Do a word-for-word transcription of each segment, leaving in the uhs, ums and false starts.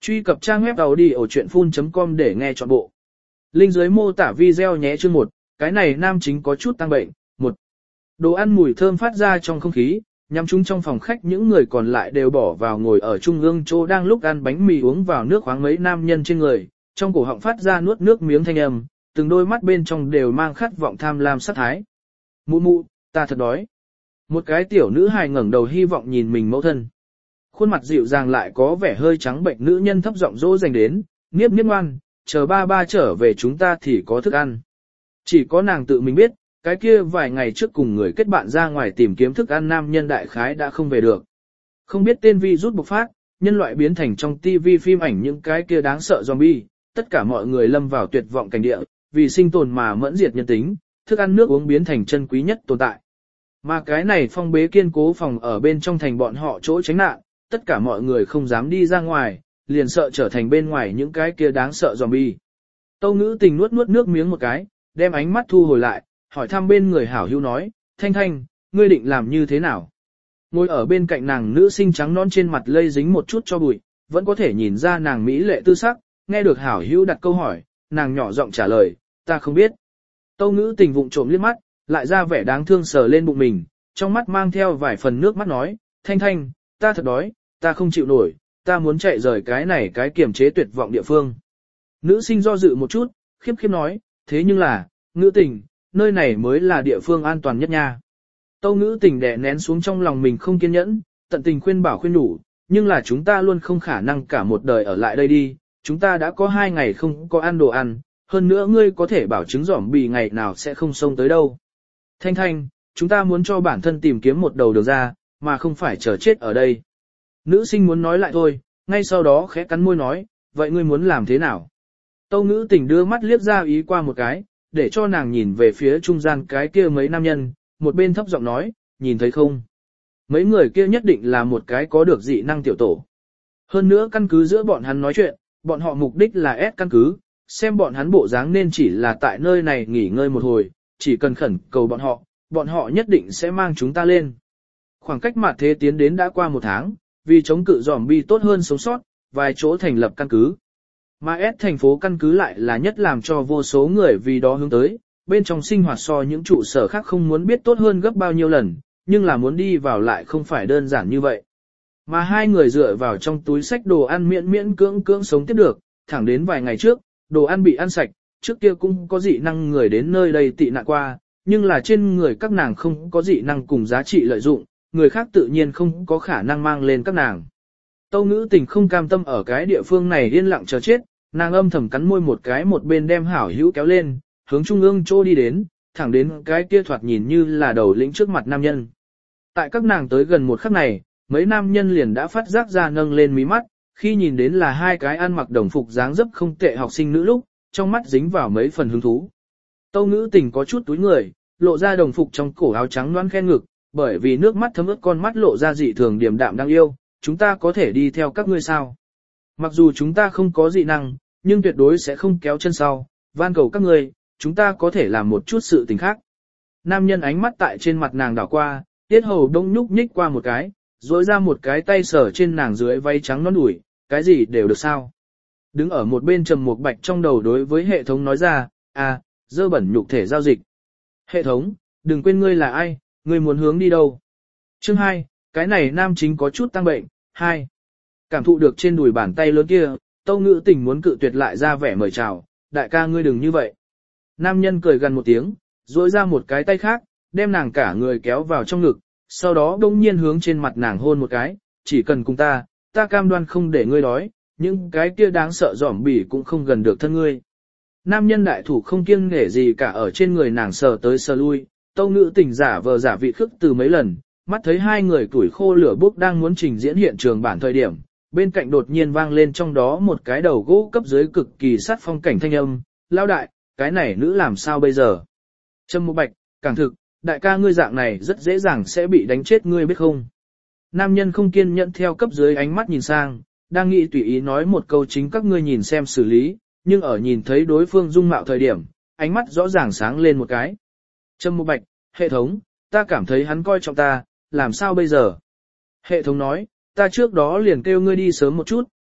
Truy cập trang web audiochuyenphun.com để nghe trọn bộ. Link dưới mô tả video nhé. Chương một, cái này nam chính có chút tăng bệnh. Một, đồ ăn mùi thơm phát ra trong không khí, nhắm chúng trong phòng khách những người còn lại đều bỏ vào ngồi ở trung ương chỗ đang lúc ăn bánh mì uống vào nước khoáng mấy nam nhân trên người, trong cổ họng phát ra nuốt nước miếng thanh âm, từng đôi mắt bên trong đều mang khát vọng tham lam sát thái. Mụ mụ, ta thật đói. Một cái tiểu nữ hài ngẩng đầu hy vọng nhìn mình mẫu thân. Khuôn mặt dịu dàng lại có vẻ hơi trắng bệnh nữ nhân thấp giọng dỗ dành đến, niếp niếp ngoan, chờ ba ba trở về chúng ta thì có thức ăn. Chỉ có nàng tự mình biết, cái kia vài ngày trước cùng người kết bạn ra ngoài tìm kiếm thức ăn nam nhân đại khái đã không về được. Không biết tên virus bộc phát, nhân loại biến thành trong tivi phim ảnh những cái kia đáng sợ zombie, tất cả mọi người lâm vào tuyệt vọng cảnh địa, vì sinh tồn mà mẫn diệt nhân tính, thức ăn nước uống biến thành chân quý nhất tồn tại. Mà cái này phong bế kiên cố phòng ở bên trong thành bọn họ chỗ tránh nạn, tất cả mọi người không dám đi ra ngoài, liền sợ trở thành bên ngoài những cái kia đáng sợ zombie. Tâu Ngữ Tình nuốt nuốt nước miếng một cái, đem ánh mắt thu hồi lại, hỏi thăm bên người hảo hữu nói, Thanh Thanh, ngươi định làm như thế nào? Ngồi ở bên cạnh nàng nữ sinh trắng non trên mặt lây dính một chút cho bụi, vẫn có thể nhìn ra nàng mỹ lệ tư sắc, nghe được hảo hữu đặt câu hỏi, nàng nhỏ giọng trả lời, ta không biết. Tâu Ngữ Tình vụng trộm liếc mắt, lại ra vẻ đáng thương sờ lên bụng mình, trong mắt mang theo vài phần nước mắt nói, Thanh Thanh, ta thật đói, ta không chịu nổi, ta muốn chạy rời cái này cái kiềm chế tuyệt vọng địa phương. Nữ sinh do dự một chút, khiếp khiếp nói, thế nhưng là, Ngữ Tình, nơi này mới là địa phương an toàn nhất nha. Tâu Ngữ Tình đè nén xuống trong lòng mình không kiên nhẫn, tận tình khuyên bảo khuyên đủ, nhưng là chúng ta luôn không khả năng cả một đời ở lại đây đi, chúng ta đã có hai ngày không có ăn đồ ăn, hơn nữa ngươi có thể bảo chứng giỏm bì ngày nào sẽ không xông tới đâu. Thanh Thanh, chúng ta muốn cho bản thân tìm kiếm một đầu đường ra, mà không phải chờ chết ở đây. Nữ sinh muốn nói lại thôi, ngay sau đó khẽ cắn môi nói, vậy ngươi muốn làm thế nào? Tâu Ngữ Tình đưa mắt liếc ra ý qua một cái, để cho nàng nhìn về phía trung gian cái kia mấy nam nhân, một bên thấp giọng nói, nhìn thấy không? Mấy người kia nhất định là một cái có được dị năng tiểu tổ. Hơn nữa căn cứ giữa bọn hắn nói chuyện, bọn họ mục đích là ép căn cứ, xem bọn hắn bộ dáng nên chỉ là tại nơi này nghỉ ngơi một hồi, chỉ cần khẩn cầu bọn họ, bọn họ nhất định sẽ mang chúng ta lên. Khoảng cách mặt thế tiến đến đã qua một tháng, vì chống cự zombie tốt hơn sống sót, vài chỗ thành lập căn cứ. Mà S thành phố căn cứ lại là nhất làm cho vô số người vì đó hướng tới, bên trong sinh hoạt so những trụ sở khác không muốn biết tốt hơn gấp bao nhiêu lần, nhưng là muốn đi vào lại không phải đơn giản như vậy. Mà hai người dựa vào trong túi sách đồ ăn miễn miễn cưỡng cưỡng sống tiếp được, thẳng đến vài ngày trước, đồ ăn bị ăn sạch, trước kia cũng có dị năng người đến nơi đây tị nạn qua, nhưng là trên người các nàng không có dị năng cùng giá trị lợi dụng, người khác tự nhiên không có khả năng mang lên các nàng. Tâu Ngữ Tình không cam tâm ở cái địa phương này yên lặng chờ chết, nàng âm thầm cắn môi một cái một bên đem hảo hữu kéo lên, hướng trung ương chỗ đi đến, thẳng đến cái kia thoạt nhìn như là đầu lĩnh trước mặt nam nhân. Tại các nàng tới gần một khắc này, mấy nam nhân liền đã phát giác ra nâng lên mí mắt, khi nhìn đến là hai cái ăn mặc đồng phục dáng dấp không tệ học sinh nữ lúc, trong mắt dính vào mấy phần hứng thú. Tâu Ngữ Tình có chút túi người, lộ ra đồng phục trong cổ áo trắng loáng khen ngực, bởi vì nước mắt thấm ướt con mắt lộ ra dị thường điềm đạm đáng yêu, chúng ta có thể đi theo các ngươi sao? Mặc dù chúng ta không có dị năng, nhưng tuyệt đối sẽ không kéo chân sau, van cầu các ngươi, chúng ta có thể làm một chút sự tình khác. Nam nhân ánh mắt tại trên mặt nàng đảo qua, tiết hầu đông nhúc nhích qua một cái, duỗi ra một cái tay sờ trên nàng dưới váy trắng non đùi, cái gì đều được sao? Đứng ở một bên Trầm Mục Bạch trong đầu đối với hệ thống nói ra, à, dơ bẩn nhục thể giao dịch. Hệ thống, đừng quên ngươi là ai, ngươi muốn hướng đi đâu? Chương hai, cái này nam chính có chút tăng bệnh. Hai, cảm thụ được trên đùi bàn tay lớn kia, Tâu Ngữ Tình muốn cự tuyệt lại ra vẻ mời chào, đại ca ngươi đừng như vậy. Nam nhân cười gần một tiếng, duỗi ra một cái tay khác, đem nàng cả người kéo vào trong ngực, sau đó đông nhiên hướng trên mặt nàng hôn một cái, chỉ cần cùng ta, ta cam đoan không để ngươi đói, những cái kia đáng sợ giỏm bỉ cũng không gần được thân ngươi. Nam nhân đại thủ không kiêng nể gì cả ở trên người nàng sờ tới sờ lui, Tâu Ngữ Tình giả vờ giả vị khức từ mấy lần, mắt thấy hai người tuổi khô lửa bốc đang muốn trình diễn hiện trường bản thời điểm, bên cạnh đột nhiên vang lên trong đó một cái đầu gỗ cấp dưới cực kỳ sát phong cảnh thanh âm, lao đại, cái này nữ làm sao bây giờ? Trầm Mục Bạch, càng thực, đại ca ngươi dạng này rất dễ dàng sẽ bị đánh chết ngươi biết không? Nam nhân không kiên nhẫn theo cấp dưới ánh mắt nhìn sang, đang nghĩ tùy ý nói một câu chính các ngươi nhìn xem xử lý, nhưng ở nhìn thấy đối phương dung mạo thời điểm, ánh mắt rõ ràng sáng lên một cái. Trầm Mục Bạch, hệ thống, ta cảm thấy hắn coi trọng ta, làm sao bây giờ? Hệ thống nói, ta trước đó liền kêu ngươi đi sớm một chút,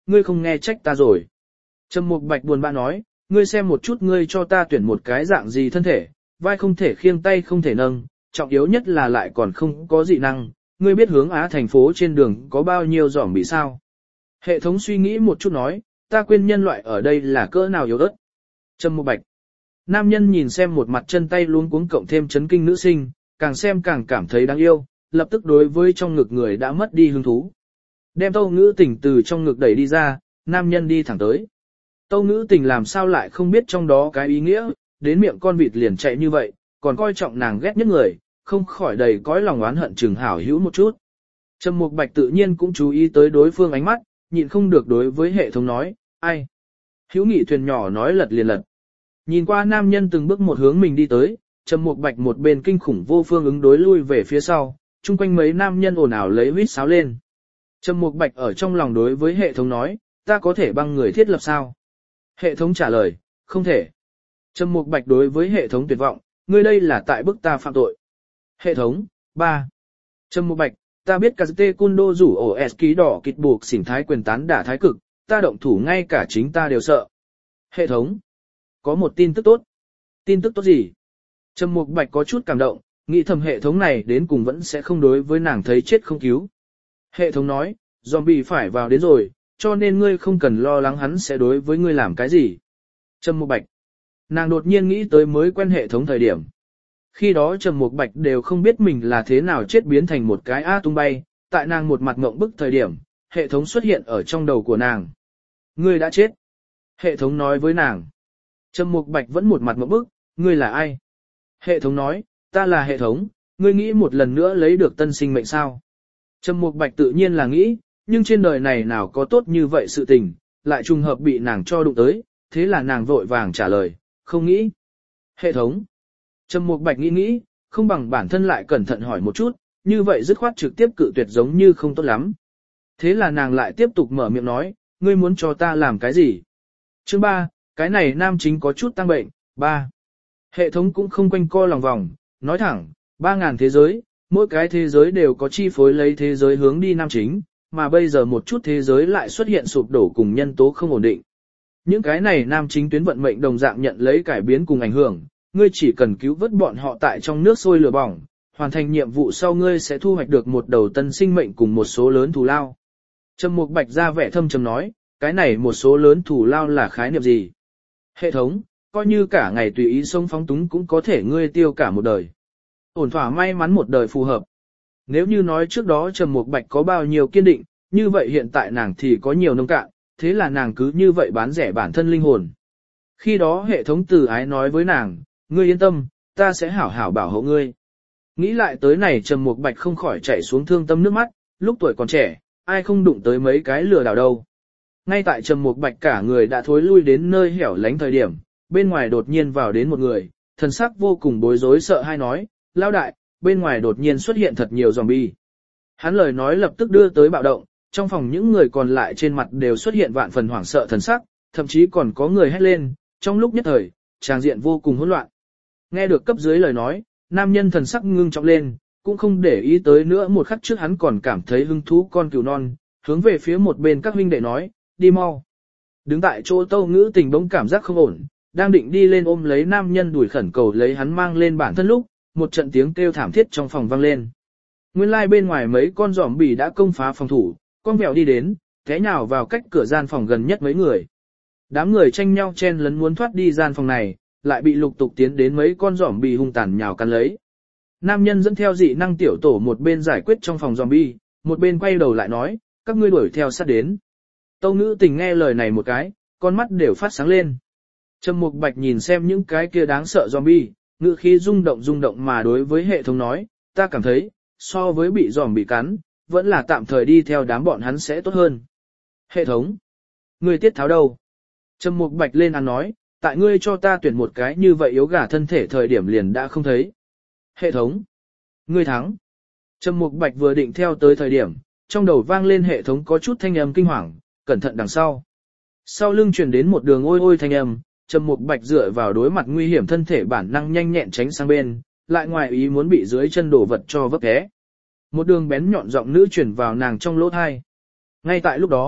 ngươi không nghe trách ta rồi. Trầm Mục Bạch buồn bã nói, ngươi xem một chút ngươi cho ta tuyển một cái dạng gì thân thể, vai không thể khiêng tay không thể nâng, trọng yếu nhất là lại còn không có dị năng, ngươi biết hướng Á thành phố trên đường có bao nhiêu giỏm bị sao. Hệ thống suy nghĩ một chút nói, ta quên nhân loại ở đây là cỡ nào yếu ớt. Trầm Mục Bạch. Nam nhân nhìn xem một mặt chân tay luống cuống cộng thêm chấn kinh nữ sinh, càng xem càng cảm thấy đáng yêu, lập tức đối với trong ngực người đã mất đi hứng thú. Đem Tâu Ngữ Tình từ trong ngực đẩy đi ra, nam nhân đi thẳng tới. Tâu Ngữ Tình làm sao lại không biết trong đó cái ý nghĩa, đến miệng con vịt liền chạy như vậy, còn coi trọng nàng ghét nhất người, không khỏi đầy cõi lòng oán hận chừng hảo hữu một chút. Trầm Mục Bạch tự nhiên cũng chú ý tới đối phương ánh mắt, nhịn không được đối với hệ thống nói, ai? Hữu nghị thuyền nhỏ nói lật liền lật. Nhìn qua nam nhân từng bước một hướng mình đi tới, Trầm Mục Bạch một bên kinh khủng vô phương ứng đối lui về phía sau, chung quanh mấy nam nhân ồn ào lấy huýt sáo lên. Trầm Mục Bạch ở trong lòng đối với hệ thống nói, ta có thể băng người thiết lập sao? Hệ thống trả lời, không thể. Trầm Mục Bạch đối với hệ thống tuyệt vọng, ngươi đây là tại bức ta phạm tội. Hệ thống, ba. Trầm Mục Bạch, ta biết Kazute Kundo rủ ổ S ký đỏ kịch buộc xỉn thái quyền tán đả thái cực, ta động thủ ngay cả chính ta đều sợ. Hệ thống, có một tin tức tốt. Tin tức tốt gì? Trầm Mục Bạch có chút cảm động, nghĩ thầm hệ thống này đến cùng vẫn sẽ không đối với nàng thấy chết không cứu. Hệ thống nói, zombie phải vào đến rồi, cho nên ngươi không cần lo lắng hắn sẽ đối với ngươi làm cái gì. Trầm Mục Bạch. Nàng đột nhiên nghĩ tới mới quen hệ thống thời điểm. Khi đó Trầm Mục Bạch đều không biết mình là thế nào chết biến thành một cái A tung bay, tại nàng một mặt ngộng bức thời điểm, hệ thống xuất hiện ở trong đầu của nàng. Ngươi đã chết. Hệ thống nói với nàng. Trầm Mục Bạch vẫn một mặt ngộng bức, ngươi là ai? Hệ thống nói, ta là hệ thống, ngươi nghĩ một lần nữa lấy được tân sinh mệnh sao? Trầm Mục Bạch tự nhiên là nghĩ, nhưng trên đời này nào có tốt như vậy sự tình, lại trùng hợp bị nàng cho đụng tới, thế là nàng vội vàng trả lời, không nghĩ. Hệ thống. Trầm Mục Bạch nghĩ nghĩ, không bằng bản thân lại cẩn thận hỏi một chút, như vậy dứt khoát trực tiếp cự tuyệt giống như không tốt lắm. Thế là nàng lại tiếp tục mở miệng nói, ngươi muốn cho ta làm cái gì? Chương ba, cái này nam chính có chút tăng bệnh, ba. Hệ thống cũng không quanh co lòng vòng, nói thẳng, ba ngàn thế giới, mỗi cái thế giới đều có chi phối lấy thế giới hướng đi nam chính, mà bây giờ một chút thế giới lại xuất hiện sụp đổ cùng nhân tố không ổn định. Những cái này nam chính tuyến vận mệnh đồng dạng nhận lấy cải biến cùng ảnh hưởng, ngươi chỉ cần cứu vớt bọn họ tại trong nước sôi lửa bỏng, hoàn thành nhiệm vụ sau ngươi sẽ thu hoạch được một đầu tân sinh mệnh cùng một số lớn thù lao. Trầm Mục Bạch ra vẻ thâm trầm nói, cái này một số lớn thù lao là khái niệm gì? Hệ thống, coi như cả ngày tùy ý sống phóng túng cũng có thể ngươi tiêu cả một đời. Ổn thỏa may mắn một đời phù hợp. Nếu như nói trước đó Trầm Mục Bạch có bao nhiêu kiên định, như vậy hiện tại nàng thì có nhiều nông cạn, thế là nàng cứ như vậy bán rẻ bản thân linh hồn. Khi đó hệ thống từ ái nói với nàng, ngươi yên tâm, ta sẽ hảo hảo bảo hộ ngươi. Nghĩ lại tới này Trầm Mục Bạch không khỏi chảy xuống thương tâm nước mắt, lúc tuổi còn trẻ, ai không đụng tới mấy cái lừa đảo đâu. Ngay tại Trầm Mục Bạch cả người đã thối lui đến nơi hẻo lánh thời điểm, bên ngoài đột nhiên vào đến một người, thần sắc vô cùng bối rối sợ hai nói, lao đại, bên ngoài đột nhiên xuất hiện thật nhiều zombie. Hắn lời nói lập tức đưa tới bạo động, trong phòng những người còn lại trên mặt đều xuất hiện vạn phần hoảng sợ thần sắc, thậm chí còn có người hét lên, trong lúc nhất thời, tràng diện vô cùng hỗn loạn. Nghe được cấp dưới lời nói, nam nhân thần sắc ngưng trọng lên, cũng không để ý tới nữa một khắc trước hắn còn cảm thấy hứng thú con cừu non, hướng về phía một bên các huynh đệ nói, đi mau. Đứng tại chỗ Tâu Ngữ Tình bỗng cảm giác không ổn, đang định đi lên ôm lấy nam nhân đuổi khẩn cầu lấy hắn mang lên bản thân lúc, một trận tiếng kêu thảm thiết trong phòng vang lên. Nguyên lai like bên ngoài mấy con giòm bỉ đã công phá phòng thủ, con mèo đi đến, té nhào vào cách cửa gian phòng gần nhất mấy người. Đám người tranh nhau chen lấn muốn thoát đi gian phòng này, lại bị lục tục tiến đến mấy con giòm bỉ hung tàn nhào cắn lấy. Nam nhân dẫn theo dị năng tiểu tổ một bên giải quyết trong phòng zombie, một bên quay đầu lại nói, các ngươi đuổi theo sát đến. Tâu Ngữ Tình nghe lời này một cái, con mắt đều phát sáng lên. Trầm Mục Bạch nhìn xem những cái kia đáng sợ zombie, ngữ khí rung động rung động mà đối với hệ thống nói, ta cảm thấy, so với bị zombie cắn, vẫn là tạm thời đi theo đám bọn hắn sẽ tốt hơn. Hệ thống, ngươi tiết tháo đâu? Trầm Mục Bạch lên ăn nói, tại ngươi cho ta tuyển một cái như vậy yếu gà thân thể thời điểm liền đã không thấy. Hệ thống, ngươi thắng. Trầm Mục Bạch vừa định theo tới thời điểm, trong đầu vang lên hệ thống có chút thanh âm kinh hoàng, cẩn thận đằng sau. Sau lưng truyền đến một đường ôi ôi thanh âm, Trầm Mục Bạch dựa vào đối mặt nguy hiểm thân thể bản năng nhanh nhẹn tránh sang bên, lại ngoài ý muốn bị dưới chân đổ vật cho vấp té. Một đường bén nhọn giọng nữ truyền vào nàng trong lỗ tai. Ngay tại lúc đó,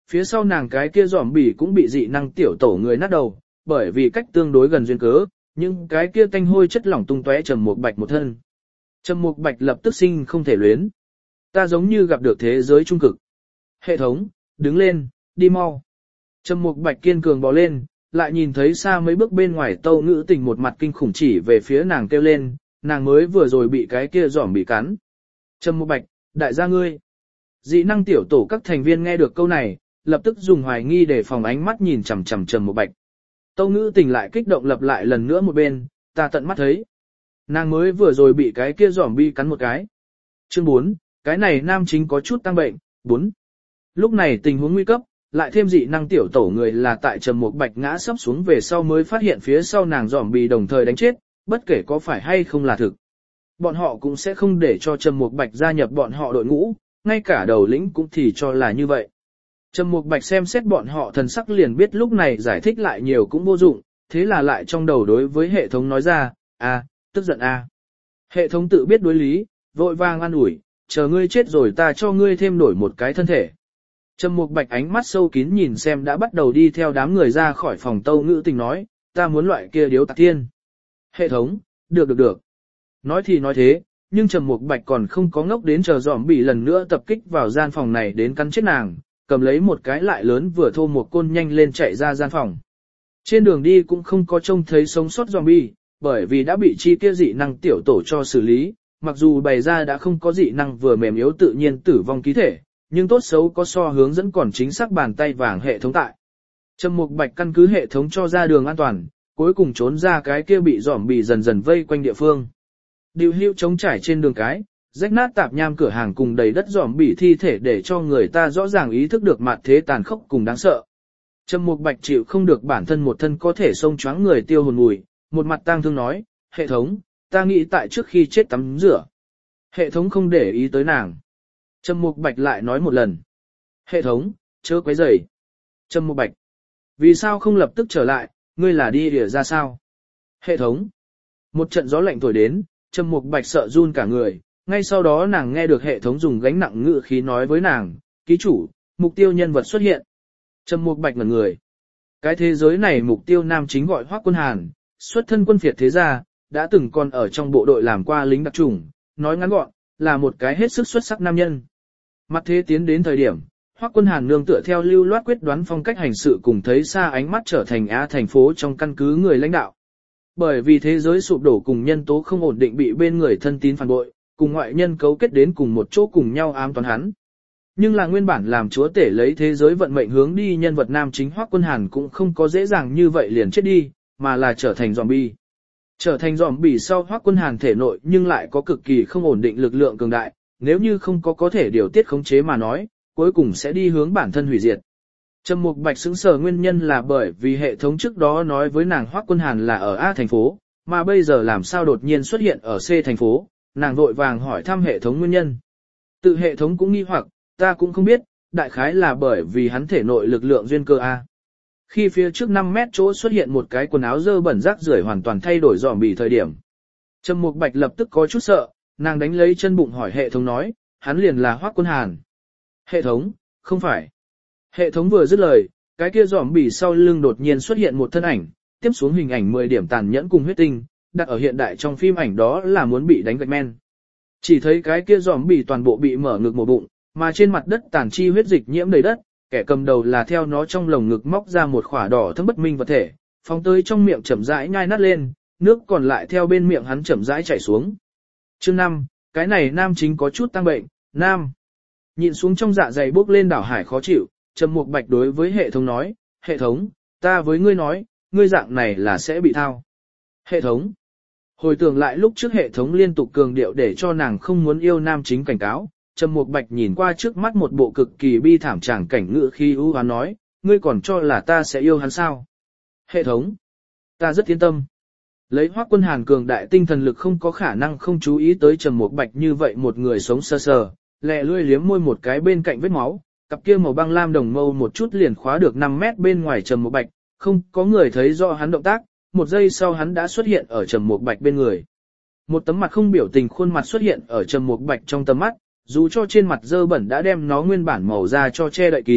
phía sau nàng cái kia giòm bỉ cũng bị dị năng tiểu tổ người nát đầu, bởi vì cách tương đối gần duyên cớ, nhưng cái kia tanh hôi chất lỏng tung tóe Trầm Mục Bạch một thân. Trầm Mục Bạch lập tức sinh không thể luyến. Ta giống như gặp được thế giới trung cực. Hệ thống, đứng lên, đi mau. Trầm Mục Bạch kiên cường bò lên, lại nhìn thấy xa mấy bước bên ngoài Tâu Ngữ Tình một mặt kinh khủng chỉ về phía nàng kêu lên, nàng mới vừa rồi bị cái kia giỏm bị cắn. Trầm Mục Bạch, đại gia ngươi. Dị năng tiểu tổ các thành viên nghe được câu này, lập tức dùng hoài nghi để phòng ánh mắt nhìn chằm chằm Trầm Mục Bạch. Tâu Ngữ Tình lại kích động lặp lại lần nữa một bên, ta tận mắt thấy. Nàng mới vừa rồi bị cái kia giỏm bi cắn một cái. Chương bốn, cái này nam chính có chút tăng bệnh. bốn. Lúc này tình huống nguy cấp, lại thêm dị năng tiểu tổ người là tại Trầm Mục Bạch ngã sấp xuống về sau mới phát hiện phía sau nàng giỏm bị đồng thời đánh chết, bất kể có phải hay không là thực. Bọn họ cũng sẽ không để cho Trầm Mục Bạch gia nhập bọn họ đội ngũ, ngay cả đầu lĩnh cũng thì cho là như vậy. Trầm Mục Bạch xem xét bọn họ thần sắc liền biết lúc này giải thích lại nhiều cũng vô dụng, thế là lại trong đầu đối với hệ thống nói ra, à, tức giận a. À. Hệ thống tự biết đối lý, vội vàng an ủi, chờ ngươi chết rồi ta cho ngươi thêm đổi một cái thân thể. Trầm Mục Bạch ánh mắt sâu kín nhìn xem đã bắt đầu đi theo đám người ra khỏi phòng Tâu Ngữ Tình nói, ta muốn loại kia điếu tạc thiên. Hệ thống, được được được. Nói thì nói thế, nhưng Trầm Mục Bạch còn không có ngốc đến chờ dòm bị lần nữa tập kích vào gian phòng này đến cắn chết nàng, cầm lấy một cái lại lớn vừa thô một côn nhanh lên chạy ra gian phòng. Trên đường đi cũng không có trông thấy sống sót zombie, bởi vì đã bị chi kia dị năng tiểu tổ cho xử lý, mặc dù bày ra đã không có dị năng vừa mềm yếu tự nhiên tử vong ký thể, nhưng tốt xấu có so hướng dẫn còn chính xác bàn tay vàng hệ thống tại. Trầm Mục Bạch căn cứ hệ thống cho ra đường an toàn, cuối cùng trốn ra cái kia bị zombie dần dần vây quanh địa phương. Điều hữu trống trải trên đường cái, rách nát tạp nham cửa hàng cùng đầy đất zombie thi thể để cho người ta rõ ràng ý thức được mặt thế tàn khốc cùng đáng sợ. Trầm Mục Bạch chịu không được bản thân một thân có thể xông choáng người tiêu hồn mùi, một mặt tang thương nói, hệ thống, ta nghĩ tại trước khi chết tắm rửa. Hệ thống không để ý tới nàng. Trầm Mục Bạch lại nói một lần. Hệ thống, chớ quấy rầy. Trầm Mục Bạch, vì sao không lập tức trở lại, ngươi là đi địa ra sao? Hệ thống, một trận gió lạnh thổi đến, Trầm Mục Bạch sợ run cả người, ngay sau đó nàng nghe được hệ thống dùng gánh nặng ngữ khí nói với nàng, ký chủ, mục tiêu nhân vật xuất hiện. Trầm Mục Bạch ngẩn người. Cái thế giới này mục tiêu nam chính gọi Hoắc Quân Hàn, xuất thân quân phiệt thế gia, đã từng còn ở trong bộ đội làm qua lính đặc chủng, nói ngắn gọn, là một cái hết sức xuất sắc nam nhân. Mặt thế tiến đến thời điểm, Hoắc Quân Hàn nương tựa theo lưu loát quyết đoán phong cách hành sự cùng thấy xa ánh mắt trở thành Á thành phố trong căn cứ người lãnh đạo. Bởi vì thế giới sụp đổ cùng nhân tố không ổn định bị bên người thân tín phản bội, cùng ngoại nhân cấu kết đến cùng một chỗ cùng nhau ám toán hắn. Nhưng là nguyên bản làm chúa tể lấy thế giới vận mệnh hướng đi nhân vật nam chính Hoắc Quân Hàn cũng không có dễ dàng như vậy liền chết đi, mà là trở thành zombie. Trở thành zombie sau Hoắc Quân Hàn thể nội nhưng lại có cực kỳ không ổn định lực lượng cường đại, nếu như không có có thể điều tiết khống chế mà nói, cuối cùng sẽ đi hướng bản thân hủy diệt. Trầm Mục Bạch sững sờ nguyên nhân là bởi vì hệ thống trước đó nói với nàng Hoắc Quân Hàn là ở A thành phố, mà bây giờ làm sao đột nhiên xuất hiện ở C thành phố, nàng vội vàng hỏi thăm hệ thống nguyên nhân. Tự hệ thống cũng nghi hoặc, ta cũng không biết, đại khái là bởi vì hắn thể nội lực lượng duyên cơ A. Khi phía trước năm mét chỗ xuất hiện một cái quần áo dơ bẩn rác rưởi hoàn toàn thay đổi zombie thời điểm. Trầm Mục Bạch lập tức có chút sợ, nàng đánh lấy chân bụng hỏi hệ thống nói, hắn liền là Hoắc Quân Hàn. Hệ thống, không phải. Hệ thống vừa dứt lời, cái kia zombie sau lưng đột nhiên xuất hiện một thân ảnh, tiếp xuống hình ảnh mười điểm tàn nhẫn cùng huyết tinh, đặt ở hiện đại trong phim ảnh đó là muốn bị đánh gạch men. Chỉ thấy cái kia zombie toàn bộ bị mở ngực một bụng, mà trên mặt đất tàn chi huyết dịch nhiễm đầy đất, kẻ cầm đầu là theo nó trong lồng ngực móc ra một khỏa đỏ thâm bất minh vật thể, phóng tới trong miệng chậm rãi nhai nát lên, nước còn lại theo bên miệng hắn chậm rãi chảy xuống. Chương năm, cái này nam chính có chút tăng bệnh, nam. Nhịn xuống trong dạ dày bốc lên đảo hải khó chịu, Trầm Mục Bạch đối với hệ thống nói, hệ thống, ta với ngươi nói, ngươi dạng này là sẽ bị thao. Hệ thống. Hồi tưởng lại lúc trước hệ thống liên tục cường điệu để cho nàng không muốn yêu nam chính cảnh cáo, Trầm Mục Bạch nhìn qua trước mắt một bộ cực kỳ bi thảm tràng cảnh ngữ khi ưu hoán nói, ngươi còn cho là ta sẽ yêu hắn sao? Hệ thống. Ta rất yên tâm. Lấy Hoắc Quân Hàn cường đại tinh thần lực không có khả năng không chú ý tới Trầm Mục Bạch như vậy một người sống sơ sờ, lẹ lươi liếm môi một cái bên cạnh vết máu, cặp kia màu băng lam đồng mâu một chút liền khóa được năm mét bên ngoài Trầm Mục Bạch, không có người thấy rõ hắn động tác, một giây sau hắn đã xuất hiện ở Trầm Mục Bạch bên người. Một tấm mặt không biểu tình khuôn mặt xuất hiện ở Trầm Mục Bạch trong tầm mắt, dù cho trên mặt dơ bẩn đã đem nó nguyên bản màu da cho che đậy kín,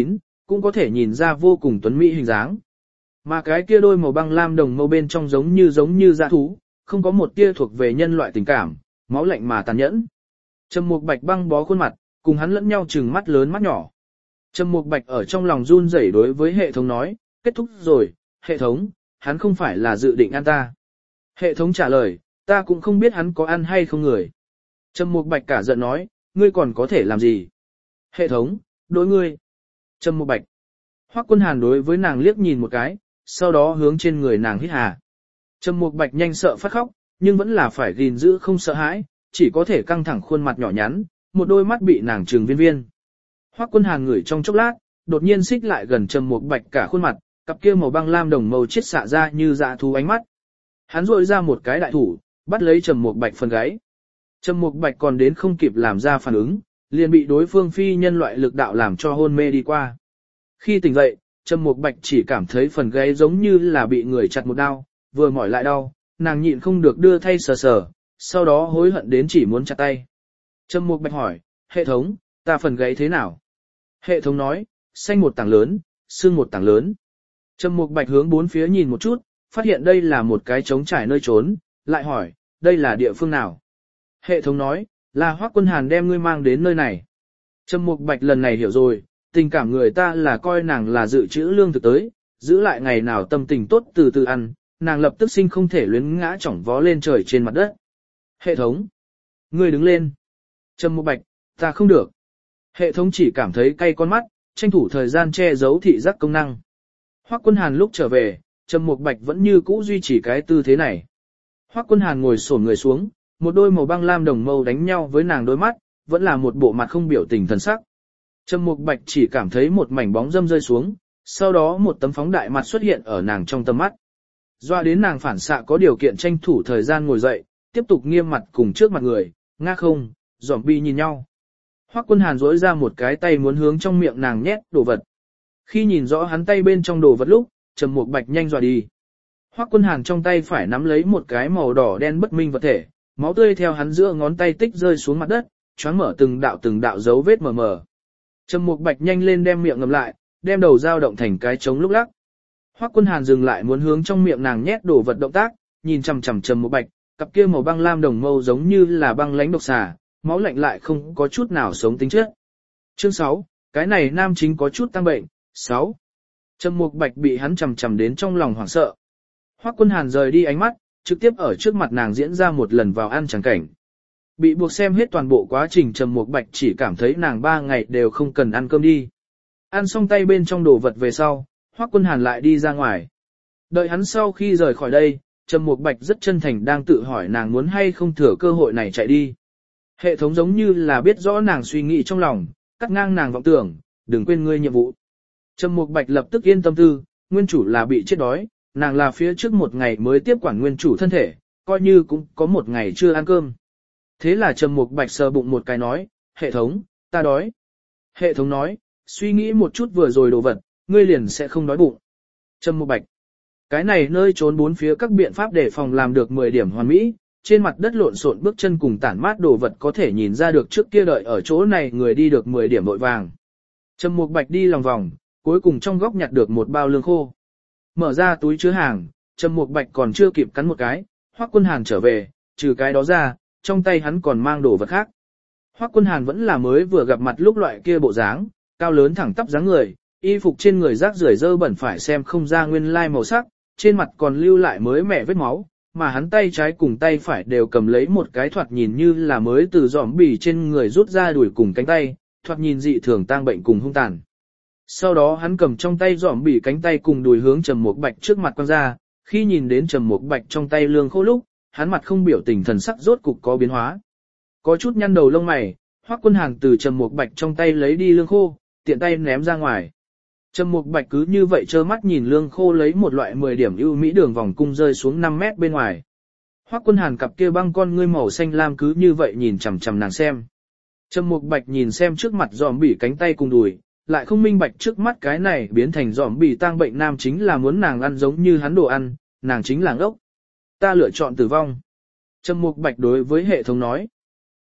cũng có thể nhìn ra vô cùng tuấn mỹ hình dáng. Mà cái kia đôi màu băng lam đồng mâu bên trong giống như giống như dã thú, không có một tia thuộc về nhân loại tình cảm, máu lạnh mà tàn nhẫn. Trầm Mục Bạch băng bó khuôn mặt, cùng hắn lẫn nhau trừng mắt lớn mắt nhỏ. Trầm Mục Bạch ở trong lòng run rẩy đối với hệ thống nói, kết thúc rồi, hệ thống, hắn không phải là dự định ăn ta. Hệ thống trả lời, ta cũng không biết hắn có ăn hay không người. Trầm Mục Bạch cả giận nói, ngươi còn có thể làm gì? Hệ thống, đối ngươi. Trầm Mục Bạch. Hoắc Quân Hàn đối với nàng liếc nhìn một cái, sau đó hướng trên người nàng hít hà. Trầm Mục Bạch nhanh sợ phát khóc, nhưng vẫn là phải gìn giữ không sợ hãi, chỉ có thể căng thẳng khuôn mặt nhỏ nhắn, một đôi mắt bị nàng trừng viên viên. Hoắc Quân Hàn ngửi trong chốc lát, đột nhiên xích lại gần Trầm Mục Bạch cả khuôn mặt, cặp kia màu băng lam đồng màu chiết xạ ra như dạ thú ánh mắt. Hắn rội ra một cái đại thủ, bắt lấy Trầm Mục Bạch phần gáy. Trầm Mục Bạch còn đến không kịp làm ra phản ứng, liền bị đối phương phi nhân loại lực đạo làm cho hôn mê đi qua. Khi tỉnh dậy, Trầm Mục Bạch chỉ cảm thấy phần gáy giống như là bị người chặt một đao, vừa mỏi lại đau, nàng nhịn không được đưa thay sờ sờ, sau đó hối hận đến chỉ muốn chặt tay. Trầm Mục Bạch hỏi, hệ thống, ta phần gáy thế nào? Hệ thống nói, xanh một tảng lớn, xương một tảng lớn. Trầm Mục Bạch hướng bốn phía nhìn một chút, phát hiện đây là một cái trống trải nơi trốn, lại hỏi, đây là địa phương nào? Hệ thống nói, là Hoắc Quân Hàn đem ngươi mang đến nơi này. Trầm Mục Bạch lần này hiểu rồi, tình cảm người ta là coi nàng là dự trữ lương thực tới, giữ lại ngày nào tâm tình tốt từ từ ăn, nàng lập tức sinh không thể luyến ngã chỏng vó lên trời trên mặt đất. Hệ thống, ngươi đứng lên. Trầm Mục Bạch, ta không được. Hệ thống chỉ cảm thấy cay con mắt, tranh thủ thời gian che giấu thị giác công năng. Hoắc Quân Hàn lúc trở về, Trầm Mục Bạch vẫn như cũ duy trì cái tư thế này. Hoắc Quân Hàn ngồi xổm người xuống, một đôi màu băng lam đồng mâu đánh nhau với nàng đôi mắt, vẫn là một bộ mặt không biểu tình thần sắc. Trầm Mục Bạch chỉ cảm thấy một mảnh bóng dâm rơi xuống, sau đó một tấm phóng đại mặt xuất hiện ở nàng trong tầm mắt. Doa đến nàng phản xạ có điều kiện tranh thủ thời gian ngồi dậy, tiếp tục nghiêm mặt cùng trước mặt người, nga không, zombie nhìn nhau. Hoắc Quân Hàn duỗi ra một cái tay muốn hướng trong miệng nàng nhét đồ vật. Khi nhìn rõ hắn tay bên trong đồ vật lúc, Trầm Mục Bạch nhanh dọa đi. Hoắc Quân Hàn trong tay phải nắm lấy một cái màu đỏ đen bất minh vật thể, máu tươi theo hắn giữa ngón tay tích rơi xuống mặt đất, choáng mở từng đạo từng đạo dấu vết mờ mờ. Trầm Mục Bạch nhanh lên đem miệng ngậm lại, đem đầu dao động thành cái trống lúc lắc. Hoắc Quân Hàn dừng lại muốn hướng trong miệng nàng nhét đồ vật động tác, nhìn chằm chằm Trầm Mục Bạch, cặp kia màu băng lam đồng mâu giống như là băng lãnh độc xà, máu lạnh lại không có chút nào sống tính chất. Chương sáu, cái này nam chính có chút tăng bệnh. sáu. Trầm Mục Bạch bị hắn chằm chằm đến trong lòng hoảng sợ. Hoắc Quân Hàn rời đi ánh mắt, trực tiếp ở trước mặt nàng diễn ra một lần vào ăn chẳng cảnh. Bị buộc xem hết toàn bộ quá trình, Trầm Mục Bạch chỉ cảm thấy nàng ba ngày đều không cần ăn cơm đi. Ăn xong tay bên trong đồ vật về sau, Hoắc Quân Hàn lại đi ra ngoài. Đợi hắn sau khi rời khỏi đây, Trầm Mục Bạch rất chân thành đang tự hỏi nàng muốn hay không thừa cơ hội này chạy đi. Hệ thống giống như là biết rõ nàng suy nghĩ trong lòng, cắt ngang nàng vọng tưởng, đừng quên ngươi nhiệm vụ. Trầm Mục Bạch lập tức yên tâm tư, nguyên chủ là bị chết đói, nàng là phía trước một ngày mới tiếp quản nguyên chủ thân thể, coi như cũng có một ngày chưa ăn cơm. Thế là Trầm Mục Bạch sờ bụng một cái nói, hệ thống, ta đói. Hệ thống nói, suy nghĩ một chút vừa rồi đồ vật, ngươi liền sẽ không đói bụng. Trầm Mục Bạch, cái này nơi trốn bốn phía các biện pháp đề phòng làm được mười điểm hoàn mỹ, trên mặt đất lộn xộn bước chân cùng tản mát đồ vật có thể nhìn ra được trước kia đợi ở chỗ này người đi được mười điểm vội vàng. Trầm Mục Bạch đi lòng vòng, cuối cùng trong góc nhặt được một bao lương khô. Mở ra túi chứa hàng, Trầm Mục Bạch còn chưa kịp cắn một cái, Hoắc Quân Hàn trở về, trừ cái đó ra, trong tay hắn còn mang đồ vật khác. Hoắc Quân Hàn vẫn là mới vừa gặp mặt lúc loại kia bộ dáng, cao lớn thẳng tắp dáng người, y phục trên người rác rưởi dơ bẩn phải xem không ra nguyên lai màu sắc, trên mặt còn lưu lại mới mẻ vết máu, mà hắn tay trái cùng tay phải đều cầm lấy một cái thoạt nhìn như là mới từ giòm bì trên người rút ra đuổi cùng cánh tay, thoạt nhìn dị thường tang bệnh cùng hung tàn. Sau đó hắn cầm trong tay giòm bì cánh tay cùng đùi hướng Trầm Mục Bạch trước mặt quăng ra, khi nhìn đến Trầm Mục Bạch trong tay lương khô lúc, hắn mặt không biểu tình thần sắc rốt cục có biến hóa. Có chút nhăn đầu lông mày, Hoắc Quân Hàn từ Trầm Mục Bạch trong tay lấy đi lương khô, tiện tay ném ra ngoài. Trầm Mục Bạch cứ như vậy trơ mắt nhìn lương khô lấy một loại mười điểm ưu mỹ đường vòng cung rơi xuống năm mét bên ngoài. Hoắc Quân Hàn cặp kia băng con ngươi màu xanh lam cứ như vậy nhìn chằm chằm nàng xem. Trầm Mục Bạch nhìn xem trước mặt giòm bỉ cánh tay cùng đùi, lại không minh bạch trước mắt cái này biến thành giòm bỉ tang bệnh nam chính là muốn nàng ăn giống như hắn đồ ăn, nàng chính là ngốc. Ta lựa chọn tử vong. Trầm Mục Bạch đối với hệ thống nói.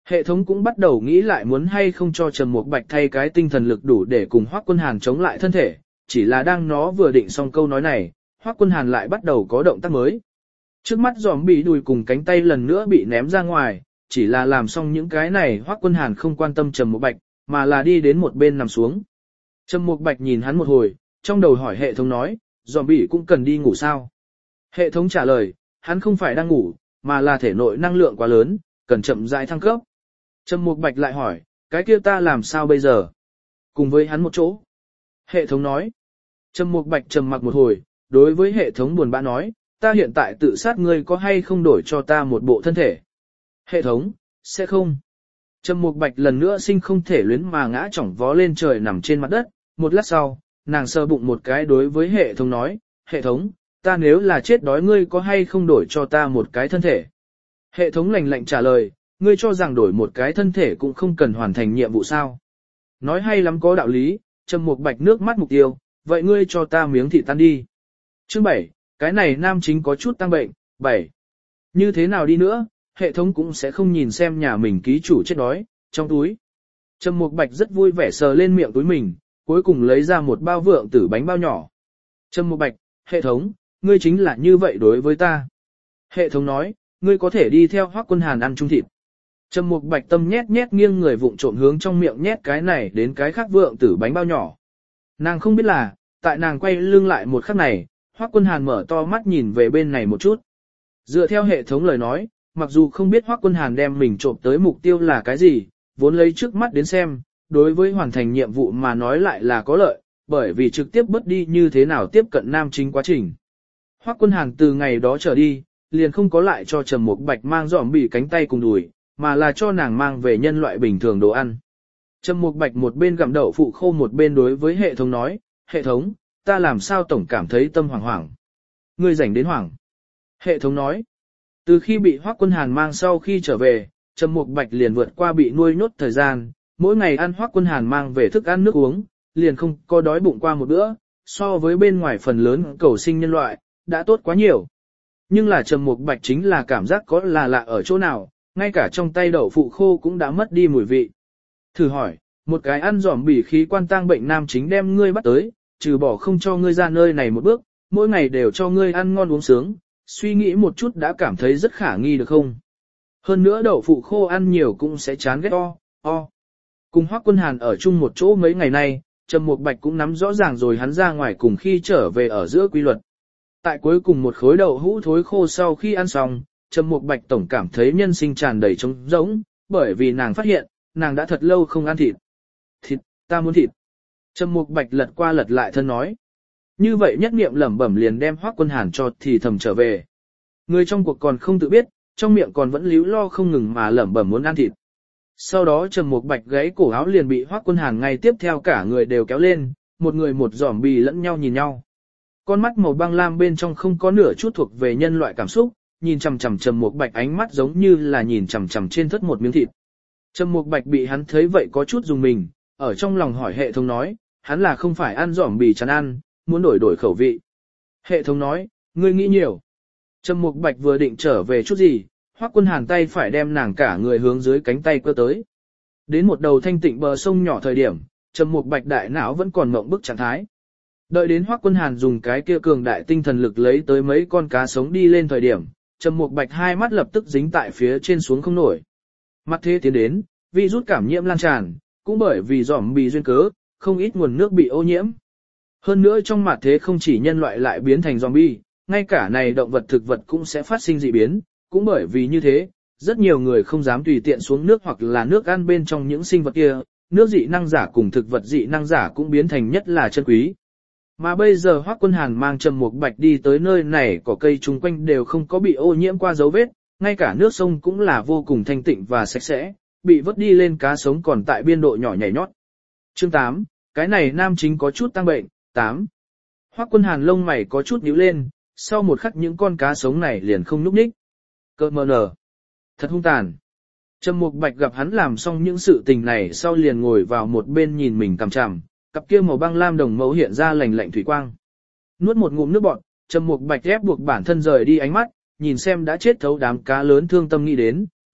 Hệ thống cũng bắt đầu nghĩ lại muốn hay không cho Trầm Mục Bạch thay cái tinh thần lực đủ để cùng Hoắc Quân Hàn chống lại thân thể, chỉ là đang nó vừa định xong câu nói này, Hoắc Quân Hàn lại bắt đầu có động tác mới. Trước mắt giòm bị đùi cùng cánh tay lần nữa bị ném ra ngoài, chỉ là làm xong những cái này Hoắc Quân Hàn không quan tâm Trầm Mục Bạch, mà là đi đến một bên nằm xuống. Trầm Mục Bạch nhìn hắn một hồi, trong đầu hỏi hệ thống nói, giòm bị cũng cần đi ngủ sao? Hệ thống trả lời, hắn không phải đang ngủ, mà là thể nội năng lượng quá lớn, cần chậm rãi thăng cấp. Trầm Mục Bạch lại hỏi, cái kia ta làm sao bây giờ? Cùng với hắn một chỗ. Hệ thống nói. Trầm Mục Bạch trầm mặc một hồi, đối với hệ thống buồn bã nói, ta hiện tại tự sát ngươi có hay không đổi cho ta một bộ thân thể? Hệ thống, sẽ không. Trầm Mục Bạch lần nữa sinh không thể luyến mà ngã chỏng vó lên trời nằm trên mặt đất, một lát sau, nàng sờ bụng một cái đối với hệ thống nói, hệ thống, ta nếu là chết đói ngươi có hay không đổi cho ta một cái thân thể? Hệ thống lạnh lạnh trả lời, ngươi cho rằng đổi một cái thân thể cũng không cần hoàn thành nhiệm vụ sao? Nói hay lắm có đạo lý, Trầm Mục Bạch nước mắt mục tiêu, vậy ngươi cho ta miếng thịt tan đi. Chương bảy, cái này nam chính có chút tăng bệnh, bảy. Như thế nào đi nữa, hệ thống cũng sẽ không nhìn xem nhà mình ký chủ chết đói, trong túi. Trầm Mục Bạch rất vui vẻ sờ lên miệng túi mình, cuối cùng lấy ra một bao vượng tử bánh bao nhỏ. Trầm Mục Bạch, hệ thống, ngươi chính là như vậy đối với ta. Hệ thống nói, ngươi có thể đi theo Hoắc Quân Hàn ăn chung thịt. Trầm Mục Bạch tâm nhét nhét nghiêng người vụng trộm hướng trong miệng nhét cái này đến cái khác vượng tử bánh bao nhỏ. Nàng không biết là, tại nàng quay lưng lại một khắc này, Hoắc Quân Hàn mở to mắt nhìn về bên này một chút. Dựa theo hệ thống lời nói, mặc dù không biết Hoắc Quân Hàn đem mình trộm tới mục tiêu là cái gì, vốn lấy trước mắt đến xem, đối với hoàn thành nhiệm vụ mà nói lại là có lợi, bởi vì trực tiếp bớt đi như thế nào tiếp cận nam chính quá trình. Hoắc Quân Hàn từ ngày đó trở đi, liền không có lại cho Trầm Mục Bạch mang giòm bị cánh tay cùng đùi, mà là cho nàng mang về nhân loại bình thường đồ ăn. Trầm Mục Bạch một bên gặm đậu phụ khô một bên đối với hệ thống nói, hệ thống, ta làm sao tổng cảm thấy tâm hoảng hoảng. Ngươi rảnh đến hoảng. Hệ thống nói, từ khi bị Hoắc Quân Hàn mang sau khi trở về, Trầm Mục Bạch liền vượt qua bị nuôi nhốt thời gian, mỗi ngày ăn Hoắc Quân Hàn mang về thức ăn nước uống, liền không có đói bụng qua một bữa, so với bên ngoài phần lớn cầu sinh nhân loại, đã tốt quá nhiều. Nhưng là Trầm Mục Bạch chính là cảm giác có là lạ ở chỗ nào, ngay cả trong tay đậu phụ khô cũng đã mất đi mùi vị. Thử hỏi, một cái ăn giỏm bỉ khí quan tang bệnh nam chính đem ngươi bắt tới, trừ bỏ không cho ngươi ra nơi này một bước, mỗi ngày đều cho ngươi ăn ngon uống sướng, suy nghĩ một chút đã cảm thấy rất khả nghi được không? Hơn nữa đậu phụ khô ăn nhiều cũng sẽ chán ghét o, o. Cùng Hoắc Quân Hàn ở chung một chỗ mấy ngày nay, Trầm Mục Bạch cũng nắm rõ ràng rồi hắn ra ngoài cùng khi trở về ở giữa quy luật. Tại cuối cùng một khối đậu hũ thối khô sau khi ăn xong, Trầm Mục Bạch tổng cảm thấy nhân sinh tràn đầy trống rỗng, bởi vì nàng phát hiện, nàng đã thật lâu không ăn thịt. Thịt, ta muốn thịt. Trầm Mục Bạch lật qua lật lại thân nói. Như vậy nhất niệm lẩm bẩm liền đem Hoắc Quân Hàn cho thì thầm trở về. Người trong cuộc còn không tự biết, trong miệng còn vẫn líu lo không ngừng mà lẩm bẩm muốn ăn thịt. Sau đó Trầm Mục Bạch gáy cổ áo liền bị Hoắc Quân Hàn ngay tiếp theo cả người đều kéo lên, một người một giòm bì lẫn nhau nhìn nhau. Con mắt màu băng lam bên trong không có nửa chút thuộc về nhân loại cảm xúc, nhìn chằm chằm Trầm Mục Bạch ánh mắt giống như là nhìn chằm chằm trên thất một miếng thịt. Trầm Mục Bạch bị hắn thấy vậy có chút dùng mình, ở trong lòng hỏi hệ thống nói, hắn là không phải ăn giỏm bì chán ăn, muốn đổi đổi khẩu vị. Hệ thống nói, ngươi nghĩ nhiều. Trầm Mục Bạch vừa định trở về chút gì, Hoắc Quân Hàn tay phải đem nàng cả người hướng dưới cánh tay cơ tới. Đến một đầu thanh tịnh bờ sông nhỏ thời điểm, Trầm Mục Bạch đại não vẫn còn mộng bức trạng thái. Đợi đến Hoắc Quân Hàn dùng cái kia cường đại tinh thần lực lấy tới mấy con cá sống đi lên thời điểm, Trầm Mục Bạch hai mắt lập tức dính tại phía trên xuống không nổi. Mặt thế tiến đến, virus cảm nhiễm lan tràn, cũng bởi vì giỏm bì duyên cớ, không ít nguồn nước bị ô nhiễm. Hơn nữa trong mặt thế không chỉ nhân loại lại biến thành zombie, ngay cả này động vật thực vật cũng sẽ phát sinh dị biến, cũng bởi vì như thế, rất nhiều người không dám tùy tiện xuống nước hoặc là nước ăn bên trong những sinh vật kia, nước dị năng giả cùng thực vật dị năng giả cũng biến thành nhất là chân quý. Mà bây giờ Hoắc Quân Hàn mang Trầm Mục Bạch đi tới nơi này, cỏ cây chung quanh đều không có bị ô nhiễm qua dấu vết, ngay cả nước sông cũng là vô cùng thanh tịnh và sạch sẽ, bị vớt đi lên cá sống còn tại biên độ nhỏ nhảy nhót. Chương tám, cái này nam chính có chút tăng bệnh, tám. Hoắc Quân Hàn lông mày có chút nhíu lên, sau một khắc những con cá sống này liền không nhúc nhích. Cơ mờ nở. Thật hung tàn. Trầm Mục Bạch gặp hắn làm xong những sự tình này sau liền ngồi vào một bên nhìn mình cằm chằm, cặp kia màu băng lam đồng mẫu hiện ra lạnh lạnh thủy quang. Nuốt một ngụm nước bọt, Trầm Mục Bạch ép buộc bản thân rời đi ánh mắt, nhìn xem đã chết thấu đám cá lớn thương tâm nghĩ đến,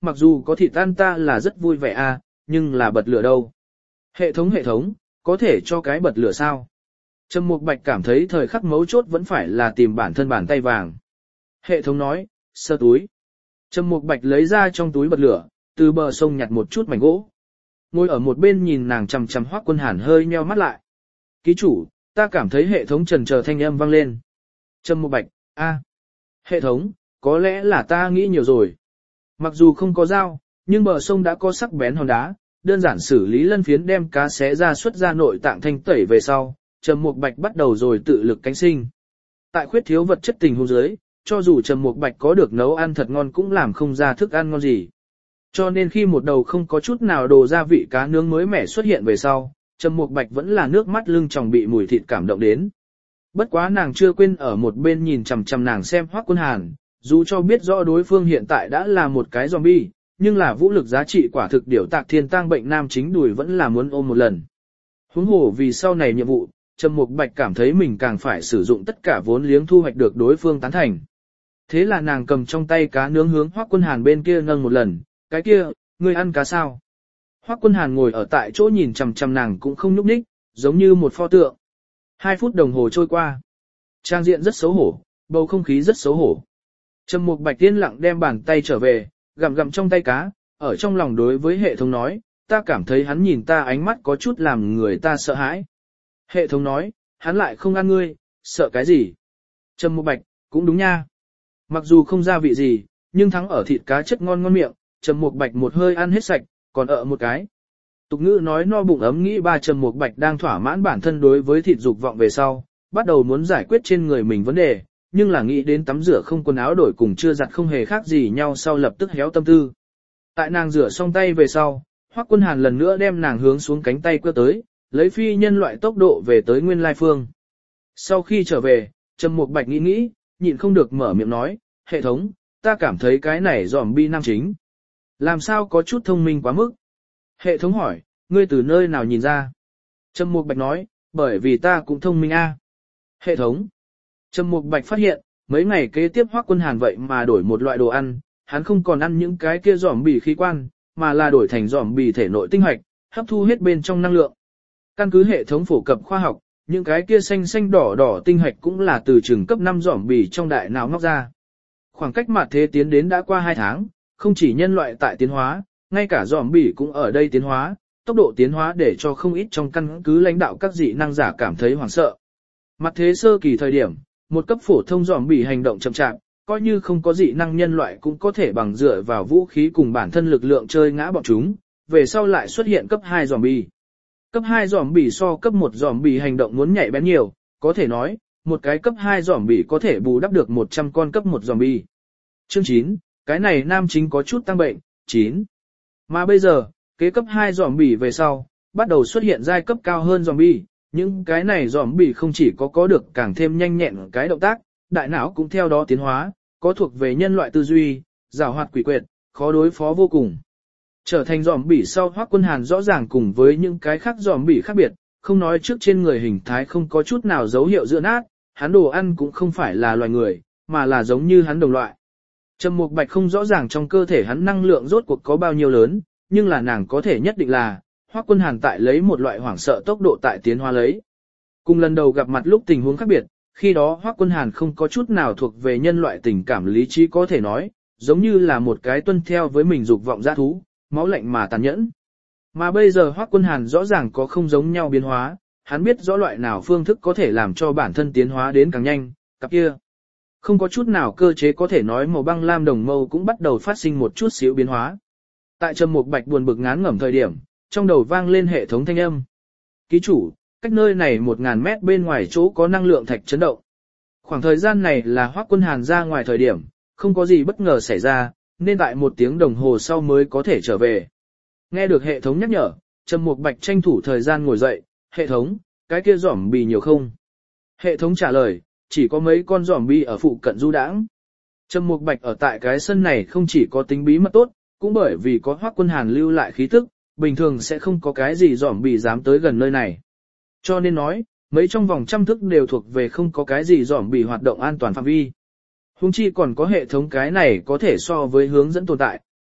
mặc dù có thịt ăn ta là rất vui vẻ a, nhưng là bật lửa đâu. Hệ thống hệ thống, có thể cho cái bật lửa sao? Trầm Mục Bạch cảm thấy thời khắc mấu chốt vẫn phải là tìm bản thân bàn tay vàng. Hệ thống nói, sơ túi. Trầm Mục Bạch lấy ra trong túi bật lửa, từ bờ sông nhặt một chút mảnh gỗ. Ngồi ở một bên nhìn nàng chằm chằm Hoắc Quân Hàn hơi nheo mắt lại. Ký chủ, ta cảm thấy hệ thống trần chờ thanh âm vang lên. Trầm Mục Bạch, a, hệ thống, có lẽ là ta nghĩ nhiều rồi. Mặc dù không có dao, nhưng bờ sông đã có sắc bén hòn đá, đơn giản xử lý lân phiến đem cá xé ra xuất ra nội tạng thanh tẩy về sau, Trầm Mục Bạch bắt đầu rồi tự lực cánh sinh. Tại khuyết thiếu vật chất tình huống dưới, cho dù Trầm Mục Bạch có được nấu ăn thật ngon cũng làm không ra thức ăn ngon gì. Cho nên khi một đầu không có chút nào đồ gia vị cá nướng mới mẻ xuất hiện về sau, Trầm Mục Bạch vẫn là nước mắt lưng tròng bị mùi thịt cảm động đến. Bất quá nàng chưa quên ở một bên nhìn chằm chằm nàng xem Hoắc Quân Hàn, dù cho biết rõ đối phương hiện tại đã là một cái zombie, nhưng là vũ lực giá trị quả thực điểu tạc thiên tang bệnh nam chính đùi vẫn là muốn ôm một lần. Huống hồ vì sau này nhiệm vụ, Trầm Mục Bạch cảm thấy mình càng phải sử dụng tất cả vốn liếng thu hoạch được đối phương tán thành. Thế là nàng cầm trong tay cá nướng hướng Hoắc Quân Hàn bên kia nâng một lần, cái kia, ngươi ăn cá sao? Hoắc Quân Hàn ngồi ở tại chỗ nhìn chằm chằm nàng cũng không nhúc nhích, giống như một pho tượng. Hai phút đồng hồ trôi qua. Trang diện rất xấu hổ, bầu không khí rất xấu hổ. Trầm Mục Bạch yên lặng đem bàn tay trở về, gặm gặm trong tay cá, ở trong lòng đối với hệ thống nói, ta cảm thấy hắn nhìn ta ánh mắt có chút làm người ta sợ hãi. Hệ thống nói, hắn lại không ăn ngươi, sợ cái gì? Trầm Mục Bạch, cũng đúng nha. Mặc dù không gia vị gì, nhưng thắng ở thịt cá chất ngon ngon miệng, Trầm Mục Bạch một hơi ăn hết sạch, còn ở một cái. Tục ngữ nói no bụng ấm nghĩ ba. Trầm Mục Bạch đang thỏa mãn bản thân đối với thịt dục vọng về sau, bắt đầu muốn giải quyết trên người mình vấn đề, nhưng là nghĩ đến tắm rửa không quần áo đổi cùng chưa giặt không hề khác gì nhau sau lập tức héo tâm tư. Tại nàng rửa xong tay về sau, Hoắc Quân Hàn lần nữa đem nàng hướng xuống cánh tay quơ tới, lấy phi nhân loại tốc độ về tới nguyên lai phương. Sau khi trở về, Trầm Mục Bạch nghĩ nghĩ, nhịn không được mở miệng nói, hệ thống, ta cảm thấy cái này zombie nam chính. Làm sao có chút thông minh quá mức? Hệ thống hỏi, ngươi từ nơi nào nhìn ra? Trầm Mục Bạch nói, bởi vì ta cũng thông minh a. Hệ thống. Trầm Mục Bạch phát hiện, mấy ngày kế tiếp Hoắc Quân Hàn vậy mà đổi một loại đồ ăn, hắn không còn ăn những cái kia zombie khí quan, mà là đổi thành zombie thể nội tinh hạch, hấp thu hết bên trong năng lượng. Căn cứ hệ thống phổ cập khoa học, những cái kia xanh xanh đỏ đỏ tinh hạch cũng là từ trường cấp năm zombie trong đại não ngóc ra. Khoảng cách mặt thế tiến đến đã qua hai tháng, không chỉ nhân loại tại tiến hóa, ngay cả zombie cũng ở đây tiến hóa, tốc độ tiến hóa để cho không ít trong căn cứ lãnh đạo các dị năng giả cảm thấy hoảng sợ. Mặt thế sơ kỳ thời điểm, một cấp phổ thông zombie hành động chậm chạp, coi như không có dị năng nhân loại cũng có thể bằng dựa vào vũ khí cùng bản thân lực lượng chơi ngã bọn chúng, về sau lại xuất hiện cấp hai zombie. Cấp hai zombie so cấp một zombie hành động muốn nhạy bén nhiều, có thể nói, một cái cấp hai zombie có thể bù đắp được một trăm con cấp một zombie. Chương chín, cái này nam chính có chút tăng bệnh, chín. Mà bây giờ, kế cấp hai zombie về sau, bắt đầu xuất hiện giai cấp cao hơn zombie, những cái này zombie không chỉ có có được càng thêm nhanh nhẹn cái động tác, đại não cũng theo đó tiến hóa, có thuộc về nhân loại tư duy, giàu hoạt quỷ quyệt, khó đối phó vô cùng. Trở thành zombie sau Hoắc Quân Hàn rõ ràng cùng với những cái khác zombie khác biệt, không nói trước trên người hình thái không có chút nào dấu hiệu giữa nát, hắn đồ ăn cũng không phải là loài người, mà là giống như hắn đồng loại. Trầm Mục Bạch không rõ ràng trong cơ thể hắn năng lượng rốt cuộc có bao nhiêu lớn, nhưng là nàng có thể nhất định là, Hoắc Quân Hàn tại lấy một loại hoảng sợ tốc độ tại tiến hóa lấy. Cùng lần đầu gặp mặt lúc tình huống khác biệt, khi đó Hoắc Quân Hàn không có chút nào thuộc về nhân loại tình cảm lý trí có thể nói, giống như là một cái tuân theo với mình dục vọng dã thú, máu lạnh mà tàn nhẫn. Mà bây giờ Hoắc Quân Hàn rõ ràng có không giống nhau biến hóa, hắn biết rõ loại nào phương thức có thể làm cho bản thân tiến hóa đến càng nhanh, cặp kia. Không có chút nào cơ chế có thể nói màu băng lam đồng mâu cũng bắt đầu phát sinh một chút xíu biến hóa. Tại Trầm Mục Bạch buồn bực ngán ngẩm thời điểm, trong đầu vang lên hệ thống thanh âm. Ký chủ, cách nơi này một ngàn mét bên ngoài chỗ có năng lượng thạch chấn động. Khoảng thời gian này là Hoắc Quân Hàn ra ngoài thời điểm, không có gì bất ngờ xảy ra, nên tại một tiếng đồng hồ sau mới có thể trở về. Nghe được hệ thống nhắc nhở, Trầm Mục Bạch tranh thủ thời gian ngồi dậy, hệ thống, cái kia zombie nhiều không? Hệ thống trả lời, chỉ có mấy con zombie ở phụ cận du đãng. Trầm Mục Bạch ở tại cái sân này không chỉ có tính bí mật tốt, cũng bởi vì có Hoắc Quân Hàn lưu lại khí tức, bình thường sẽ không có cái gì zombie dám tới gần nơi này. Cho nên nói, mấy trong vòng trăm thức đều thuộc về không có cái gì zombie hoạt động an toàn phạm vi. Huống chi còn có hệ thống cái này có thể so với hướng dẫn tồn tại,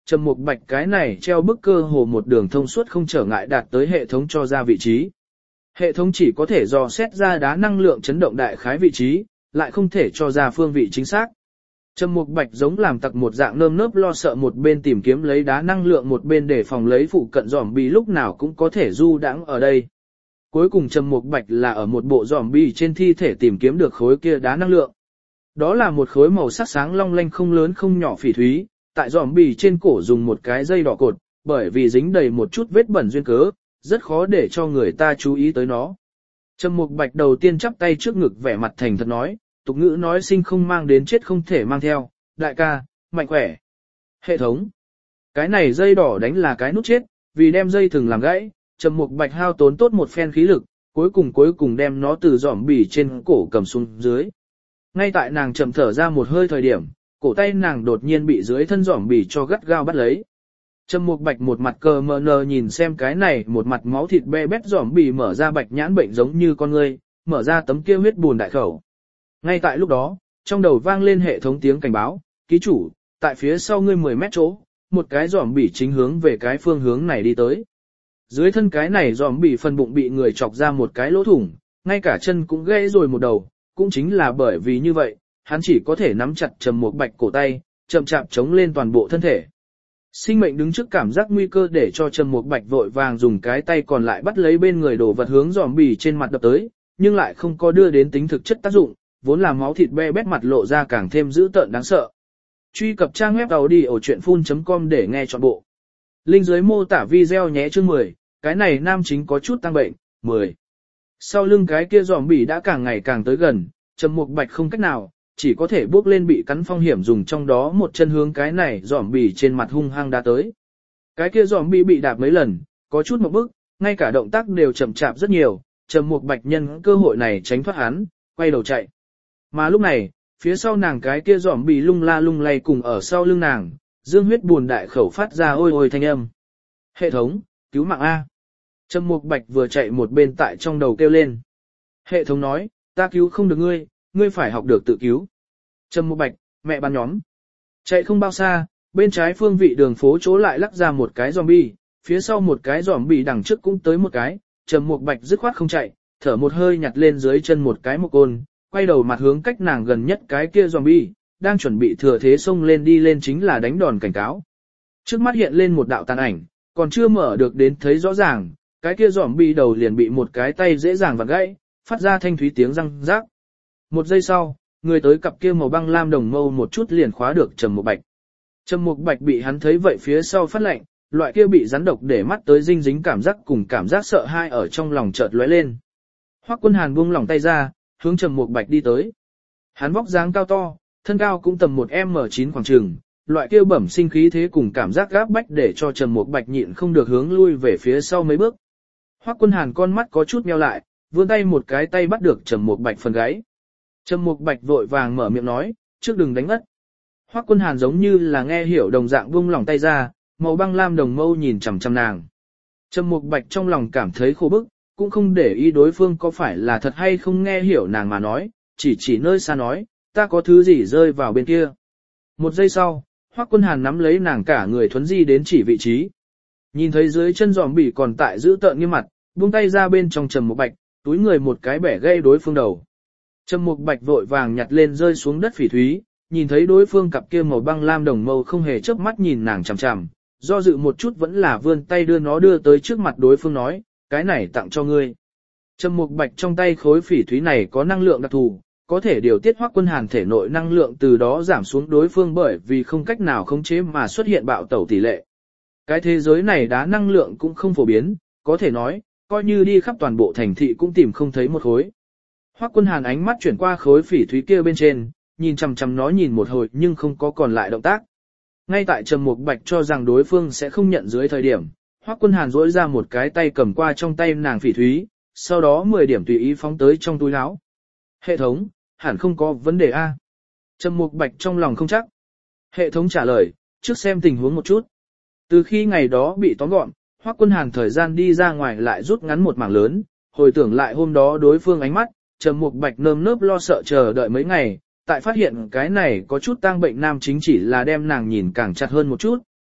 Trầm Mục Bạch cái này treo bức cơ hồ một đường thông suốt không trở ngại đạt tới hệ thống cho ra vị trí. Hệ thống chỉ có thể dò xét ra đá năng lượng chấn động đại khái vị trí, lại không thể cho ra phương vị chính xác. Trầm Mục Bạch giống làm tặc một dạng nơm nớp lo sợ một bên tìm kiếm lấy đá năng lượng một bên để phòng lấy phụ cận zombie lúc nào cũng có thể du đãng ở đây. Cuối cùng Trầm Mục Bạch là ở một bộ zombie trên thi thể tìm kiếm được khối kia đá năng lượng. Đó là một khối màu sắc sáng long lanh không lớn không nhỏ phỉ thúy, tại zombie trên cổ dùng một cái dây đỏ cột, bởi vì dính đầy một chút vết bẩn duyên cớ, rất khó để cho người ta chú ý tới nó. Trầm Mục Bạch đầu tiên chắp tay trước ngực vẻ mặt thành thật nói, tục ngữ nói sinh không mang đến chết không thể mang theo, đại ca, mạnh khỏe. Hệ thống. Cái này dây đỏ đánh là cái nút chết, vì đem dây thừng làm gãy, Trầm Mục Bạch hao tốn tốt một phen khí lực, cuối cùng cuối cùng đem nó từ zombie trên cổ cầm xuống dưới. Ngay tại nàng chậm thở ra một hơi thời điểm, cổ tay nàng đột nhiên bị dưới thân zombie cho gắt gao bắt lấy. Trầm Mục Bạch một mặt cờ mờ nờ nhìn xem cái này một mặt máu thịt be bét zombie mở ra bạch nhãn bệnh giống như con ngươi, mở ra tấm kia huyết buồn đại khẩu. Ngay tại lúc đó, trong đầu vang lên hệ thống tiếng cảnh báo, ký chủ, tại phía sau ngươi mười mét chỗ, một cái zombie chính hướng về cái phương hướng này đi tới. Dưới thân cái này zombie phần bụng bị người chọc ra một cái lỗ thủng, ngay cả chân cũng gãy rồi một đầu, cũng chính là bởi vì như vậy, hắn chỉ có thể nắm chặt Trầm Mục Bạch cổ tay, chậm chạp chống lên toàn bộ thân thể. Sinh mệnh đứng trước cảm giác nguy cơ để cho Trầm Mục Bạch vội vàng dùng cái tay còn lại bắt lấy bên người đồ vật hướng zombie trên mặt đập tới, nhưng lại không có đưa đến tính thực chất tác dụng, vốn là máu thịt be bét mặt lộ ra càng thêm dữ tợn đáng sợ. Truy cập trang web audiochuyenphun chấm com để nghe trọn bộ. Link dưới mô tả video nhé chương mười, cái này nam chính có chút tăng bệnh, mười. Sau lưng cái kia zombie đã càng ngày càng tới gần, Trầm Mục Bạch không cách nào, chỉ có thể bước lên bị cắn phong hiểm dùng trong đó một chân hướng cái này zombie trên mặt hung hăng đá tới. Cái kia zombie bị đạp mấy lần, có chút một bước, ngay cả động tác đều chậm chạp rất nhiều, Trầm Mục Bạch nhân cơ hội này tránh thoát hắn, quay đầu chạy. Mà lúc này, phía sau nàng cái kia zombie lung la lung lay cùng ở sau lưng nàng, dương huyết buồn đại khẩu phát ra ôi ôi thanh âm. Hệ thống, cứu mạng A. Trầm Mục Bạch vừa chạy một bên tại trong đầu kêu lên. Hệ thống nói, ta cứu không được ngươi, ngươi phải học được tự cứu. Trầm Mục Bạch, mẹ bán nhóm. Chạy không bao xa, bên trái phương vị đường phố chỗ lại lắc ra một cái zombie, phía sau một cái zombie đằng trước cũng tới một cái, Trầm Mục Bạch dứt khoát không chạy, thở một hơi nhặt lên dưới chân một cái một côn, quay đầu mặt hướng cách nàng gần nhất cái kia zombie, đang chuẩn bị thừa thế xông lên đi lên chính là đánh đòn cảnh cáo. Trước mắt hiện lên một đạo tàn ảnh, còn chưa mở được đến thấy rõ ràng, cái kia zombie đầu liền bị một cái tay dễ dàng vặn gãy, phát ra thanh thúy tiếng răng rác. Một giây sau, người tới cặp kia màu băng lam đồng mâu một chút liền khóa được Trầm Mục Bạch. Trầm Mục Bạch bị hắn thấy vậy phía sau phát lạnh, loại kia bị rắn độc để mắt tới dinh dính cảm giác cùng cảm giác sợ hãi ở trong lòng chợt lóe lên. Hoắc Quân Hàn buông lỏng tay ra, hướng Trầm Mục Bạch đi tới. Hắn vóc dáng cao to, thân cao cũng tầm một em chín khoảng chừng, loại kia bẩm sinh khí thế cùng cảm giác gáp bách để cho Trầm Mục Bạch nhịn không được hướng lui về phía sau mấy bước. Hoắc Quân Hàn con mắt có chút nheo lại, vươn tay một cái tay bắt được Trầm Mục Bạch phần gáy. Trầm Mục Bạch vội vàng mở miệng nói, trước đừng đánh ngất. Hoắc Quân Hàn giống như là nghe hiểu đồng dạng buông lỏng tay ra, màu băng lam đồng mâu nhìn chằm chằm nàng. Trầm Mục Bạch trong lòng cảm thấy khổ bức, cũng không để ý đối phương có phải là thật hay không nghe hiểu nàng mà nói, chỉ chỉ nơi xa nói, ta có thứ gì rơi vào bên kia. Một giây sau, Hoắc Quân Hàn nắm lấy nàng cả người thuấn di đến chỉ vị trí. Nhìn thấy dưới chân zombie còn tại giữ tợn nghiêm mặt, buông tay ra bên trong Trầm Mục Bạch, túi người một cái bẻ gãy đối phương đầu. Trầm Mục Bạch vội vàng nhặt lên rơi xuống đất phỉ thúy, nhìn thấy đối phương cặp kia màu băng lam đồng mâu không hề chớp mắt nhìn nàng chằm chằm, do dự một chút vẫn là vươn tay đưa nó đưa tới trước mặt đối phương nói, cái này tặng cho ngươi. Trầm Mục Bạch trong tay khối phỉ thúy này có năng lượng đặc thù, có thể điều tiết Hoắc Quân Hàn thể nội năng lượng từ đó giảm xuống đối phương bởi vì không cách nào khống chế mà xuất hiện bạo tẩu tỷ lệ. Cái thế giới này đá năng lượng cũng không phổ biến, có thể nói, coi như đi khắp toàn bộ thành thị cũng tìm không thấy một khối. Hoắc Quân Hàn ánh mắt chuyển qua khối phỉ thúy kia bên trên, nhìn chằm chằm nó nhìn một hồi nhưng không có còn lại động tác. Ngay tại Trầm Mục Bạch cho rằng đối phương sẽ không nhận dưới thời điểm, Hoắc Quân Hàn duỗi ra một cái tay cầm qua trong tay nàng phỉ thúy, sau đó mười điểm tùy ý phóng tới trong túi áo. Hệ thống, hẳn không có vấn đề a. Trầm Mục Bạch trong lòng không chắc. Hệ thống trả lời, trước xem tình huống một chút. Từ khi ngày đó bị tóm gọn, Hoắc Quân Hàn thời gian đi ra ngoài lại rút ngắn một mảng lớn, hồi tưởng lại hôm đó đối phương ánh mắt, Trầm Mục Bạch nơm nớp lo sợ chờ đợi mấy ngày, tại phát hiện cái này có chút tang bệnh nam chính chỉ là đem nàng nhìn càng chặt hơn một chút,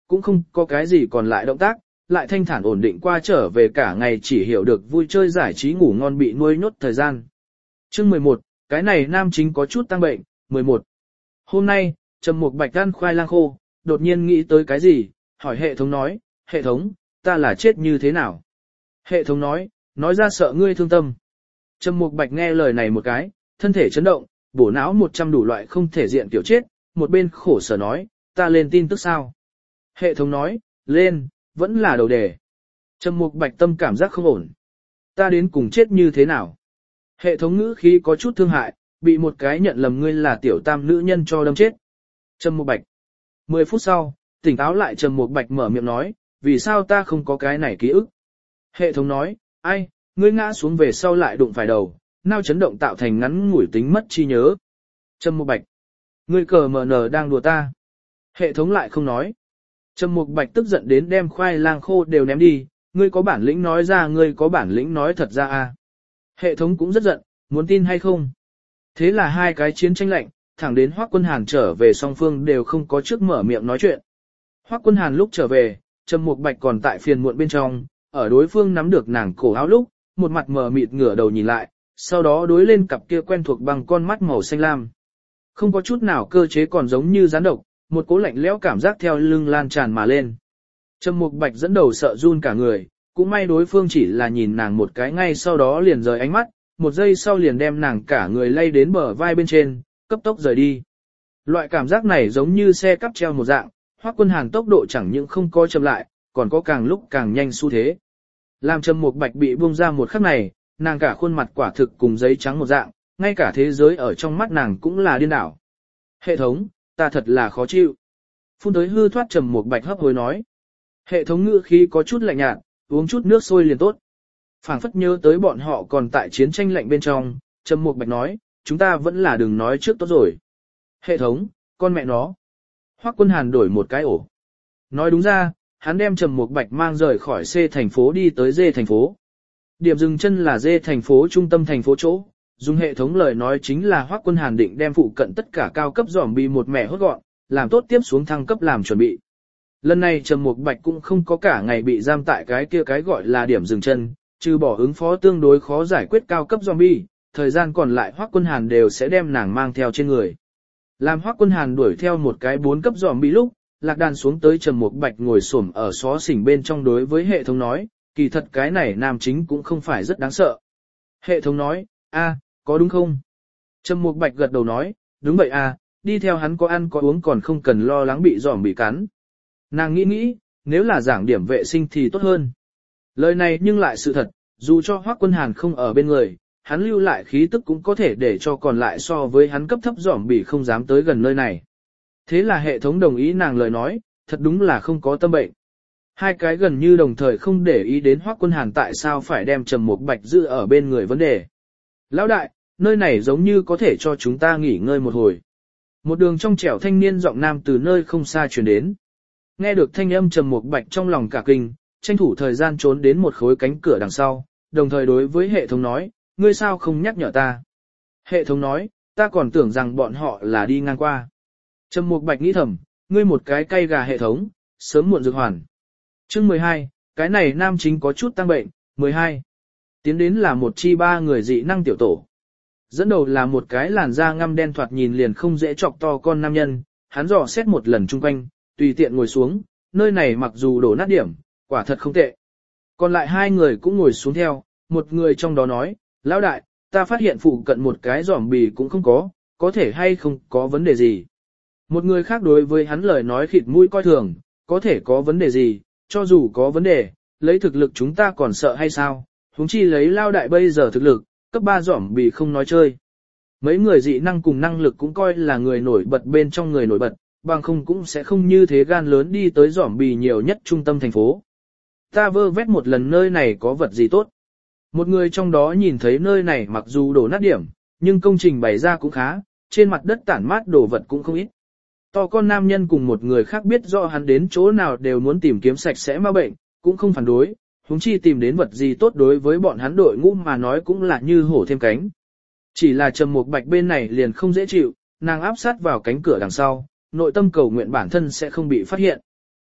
cũng không có cái gì còn lại động tác, lại thanh thản ổn định qua trở về cả ngày chỉ hiểu được vui chơi giải trí ngủ ngon bị nuôi nhốt thời gian. Chương mười một, cái này nam chính có chút tăng bệnh, mười một. Hôm nay, Trầm Mục Bạch ăn khoai lang khô, đột nhiên nghĩ tới cái gì, hỏi hệ thống nói, hệ thống, ta là chết như thế nào? Hệ thống nói, nói ra sợ ngươi thương tâm. Trầm Mục Bạch nghe lời này một cái, thân thể chấn động, bổ não một trăm đủ loại không thể diện tiểu chết, một bên khổ sở nói, ta lên tin tức sao? Hệ thống nói, lên, vẫn là đầu đề. Trầm Mục Bạch tâm cảm giác không ổn. Ta đến cùng chết như thế nào? Hệ thống ngữ khí có chút thương hại, bị một cái nhận lầm ngươi là tiểu tam nữ nhân cho đâm chết. Trầm Mục Bạch. Mười phút sau, tỉnh táo lại Trầm Mục Bạch mở miệng nói, vì sao ta không có cái này ký ức? Hệ thống nói, ai, ngươi ngã xuống về sau lại đụng phải đầu, nao chấn động tạo thành ngắn ngủi tính mất trí nhớ. Trầm Mục Bạch. Ngươi cờ mờ nờ đang đùa ta. Hệ thống lại không nói. Trầm Mục Bạch tức giận đến đem khoai lang khô đều ném đi, ngươi có bản lĩnh nói ra ngươi có bản lĩnh nói thật ra à. Hệ thống cũng rất giận, muốn tin hay không? Thế là hai cái chiến tranh lạnh, thẳng đến Hoắc Quân Hàn trở về song phương đều không có trước mở miệng nói chuyện. Hoắc Quân Hàn lúc trở về, Trầm Mục Bạch còn tại phiền muộn bên trong, ở đối phương nắm được nàng cổ áo lúc, một mặt mờ mịt ngửa đầu nhìn lại, sau đó đối lên cặp kia quen thuộc bằng con mắt màu xanh lam. Không có chút nào cơ chế còn giống như rắn độc, một cỗ lạnh lẽo cảm giác theo lưng lan tràn mà lên. Trầm Mục Bạch dẫn đầu sợ run cả người, cũng may đối phương chỉ là nhìn nàng một cái ngay sau đó liền rời ánh mắt, một giây sau liền đem nàng cả người lay đến bờ vai bên trên, cấp tốc rời đi. Loại cảm giác này giống như xe cắp treo một dạng, Hoắc Quân Hàn tốc độ chẳng những không có chậm lại, còn có càng lúc càng nhanh xu thế. Làm Trầm Mục Bạch bị buông ra một khắc này, nàng cả khuôn mặt quả thực cùng giấy trắng một dạng, ngay cả thế giới ở trong mắt nàng cũng là điên đảo. Hệ thống, ta thật là khó chịu. Phun tới hư thoát Trầm Mục Bạch hấp hối nói. Hệ thống ngữ khí có chút lạnh nhạt, uống chút nước sôi liền tốt. Phảng phất nhớ tới bọn họ còn tại chiến tranh lạnh bên trong, Trầm Mục Bạch nói, chúng ta vẫn là đừng nói trước tốt rồi. Hệ thống, con mẹ nó. Hoắc Quân Hàn đổi một cái ổ. Nói đúng ra, hắn đem Trầm Mục Bạch mang rời khỏi C thành phố đi tới D thành phố. Điểm dừng chân là D thành phố trung tâm thành phố chỗ, dùng hệ thống lời nói chính là Hoắc Quân Hàn định đem phụ cận tất cả cao cấp zombie một mẻ hốt gọn, làm tốt tiếp xuống thăng cấp làm chuẩn bị. Lần này Trầm Mục Bạch cũng không có cả ngày bị giam tại cái kia cái gọi là điểm dừng chân, trừ bỏ ứng phó tương đối khó giải quyết cao cấp zombie, thời gian còn lại Hoắc Quân Hàn đều sẽ đem nàng mang theo trên người. Làm Hoắc Quân Hàn đuổi theo một cái bốn cấp zombie lúc, lạc đàn xuống tới Trầm Mục Bạch ngồi xổm ở xó xỉnh bên trong đối với hệ thống nói, kỳ thật cái này nam chính cũng không phải rất đáng sợ. Hệ thống nói, a, có đúng không? Trầm Mục Bạch gật đầu nói, đúng vậy à, đi theo hắn có ăn có uống còn không cần lo lắng bị giòm bị cắn. Nàng nghĩ nghĩ, nếu là giảng điểm vệ sinh thì tốt hơn. Lời này nhưng lại sự thật, dù cho Hoắc Quân Hàn không ở bên người, hắn lưu lại khí tức cũng có thể để cho còn lại so với hắn cấp thấp giòm bị không dám tới gần nơi này. Thế là hệ thống đồng ý nàng lời nói, thật đúng là không có tâm bệnh. Hai cái gần như đồng thời không để ý đến Hoắc Quân Hàn tại sao phải đem Trầm Mục Bạch giữ ở bên người vấn đề. Lão đại, nơi này giống như có thể cho chúng ta nghỉ ngơi một hồi. Một đường trong trẻo thanh niên giọng nam từ nơi không xa truyền đến. Nghe được thanh âm Trầm Mục Bạch trong lòng cả kinh, tranh thủ thời gian trốn đến một khối cánh cửa đằng sau, đồng thời đối với hệ thống nói, ngươi sao không nhắc nhở ta. Hệ thống nói, ta còn tưởng rằng bọn họ là đi ngang qua. Trầm Mục Bạch nghĩ thầm, ngươi một cái cay gà hệ thống, sớm muộn dược hoàn. Chương mười hai, cái này nam chính có chút tăng bệnh, mười hai. Tiến đến là một chi ba người dị năng tiểu tổ. Dẫn đầu là một cái làn da ngăm đen thoạt nhìn liền không dễ chọc to con nam nhân, hắn dò xét một lần chung quanh, tùy tiện ngồi xuống, nơi này mặc dù đổ nát điểm, quả thật không tệ. Còn lại hai người cũng ngồi xuống theo, một người trong đó nói, lão đại, ta phát hiện phụ cận một cái giòm bì cũng không có, có thể hay không có vấn đề gì. Một người khác đối với hắn lời nói khịt mũi coi thường, có thể có vấn đề gì, cho dù có vấn đề, lấy thực lực chúng ta còn sợ hay sao, huống chi lấy lao đại bây giờ thực lực, cấp ba giỏm bì không nói chơi. Mấy người dị năng cùng năng lực cũng coi là người nổi bật bên trong người nổi bật, bằng không cũng sẽ không như thế gan lớn đi tới giỏm bì nhiều nhất trung tâm thành phố. Ta vơ vét một lần nơi này có vật gì tốt. Một người trong đó nhìn thấy nơi này mặc dù đổ nát điểm, nhưng công trình bày ra cũng khá, trên mặt đất tản mát đổ vật cũng không ít. To con nam nhân cùng một người khác biết rõ hắn đến chỗ nào đều muốn tìm kiếm sạch sẽ ma bệnh, cũng không phản đối, huống chi tìm đến vật gì tốt đối với bọn hắn đội ngũ mà nói cũng là như hổ thêm cánh. Chỉ là Trầm Mục Bạch bên này liền không dễ chịu, nàng áp sát vào cánh cửa đằng sau, nội tâm cầu nguyện bản thân sẽ không bị phát hiện.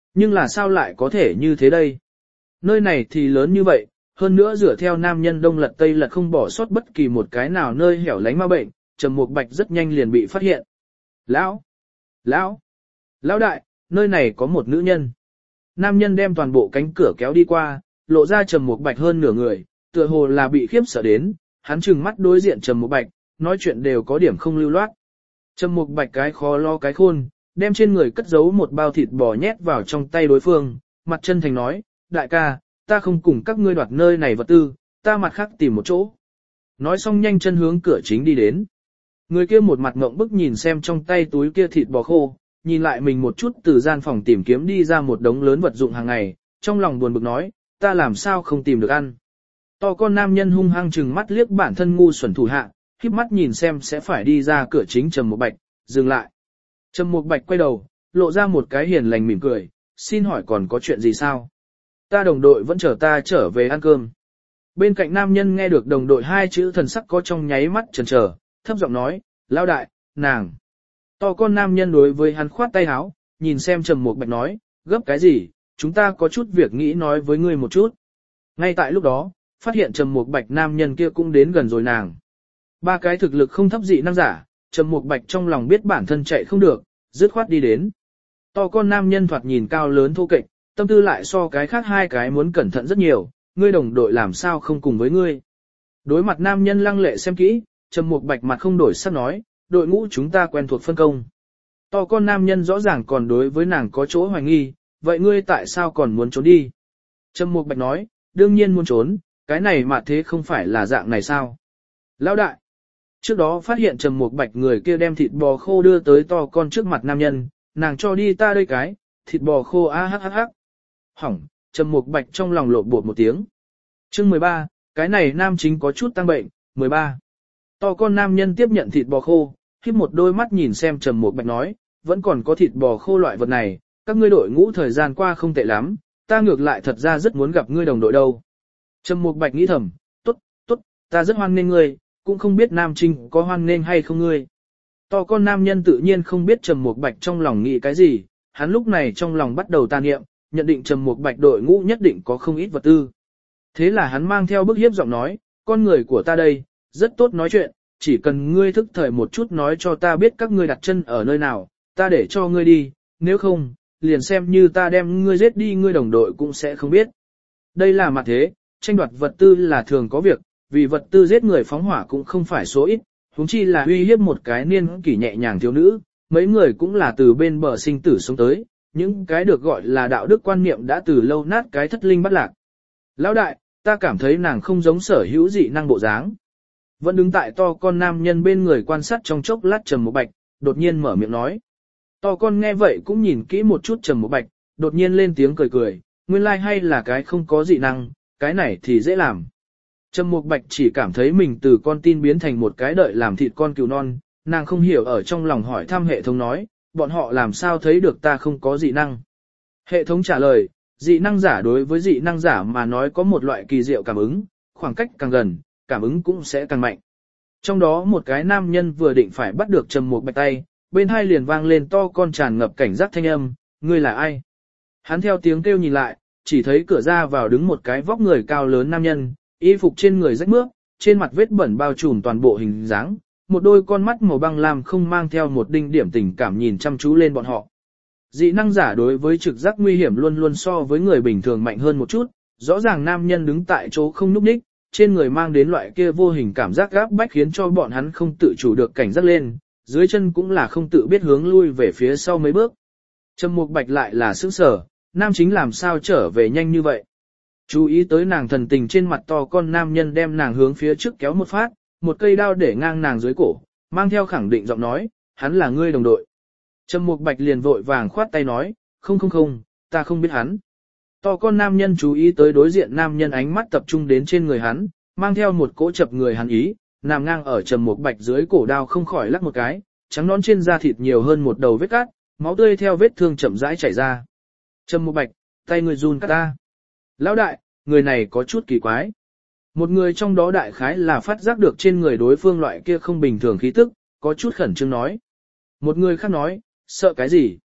Nhưng là sao lại có thể như thế đây? Nơi này thì lớn như vậy, hơn nữa dựa theo nam nhân đông lật tây lật không bỏ sót bất kỳ một cái nào nơi hẻo lánh ma bệnh, Trầm Mục Bạch rất nhanh liền bị phát hiện. Lão! Lão! Lão đại, nơi này có một nữ nhân. Nam nhân đem toàn bộ cánh cửa kéo đi qua, lộ ra Trầm Mục Bạch hơn nửa người, tựa hồ là bị khiếp sợ đến, hắn trừng mắt đối diện Trầm Mục Bạch, nói chuyện đều có điểm không lưu loát. Trầm Mục Bạch cái khó lo cái khôn, đem trên người cất giấu một bao thịt bò nhét vào trong tay đối phương, mặt chân thành nói, đại ca, ta không cùng các ngươi đoạt nơi này vật tư, ta mặt khác tìm một chỗ. Nói xong nhanh chân hướng cửa chính đi đến. Người kia một mặt ngộng bức nhìn xem trong tay túi kia thịt bò khô, nhìn lại mình một chút từ gian phòng tìm kiếm đi ra một đống lớn vật dụng hàng ngày, trong lòng buồn bực nói, ta làm sao không tìm được ăn. To con nam nhân hung hăng chừng mắt liếc bản thân ngu xuẩn thủ hạ, khép mắt nhìn xem sẽ phải đi ra cửa chính Trầm Mục Bạch, dừng lại. Trầm Mục Bạch quay đầu, lộ ra một cái hiền lành mỉm cười, xin hỏi còn có chuyện gì sao? Ta đồng đội vẫn chờ ta trở về ăn cơm. Bên cạnh nam nhân nghe được đồng đội hai chữ thần sắc có trong nháy mắt chần chờ, thấp giọng nói, lão đại, nàng. To con nam nhân đối với hắn khoát tay áo, nhìn xem Trầm Mục Bạch nói, gấp cái gì, chúng ta có chút việc nghĩ nói với ngươi một chút. Ngay tại lúc đó, phát hiện Trầm Mục Bạch nam nhân kia cũng đến gần rồi nàng. Ba cái thực lực không thấp dị năng giả, Trầm Mục Bạch trong lòng biết bản thân chạy không được, dứt khoát đi đến. To con nam nhân thoạt nhìn cao lớn thô kệch, tâm tư lại so cái khác hai cái muốn cẩn thận rất nhiều, ngươi đồng đội làm sao không cùng với ngươi. Đối mặt nam nhân lăng lệ xem kỹ, Trầm Mục Bạch mặt không đổi sắc nói, đội ngũ chúng ta quen thuộc phân công. To con nam nhân rõ ràng còn đối với nàng có chỗ hoài nghi, vậy ngươi tại sao còn muốn trốn đi? Trầm Mục Bạch nói, đương nhiên muốn trốn, cái này mà thế không phải là dạng này sao? Lão đại! Trước đó phát hiện Trầm Mục Bạch người kia đem thịt bò khô đưa tới to con trước mặt nam nhân, nàng cho đi ta đây cái, thịt bò khô a hắc hắc hắc. Hỏng, Trầm Mục Bạch trong lòng lộn bột một tiếng. Chương mười ba, cái này nam chính có chút tăng bệnh, mười ba. To con nam nhân tiếp nhận thịt bò khô, khép một đôi mắt nhìn xem Trầm Mục Bạch nói, vẫn còn có thịt bò khô loại vật này, các ngươi đội ngũ thời gian qua không tệ lắm, ta ngược lại thật ra rất muốn gặp ngươi đồng đội đâu. Trầm Mục Bạch nghĩ thầm, tốt, tốt, ta rất hoan nghênh ngươi, cũng không biết nam chính có hoan nghênh hay không ngươi. To con nam nhân tự nhiên không biết Trầm Mục Bạch trong lòng nghĩ cái gì, hắn lúc này trong lòng bắt đầu tà niệm, nhận định Trầm Mục Bạch đội ngũ nhất định có không ít vật tư. Thế là hắn mang theo bức hiếp giọng nói, con người của ta đây, rất tốt nói chuyện, chỉ cần ngươi thức thời một chút nói cho ta biết các ngươi đặt chân ở nơi nào, ta để cho ngươi đi, nếu không, liền xem như ta đem ngươi giết đi ngươi đồng đội cũng sẽ không biết. Đây là mặt thế, tranh đoạt vật tư là thường có việc, vì vật tư giết người phóng hỏa cũng không phải số ít, huống chi là uy hiếp một cái niên kỷ nhẹ nhàng thiếu nữ, mấy người cũng là từ bên bờ sinh tử sống tới, những cái được gọi là đạo đức quan niệm đã từ lâu nát cái thất linh bắt lạc. Lão đại, ta cảm thấy nàng không giống sở hữu dị năng bộ dáng. Vẫn đứng tại to con nam nhân bên người quan sát trong chốc lát Trầm Mục Bạch, đột nhiên mở miệng nói. To con nghe vậy cũng nhìn kỹ một chút Trầm Mục Bạch, đột nhiên lên tiếng cười cười, nguyên lai like hay là cái không có dị năng, cái này thì dễ làm. Trầm Mục Bạch chỉ cảm thấy mình từ con tin biến thành một cái đợi làm thịt con cừu non, nàng không hiểu ở trong lòng hỏi thăm hệ thống nói, bọn họ làm sao thấy được ta không có dị năng. Hệ thống trả lời, dị năng giả đối với dị năng giả mà nói có một loại kỳ diệu cảm ứng, khoảng cách càng gần, cảm ứng cũng sẽ càng mạnh. Trong đó một cái nam nhân vừa định phải bắt được Trầm Mục Bạch tay, bên hai liền vang lên to con tràn ngập cảnh giác thanh âm, ngươi là ai? Hắn theo tiếng kêu nhìn lại, chỉ thấy cửa ra vào đứng một cái vóc người cao lớn nam nhân, y phục trên người rách mướp, trên mặt vết bẩn bao trùm toàn bộ hình dáng, một đôi con mắt màu băng lam không mang theo một đinh điểm tình cảm nhìn chăm chú lên bọn họ. Dị năng giả đối với trực giác nguy hiểm luôn luôn so với người bình thường mạnh hơn một chút, rõ ràng nam nhân đứng tại chỗ không nhúc nhích, trên người mang đến loại kia vô hình cảm giác gáp bách khiến cho bọn hắn không tự chủ được cảnh giác lên, dưới chân cũng là không tự biết hướng lui về phía sau mấy bước. Trầm Mục Bạch lại là sững sờ, nam chính làm sao trở về nhanh như vậy. Chú ý tới nàng thần tình trên mặt to con nam nhân đem nàng hướng phía trước kéo một phát, một cây đao để ngang nàng dưới cổ, mang theo khẳng định giọng nói, hắn là ngươi đồng đội. Trầm Mục Bạch liền vội vàng khoát tay nói, không không không, ta không biết hắn. To con nam nhân chú ý tới đối diện nam nhân ánh mắt tập trung đến trên người hắn, mang theo một cỗ chập người hắn ý, nằm ngang ở Trầm Mục Bạch dưới cổ đao không khỏi lắc một cái, trắng nõn trên da thịt nhiều hơn một đầu vết cát, máu tươi theo vết thương chậm rãi chảy ra. Trầm Mục Bạch, tay người run cắt ta. Lão đại, người này có chút kỳ quái. Một người trong đó đại khái là phát giác được trên người đối phương loại kia không bình thường khí tức, có chút khẩn trương nói. Một người khác nói, sợ cái gì?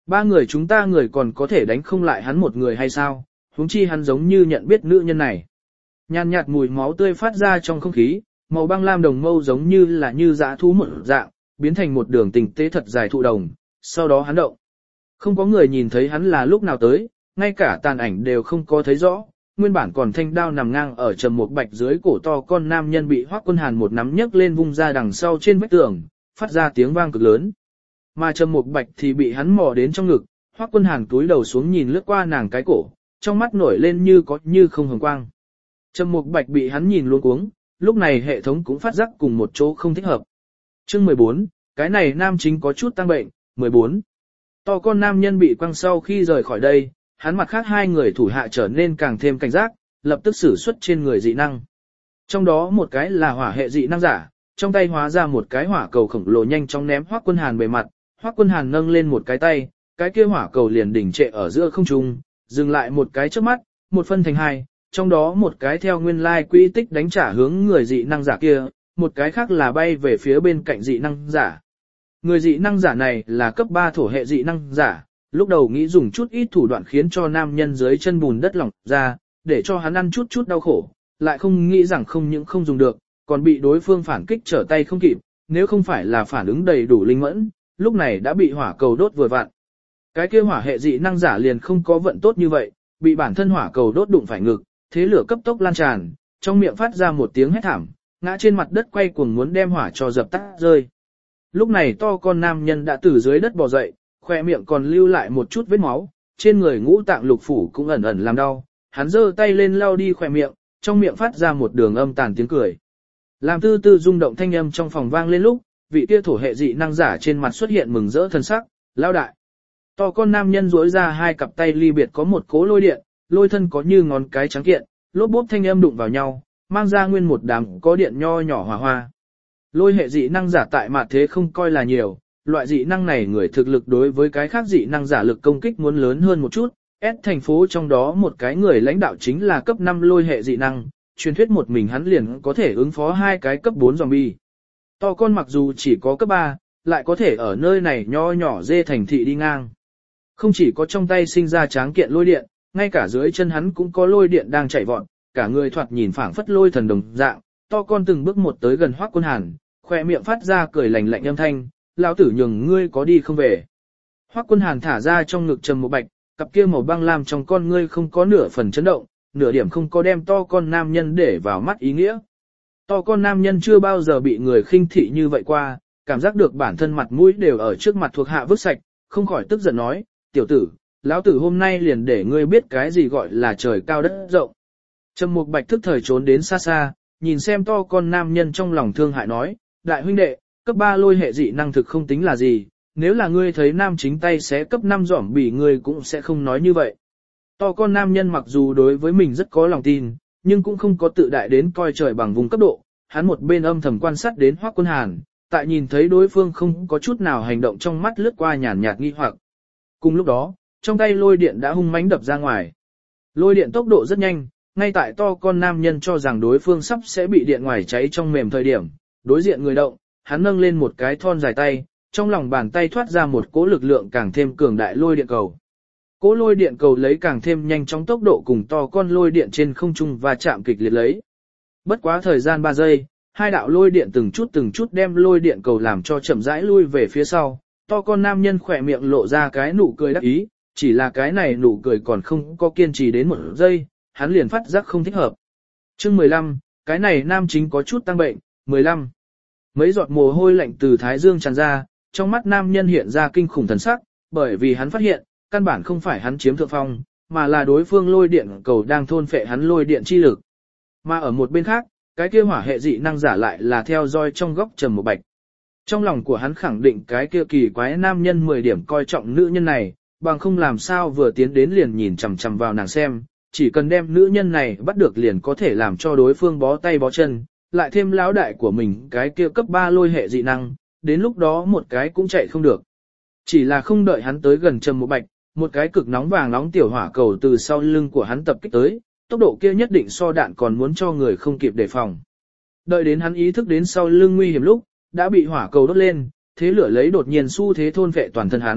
Ba người chúng ta người còn có thể đánh không lại hắn một người hay sao, huống chi hắn giống như nhận biết nữ nhân này. Nhàn nhạt mùi máu tươi phát ra trong không khí, màu băng lam đồng mâu giống như là như dã thú một dạng, biến thành một đường tình tế thật dài thụ đồng, sau đó hắn động. Không có người nhìn thấy hắn là lúc nào tới, ngay cả tàn ảnh đều không có thấy rõ, nguyên bản còn thanh đao nằm ngang ở trầm một bạch dưới cổ to con nam nhân bị Hoắc Quân Hàn một nắm nhấc lên vung ra đằng sau trên vách tường, phát ra tiếng vang cực lớn. Mà trầm một bạch thì bị hắn mò đến trong ngực, Hoắc Quân Hàn túi đầu xuống nhìn lướt qua nàng cái cổ, trong mắt nổi lên như có như không hồng quang. Trầm một bạch bị hắn nhìn luống cuống, lúc này hệ thống cũng phát giác cùng một chỗ không thích hợp. Chương mười bốn, cái này nam chính có chút tăng bệnh, mười bốn. To con nam nhân bị quăng sau khi rời khỏi đây, hắn mặt khác hai người thủ hạ trở nên càng thêm cảnh giác, lập tức sử xuất trên người dị năng. Trong đó một cái là hỏa hệ dị năng giả, trong tay hóa ra một cái hỏa cầu khổng lồ nhanh chóng ném Hoắc Quân Hàn bề mặt, Hoắc Quân Hàn nâng lên một cái tay, cái kia hỏa cầu liền đỉnh trệ ở giữa không trung, dừng lại một cái trước mắt, một phân thành hai, trong đó một cái theo nguyên lai quỹ tích đánh trả hướng người dị năng giả kia, một cái khác là bay về phía bên cạnh dị năng giả. Người dị năng giả này là cấp ba thổ hệ dị năng giả, lúc đầu nghĩ dùng chút ít thủ đoạn khiến cho nam nhân dưới chân bùn đất lỏng ra, để cho hắn ăn chút chút đau khổ, lại không nghĩ rằng không những không dùng được, còn bị đối phương phản kích trở tay không kịp, nếu không phải là phản ứng đầy đủ linh mẫn, lúc này đã bị hỏa cầu đốt vừa vặn. Cái kia hỏa hệ dị năng giả liền không có vận tốt như vậy, bị bản thân hỏa cầu đốt đụng phải ngực, thế lửa cấp tốc lan tràn, trong miệng phát ra một tiếng hét thảm, ngã trên mặt đất quay cuồng muốn đem hỏa cho dập tắt rơi. Lúc này to con nam nhân đã từ dưới đất bò dậy, khoe miệng còn lưu lại một chút vết máu, trên người ngũ tạng lục phủ cũng ẩn ẩn làm đau, hắn giơ tay lên lau đi khoe miệng, trong miệng phát ra một đường âm tàn tiếng cười. Làm tư tư rung động thanh âm trong phòng vang lên lúc, vị kia thổ hệ dị năng giả trên mặt xuất hiện mừng rỡ thân sắc, lao đại. To con nam nhân duỗi ra hai cặp tay ly biệt có một cố lôi điện, lôi thân có như ngón cái trắng kiện, lốp bốp thanh âm đụng vào nhau, mang ra nguyên một đám có điện nho nhỏ hòa hoa. Lôi hệ dị năng giả tại mặt thế không coi là nhiều, loại dị năng này người thực lực đối với cái khác dị năng giả lực công kích muốn lớn hơn một chút. S thành phố trong đó một cái người lãnh đạo chính là cấp năm lôi hệ dị năng, truyền thuyết một mình hắn liền có thể ứng phó hai cái cấp bốn zombie. To con mặc dù chỉ có cấp ba, lại có thể ở nơi này nho nhỏ dê thành thị đi ngang. Không chỉ có trong tay sinh ra tráng kiện lôi điện, ngay cả dưới chân hắn cũng có lôi điện đang chạy vọt, cả người thoạt nhìn phảng phất lôi thần đồng dạng. To con từng bước một tới gần Hoắc Quân Hàn, khoe miệng phát ra cười lạnh lạnh âm thanh, lão tử nhường ngươi có đi không về. Hoắc Quân Hàn thả ra trong ngực trầm một bạch, cặp kia màu băng lam trong con ngươi không có nửa phần chấn động, nửa điểm không có đem to con nam nhân để vào mắt ý nghĩa. To con nam nhân chưa bao giờ bị người khinh thị như vậy qua, cảm giác được bản thân mặt mũi đều ở trước mặt thuộc hạ vứt sạch, không khỏi tức giận nói, tiểu tử, lão tử hôm nay liền để ngươi biết cái gì gọi là trời cao đất rộng. Trầm Mục Bạch thức thời trốn đến xa xa, nhìn xem to con nam nhân trong lòng thương hại nói, đại huynh đệ, cấp ba lôi hệ dị năng thực không tính là gì, nếu là ngươi thấy nam chính tay sẽ cấp năm giỏm bỉ ngươi cũng sẽ không nói như vậy. To con nam nhân mặc dù đối với mình rất có lòng tin, nhưng cũng không có tự đại đến coi trời bằng vùng cấp độ, hắn một bên âm thầm quan sát đến Hoắc Quân Hàn, tại nhìn thấy đối phương không có chút nào hành động trong mắt lướt qua nhàn nhạt nghi hoặc. Cùng lúc đó, trong tay lôi điện đã hung mãnh đập ra ngoài. Lôi điện tốc độ rất nhanh, ngay tại to con nam nhân cho rằng đối phương sắp sẽ bị điện ngoài cháy trong mềm thời điểm, đối diện người động, hắn nâng lên một cái thon dài tay, trong lòng bàn tay thoát ra một cỗ lực lượng càng thêm cường đại lôi điện cầu. Cỗ lôi điện cầu lấy càng thêm nhanh chóng tốc độ cùng to con lôi điện trên không trung và chạm kịch liệt lấy. Bất quá thời gian ba giây, hai đạo lôi điện từng chút từng chút đem lôi điện cầu làm cho chậm rãi lui về phía sau. To con nam nhân khỏe miệng lộ ra cái nụ cười đắc ý, chỉ là cái này nụ cười còn không có kiên trì đến một giây, hắn liền phát giác không thích hợp. Chương mười lăm, cái này nam chính có chút tăng bệnh, mười lăm. Mấy giọt mồ hôi lạnh từ thái dương tràn ra, trong mắt nam nhân hiện ra kinh khủng thần sắc, bởi vì hắn phát hiện, căn bản không phải hắn chiếm thượng phong, mà là đối phương lôi điện cầu đang thôn phệ hắn lôi điện chi lực. Mà ở một bên khác, cái kia hỏa hệ dị năng giả lại là theo dõi trong góc Trầm Mục Bạch. Trong lòng của hắn khẳng định cái kia kỳ quái nam nhân mười điểm coi trọng nữ nhân này, bằng không làm sao vừa tiến đến liền nhìn chằm chằm vào nàng xem, chỉ cần đem nữ nhân này bắt được liền có thể làm cho đối phương bó tay bó chân, lại thêm lão đại của mình cái kia cấp ba lôi hệ dị năng, đến lúc đó một cái cũng chạy không được. Chỉ là không đợi hắn tới gần Trầm Mục Bạch, một cái cực nóng vàng nóng tiểu hỏa cầu từ sau lưng của hắn tập kích tới, tốc độ kia nhất định so đạn còn muốn cho người không kịp đề phòng. Đợi đến hắn ý thức đến sau lưng nguy hiểm lúc, đã bị hỏa cầu đốt lên, thế lửa lấy đột nhiên xu thế thôn vệ toàn thân hắn,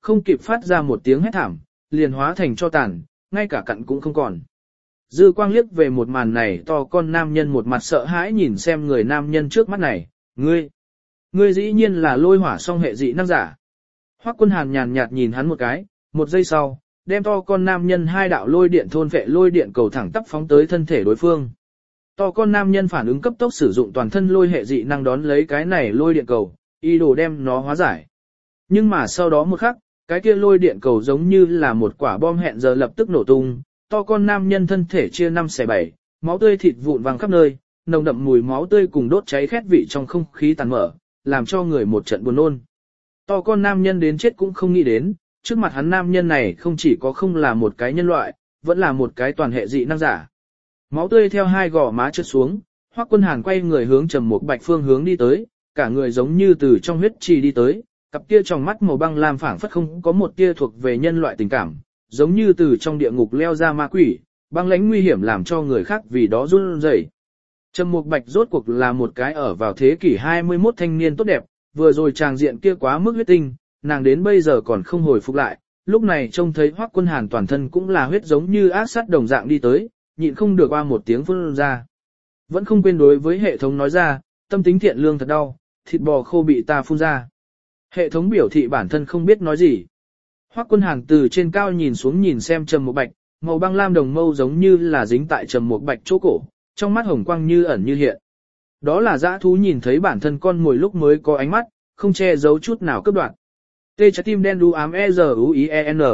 không kịp phát ra một tiếng hét thảm, liền hóa thành cho tàn, ngay cả cặn cũng không còn. Dư quang liếc về một màn này, to con nam nhân một mặt sợ hãi nhìn xem người nam nhân trước mắt này, ngươi, ngươi dĩ nhiên là lôi hỏa song hệ dị năng giả. Hoắc Quân Hàn nhàn nhạt nhìn hắn một cái, một giây sau, đem to con nam nhân hai đạo lôi điện thôn vệ lôi điện cầu thẳng tắp phóng tới thân thể đối phương. To con nam nhân phản ứng cấp tốc sử dụng toàn thân lôi hệ dị năng đón lấy cái này lôi điện cầu, ý đồ đem nó hóa giải. Nhưng mà sau đó một khắc, cái kia lôi điện cầu giống như là một quả bom hẹn giờ lập tức nổ tung, to con nam nhân thân thể chia năm xẻ bảy, máu tươi thịt vụn vàng khắp nơi, nồng đậm mùi máu tươi cùng đốt cháy khét vị trong không khí tàn mở, làm cho người một trận buồn nôn. To con nam nhân đến chết cũng không nghĩ đến, trước mặt hắn nam nhân này không chỉ có không là một cái nhân loại, vẫn là một cái toàn hệ dị năng giả. Máu tươi theo hai gò má trượt xuống, Hoắc Quân Hàn quay người hướng Trầm Mục Bạch phương hướng đi tới, cả người giống như từ trong huyết trì đi tới, cặp kia trong mắt màu băng lam phảng phất không có một tia thuộc về nhân loại tình cảm, giống như từ trong địa ngục leo ra ma quỷ, băng lãnh nguy hiểm làm cho người khác vì đó run rẩy. Trầm Mục Bạch rốt cuộc là một cái ở vào thế kỷ hai mươi mốt thanh niên tốt đẹp, vừa rồi tràng diện kia quá mức huyết tinh, nàng đến bây giờ còn không hồi phục lại, lúc này trông thấy Hoắc Quân Hàn toàn thân cũng là huyết giống như ác sát đồng dạng đi tới, nhịn không được qua một tiếng phun ra. Vẫn không quên đối với hệ thống nói ra, tâm tính thiện lương thật đau, thịt bò khô bị ta phun ra. Hệ thống biểu thị bản thân không biết nói gì. Hoắc Quân Hàn từ trên cao nhìn xuống nhìn xem Trầm Mục Bạch, màu băng lam đồng mâu giống như là dính tại Trầm Mục Bạch chỗ cổ, trong mắt hồng quang như ẩn như hiện. Đó là dã thú nhìn thấy bản thân con mồi lúc mới có ánh mắt, không che giấu chút nào cướp đoạt. Tê trái tim đen đu ám e r u i e n.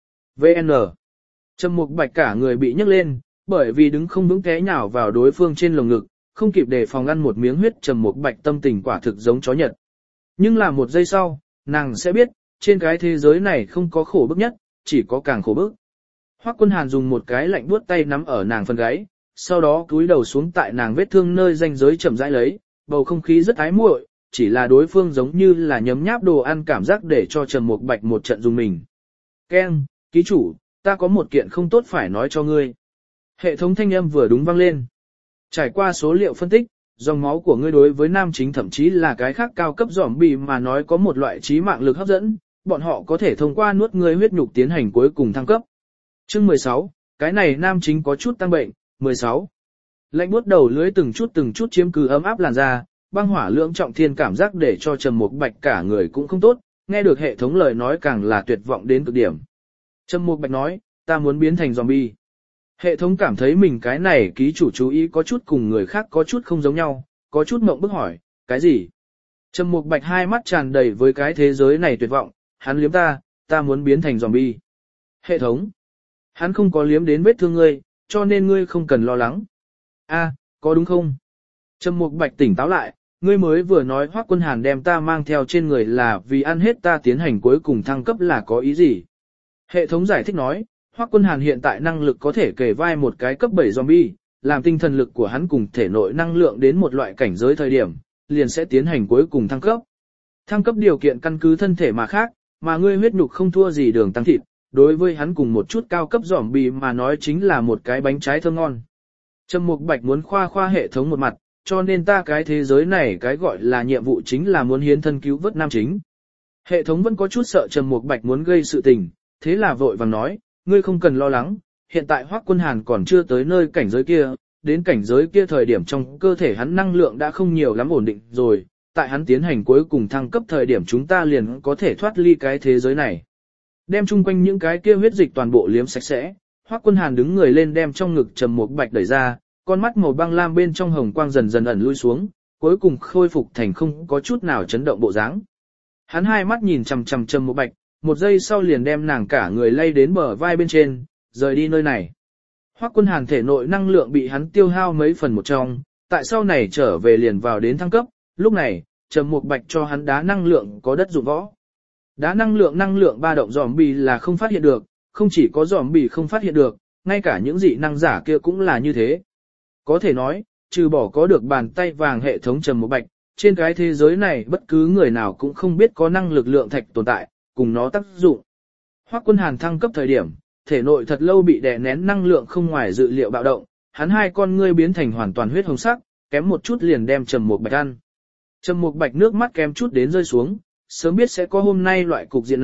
vn. Trầm Mục Bạch cả người bị nhấc lên, bởi vì đứng không vững té nhào vào đối phương trên lồng ngực, không kịp đề phòng ăn một miếng huyết. Trầm Mục Bạch tâm tình quả thực giống chó nhật. Nhưng là một giây sau, nàng sẽ biết, trên cái thế giới này không có khổ bức nhất, chỉ có càng khổ bức. Hoắc Quân Hàn dùng một cái lạnh buốt tay nắm ở nàng phần gáy, sau đó cúi đầu xuống tại nàng vết thương nơi ranh giới chậm rãi lấy, bầu không khí rất ái muội, chỉ là đối phương giống như là nhấm nháp đồ ăn cảm giác để cho Trầm Mục Bạch một trận dùng mình. Ken, ký chủ, ta có một kiện không tốt phải nói cho ngươi. Hệ thống thanh âm vừa đúng vang lên. Trải qua số liệu phân tích, dòng máu của ngươi đối với nam chính thậm chí là cái khác cao cấp zombie mà nói có một loại trí mạng lực hấp dẫn, bọn họ có thể thông qua nuốt ngươi huyết nhục tiến hành cuối cùng thăng cấp. Chương mười sáu, cái này nam chính có chút tăng bệnh, mười sáu. Lạnh buốt đầu lưới từng chút từng chút chiếm cứ ấm áp làn da, băng hỏa lưỡng trọng thiên cảm giác để cho Trầm Mục Bạch cả người cũng không tốt, nghe được hệ thống lời nói càng là tuyệt vọng đến cực điểm. Trầm Mục Bạch nói, ta muốn biến thành zombie. Hệ thống cảm thấy mình cái này ký chủ chú ý có chút cùng người khác có chút không giống nhau, có chút mộng bức hỏi, cái gì? Trầm Mục Bạch hai mắt tràn đầy với cái thế giới này tuyệt vọng, hắn liếm ta, ta muốn biến thành zombie. Hệ thống, hắn không có liếm đến vết thương ngươi, cho nên ngươi không cần lo lắng. A, có đúng không? Trầm Mục Bạch tỉnh táo lại, ngươi mới vừa nói Hoắc Quân Hàn đem ta mang theo trên người là vì ăn hết ta tiến hành cuối cùng thăng cấp là có ý gì? Hệ thống giải thích nói, Hoắc Quân Hàn hiện tại năng lực có thể kể vai một cái cấp bảy zombie, làm tinh thần lực của hắn cùng thể nội năng lượng đến một loại cảnh giới thời điểm, liền sẽ tiến hành cuối cùng thăng cấp. Thăng cấp điều kiện căn cứ thân thể mà khác, mà ngươi huyết nhục không thua gì đường tăng thịt, đối với hắn cùng một chút cao cấp zombie mà nói chính là một cái bánh trái thơm ngon. Trầm Mục Bạch muốn khoa khoa hệ thống một mặt, cho nên ta cái thế giới này cái gọi là nhiệm vụ chính là muốn hiến thân cứu vớt nam chính. Hệ thống vẫn có chút sợ Trầm Mục Bạch muốn gây sự tình, thế là vội vàng nói, ngươi không cần lo lắng, hiện tại Hoắc Quân Hàn còn chưa tới nơi cảnh giới kia, đến cảnh giới kia thời điểm trong cơ thể hắn năng lượng đã không nhiều lắm ổn định rồi, tại hắn tiến hành cuối cùng thăng cấp thời điểm chúng ta liền có thể thoát ly cái thế giới này. Đem chung quanh những cái kia huyết dịch toàn bộ liếm sạch sẽ, Hoắc Quân Hàn đứng người lên đem trong ngực Trầm Mục Bạch đẩy ra, con mắt màu băng lam bên trong hồng quang dần dần ẩn lui xuống, cuối cùng khôi phục thành không có chút nào chấn động bộ dáng. Hắn hai mắt nhìn chằm chằm Trầm Mục Bạch, một giây sau liền đem nàng cả người lay đến bờ vai bên trên, rời đi nơi này. Hoắc Quân Hàn thể nội năng lượng bị hắn tiêu hao mấy phần một trong, tại sau này trở về liền vào đến thăng cấp, lúc này, Trầm Mục Bạch cho hắn đá năng lượng có đất dụng võ. Đá năng lượng năng lượng ba động zombie là không phát hiện được, không chỉ có zombie không phát hiện được, ngay cả những dị năng giả kia cũng là như thế. Có thể nói, trừ bỏ có được bàn tay vàng hệ thống Trầm Mục Bạch, trên cái thế giới này bất cứ người nào cũng không biết có năng lực lượng thạch tồn tại, cùng nó tác dụng. Hoắc Quân Hàn thăng cấp thời điểm, thể nội thật lâu bị đè nén năng lượng không ngoài dự liệu bạo động, hắn hai con ngươi biến thành hoàn toàn huyết hồng sắc, kém một chút liền đem Trầm Mục Bạch ăn. Trầm Mục Bạch nước mắt kém chút đến rơi xuống, sớm biết sẽ có hôm nay loại cục diện này,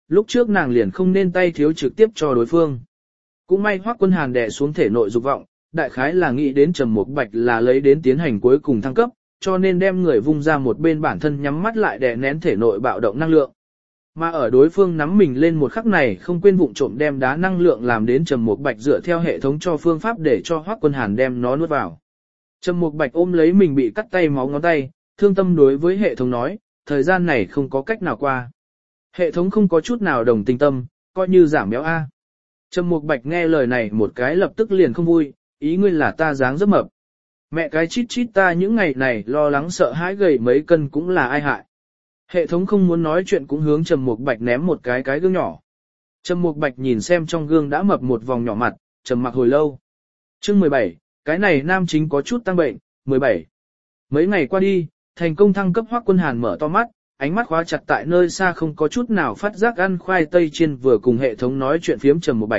lúc trước nàng liền không nên tay thiếu trực tiếp cho đối phương. Cũng may Hoắc Quân Hàn đè xuống thể nội dục vọng, đại khái là nghĩ đến Trầm Mục Bạch là lấy đến tiến hành cuối cùng thăng cấp, cho nên đem người vung ra một bên bản thân nhắm mắt lại đè nén thể nội bạo động năng lượng. Mà ở đối phương nắm mình lên một khắc này không quên vụng trộm đem đá năng lượng làm đến Trầm Mục Bạch dựa theo hệ thống cho phương pháp để cho Hoắc Quân Hàn đem nó nuốt vào. Trầm Mục Bạch ôm lấy mình bị cắt tay máu ngón tay, thương tâm đối với hệ thống nói, thời gian này không có cách nào qua. Hệ thống không có chút nào đồng tình tâm, coi như giảm béo A. Trầm Mục Bạch nghe lời này một cái lập tức liền không vui, ý ngươi là ta dáng rất mập. Mẹ cái chít chít ta những ngày này lo lắng sợ hãi gầy mấy cân cũng là ai hại. Hệ thống không muốn nói chuyện cũng hướng Trầm Mục Bạch ném một cái cái gương nhỏ. Trầm Mục Bạch nhìn xem trong gương đã mập một vòng nhỏ mặt, trầm mặc hồi lâu. Chương mười bảy, cái này nam chính có chút tăng bệnh, mười bảy. Mấy ngày qua đi, thành công thăng cấp Hoắc Quân Hàn mở to mắt, ánh mắt khóa chặt tại nơi xa không có chút nào phát giác ăn khoai tây chiên vừa cùng hệ thống nói chuyện phiếm Trầm Mục Bạch.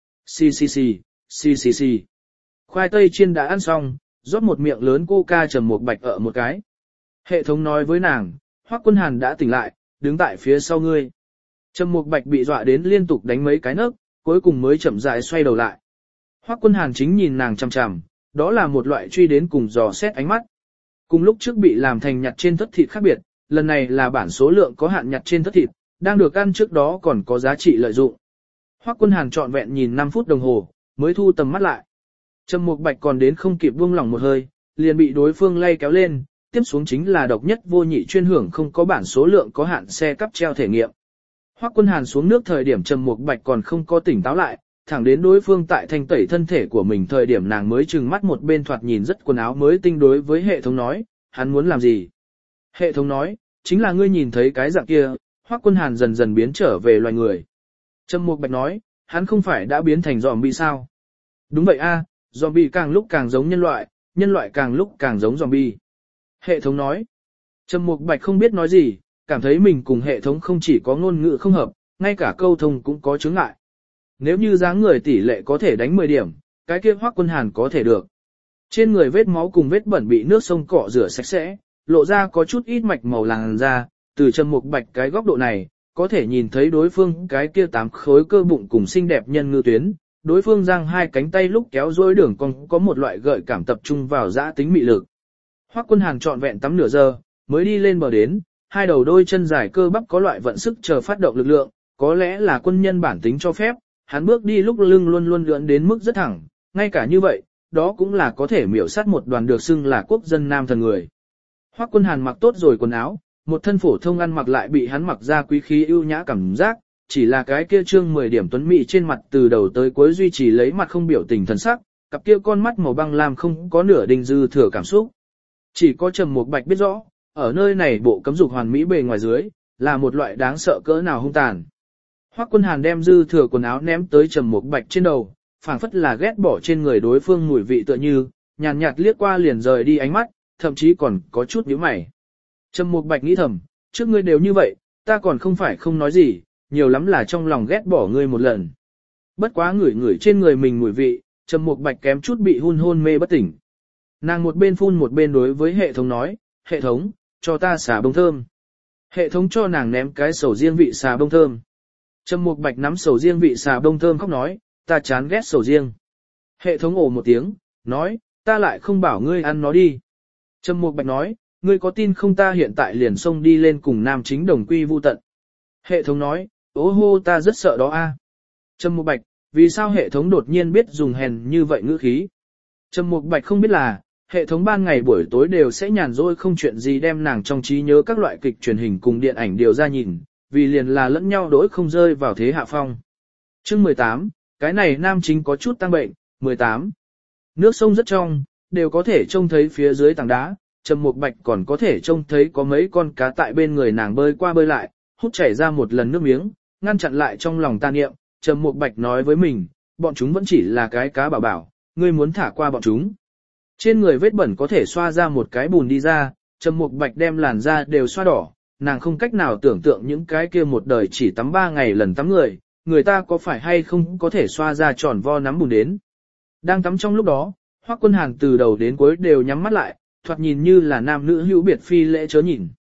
Xì xì xì, xì xì xì. Khoai tây chiên đã ăn xong, rót một miệng lớn coca Trầm Mục Bạch ở một cái. Hệ thống nói với nàng, Hoắc Quân Hàn đã tỉnh lại, đứng tại phía sau ngươi. Trầm Mục Bạch bị dọa đến liên tục đánh mấy cái nấc, cuối cùng mới chậm rãi xoay đầu lại. Hoắc Quân Hàn chính nhìn nàng chằm chằm, đó là một loại truy đến cùng dò xét ánh mắt. Cùng lúc trước bị làm thành nhặt trên thất thịt khác biệt, lần này là bản số lượng có hạn nhặt trên thất thịt, đang được ăn trước đó còn có giá trị lợi dụng. Hoắc Quân Hàn trọn vẹn nhìn năm phút đồng hồ, mới thu tầm mắt lại. Trầm Mục Bạch còn đến không kịp buông lỏng một hơi, liền bị đối phương lay kéo lên, tiếp xuống chính là độc nhất vô nhị chuyên hưởng không có bản số lượng có hạn xe cắp treo thể nghiệm. Hoắc Quân Hàn xuống nước thời điểm Trầm Mục Bạch còn không có tỉnh táo lại, thẳng đến đối phương tại thanh tẩy thân thể của mình thời điểm nàng mới trừng mắt một bên thoạt nhìn rất quần áo mới tinh đối với hệ thống nói, hắn muốn làm gì? Hệ thống nói, chính là ngươi nhìn thấy cái dạng kia, Hoắc Quân Hàn dần dần biến trở về loài người. Trầm Mục Bạch nói, hắn không phải đã biến thành zombie sao? Đúng vậy a, zombie càng lúc càng giống nhân loại, nhân loại càng lúc càng giống zombie. Hệ thống nói, Trầm Mục Bạch không biết nói gì, cảm thấy mình cùng hệ thống không chỉ có ngôn ngữ không hợp, ngay cả câu thông cũng có chướng ngại. Nếu như dáng người tỷ lệ có thể đánh mười điểm, cái kia Hoắc Quân Hàn có thể được. Trên người vết máu cùng vết bẩn bị nước sông cọ rửa sạch sẽ, lộ ra có chút ít mạch màu làn da, từ Trầm Mục Bạch cái góc độ này, có thể nhìn thấy đối phương cái kia tám khối cơ bụng cùng xinh đẹp nhân ngư tuyến, đối phương giang hai cánh tay lúc kéo dối đường cong có một loại gợi cảm tập trung vào dã tính mị lực. Hoắc Quân Hàn trọn vẹn tắm nửa giờ, mới đi lên bờ đến, hai đầu đôi chân dài cơ bắp có loại vận sức chờ phát động lực lượng, có lẽ là quân nhân bản tính cho phép, hắn bước đi lúc lưng luôn luôn lượn đến mức rất thẳng, ngay cả như vậy, đó cũng là có thể miểu sát một đoàn được xưng là quốc dân nam thần người. Hoắc Quân Hàn mặc tốt rồi quần áo, một thân phổ thông ăn mặc lại bị hắn mặc ra quý khí ưu nhã cảm giác, chỉ là cái kia trương mười điểm tuấn mỹ trên mặt từ đầu tới cuối duy trì lấy mặt không biểu tình thần sắc, cặp kia con mắt màu băng lam không có nửa đinh dư thừa cảm xúc. Chỉ có Trầm Mục Bạch biết rõ, ở nơi này bộ cấm dục hoàn mỹ bề ngoài dưới, là một loại đáng sợ cỡ nào hung tàn. Hoắc Quân Hàn đem dư thừa quần áo ném tới Trầm Mục Bạch trên đầu, phảng phất là ghét bỏ trên người đối phương mùi vị tựa như, nhàn nhạt liếc qua liền rời đi ánh mắt, thậm chí còn có chút nhíu mày. Trầm Mục Bạch nghĩ thầm, trước ngươi đều như vậy, ta còn không phải không nói gì, nhiều lắm là trong lòng ghét bỏ ngươi một lần. Bất quá ngửi ngửi trên người mình mùi vị, Trầm Mục Bạch kém chút bị hun hôn mê bất tỉnh. Nàng một bên phun một bên đối với hệ thống nói, hệ thống, cho ta xà bông thơm. Hệ thống cho nàng ném cái sầu riêng vị xà bông thơm. Trầm Mục Bạch nắm sầu riêng vị xà bông thơm khóc nói, ta chán ghét sầu riêng. Hệ thống ồ một tiếng, nói, ta lại không bảo ngươi ăn nó đi. Trầm Mục Bạch nói, ngươi có tin không ta hiện tại liền xông đi lên cùng nam chính đồng quy vu tận. Hệ thống nói, ố hô ta rất sợ đó a. Trầm Mục Bạch, vì sao hệ thống đột nhiên biết dùng hèn như vậy ngữ khí? Trầm Mục Bạch không biết là, hệ thống ban ngày buổi tối đều sẽ nhàn rỗi không chuyện gì đem nàng trong trí nhớ các loại kịch truyền hình cùng điện ảnh điều ra nhìn, vì liền là lẫn nhau đối không rơi vào thế hạ phong. Chương mười tám, cái này nam chính có chút tăng bệnh, mười tám. Nước sông rất trong, đều có thể trông thấy phía dưới tảng đá, Trầm Mục Bạch còn có thể trông thấy có mấy con cá tại bên người nàng bơi qua bơi lại, hút chảy ra một lần nước miếng, ngăn chặn lại trong lòng tà niệm, Trầm Mục Bạch nói với mình, bọn chúng vẫn chỉ là cái cá bảo bảo, ngươi muốn thả qua bọn chúng. Trên người vết bẩn có thể xoa ra một cái bùn đi ra, Trầm Mục Bạch đem làn da đều xoa đỏ, nàng không cách nào tưởng tượng những cái kia một đời chỉ tắm ba ngày lần tắm người, người ta có phải hay không có thể xoa ra tròn vo nắm bùn đến. Đang tắm trong lúc đó, Hoắc Quân Hàn từ đầu đến cuối đều nhắm mắt lại, thoạt nhìn như là nam nữ hữu biệt phi lễ chớ nhìn.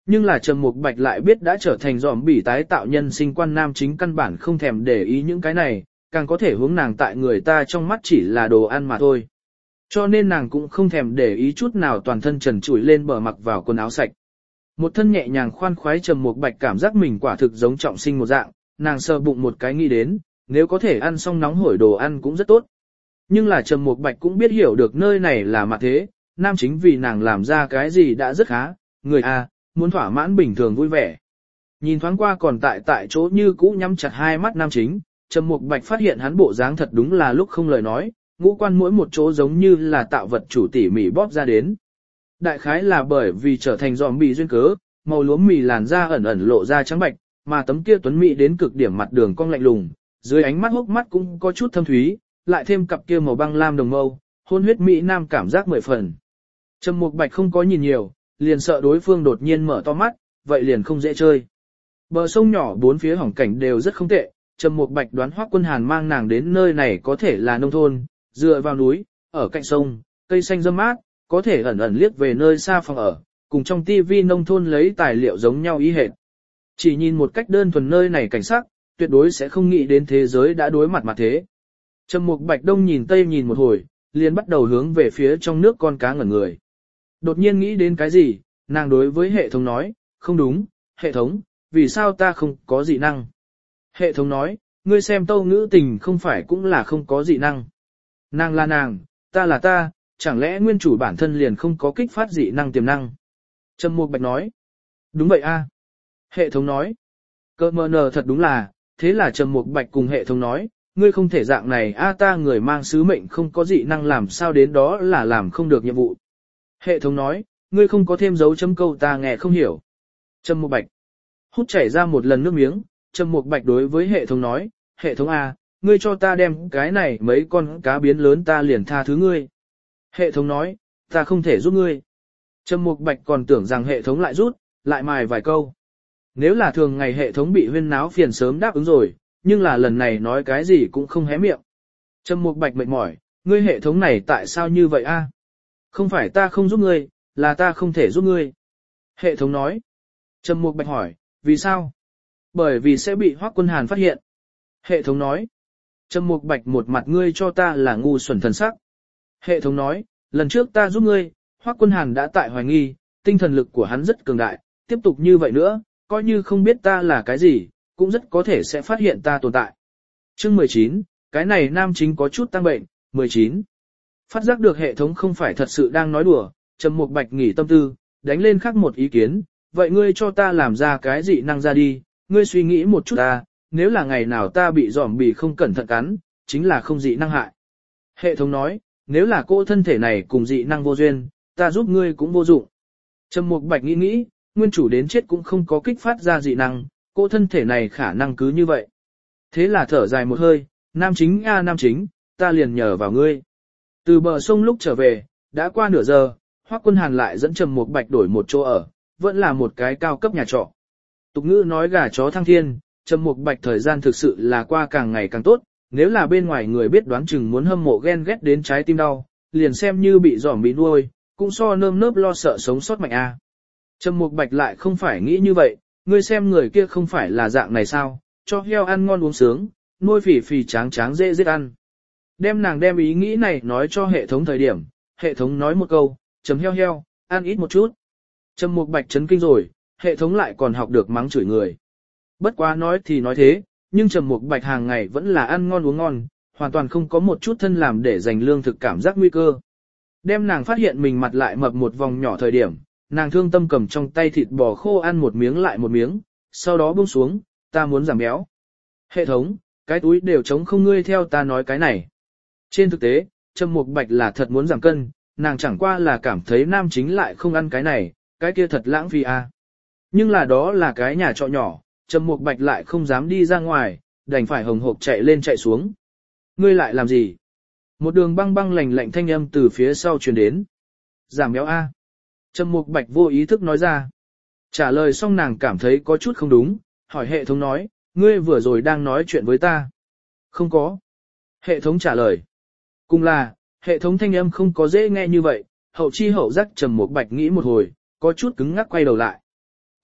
Nhưng là Trầm Mục Bạch lại biết đã trở thành zombie tái tạo nhân sinh quan nam chính căn bản không thèm để ý những cái này, càng có thể hướng nàng tại người ta trong mắt chỉ là đồ ăn mà thôi. Cho nên nàng cũng không thèm để ý chút nào, toàn thân trần trụi lên bờ mặc vào quần áo sạch. Một thân nhẹ nhàng khoan khoái, Trầm Mục Bạch cảm giác mình quả thực giống trọng sinh một dạng, nàng sờ bụng một cái nghĩ đến, nếu có thể ăn xong nóng hổi đồ ăn cũng rất tốt. Nhưng là Trầm Mục Bạch cũng biết hiểu được nơi này là mặt thế, nam chính vì nàng làm ra cái gì đã rất khá, người a muốn thỏa mãn bình thường vui vẻ. Nhìn thoáng qua còn tại tại chỗ như cũ nhắm chặt hai mắt nam chính, Trầm Mục Bạch phát hiện hắn bộ dáng thật đúng là lúc không lời nói, ngũ quan mỗi một chỗ giống như là tạo vật chủ tỉ mỉ bóp ra đến. Đại khái là bởi vì trở thành zombie duyên cớ, màu lúa mì làn da ẩn ẩn lộ ra trắng bạch, mà tấm kia tuấn mỹ đến cực điểm mặt đường cong lạnh lùng, dưới ánh mắt hốc mắt cũng có chút thâm thúy, lại thêm cặp kia màu băng lam đồng mâu, hôn huyết mỹ nam cảm giác mười phần. Trầm Mục Bạch không có nhìn nhiều, liền sợ đối phương đột nhiên mở to mắt, vậy liền không dễ chơi. Bờ sông nhỏ bốn phía hỏng cảnh đều rất không tệ, Trầm Mục Bạch đoán Hoắc Quân Hàn mang nàng đến nơi này có thể là nông thôn, dựa vào núi, ở cạnh sông, cây xanh râm mát, có thể ẩn ẩn liếc về nơi xa phòng ở, cùng trong tivi nông thôn lấy tài liệu giống nhau ý hệt. Chỉ nhìn một cách đơn thuần nơi này cảnh sắc, tuyệt đối sẽ không nghĩ đến thế giới đã đối mặt mặt thế. Trầm Mục Bạch đông nhìn tây nhìn một hồi, liền bắt đầu hướng về phía trong nước con cá ngẩn người. Đột nhiên nghĩ đến cái gì, nàng đối với hệ thống nói, không đúng, hệ thống, vì sao ta không có dị năng? Hệ thống nói, ngươi xem Tâu Ngữ Tình không phải cũng là không có dị năng. Nàng là nàng, ta là ta, chẳng lẽ nguyên chủ bản thân liền không có kích phát dị năng tiềm năng? Trầm Mục Bạch nói, đúng vậy a. Hệ thống nói, cơ mờ nờ thật đúng là, thế là Trầm Mục Bạch cùng hệ thống nói, ngươi không thể dạng này a, ta người mang sứ mệnh không có dị năng làm sao đến đó là làm không được nhiệm vụ. Hệ thống nói, ngươi không có thêm dấu chấm câu ta nghe không hiểu. Trầm Mục Bạch hút chảy ra một lần nước miếng, Trầm Mục Bạch đối với hệ thống nói, hệ thống a, ngươi cho ta đem cái này mấy con cá biến lớn ta liền tha thứ ngươi. Hệ thống nói, ta không thể giúp ngươi. Trầm Mục Bạch còn tưởng rằng hệ thống lại rút, lại mài vài câu. Nếu là thường ngày hệ thống bị huyên náo phiền sớm đáp ứng rồi, nhưng là lần này nói cái gì cũng không hé miệng. Trầm Mục Bạch mệt mỏi, ngươi hệ thống này tại sao như vậy a? Không phải ta không giúp ngươi, là ta không thể giúp ngươi. Hệ thống nói. Trầm Mục Bạch hỏi, vì sao? Bởi vì sẽ bị Hoắc Quân Hàn phát hiện. Hệ thống nói. Trầm Mục Bạch một mặt ngươi cho ta là ngu xuẩn thần sắc. Hệ thống nói, lần trước ta giúp ngươi, Hoắc Quân Hàn đã tại hoài nghi, tinh thần lực của hắn rất cường đại, tiếp tục như vậy nữa, coi như không biết ta là cái gì, cũng rất có thể sẽ phát hiện ta tồn tại. Chương mười chín, cái này nam chính có chút tăng bệnh, mười chín. Phát giác được hệ thống không phải thật sự đang nói đùa, Trầm Mục Bạch nghỉ tâm tư, đánh lên khác một ý kiến, vậy ngươi cho ta làm ra cái dị năng ra đi, ngươi suy nghĩ một chút ta, nếu là ngày nào ta bị zombie không cẩn thận cắn, chính là không dị năng hại. Hệ thống nói, nếu là cô thân thể này cùng dị năng vô duyên, ta giúp ngươi cũng vô dụng. Trầm Mục Bạch nghĩ nghĩ, nguyên chủ đến chết cũng không có kích phát ra dị năng, cô thân thể này khả năng cứ như vậy. Thế là thở dài một hơi, nam chính a nam chính, ta liền nhờ vào ngươi. Từ bờ sông lúc trở về, đã qua nửa giờ, Hoắc Quân Hàn lại dẫn Trầm Mục Bạch đổi một chỗ ở, vẫn là một cái cao cấp nhà trọ. Tục ngữ nói gà chó thăng thiên, Trầm Mục Bạch thời gian thực sự là qua càng ngày càng tốt, nếu là bên ngoài người biết đoán chừng muốn hâm mộ ghen ghét đến trái tim đau, liền xem như bị giỏm bị nuôi, cũng so nơm nớp lo sợ sống sót mạnh a. Trầm Mục Bạch lại không phải nghĩ như vậy, ngươi xem người kia không phải là dạng này sao, cho heo ăn ngon uống sướng, nuôi phì phì tráng tráng dễ giết ăn. Đem nàng đem ý nghĩ này nói cho hệ thống thời điểm, hệ thống nói một câu, chấm heo heo, ăn ít một chút. Trầm Mục Bạch chấn kinh rồi, hệ thống lại còn học được mắng chửi người. Bất quá nói thì nói thế, nhưng Trầm Mục Bạch hàng ngày vẫn là ăn ngon uống ngon, hoàn toàn không có một chút thân làm để dành lương thực cảm giác nguy cơ. Đem nàng phát hiện mình mặt lại mập một vòng nhỏ thời điểm, nàng thương tâm cầm trong tay thịt bò khô ăn một miếng lại một miếng, sau đó buông xuống, ta muốn giảm béo. Hệ thống, cái túi đều trống không ngươi theo ta nói cái này. Trên thực tế, Trầm Mục Bạch là thật muốn giảm cân, nàng chẳng qua là cảm thấy nam chính lại không ăn cái này, cái kia thật lãng phí à. Nhưng là đó là cái nhà trọ nhỏ, Trầm Mục Bạch lại không dám đi ra ngoài, đành phải hồng hộc chạy lên chạy xuống. Ngươi lại làm gì? Một đường băng băng lạnh lạnh thanh âm từ phía sau truyền đến. Giảm béo a. Trầm Mục Bạch vô ý thức nói ra. Trả lời xong nàng cảm thấy có chút không đúng, hỏi hệ thống nói, ngươi vừa rồi đang nói chuyện với ta. Không có. Hệ thống trả lời. Cùng là, hệ thống thanh âm không có dễ nghe như vậy, hậu chi hậu giác Trầm Mục Bạch nghĩ một hồi, có chút cứng ngắc quay đầu lại.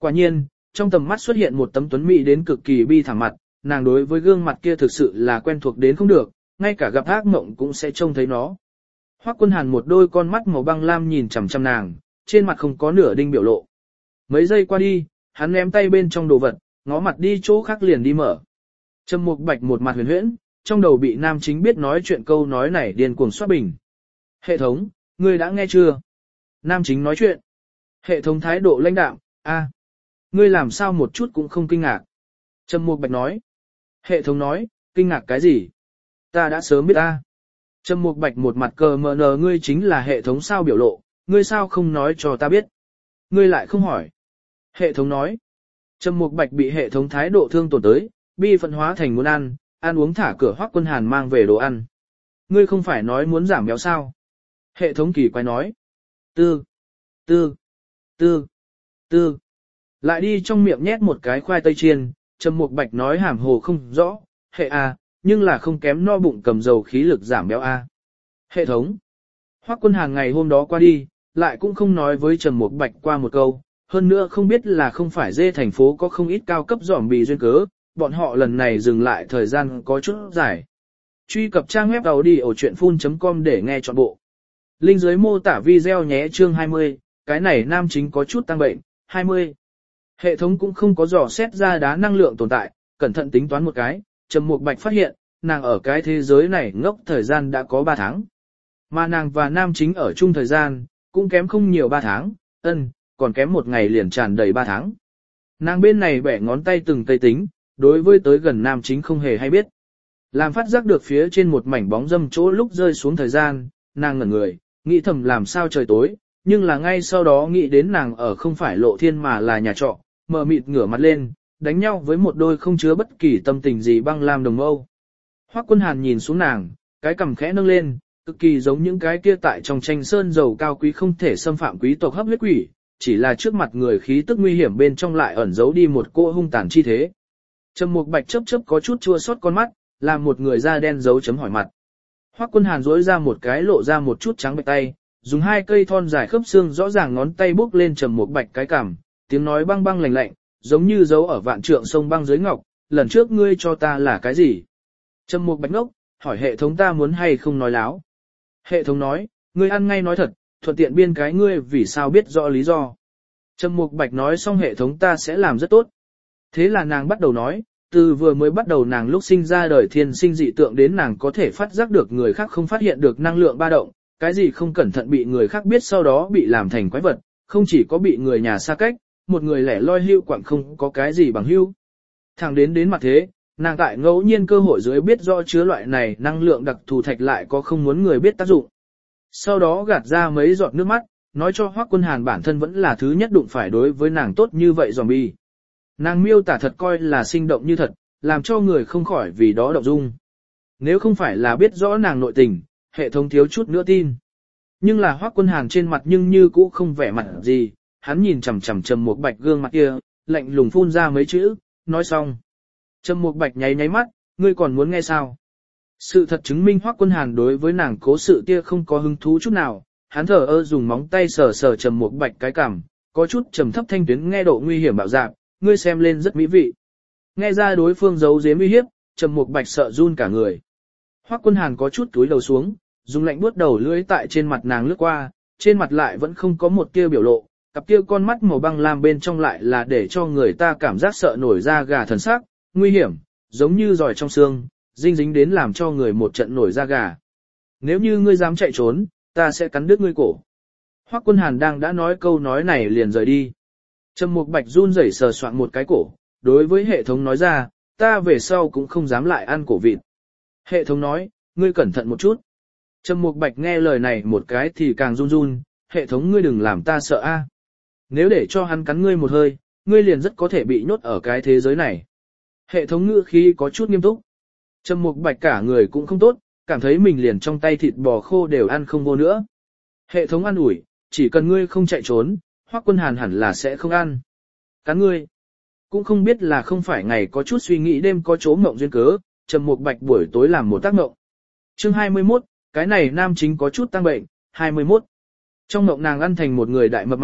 Quả nhiên, trong tầm mắt xuất hiện một tấm tuấn mỹ đến cực kỳ bi thảm mặt, nàng đối với gương mặt kia thực sự là quen thuộc đến không được, ngay cả gặp ác mộng cũng sẽ trông thấy nó. Hoắc Quân Hàn một đôi con mắt màu băng lam nhìn chằm chằm nàng, trên mặt không có nửa đinh biểu lộ. Mấy giây qua đi, hắn ném tay bên trong đồ vật, ngó mặt đi chỗ khác liền đi mở. Trầm Mục Bạch một mặt huyền huyễn, trong đầu bị nam chính biết nói chuyện câu nói này điên cuồng xoát bình. Hệ thống, ngươi đã nghe chưa? Nam chính nói chuyện. Hệ thống thái độ lãnh đạm, a, ngươi làm sao một chút cũng không kinh ngạc. Trầm Mục Bạch nói. Hệ thống nói, kinh ngạc cái gì? Ta đã sớm biết ta. Trầm Mục Bạch một mặt cờ mờ nờ ngươi chính là hệ thống sao biểu lộ, ngươi sao không nói cho ta biết? Ngươi lại không hỏi. Hệ thống nói. Trầm Mục Bạch bị hệ thống thái độ thương tổn tới, bi phẫn hóa thành muốn ăn, ăn uống thả cửa Hoắc Quân Hàn mang về đồ ăn. Ngươi không phải nói muốn giảm béo sao? Hệ thống kỳ quái nói. Tư, tư, tư, tư. Lại đi trong miệng nhét một cái khoai tây chiên, Trầm Mục Bạch nói hàm hồ không rõ, hệ a, nhưng là không kém no bụng cầm dầu khí lực giảm béo a. Hệ thống. Hoắc Quân Hàn ngày hôm đó qua đi, lại cũng không nói với Trầm Mục Bạch qua một câu, hơn nữa không biết là không phải dê thành phố có không ít cao cấp giỏm bì duyên cớ, bọn họ lần này dừng lại thời gian có chút dài. Truy cập trang web audiochuyenphun chấm com để nghe trọn bộ. Link dưới mô tả video nhé chương hai mươi, cái này nam chính có chút tăng bệnh, hai mươi. Hệ thống cũng không có dò xét ra đá năng lượng tồn tại, cẩn thận tính toán một cái, Trầm Mục Bạch phát hiện, nàng ở cái thế giới này ngốc thời gian đã có ba tháng. Mà nàng và nam chính ở chung thời gian, cũng kém không nhiều ba tháng, ân, còn kém một ngày liền tràn đầy ba tháng. Nàng bên này bẻ ngón tay từng tây tính, đối với tới gần nam chính không hề hay biết. Làm phát giác được phía trên một mảnh bóng dâm chỗ lúc rơi xuống thời gian, nàng ngẩn người, nghĩ thầm làm sao trời tối, nhưng là ngay sau đó nghĩ đến nàng ở không phải lộ thiên mà là nhà trọ, mờ mịt ngửa mặt lên, đánh nhau với một đôi không chứa bất kỳ tâm tình gì băng lam đồng âu. Hoắc Quân Hàn nhìn xuống nàng, cái cằm khẽ nâng lên, cực kỳ giống những cái kia tại trong tranh sơn dầu cao quý không thể xâm phạm quý tộc hấp huyết quỷ, chỉ là trước mặt người khí tức nguy hiểm bên trong lại ẩn giấu đi một cô hung tàn chi thế. Trầm Mục Bạch chớp chớp có chút chua xót con mắt, làm một người da đen dấu chấm hỏi mặt. Hoắc Quân Hàn duỗi ra một cái lộ ra một chút trắng bệch tay, dùng hai cây thon dài khớp xương rõ ràng ngón tay bước lên Trầm Mục Bạch cái cằm, tiếng nói băng băng lạnh lạnh, giống như dấu ở vạn trượng sông băng dưới ngọc, lần trước ngươi cho ta là cái gì? Trầm Mục Bạch ngốc, hỏi hệ thống ta muốn hay không nói láo. Hệ thống nói, ngươi ăn ngay nói thật, thuận tiện biên cái ngươi vì sao biết rõ lý do. Trầm Mục Bạch nói xong hệ thống ta sẽ làm rất tốt. Thế là nàng bắt đầu nói, từ vừa mới bắt đầu nàng lúc sinh ra đời thiên sinh dị tượng đến nàng có thể phát giác được người khác không phát hiện được năng lượng ba động, cái gì không cẩn thận bị người khác biết sau đó bị làm thành quái vật, không chỉ có bị người nhà xa cách, một người lẻ loi hưu quảng không có cái gì bằng hưu. Thẳng đến đến mặt thế, nàng tại ngẫu nhiên cơ hội dưới biết rõ chứa loại này năng lượng đặc thù thạch lại có không muốn người biết tác dụng. Sau đó gạt ra mấy giọt nước mắt, nói cho Hoắc Quân Hàn bản thân vẫn là thứ nhất đụng phải đối với nàng tốt như vậy zombie. Nàng miêu tả thật coi là sinh động như thật, làm cho người không khỏi vì đó động dung. Nếu không phải là biết rõ nàng nội tình, hệ thống thiếu chút nữa tin. Nhưng là Hoắc Quân Hàn trên mặt nhưng như cũ không vẻ mặt gì, hắn nhìn chằm chằm Trầm Mục Bạch gương mặt kia, lạnh lùng phun ra mấy chữ, nói xong. Trầm Mục Bạch nháy nháy mắt, ngươi còn muốn nghe sao? Sự thật chứng minh Hoắc Quân Hàn đối với nàng cố sự kia không có hứng thú chút nào, hắn thở ơ dùng móng tay sờ sờ Trầm Mục Bạch cái cằm, có chút trầm thấp thanh tuyến nghe độ nguy hiểm bạo dạn, ngươi xem lên rất mỹ vị. Nghe ra đối phương giấu giếm uy hiếp, Trầm Mục Bạch sợ run cả người. Hoắc Quân Hàn có chút túi đầu xuống, dùng lạnh buốt đầu lưỡi tại trên mặt nàng lướt qua, trên mặt lại vẫn không có một tia biểu lộ, cặp kia con mắt màu băng lam bên trong lại là để cho người ta cảm giác sợ nổi da gà thần sắc, nguy hiểm, giống như giỏi trong xương, dinh dính đến làm cho người một trận nổi da gà. Nếu như ngươi dám chạy trốn, ta sẽ cắn đứt ngươi cổ. Hoắc Quân Hàn đang đã nói câu nói này liền rời đi. Trầm Mục Bạch run rẩy sờ soạn một cái cổ, đối với hệ thống nói ra, ta về sau cũng không dám lại ăn cổ vịt. Hệ thống nói, ngươi cẩn thận một chút. Trầm Mục Bạch nghe lời này một cái thì càng run run, hệ thống ngươi đừng làm ta sợ a. Nếu để cho hắn cắn ngươi một hơi, ngươi liền rất có thể bị nhốt ở cái thế giới này. Hệ thống ngữ khí có chút nghiêm túc. Trầm Mục Bạch cả người cũng không tốt, cảm thấy mình liền trong tay thịt bò khô đều ăn không vô nữa. Hệ thống an ủi, chỉ cần ngươi không chạy trốn, Hoắc Quân Hàn hẳn là sẽ không ăn. Cắn ngươi. Cũng không biết là không phải ngày có chút suy nghĩ đêm có chỗ mộng duyên cớ, Trầm Mục Bạch buổi tối làm một tác mộng. Chương hai mươi mốt, cái này nam chính có chút tăng bệnh, hai mươi mốt. Trong mộng nàng ăn thành một người đại mập mạp,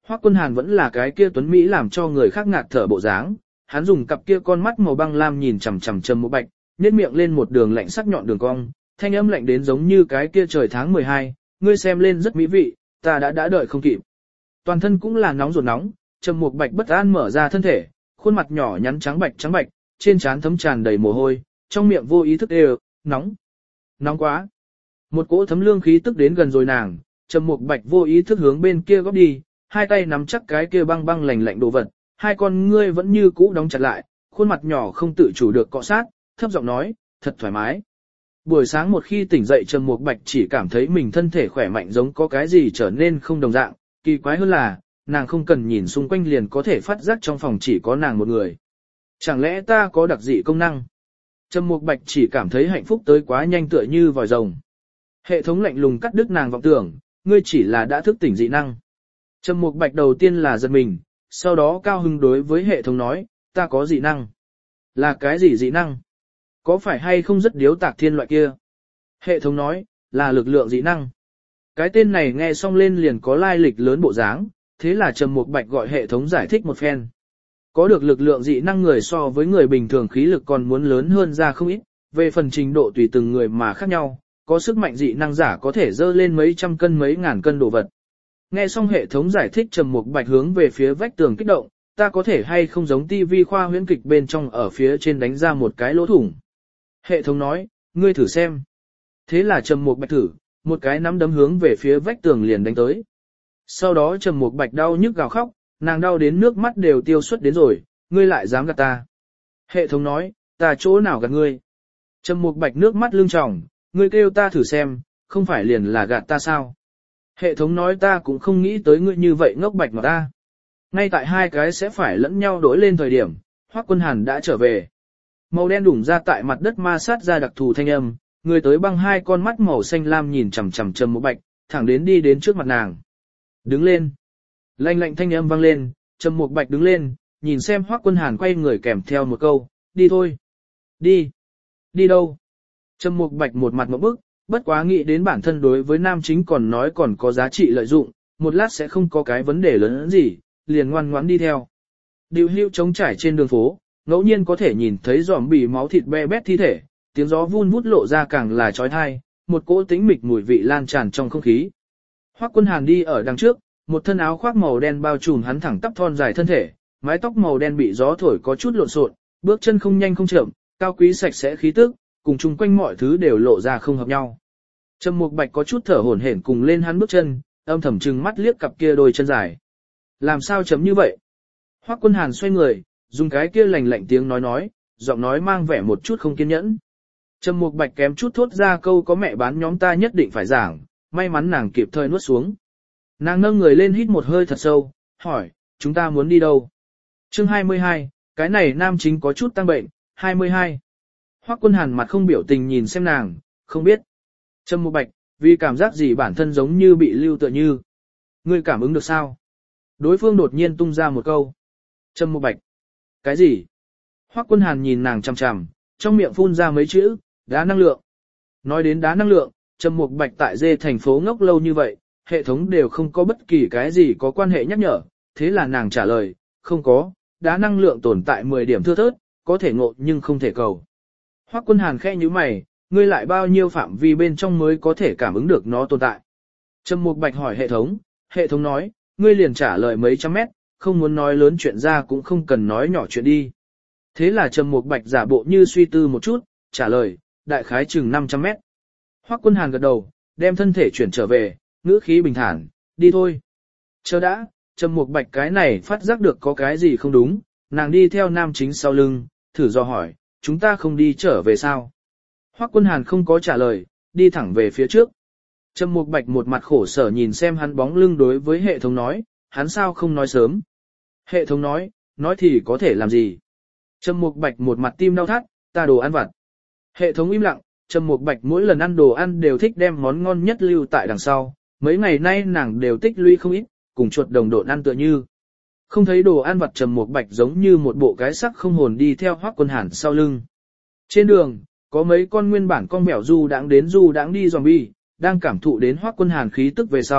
Hoắc Quân Hàn vẫn là cái kia tuấn Mỹ làm cho người khác ngạt thở bộ dáng, hắn dùng cặp kia con mắt màu băng lam nhìn chằm chằm Trầm Mục Bạch, nhếch miệng lên một đường lạnh sắc nhọn đường cong, thanh âm lạnh đến giống như cái kia trời tháng mười hai, ngươi xem lên rất mỹ vị, ta đã đã đợi không kịp. Toàn thân cũng là nóng ruột nóng, Trầm Mục Bạch bất an mở ra thân thể, khuôn mặt nhỏ nhắn trắng bạch trắng bạch, trên trán thấm tràn đầy mồ hôi, trong miệng vô ý thức đều, nóng, nóng quá. Một cỗ thấm lương khí tức đến gần rồi nàng, Trầm Mục Bạch vô ý thức hướng bên kia góp đi, hai tay nắm chắc cái kia băng băng lạnh lạnh đồ vật, hai con ngươi vẫn như cũ đóng chặt lại, khuôn mặt nhỏ không tự chủ được cọ sát, thấp giọng nói, thật thoải mái. Buổi sáng một khi tỉnh dậy Trầm Mục Bạch chỉ cảm thấy mình thân thể khỏe mạnh giống có cái gì trở nên không đồng dạng, kỳ quái hơn là, nàng không cần nhìn xung quanh liền có thể phát giác trong phòng chỉ có nàng một người. Chẳng lẽ ta có đặc dị công năng? Trầm Mục Bạch chỉ cảm thấy hạnh phúc tới quá nhanh tựa như vòi rồng. Hệ thống lạnh lùng cắt đứt nàng vọng tưởng, ngươi chỉ là đã thức tỉnh dị năng. Trầm Mục Bạch đầu tiên là giật mình, sau đó cao hứng đối với hệ thống nói, ta có dị năng. Là cái gì dị năng? Có phải hay không rất điếu tạc thiên loại kia? Hệ thống nói, là lực lượng dị năng. Cái tên này nghe xong lên liền có lai lịch lớn bộ dáng, thế là Trầm Mục Bạch gọi hệ thống giải thích một phen. Có được lực lượng dị năng người so với người bình thường khí lực còn muốn lớn hơn ra không ít, về phần trình độ tùy từng người mà khác nhau, có sức mạnh dị năng giả có thể dơ lên mấy trăm cân mấy ngàn cân đồ vật. Nghe xong hệ thống giải thích Trầm Mục Bạch hướng về phía vách tường kích động, ta có thể hay không giống tivi khoa huyễn kịch bên trong ở phía trên đánh ra một cái lỗ thủng. Hệ thống nói, ngươi thử xem. Thế là Trầm Mục Bạch thử, một cái nắm đấm hướng về phía vách tường liền đánh tới. Sau đó Trầm Mục Bạch đau nhức gào khóc, nàng đau đến nước mắt đều tiêu xuất đến rồi, ngươi lại dám gạt ta. Hệ thống nói, ta chỗ nào gạt ngươi. Trầm Mục Bạch nước mắt lưng tròng, ngươi kêu ta thử xem, không phải liền là gạt ta sao. Hệ thống nói ta cũng không nghĩ tới ngươi như vậy ngốc bạch mà ta. Ngay tại hai cái sẽ phải lẫn nhau đổi lên thời điểm, Hoắc Quân Hàn đã trở về. Màu đen đủng ra tại mặt đất ma sát ra đặc thù thanh âm, người tới băng hai con mắt màu xanh lam nhìn chằm chằm Trầm Mục Bạch, thẳng đến đi đến trước mặt nàng. Đứng lên. Lạnh lạnh thanh âm vang lên, Trầm Mục Bạch đứng lên, nhìn xem Hoắc Quân Hàn quay người kèm theo một câu, đi thôi. Đi. Đi đâu? Trầm Mục Bạch một mặt ngộp bức, bất quá nghĩ đến bản thân đối với nam chính còn nói còn có giá trị lợi dụng, một lát sẽ không có cái vấn đề lớn hơn gì, liền ngoan ngoãn đi theo. Điều hưu trống trải trên đường phố, ngẫu nhiên có thể nhìn thấy giòm bì máu thịt be bét thi thể, tiếng gió vun vút lộ ra càng là trói thai, một cỗ tĩnh mịch mùi vị lan tràn trong không khí. Hoắc Quân Hàn đi ở đằng trước, một thân áo khoác màu đen bao trùm hắn thẳng tắp thon dài thân thể, mái tóc màu đen bị gió thổi có chút lộn xộn, bước chân không nhanh không chậm, cao quý sạch sẽ khí tức, cùng chung quanh mọi thứ đều lộ ra không hợp nhau. Trầm Mục Bạch có chút thở hổn hển cùng lên hắn bước chân, âm thầm trừng mắt liếc cặp kia đôi chân dài. Làm sao chấm như vậy? Hoắc Quân Hàn xoay người, dùng cái kia lạnh lạnh tiếng nói nói, giọng nói mang vẻ một chút không kiên nhẫn. Trầm Mục Bạch kém chút thốt ra câu có mẹ bán nhóm ta nhất định phải giảng, may mắn nàng kịp thời nuốt xuống. Nàng nâng người lên hít một hơi thật sâu, hỏi, chúng ta muốn đi đâu? Chương hai mươi hai, cái này nam chính có chút tăng bệnh, hai mươi hai. Hoắc Quân Hàn mặt không biểu tình nhìn xem nàng, không biết. Trầm Mục Bạch, vì cảm giác gì bản thân giống như bị lưu tựa như. Ngươi cảm ứng được sao? Đối phương đột nhiên tung ra một câu. Trầm Mục Bạch. Cái gì? Hoắc Quân Hàn nhìn nàng chằm chằm, trong miệng phun ra mấy chữ, đá năng lượng. Nói đến đá năng lượng, Trầm Mục Bạch tại dê thành phố ngốc lâu như vậy, hệ thống đều không có bất kỳ cái gì có quan hệ nhắc nhở, thế là nàng trả lời, không có, đá năng lượng tồn tại mười điểm thưa thớt, có thể ngộ nhưng không thể cầu. Hoắc Quân Hàn khẽ nhíu mày, ngươi lại bao nhiêu phạm vi bên trong mới có thể cảm ứng được nó tồn tại. Trầm Mục Bạch hỏi hệ thống, hệ thống nói, ngươi liền trả lời mấy trăm mét, không muốn nói lớn chuyện ra cũng không cần nói nhỏ chuyện đi. Thế là Trầm Mục Bạch giả bộ như suy tư một chút, trả lời, đại khái chừng năm trăm mét. Hoắc Quân Hàn gật đầu, đem thân thể chuyển trở về, ngữ khí bình thản, đi thôi. Chờ đã, Trầm Mục Bạch cái này phát giác được có cái gì không đúng, nàng đi theo nam chính sau lưng, thử dò hỏi, chúng ta không đi trở về sao? Hoắc Quân Hàn không có trả lời, đi thẳng về phía trước. Trầm Mục Bạch một mặt khổ sở nhìn xem hắn bóng lưng đối với hệ thống nói, hắn sao không nói sớm? Hệ thống nói, nói thì có thể làm gì? Trầm Mục Bạch một mặt tim đau thắt, ta đồ ăn vặt. Hệ thống im lặng, Trầm Mục Bạch mỗi lần ăn đồ ăn đều thích đem món ngon nhất lưu tại đằng sau, mấy ngày nay nàng đều tích lũy không ít, cùng chuột đồng độn ăn tựa như. Không thấy đồ ăn vặt Trầm Mục Bạch giống như một bộ cái sắc không hồn đi theo Hoắc Quân Hàn sau lưng. Trên đường, có mấy con nguyên bản con mèo du đãng đến du đãng đi zombie, đang cảm thụ đến Hoắc Quân Hàn khí tức về sau,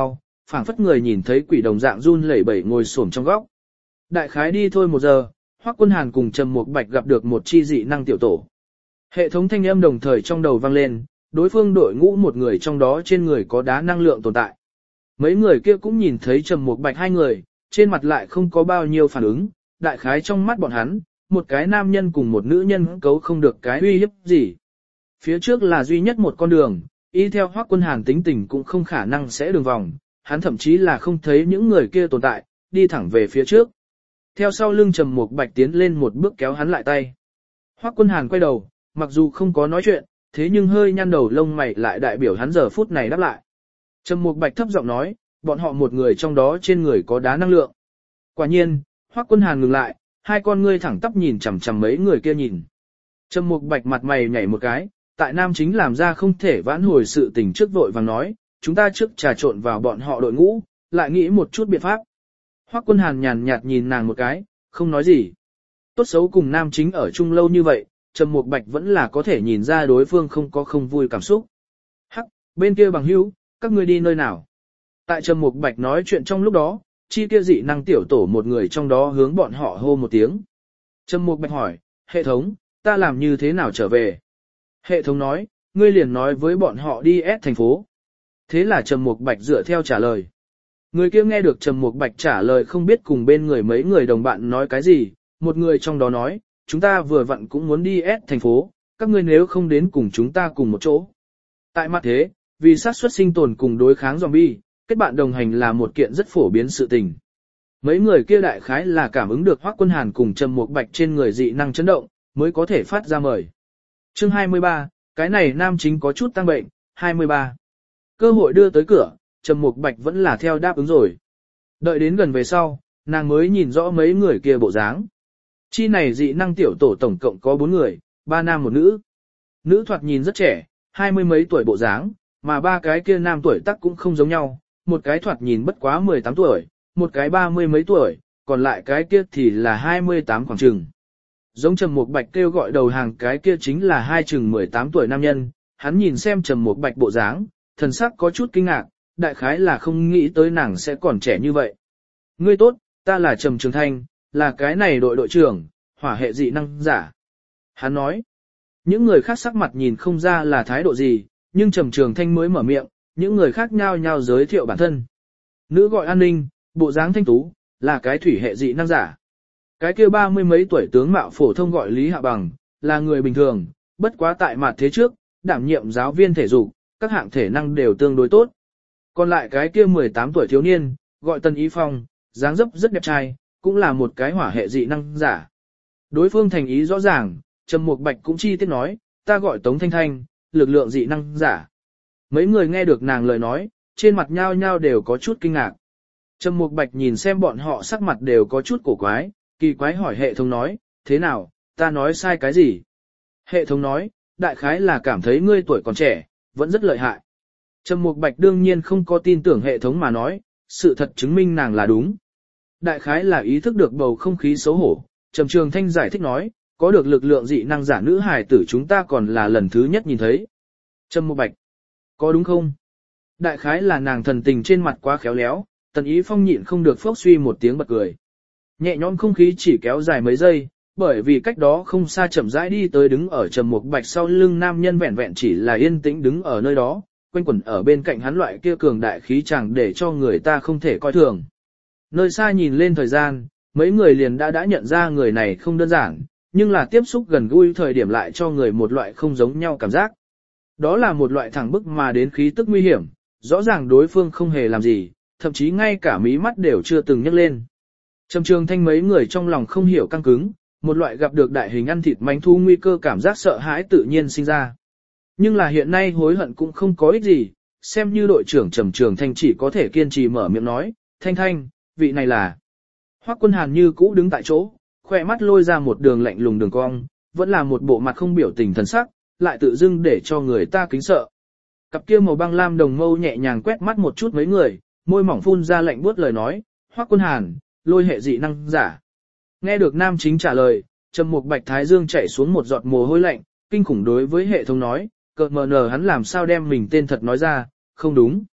phảng phất người nhìn thấy quỷ đồng dạng run lẩy bẩy ngồi xổm trong góc. Đại khái đi thôi một giờ, Hoắc Quân Hàn cùng Trầm Mục Bạch gặp được một chi dị năng tiểu tổ. Hệ thống thanh âm đồng thời trong đầu vang lên, đối phương đội ngũ một người trong đó trên người có đá năng lượng tồn tại. Mấy người kia cũng nhìn thấy Trầm Mục Bạch hai người, trên mặt lại không có bao nhiêu phản ứng, đại khái trong mắt bọn hắn, một cái nam nhân cùng một nữ nhân cấu không được cái uy hiếp gì. Phía trước là duy nhất một con đường, y theo Hoắc Quân Hàn tính tình cũng không khả năng sẽ đường vòng, hắn thậm chí là không thấy những người kia tồn tại, đi thẳng về phía trước. Theo sau lưng Trầm Mục Bạch tiến lên một bước kéo hắn lại tay. Hoắc Quân Hàn quay đầu, mặc dù không có nói chuyện, thế nhưng hơi nhăn đầu lông mày lại đại biểu hắn giờ phút này đáp lại. Trầm Mục Bạch thấp giọng nói, bọn họ một người trong đó trên người có đá năng lượng. Quả nhiên, Hoắc Quân Hàn ngừng lại, hai con ngươi thẳng tắp nhìn chằm chằm mấy người kia nhìn. Trầm Mục Bạch mặt mày nhảy một cái, tại nam chính làm ra không thể vãn hồi sự tình trước vội vàng nói, chúng ta trước trà trộn vào bọn họ đội ngũ, lại nghĩ một chút biện pháp. Hoắc Quân Hàn nhàn nhạt nhìn nàng một cái, không nói gì. Tốt xấu cùng nam chính ở chung lâu như vậy, Trầm Mục Bạch vẫn là có thể nhìn ra đối phương không có không vui cảm xúc. Hắc, bên kia bằng hữu, các ngươi đi nơi nào? Tại Trầm Mục Bạch nói chuyện trong lúc đó, chi kia dị năng tiểu tổ một người trong đó hướng bọn họ hô một tiếng. Trầm Mục Bạch hỏi, hệ thống, ta làm như thế nào trở về? Hệ thống nói, ngươi liền nói với bọn họ đi S thành phố. Thế là Trầm Mục Bạch dựa theo trả lời. Người kia nghe được Trầm Mục Bạch trả lời không biết cùng bên người mấy người đồng bạn nói cái gì, một người trong đó nói, chúng ta vừa vặn cũng muốn đi S thành phố, các ngươi nếu không đến cùng chúng ta cùng một chỗ. Tại mặt thế, vì sát suất sinh tồn cùng đối kháng zombie, kết bạn đồng hành là một kiện rất phổ biến sự tình. Mấy người kia đại khái là cảm ứng được Hoắc Quân Hàn cùng Trầm Mục Bạch trên người dị năng chấn động, mới có thể phát ra mời. Chương hai mươi ba, cái này nam chính có chút tăng bệnh, hai mươi ba. Cơ hội đưa tới cửa, Trầm Mục Bạch vẫn là theo đáp ứng rồi. Đợi đến gần về sau, nàng mới nhìn rõ mấy người kia bộ dáng. Chi này dị năng tiểu tổ tổng cộng có bốn người, ba nam một nữ. Nữ thoạt nhìn rất trẻ, hai mươi mấy tuổi bộ dáng, mà ba cái kia nam tuổi tác cũng không giống nhau, một cái thoạt nhìn bất quá mười tám tuổi, một cái ba mươi mấy tuổi, còn lại cái kia thì là hai mươi tám khoảng chừng. Giống Trầm Mục Bạch kêu gọi đầu hàng cái kia chính là hai chừng mười tám tuổi nam nhân, hắn nhìn xem Trầm Mục Bạch bộ dáng, thần sắc có chút kinh ngạc, đại khái là không nghĩ tới nàng sẽ còn trẻ như vậy. Ngươi tốt, ta là Trầm Trường Thanh, là cái này đội đội trưởng, hỏa hệ dị năng giả. Hắn nói, những người khác sắc mặt nhìn không ra là thái độ gì, nhưng Trầm Trường Thanh mới mở miệng, những người khác nhao nhao giới thiệu bản thân. Nữ gọi An Ninh, bộ dáng thanh tú, là cái thủy hệ dị năng giả. Cái kia ba mươi mấy tuổi tướng mạo phổ thông gọi Lý Hạ Bằng, là người bình thường, bất quá tại mặt thế trước, đảm nhiệm giáo viên thể dục, các hạng thể năng đều tương đối tốt. Còn lại cái kia mười tám tuổi thiếu niên, gọi Tân Ý Phong, dáng dấp rất đẹp trai, cũng là một cái hỏa hệ dị năng giả. Đối phương thành ý rõ ràng, Trầm Mục Bạch cũng chi tiết nói, ta gọi Tống Thanh Thanh, lực lượng dị năng giả. Mấy người nghe được nàng lời nói, trên mặt nhao nhao đều có chút kinh ngạc. Trầm Mục Bạch nhìn xem bọn họ sắc mặt đều có chút cổ quái, kỳ quái hỏi hệ thống nói, thế nào, ta nói sai cái gì? Hệ thống nói, đại khái là cảm thấy ngươi tuổi còn trẻ, vẫn rất lợi hại. Trầm Mục Bạch đương nhiên không có tin tưởng hệ thống mà nói, sự thật chứng minh nàng là đúng. Đại khái là ý thức được bầu không khí xấu hổ, Trầm Trường Thanh giải thích nói, có được lực lượng dị năng giả nữ hài tử chúng ta còn là lần thứ nhất nhìn thấy. Trầm Mục Bạch, có đúng không? Đại khái là nàng thần tình trên mặt quá khéo léo, Tần Ý Phong nhịn không được phốc suy một tiếng bật cười. Nhẹ nhõm không khí chỉ kéo dài mấy giây, bởi vì cách đó không xa chậm rãi đi tới đứng ở Trầm Mục Bạch sau lưng nam nhân vẹn vẹn chỉ là yên tĩnh đứng ở nơi đó, quanh quẩn ở bên cạnh hắn loại kia cường đại khí chẳng để cho người ta không thể coi thường. Nơi xa nhìn lên thời gian, mấy người liền đã đã nhận ra người này không đơn giản, nhưng là tiếp xúc gần gũi thời điểm lại cho người một loại không giống nhau cảm giác. Đó là một loại thẳng bức mà đến khí tức nguy hiểm, rõ ràng đối phương không hề làm gì, thậm chí ngay cả mí mắt đều chưa từng nhấc lên. Trầm Trường Thanh mấy người trong lòng không hiểu căng cứng, một loại gặp được đại hình ăn thịt manh thu nguy cơ cảm giác sợ hãi tự nhiên sinh ra. Nhưng là hiện nay hối hận cũng không có ích gì, xem như đội trưởng Trầm Trường Thanh chỉ có thể kiên trì mở miệng nói, Thanh Thanh, vị này là. Hoắc Quân Hàn như cũ đứng tại chỗ, khỏe mắt lôi ra một đường lạnh lùng đường cong, vẫn là một bộ mặt không biểu tình thần sắc, lại tự dưng để cho người ta kính sợ. Cặp kia màu băng lam đồng mâu nhẹ nhàng quét mắt một chút mấy người, môi mỏng phun ra lạnh buốt lời nói, Hoắc Quân Hàn, lôi hệ dị năng giả. Nghe được nam chính trả lời, Trầm Mục Bạch thái dương chảy xuống một giọt mồ hôi lạnh, kinh khủng đối với hệ thống nói, cợt mờ nờ hắn làm sao đem mình tên thật nói ra, không đúng.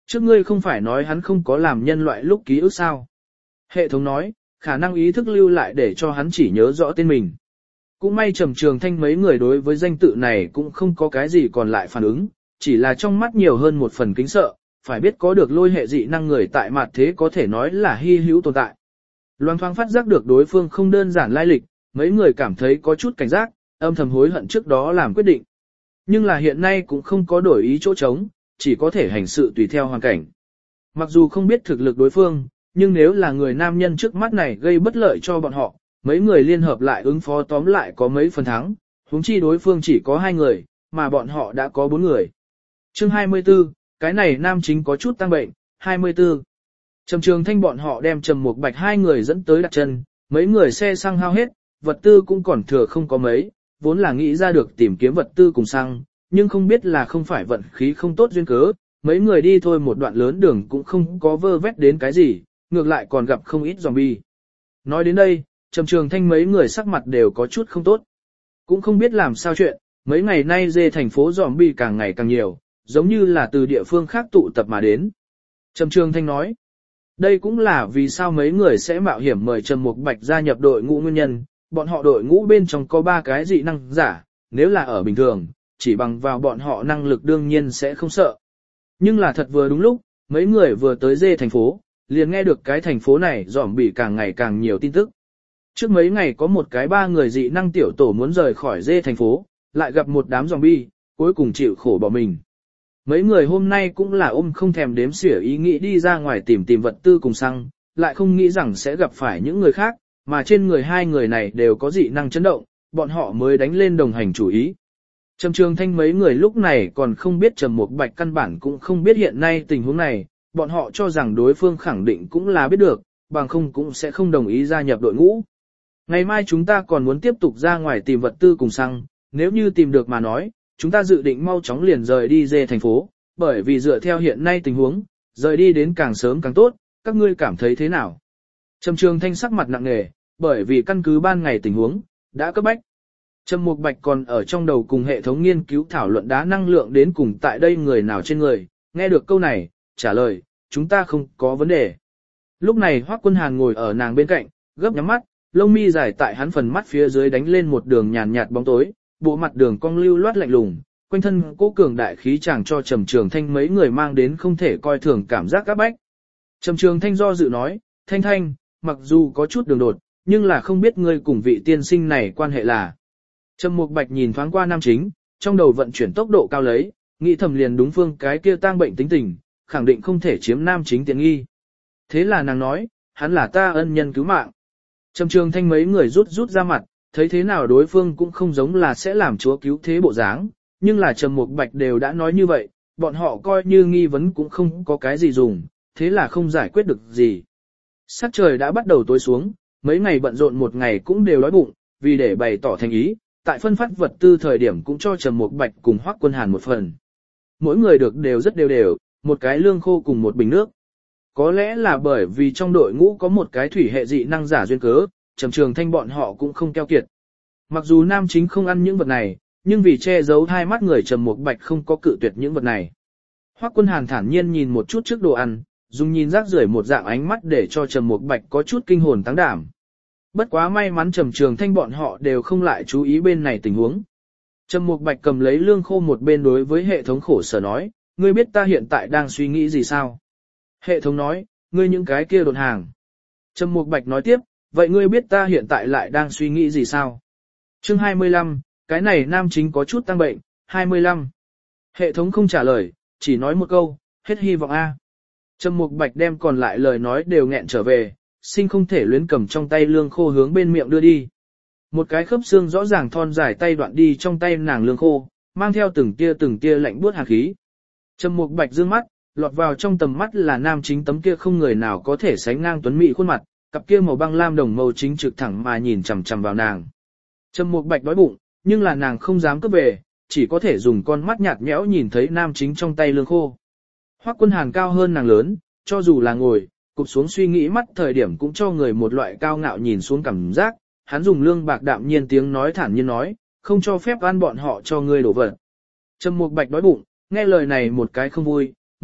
Trước ngươi không phải nói hắn không có làm nhân loại lúc ký ức sao? Hệ thống nói, khả năng ý thức lưu lại để cho hắn chỉ nhớ rõ tên mình. Cũng may Trầm Trường Thanh mấy người đối với danh tự này cũng không có cái gì còn lại phản ứng, chỉ là trong mắt nhiều hơn một phần kính sợ, phải biết có được lôi hệ dị năng người tại mặt thế có thể nói là hy hữu tồn tại. Loan thoáng phát giác được đối phương không đơn giản lai lịch, mấy người cảm thấy có chút cảnh giác, âm thầm hối hận trước đó làm quyết định. Nhưng là hiện nay cũng không có đổi ý chỗ trống, chỉ có thể hành sự tùy theo hoàn cảnh. Mặc dù không biết thực lực đối phương, nhưng nếu là người nam nhân trước mắt này gây bất lợi cho bọn họ, mấy người liên hợp lại ứng phó tóm lại có mấy phần thắng, huống chi đối phương chỉ có hai người, mà bọn họ đã có bốn người. Chương hai mươi tư, cái này nam chính có chút tăng bệnh, hai mươi tư. Trầm Trường Thanh bọn họ đem Trầm Mục Bạch hai người dẫn tới đặt chân, mấy người xe xăng hao hết, vật tư cũng còn thừa không có mấy, vốn là nghĩ ra được tìm kiếm vật tư cùng xăng, nhưng không biết là không phải vận khí không tốt duyên cớ, mấy người đi thôi một đoạn lớn đường cũng không có vơ vét đến cái gì, ngược lại còn gặp không ít zombie. Nói đến đây, Trầm Trường Thanh mấy người sắc mặt đều có chút không tốt. Cũng không biết làm sao chuyện, mấy ngày nay dê thành phố zombie càng ngày càng nhiều, giống như là từ địa phương khác tụ tập mà đến. Trầm Trường Thanh nói, đây cũng là vì sao mấy người sẽ mạo hiểm mời Trầm Mục Bạch gia nhập đội ngũ nguyên nhân, bọn họ đội ngũ bên trong có ba cái dị năng giả, nếu là ở bình thường, chỉ bằng vào bọn họ năng lực đương nhiên sẽ không sợ. Nhưng là thật vừa đúng lúc, mấy người vừa tới dê thành phố, liền nghe được cái thành phố này zombie càng ngày càng nhiều tin tức. Trước mấy ngày có một cái ba người dị năng tiểu tổ muốn rời khỏi dê thành phố, lại gặp một đám zombie, cuối cùng chịu khổ bỏ mình. Mấy người hôm nay cũng là ôm không thèm đếm xỉa ý nghĩ đi ra ngoài tìm tìm vật tư cùng xăng, lại không nghĩ rằng sẽ gặp phải những người khác, mà trên người hai người này đều có dị năng chấn động, bọn họ mới đánh lên đồng hành chủ ý. Trầm Trường Thanh mấy người lúc này còn không biết Trầm Mục Bạch căn bản cũng không biết hiện nay tình huống này, bọn họ cho rằng đối phương khẳng định cũng là biết được, bằng không cũng sẽ không đồng ý gia nhập đội ngũ. Ngày mai chúng ta còn muốn tiếp tục ra ngoài tìm vật tư cùng xăng, nếu như tìm được mà nói, chúng ta dự định mau chóng liền rời đi dê thành phố, bởi vì dựa theo hiện nay tình huống, rời đi đến càng sớm càng tốt, các ngươi cảm thấy thế nào? Trầm Trường Thanh sắc mặt nặng nề, bởi vì căn cứ ban ngày tình huống, đã cấp bách. Trầm Mục Bạch còn ở trong đầu cùng hệ thống nghiên cứu thảo luận đá năng lượng đến cùng tại đây người nào trên người, nghe được câu này, trả lời, chúng ta không có vấn đề. Lúc này Hoắc Quân Hàn ngồi ở nàng bên cạnh, gấp nhắm mắt, lông mi dài tại hắn phần mắt phía dưới đánh lên một đường nhàn nhạt bóng tối, bộ mặt đường cong lưu loát lạnh lùng, quanh thân cố cường đại khí chàng cho Trầm Trường Thanh mấy người mang đến không thể coi thường cảm giác áp bách. Trầm Trường Thanh do dự nói, Thanh Thanh, mặc dù có chút đường đột, nhưng là không biết ngươi cùng vị tiên sinh này quan hệ là. Trầm Mục Bạch nhìn thoáng qua nam chính, trong đầu vận chuyển tốc độ cao lấy, nghĩ thầm liền đúng phương cái kia tang bệnh tính tình, khẳng định không thể chiếm nam chính tiện nghi. Thế là nàng nói, hắn là ta ân nhân cứu mạng. Trầm Trường Thanh mấy người rút rút ra mặt, thấy thế nào đối phương cũng không giống là sẽ làm chúa cứu thế bộ dáng, nhưng là Trầm Mục Bạch đều đã nói như vậy, bọn họ coi như nghi vấn cũng không có cái gì dùng, thế là không giải quyết được gì. Sắc trời đã bắt đầu tối xuống, mấy ngày bận rộn một ngày cũng đều đói bụng, vì để bày tỏ thành ý, tại phân phát vật tư thời điểm cũng cho Trầm Mục Bạch cùng Hoắc Quân Hàn một phần. Mỗi người được đều rất đều đều, một cái lương khô cùng một bình nước. Có lẽ là bởi vì trong đội ngũ có một cái thủy hệ dị năng giả duyên cớ, Trầm Trường Thanh bọn họ cũng không keo kiệt. Mặc dù nam chính không ăn những vật này, nhưng vì che giấu hai mắt người Trầm Mục Bạch không có cự tuyệt những vật này. Hoắc Quân Hàn thản nhiên nhìn một chút trước đồ ăn, dùng nhìn rác rưởi một dạng ánh mắt để cho Trầm Mục Bạch có chút kinh hồn táng đảm. Bất quá may mắn Trầm Trường Thanh bọn họ đều không lại chú ý bên này tình huống. Trầm Mục Bạch cầm lấy lương khô một bên đối với hệ thống khổ sở nói, ngươi biết ta hiện tại đang suy nghĩ gì sao? Hệ thống nói, ngươi những cái kia đột hàng. Trầm Mục Bạch nói tiếp, vậy ngươi biết ta hiện tại lại đang suy nghĩ gì sao? Chương hai mươi lăm, cái này nam chính có chút tăng bệnh, hai mươi lăm. Hệ thống không trả lời, chỉ nói một câu, hết hy vọng a. Trầm Mục Bạch đem còn lại lời nói đều nghẹn trở về, sinh không thể luyến cầm trong tay lương khô hướng bên miệng đưa đi. Một cái khớp xương rõ ràng thon dài tay đoạn đi trong tay nàng lương khô, mang theo từng tia từng tia lạnh buốt hàn khí. Trầm Mục Bạch dương mắt, lọt vào trong tầm mắt là nam chính tấm kia không người nào có thể sánh ngang tuấn mỹ khuôn mặt, cặp kia màu băng lam đồng màu chính trực thẳng mà nhìn chằm chằm vào nàng. Trầm Mục Bạch đói bụng, nhưng là nàng không dám cướp về, chỉ có thể dùng con mắt nhạt nhẽo nhìn thấy nam chính trong tay lương khô. Hoắc Quân Hàn cao hơn nàng lớn, cho dù là ngồi, cụp xuống suy nghĩ mắt thời điểm cũng cho người một loại cao ngạo nhìn xuống cảm giác, hắn dùng lương bạc đạm nhiên tiếng nói thản nhiên nói, không cho phép ăn bọn họ cho ngươi đổ vật. Trầm Mục Bạch đói bụng, nghe lời này một cái không vui,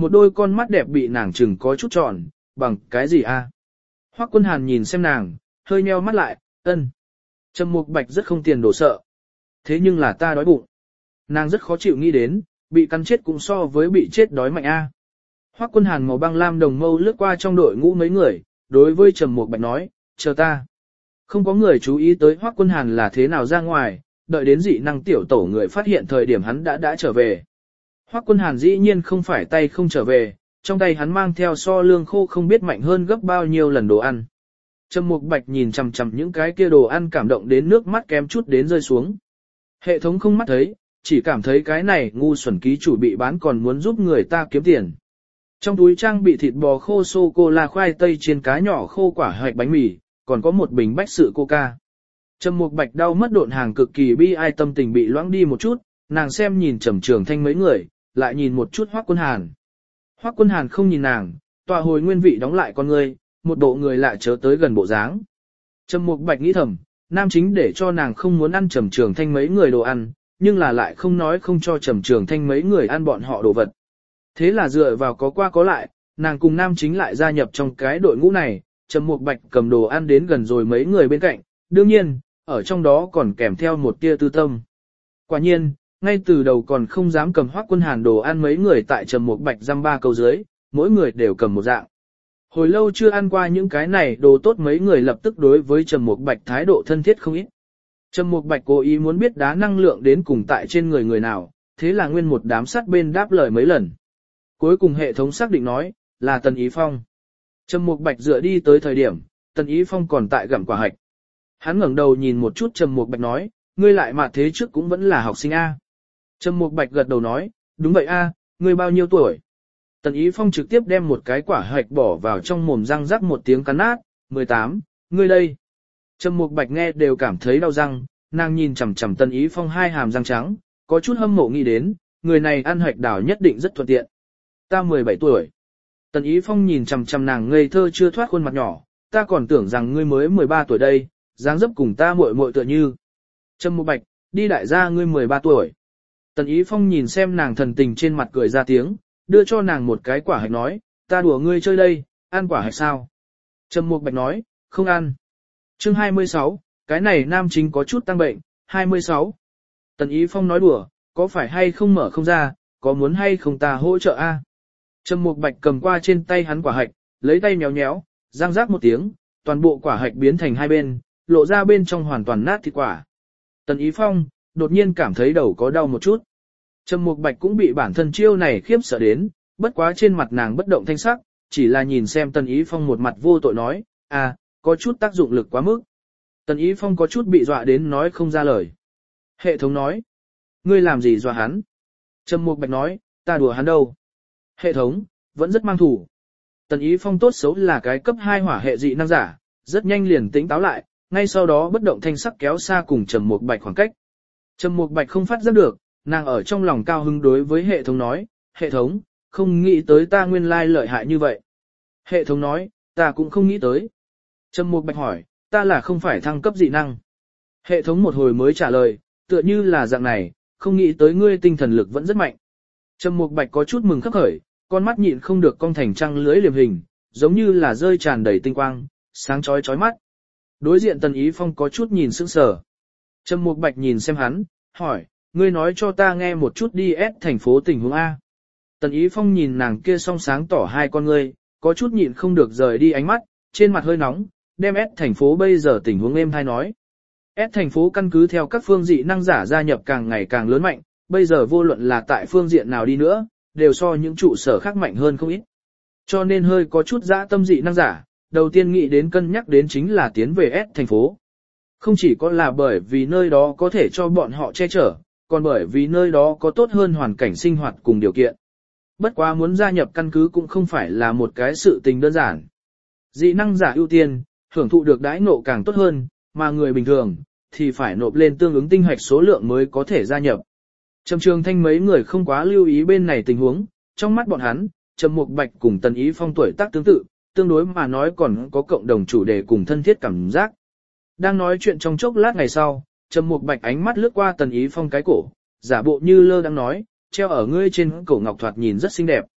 một đôi con mắt đẹp bị nàng chừng có chút tròn, bằng cái gì a? Hoắc Quân Hàn nhìn xem nàng, hơi nheo mắt lại, ân. Trầm Mục Bạch rất không tiền đổ sợ. Thế nhưng là ta đói bụng. Nàng rất khó chịu nghĩ đến, bị cắn chết cũng so với bị chết đói mạnh a. Hoắc Quân Hàn màu băng lam đồng mâu lướt qua trong đội ngũ mấy người, đối với Trầm Mục Bạch nói, chờ ta. Không có người chú ý tới Hoắc Quân Hàn là thế nào ra ngoài, đợi đến dị năng tiểu tổ người phát hiện thời điểm hắn đã đã trở về. Hoắc Quân Hàn dĩ nhiên không phải tay không trở về, trong tay hắn mang theo so lương khô không biết mạnh hơn gấp bao nhiêu lần đồ ăn. Trầm Mục Bạch nhìn chằm chằm những cái kia đồ ăn cảm động đến nước mắt kém chút đến rơi xuống. Hệ thống không mắt thấy, chỉ cảm thấy cái này ngu xuẩn ký chủ bị bán còn muốn giúp người ta kiếm tiền. Trong túi trang bị thịt bò khô sô-cô-la khoai tây chiên cá nhỏ khô quả hạch bánh mì, còn có một bình bách sự coca. Trầm Mục Bạch đau mất độn hàng cực kỳ bi ai tâm tình bị loãng đi một chút, nàng xem nhìn Trầm Trường Thanh mấy người, lại nhìn một chút Hoắc Quân Hàn. Hoắc Quân Hàn không nhìn nàng, tọa hồi nguyên vị đóng lại con ngươi, một bộ người lạ chớ tới gần bộ dáng. Trầm Mục Bạch nghĩ thầm, nam chính để cho nàng không muốn ăn Trầm Trường Thanh mấy người đồ ăn, nhưng là lại không nói không cho Trầm Trường Thanh mấy người ăn bọn họ đồ vật. Thế là dựa vào có qua có lại, nàng cùng nam chính lại gia nhập trong cái đội ngũ này, Trầm Mục Bạch cầm đồ ăn đến gần rồi mấy người bên cạnh, đương nhiên, ở trong đó còn kèm theo một tia tư tâm. Quả nhiên, ngay từ đầu còn không dám cầm Hoắc Quân Hàn đồ ăn mấy người tại Trầm Mục Bạch dăm ba câu dưới, mỗi người đều cầm một dạng. Hồi lâu chưa ăn qua những cái này đồ tốt mấy người lập tức đối với Trầm Mục Bạch thái độ thân thiết không ít. Trầm Mục Bạch cố ý muốn biết đá năng lượng đến cùng tại trên người người nào, thế là nguyên một đám sát bên đáp lời mấy lần. Cuối cùng hệ thống xác định nói, là Tần Ý Phong. Trầm Mục Bạch dựa đi tới thời điểm, Tần Ý Phong còn tại gặm quả hạch. Hắn ngẩng đầu nhìn một chút Trầm Mục Bạch nói, ngươi lại mà thế trước cũng vẫn là học sinh A. Trầm Mục Bạch gật đầu nói, đúng vậy A, ngươi bao nhiêu tuổi? Tần Ý Phong trực tiếp đem một cái quả hạch bỏ vào trong mồm răng rắc một tiếng cắn nát, mười tám, ngươi đây. Trầm Mục Bạch nghe đều cảm thấy đau răng, nàng nhìn chằm chằm Tần Ý Phong hai hàm răng trắng, có chút hâm mộ nghĩ đến, người này ăn hạch đảo nhất định rất thuận tiện. Ta mười bảy tuổi. Tần Ý Phong nhìn chằm chằm nàng ngây thơ chưa thoát khuôn mặt nhỏ, ta còn tưởng rằng ngươi mới mười ba tuổi đây, dáng dấp cùng ta muội muội tựa như. Trầm Mục Bạch, đi đại gia ngươi mười ba tuổi. Tần Ý Phong nhìn xem nàng thần tình trên mặt cười ra tiếng, đưa cho nàng một cái quả hạch nói, ta đùa ngươi chơi đây, ăn quả hạch sao? Trầm Mục Bạch nói, không ăn. Chương hai mươi sáu, cái này nam chính có chút tăng bệnh, hai mươi sáu. Tần Ý Phong nói đùa, có phải hay không mở không ra, có muốn hay không ta hỗ trợ a? Trầm Mục Bạch cầm qua trên tay hắn quả hạch, lấy tay nhéo nhéo, răng rác một tiếng, toàn bộ quả hạch biến thành hai bên, lộ ra bên trong hoàn toàn nát thịt quả. Tần Ý Phong, đột nhiên cảm thấy đầu có đau một chút. Trầm Mục Bạch cũng bị bản thân chiêu này khiếp sợ đến, bất quá trên mặt nàng bất động thanh sắc, chỉ là nhìn xem Tần Ý Phong một mặt vô tội nói, à, có chút tác dụng lực quá mức. Tần Ý Phong có chút bị dọa đến nói không ra lời. Hệ thống nói, ngươi làm gì dọa hắn? Trầm Mục Bạch nói, ta đùa hắn đâu. Hệ thống, vẫn rất mang thủ. Tần Ý Phong tốt xấu là cái cấp hai hỏa hệ dị năng giả, rất nhanh liền tỉnh táo lại, ngay sau đó bất động thanh sắc kéo xa cùng Trầm Mục Bạch khoảng cách. Trầm Mục Bạch không phát giác được, nàng ở trong lòng cao hứng đối với hệ thống nói, hệ thống, không nghĩ tới ta nguyên lai lợi hại như vậy. Hệ thống nói, ta cũng không nghĩ tới. Trầm Mục Bạch hỏi, ta là không phải thăng cấp dị năng. Hệ thống một hồi mới trả lời, tựa như là dạng này, không nghĩ tới ngươi tinh thần lực vẫn rất mạnh. Trầm Mục Bạch có chút mừng khấp khởi, con mắt nhịn không được cong thành trăng lưới liềm hình, giống như là rơi tràn đầy tinh quang, sáng chói chói mắt. Đối diện Tần Ý Phong có chút nhìn sững sờ. Trầm Mục Bạch nhìn xem hắn, hỏi, ngươi nói cho ta nghe một chút đi S thành phố tình huống A. Tần Ý Phong nhìn nàng kia song sáng tỏ hai con ngươi, có chút nhịn không được rời đi ánh mắt, trên mặt hơi nóng, đem S thành phố bây giờ tình huống êm hay nói. S thành phố căn cứ theo các phương dị năng giả gia nhập càng ngày càng lớn mạnh, bây giờ vô luận là tại phương diện nào đi nữa, đều so những trụ sở khác mạnh hơn không ít. Cho nên hơi có chút dã tâm dị năng giả, đầu tiên nghĩ đến cân nhắc đến chính là tiến về S thành phố. Không chỉ có là bởi vì nơi đó có thể cho bọn họ che chở, còn bởi vì nơi đó có tốt hơn hoàn cảnh sinh hoạt cùng điều kiện. Bất quá muốn gia nhập căn cứ cũng không phải là một cái sự tình đơn giản. Dị năng giả ưu tiên, hưởng thụ được đãi ngộ càng tốt hơn, mà người bình thường thì phải nộp lên tương ứng tinh hoạch số lượng mới có thể gia nhập. Trầm Trường Thanh mấy người không quá lưu ý bên này tình huống, trong mắt bọn hắn, Trầm Mục Bạch cùng Tần Ý Phong tuổi tác tương tự, tương đối mà nói còn có cộng đồng chủ đề cùng thân thiết cảm giác. Đang nói chuyện trong chốc lát ngày sau, Trầm Mục Bạch ánh mắt lướt qua Tần Ý Phong cái cổ, giả bộ như lơ đang nói, treo ở ngươi trên cổ ngọc thoạt nhìn rất xinh đẹp.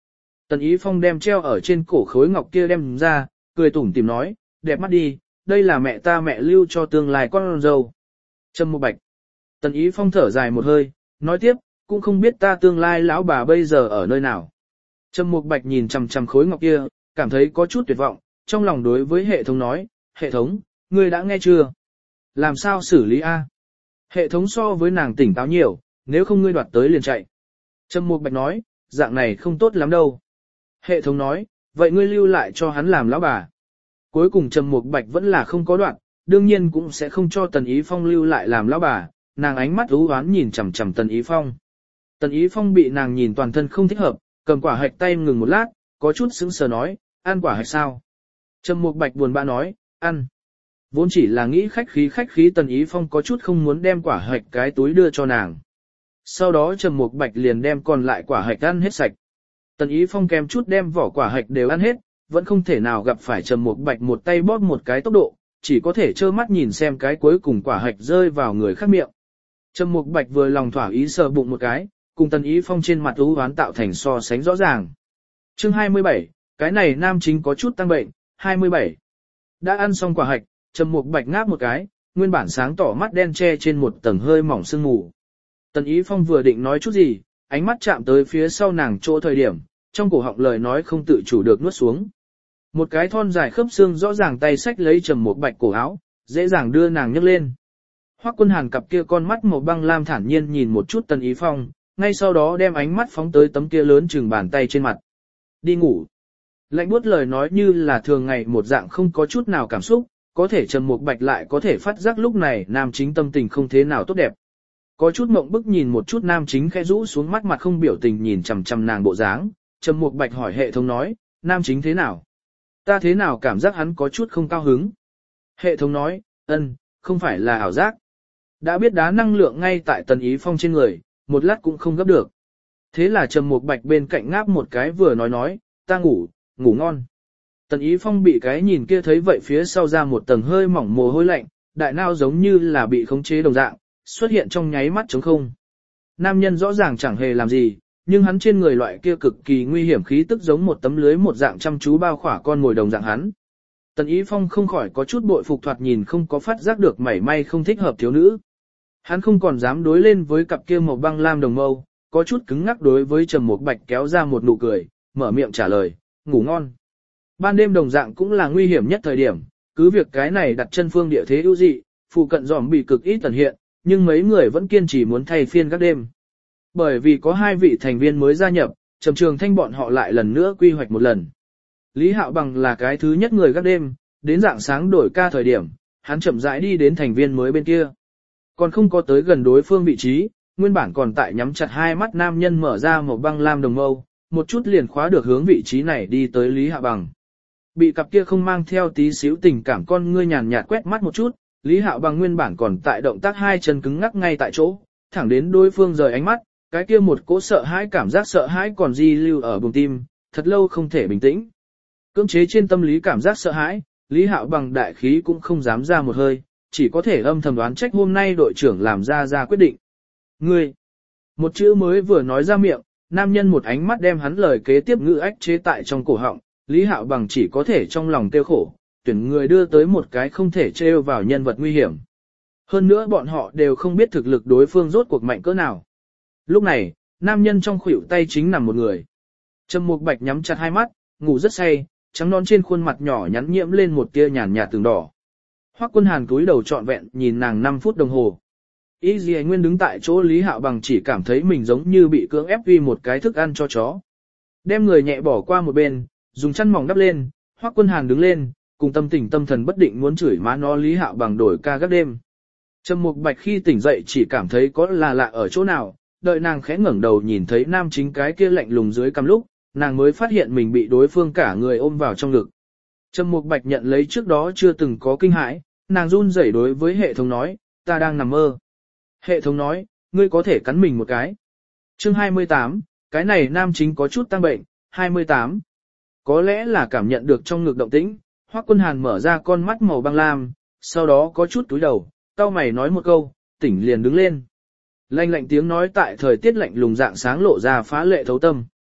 Tần Ý Phong đem treo ở trên cổ khối ngọc kia đem ra, cười tủm tỉm nói, đẹp mắt đi, đây là mẹ ta mẹ lưu cho tương lai con dâu. Trầm Mục Bạch. Tần Ý Phong thở dài một hơi, nói tiếp, cũng không biết ta tương lai lão bà bây giờ ở nơi nào. Trầm Mục Bạch nhìn chằm chằm khối ngọc kia, cảm thấy có chút tuyệt vọng, trong lòng đối với hệ thống nói, hệ thống, ngươi đã nghe chưa? Làm sao xử lý a? Hệ thống so với nàng tỉnh táo nhiều, nếu không ngươi đoạt tới liền chạy. Trầm Mục Bạch nói, dạng này không tốt lắm đâu. Hệ thống nói, vậy ngươi lưu lại cho hắn làm lão bà. Cuối cùng Trầm Mục Bạch vẫn là không có đoạn, đương nhiên cũng sẽ không cho Tần Ý Phong lưu lại làm lão bà, nàng ánh mắt u hoán nhìn chằm chằm Tần Ý Phong. Tần Ý Phong bị nàng nhìn toàn thân không thích hợp, cầm quả hạch tay ngừng một lát, có chút sững sờ nói, ăn quả hạch sao? Trầm Mục Bạch buồn bã nói, ăn. Vốn chỉ là nghĩ khách khí khách khí Tần Ý Phong có chút không muốn đem quả hạch cái túi đưa cho nàng. Sau đó Trầm Mục Bạch liền đem còn lại quả hạch ăn hết sạch. Tần Ý Phong kèm chút đem vỏ quả hạch đều ăn hết, vẫn không thể nào gặp phải Trầm Mục Bạch một tay bóp một cái tốc độ, chỉ có thể trơ mắt nhìn xem cái cuối cùng quả hạch rơi vào người khác miệng. Trầm Mục Bạch vừa lòng thỏa ý sờ bụng một cái, cùng Tần Ý Phong trên mặt u hoán tạo thành so sánh rõ ràng. Chương hai mươi bảy, cái này nam chính có chút tăng bệnh, hai mươi bảy. Đã ăn xong quả hạch, Trầm Mục Bạch ngáp một cái, nguyên bản sáng tỏ mắt đen che trên một tầng hơi mỏng sương mù. Tần Ý Phong vừa định nói chút gì, ánh mắt chạm tới phía sau nàng chỗ thời điểm, trong cổ họng lời nói không tự chủ được nuốt xuống. Một cái thon dài khớp xương rõ ràng tay xách lấy Trầm Mục Bạch cổ áo, dễ dàng đưa nàng nhấc lên. Hoắc Quân Hàn cặp kia con mắt màu băng lam thản nhiên nhìn một chút Tần Ý Phong, ngay sau đó đem ánh mắt phóng tới tấm kia lớn chừng bàn tay trên mặt. Đi ngủ. Lạnh buốt lời nói như là thường ngày một dạng không có chút nào cảm xúc, có thể Trầm Mục Bạch lại có thể phát giác lúc này nam chính tâm tình không thế nào tốt đẹp. Có chút mộng bức nhìn một chút nam chính khẽ rũ xuống mắt mặt không biểu tình nhìn chằm chằm nàng bộ dáng, Trầm Mục Bạch hỏi hệ thống nói, nam chính thế nào? Ta thế nào cảm giác hắn có chút không cao hứng? Hệ thống nói, ân, không phải là ảo giác. Đã biết đá năng lượng ngay tại Tần Ý Phong trên người, một lát cũng không gấp được. Thế là Trầm Mục Bạch bên cạnh ngáp một cái vừa nói nói, ta ngủ, ngủ ngon. Tần Ý Phong bị cái nhìn kia thấy vậy phía sau ra một tầng hơi mỏng mồ hôi lạnh, đại nao giống như là bị khống chế đồng dạng, xuất hiện trong nháy mắt trống không. Nam nhân rõ ràng chẳng hề làm gì, nhưng hắn trên người loại kia cực kỳ nguy hiểm khí tức giống một tấm lưới một dạng chăm chú bao khỏa con ngồi đồng dạng hắn. Tần Ý Phong không khỏi có chút bội phục thoạt nhìn không có phát giác được mảy may không thích hợp thiếu nữ. Hắn không còn dám đối lên với cặp kia màu băng lam đồng mâu, có chút cứng ngắc đối với Trầm Mục Bạch kéo ra một nụ cười, mở miệng trả lời, ngủ ngon. Ban đêm đồng dạng cũng là nguy hiểm nhất thời điểm, cứ việc cái này đặt chân phương địa thế ưu dị, phụ cận giòm bị cực ít tần hiện, nhưng mấy người vẫn kiên trì muốn thay phiên các đêm. Bởi vì có hai vị thành viên mới gia nhập, Trầm Trường Thanh bọn họ lại lần nữa quy hoạch một lần. Lý Hạo Bằng là cái thứ nhất người gác đêm, đến dạng sáng đổi ca thời điểm, hắn chậm rãi đi đến thành viên mới bên kia. Còn không có tới gần đối phương vị trí, nguyên bản còn tại nhắm chặt hai mắt nam nhân mở ra một băng lam đồng mâu, một chút liền khóa được hướng vị trí này đi tới Lý Hạo Bằng. Bị cặp kia không mang theo tí xíu tình cảm con ngươi nhàn nhạt quét mắt một chút, Lý Hạo Bằng nguyên bản còn tại động tác hai chân cứng ngắc ngay tại chỗ, thẳng đến đối phương rời ánh mắt, cái kia một cỗ sợ hãi cảm giác sợ hãi còn di lưu ở bụng tim, thật lâu không thể bình tĩnh. Cưỡng chế trên tâm lý cảm giác sợ hãi, Lý Hạo Bằng đại khí cũng không dám ra một hơi, chỉ có thể âm thầm đoán trách hôm nay đội trưởng làm ra ra quyết định. Ngươi! Một chữ mới vừa nói ra miệng, nam nhân một ánh mắt đem hắn lời kế tiếp ngữ ách chế tại trong cổ họng, Lý Hạo Bằng chỉ có thể trong lòng tiêu khổ, tuyển người đưa tới một cái không thể trêu vào nhân vật nguy hiểm. Hơn nữa bọn họ đều không biết thực lực đối phương rốt cuộc mạnh cỡ nào. Lúc này, nam nhân trong khuỷu tay chính nằm một người. Trầm Mục Bạch nhắm chặt hai mắt, ngủ rất say, trắng non trên khuôn mặt nhỏ nhắn nhiễm lên một tia nhàn nhạt tường đỏ. Hoắc Quân Hàn cúi đầu trọn vẹn nhìn nàng năm phút đồng hồ. Y Dì Nguyên đứng tại chỗ Lý Hạo Bằng chỉ cảm thấy mình giống như bị cưỡng ép uy một cái thức ăn cho chó. Đem người nhẹ bỏ qua một bên, dùng chăn mỏng đắp lên, Hoắc Quân Hàn đứng lên, cùng tâm tình tâm thần bất định muốn chửi má nó Lý Hạo Bằng đổi ca gác đêm. Trầm Mục Bạch khi tỉnh dậy chỉ cảm thấy có là lạ ở chỗ nào, đợi nàng khẽ ngẩng đầu nhìn thấy nam chính cái kia lạnh lùng dưới cằm lúc, nàng mới phát hiện mình bị đối phương cả người ôm vào trong ngực. Trầm Mục Bạch nhận lấy trước đó chưa từng có kinh hãi, nàng run rẩy đối với hệ thống nói, ta đang nằm mơ. Hệ thống nói, ngươi có thể cắn mình một cái. Chương hai mươi tám, cái này nam chính có chút tăng bệnh, hai mươi tám. Có lẽ là cảm nhận được trong ngực động tĩnh, Hoắc Quân Hàn mở ra con mắt màu băng lam, sau đó có chút túi đầu, cau mày nói một câu, tỉnh liền đứng lên. Lạnh lạnh tiếng nói tại thời tiết lạnh lùng dạng sáng lộ ra phá lệ thấu tâm.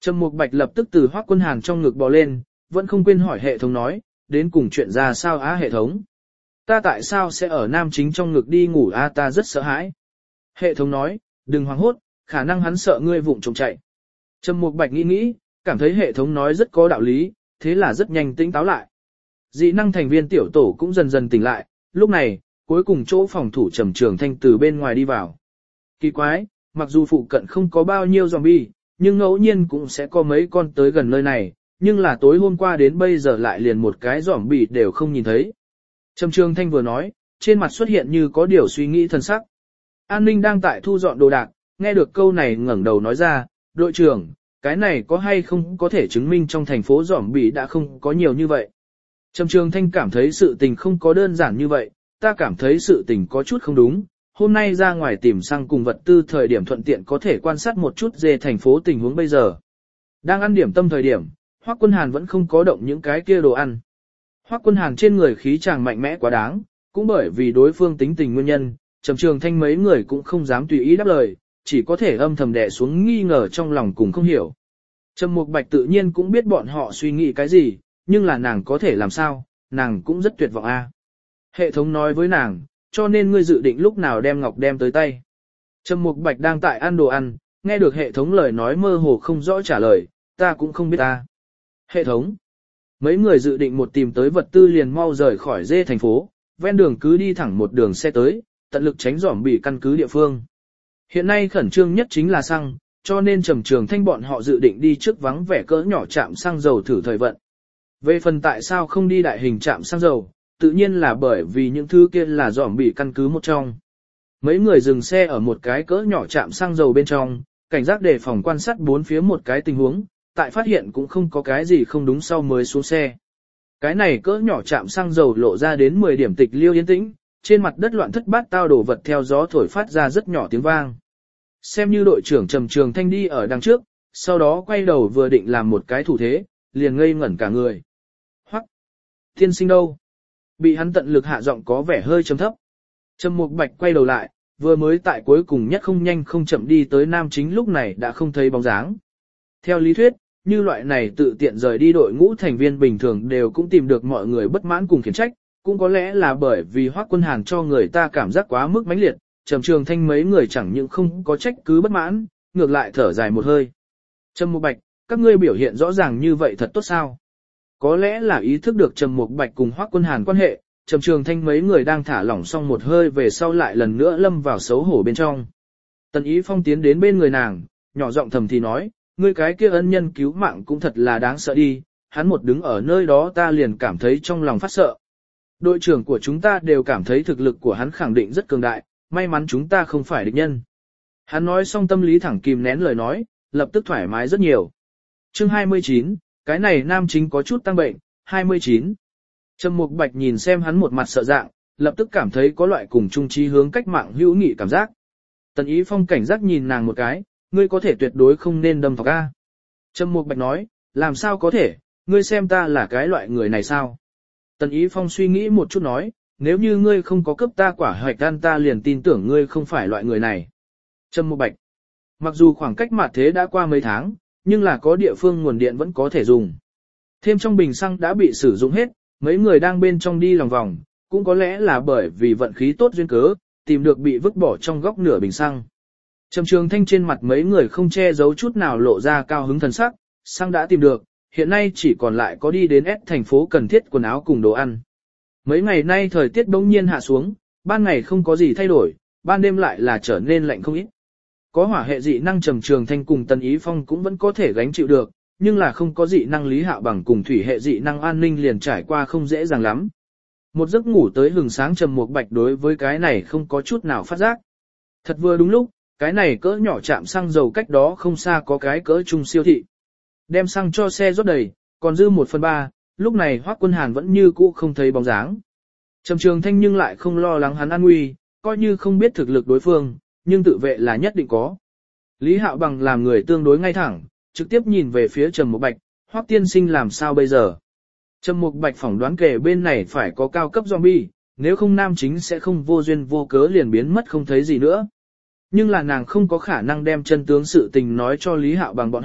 Trầm Mục Bạch lập tức từ Hoắc Quân Hàn trong ngực bò lên, vẫn không quên hỏi hệ thống nói, đến cùng chuyện ra sao á hệ thống? Ta tại sao sẽ ở nam chính trong ngực đi ngủ a ta rất sợ hãi. Hệ thống nói, đừng hoảng hốt, khả năng hắn sợ ngươi vụng trộm chạy. Trầm Mục Bạch nghĩ nghĩ, cảm thấy hệ thống nói rất có đạo lý, thế là rất nhanh tĩnh táo lại. Dị năng thành viên tiểu tổ cũng dần dần tỉnh lại, lúc này, cuối cùng chỗ phòng thủ Trầm Trường Thanh từ bên ngoài đi vào. Kỳ quái, mặc dù phụ cận không có bao nhiêu zombie, nhưng ngẫu nhiên cũng sẽ có mấy con tới gần nơi này, nhưng là tối hôm qua đến bây giờ lại liền một cái zombie đều không nhìn thấy. Trầm Trường Thanh vừa nói, trên mặt xuất hiện như có điều suy nghĩ thân sắc. An ninh đang tại thu dọn đồ đạc, nghe được câu này ngẩng đầu nói ra, đội trưởng, cái này có hay không có thể chứng minh trong thành phố zombie đã không có nhiều như vậy. Trầm Trường Thanh cảm thấy sự tình không có đơn giản như vậy, ta cảm thấy sự tình có chút không đúng. Hôm nay ra ngoài tìm xăng cùng vật tư thời điểm thuận tiện có thể quan sát một chút về thành phố tình huống bây giờ. Đang ăn điểm tâm thời điểm, Hoắc Quân Hàn vẫn không có động những cái kia đồ ăn. Hoắc Quân Hàn trên người khí chàng mạnh mẽ quá đáng, cũng bởi vì đối phương tính tình nguyên nhân, Trầm Trường Thanh mấy người cũng không dám tùy ý đáp lời, chỉ có thể âm thầm đè xuống nghi ngờ trong lòng cùng không hiểu. Trầm Mục Bạch tự nhiên cũng biết bọn họ suy nghĩ cái gì, nhưng là nàng có thể làm sao, nàng cũng rất tuyệt vọng a. Hệ thống nói với nàng, cho nên ngươi dự định lúc nào đem ngọc đem tới tay. Trầm Mục Bạch đang tại ăn đồ ăn, nghe được hệ thống lời nói mơ hồ không rõ trả lời, ta cũng không biết ta. Hệ thống. Mấy người dự định một tìm tới vật tư liền mau rời khỏi dê thành phố, ven đường cứ đi thẳng một đường xe tới, tận lực tránh giỏm bị căn cứ địa phương. Hiện nay khẩn trương nhất chính là xăng, cho nên Trầm Trường Thanh bọn họ dự định đi trước vắng vẻ cỡ nhỏ trạm xăng dầu thử thời vận. Về phần tại sao không đi đại hình trạm xăng dầu, tự nhiên là bởi vì những thứ kia là giỏm bị căn cứ một trong. Mấy người dừng xe ở một cái cỡ nhỏ trạm xăng dầu bên trong, cảnh giác đề phòng quan sát bốn phía một cái tình huống, tại phát hiện cũng không có cái gì không đúng sau mới xuống xe. Cái này cỡ nhỏ trạm xăng dầu lộ ra đến mười điểm tịch liêu yên tĩnh, trên mặt đất loạn thất bát tao đổ vật theo gió thổi phát ra rất nhỏ tiếng vang. Xem như đội trưởng Trầm Trường Thanh đi ở đằng trước, sau đó quay đầu vừa định làm một cái thủ thế, liền ngây ngẩn cả người. Hoắc, tiên sinh đâu? Bị hắn tận lực hạ giọng có vẻ hơi trầm thấp. Trầm Mục Bạch quay đầu lại, vừa mới tại cuối cùng nhất không nhanh không chậm đi tới nam chính lúc này đã không thấy bóng dáng. Theo lý thuyết, như loại này tự tiện rời đi đội ngũ thành viên bình thường đều cũng tìm được mọi người bất mãn cùng khiển trách, cũng có lẽ là bởi vì Hoắc Quân Hàn cho người ta cảm giác quá mức mãnh liệt, Trầm Trường Thanh mấy người chẳng những không có trách cứ bất mãn, ngược lại thở dài một hơi. Trầm Mục Bạch, các ngươi biểu hiện rõ ràng như vậy thật tốt sao? Có lẽ là ý thức được Trầm Mục Bạch cùng Hoắc Quân Hàn quan hệ, Trầm Trường Thanh mấy người đang thả lỏng xong một hơi về sau lại lần nữa lâm vào xấu hổ bên trong. Tần Ý Phong tiến đến bên người nàng, nhỏ giọng thầm thì nói, ngươi cái kia ân nhân cứu mạng cũng thật là đáng sợ đi, hắn một đứng ở nơi đó ta liền cảm thấy trong lòng phát sợ. Đội trưởng của chúng ta đều cảm thấy thực lực của hắn khẳng định rất cường đại, may mắn chúng ta không phải địch nhân. Hắn nói xong tâm lý thẳng kìm nén lời nói, lập tức thoải mái rất nhiều. Chương hai mươi chín, cái này nam chính có chút tăng bệnh, hai mươi chín. Trầm Mục Bạch nhìn xem hắn một mặt sợ dạng, lập tức cảm thấy có loại cùng chung chí hướng cách mạng hữu nghị cảm giác. Tần Ý Phong cảnh giác nhìn nàng một cái, ngươi có thể tuyệt đối không nên đâm thọc a. Trầm Mục Bạch nói, làm sao có thể, ngươi xem ta là cái loại người này sao? Tần Ý Phong suy nghĩ một chút nói, nếu như ngươi không có cấp ta quả hoạch ăn ta liền tin tưởng ngươi không phải loại người này. Trầm Mục Bạch, mặc dù khoảng cách mặt thế đã qua mấy tháng, nhưng là có địa phương nguồn điện vẫn có thể dùng. Thêm trong bình xăng đã bị sử dụng hết, mấy người đang bên trong đi lòng vòng, cũng có lẽ là bởi vì vận khí tốt duyên cớ, tìm được bị vứt bỏ trong góc nửa bình xăng. Trầm Trường Thanh trên mặt mấy người không che giấu chút nào lộ ra cao hứng thần sắc, xăng đã tìm được, hiện nay chỉ còn lại có đi đến S thành phố cần thiết quần áo cùng đồ ăn. Mấy ngày nay thời tiết bỗng nhiên hạ xuống, ban ngày không có gì thay đổi, ban đêm lại là trở nên lạnh không ít. Có hỏa hệ dị năng Trầm Trường Thanh cùng Tần Ý Phong cũng vẫn có thể gánh chịu được, nhưng là không có dị năng Lý Hạo Bằng cùng thủy hệ dị năng An Ninh liền trải qua không dễ dàng lắm. Một giấc ngủ tới hừng sáng Trầm Mục Bạch đối với cái này không có chút nào phát giác. Thật vừa đúng lúc, cái này cỡ nhỏ trạm xăng dầu cách đó không xa có cái cỡ trung siêu thị. Đem xăng cho xe rót đầy, còn dư một phần ba, lúc này Hoắc Quân Hàn vẫn như cũ không thấy bóng dáng. Trầm Trường Thanh nhưng lại không lo lắng hắn an nguy, coi như không biết thực lực đối phương, nhưng tự vệ là nhất định có. Lý Hạo Bằng làm người tương đối ngay thẳng, trực tiếp nhìn về phía Trầm Mục Bạch, Hoắc tiên sinh làm sao bây giờ? Trầm Mục Bạch phỏng đoán kể bên này phải có cao cấp zombie, nếu không nam chính sẽ không vô duyên vô cớ liền biến mất không thấy gì nữa. Nhưng là nàng không có khả năng đem chân tướng sự tình nói cho Lý Hạo Bằng bọn họ,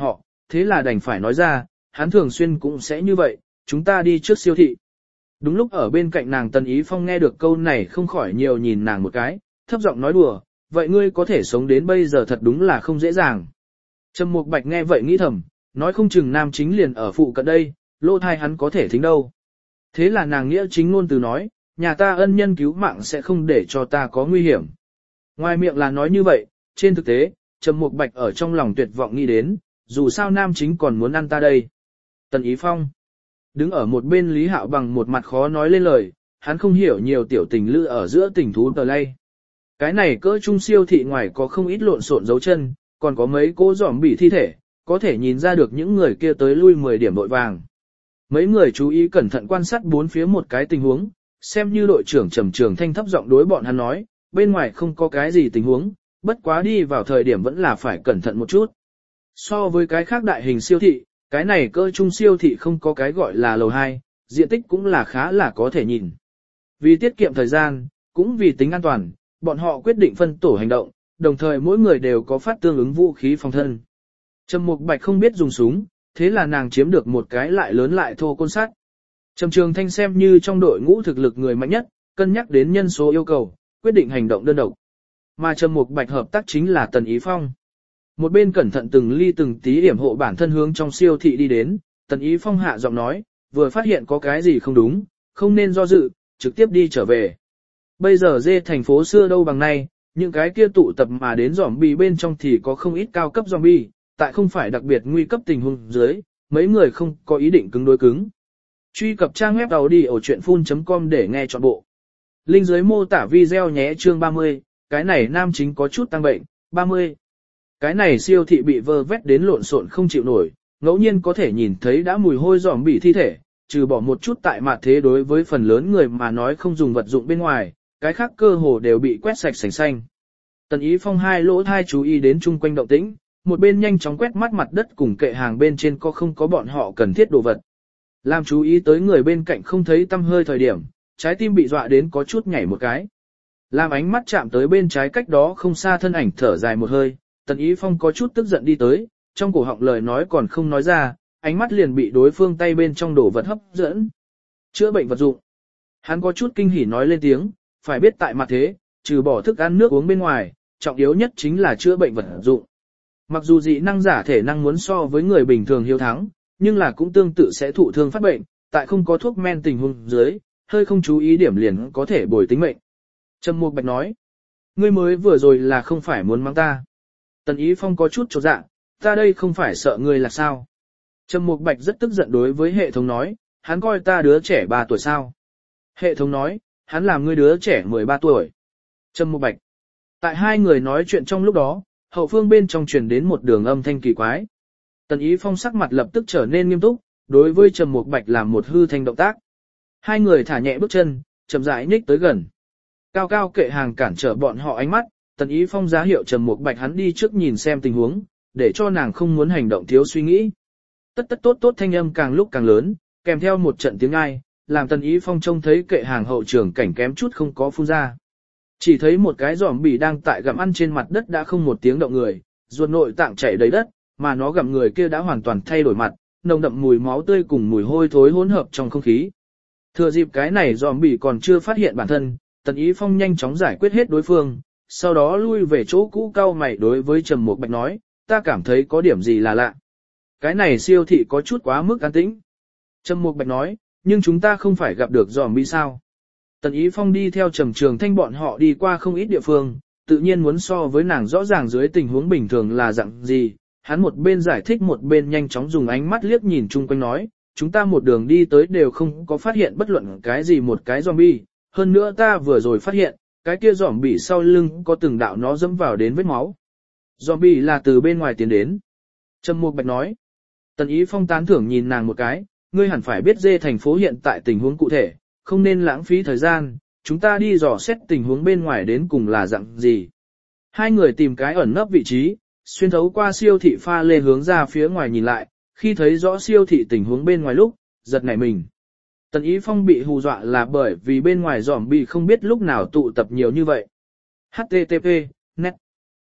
thế là đành phải nói ra, hắn thường xuyên cũng sẽ như vậy, chúng ta đi trước siêu thị. Đúng lúc ở bên cạnh nàng Tần Ý Phong nghe được câu này không khỏi nhiều nhìn nàng một cái, thấp giọng nói đùa, vậy ngươi có thể sống đến bây giờ thật đúng là không dễ dàng. Trầm Mục Bạch nghe vậy nghĩ thầm, nói không chừng nam chính liền ở phụ cận đây, lô thai hắn có thể thính đâu. Thế là nàng nghĩa chính ngôn từ nói, nhà ta ân nhân cứu mạng sẽ không để cho ta có nguy hiểm. Ngoài miệng là nói như vậy, trên thực tế, Trầm Mục Bạch ở trong lòng tuyệt vọng nghĩ đến, dù sao nam chính còn muốn ăn ta đây. Tần Ý Phong đứng ở một bên Lý Hạo bằng một mặt khó nói lên lời, hắn không hiểu nhiều tiểu tình lữ ở giữa tình thú tờ lay. Cái này cỡ trung siêu thị ngoài có không ít lộn xộn dấu chân, còn có mấy cô giỏm bị thi thể, có thể nhìn ra được những người kia tới lui mười điểm đội vàng. Mấy người chú ý cẩn thận quan sát bốn phía một cái tình huống, xem như đội trưởng Trầm Trường Thanh thấp giọng đối bọn hắn nói, bên ngoài không có cái gì tình huống, bất quá đi vào thời điểm vẫn là phải cẩn thận một chút. So với cái khác đại hình siêu thị, cái này cơ trung siêu thị không có cái gọi là lầu hai, diện tích cũng là khá là có thể nhìn. Vì tiết kiệm thời gian, cũng vì tính an toàn, bọn họ quyết định phân tổ hành động, đồng thời mỗi người đều có phát tương ứng vũ khí phòng thân. Trầm Mục Bạch không biết dùng súng, thế là nàng chiếm được một cái lại lớn lại thô côn sắt. Trầm Trường Thanh xem như trong đội ngũ thực lực người mạnh nhất, cân nhắc đến nhân số yêu cầu, quyết định hành động đơn độc. Mà Trầm Mục Bạch hợp tác chính là Tần Ý Phong. Một bên cẩn thận từng ly từng tí điểm hộ bản thân hướng trong siêu thị đi đến, Tần Ý Phong hạ giọng nói, vừa phát hiện có cái gì không đúng, không nên do dự, trực tiếp đi trở về. Bây giờ dê thành phố xưa đâu bằng nay, những cái kia tụ tập mà đến zombie bên trong thì có không ít cao cấp zombie, tại không phải đặc biệt nguy cấp tình huống dưới, mấy người không có ý định cứng đối cứng. Truy cập trang web đầu đi ở chuyện full chấm com để nghe trọn bộ. Link dưới mô tả video nhé chương ba mươi, cái này nam chính có chút tăng bệnh, ba mươi. Cái này siêu thị bị vơ vét đến lộn xộn không chịu nổi, ngẫu nhiên có thể nhìn thấy đã mùi hôi zombie thi thể, trừ bỏ một chút tại mặt thế đối với phần lớn người mà nói không dùng vật dụng bên ngoài, cái khác cơ hồ đều bị quét sạch sành xanh. Tần Ý Phong hai lỗ thai chú ý đến chung quanh động tĩnh, một bên nhanh chóng quét mắt mặt đất cùng kệ hàng bên trên có không có bọn họ cần thiết đồ vật. Làm chú ý tới người bên cạnh không thấy tăm hơi thời điểm, trái tim bị dọa đến có chút nhảy một cái. Làm ánh mắt chạm tới bên trái cách đó không xa thân ảnh thở dài một hơi, Tần Ý Phong có chút tức giận đi tới, trong cổ họng lời nói còn không nói ra, ánh mắt liền bị đối phương tay bên trong đồ vật hấp dẫn. Chữa bệnh vật dụng. Hắn có chút kinh hỉ nói lên tiếng, phải biết tại mặt thế, trừ bỏ thức ăn nước uống bên ngoài, trọng yếu nhất chính là chữa bệnh vật dụng. Mặc dù dị năng giả thể năng muốn so với người bình thường hiếu thắng, nhưng là cũng tương tự sẽ thụ thương phát bệnh, tại không có thuốc men tình huống dưới, hơi không chú ý điểm liền có thể bồi tính mệnh. Trầm Mục Bạch nói, ngươi mới vừa rồi là không phải muốn mắng ta. Tần Ý Phong có chút chột dạ, ta đây không phải sợ ngươi là sao. Trầm Mục Bạch rất tức giận đối với hệ thống nói, hắn coi ta đứa trẻ ba tuổi sao. Hệ thống nói, hắn làm ngươi đứa trẻ mười ba tuổi. Trầm Mục Bạch. Tại hai người nói chuyện trong lúc đó, hậu phương bên trong truyền đến một đường âm thanh kỳ quái. Tần Ý Phong sắc mặt lập tức trở nên nghiêm túc, đối với Trầm Mục Bạch làm một hư thanh động tác. Hai người thả nhẹ bước chân, chậm rãi nhích tới gần. Cao cao kệ hàng cản trở bọn họ ánh mắt, Tần Ý Phong giá hiệu Trầm Mục Bạch hắn đi trước nhìn xem tình huống, để cho nàng không muốn hành động thiếu suy nghĩ. Tất tất tốt tốt thanh âm càng lúc càng lớn, kèm theo một trận tiếng ai, làm Tần Ý Phong trông thấy kệ hàng hậu trường cảnh kém chút không có phun ra. Chỉ thấy một cái giòm bì đang tại gặm ăn trên mặt đất đã không một tiếng động người, ruột nội tạng chảy đầy đất, mà nó gặm người kia đã hoàn toàn thay đổi mặt, nồng đậm mùi máu tươi cùng mùi hôi thối hỗn hợp trong không khí. Thừa dịp cái này giòm bì còn chưa phát hiện bản thân, Tần Ý Phong nhanh chóng giải quyết hết đối phương, sau đó lui về chỗ cũ cau mày đối với Trầm Mục Bạch nói, ta cảm thấy có điểm gì là lạ. Cái này siêu thị có chút quá mức an tĩnh. Trầm Mục Bạch nói, nhưng chúng ta không phải gặp được giòm bì sao. Tần Ý Phong đi theo Trầm Trường Thanh bọn họ đi qua không ít địa phương, tự nhiên muốn so với nàng rõ ràng dưới tình huống bình thường là dạng gì. Hắn một bên giải thích một bên nhanh chóng dùng ánh mắt liếc nhìn chung quanh nói, chúng ta một đường đi tới đều không có phát hiện bất luận cái gì một cái zombie, hơn nữa ta vừa rồi phát hiện, cái kia zombie sau lưng có từng đạo nó dẫm vào đến vết máu. Zombie là từ bên ngoài tiến đến. Trầm Mục Bạch nói. Tần Ý Phong tán thưởng nhìn nàng một cái, ngươi hẳn phải biết dê thành phố hiện tại tình huống cụ thể, không nên lãng phí thời gian, chúng ta đi dò xét tình huống bên ngoài đến cùng là dạng gì. Hai người tìm cái ẩn nấp vị trí, xuyên thấu qua siêu thị pha lê hướng ra phía ngoài nhìn lại, khi thấy rõ siêu thị tình huống bên ngoài lúc, giật nảy mình. Tần Ý Phong bị hù dọa là bởi vì bên ngoài zombie không biết lúc nào tụ tập nhiều như vậy. H T T P, net.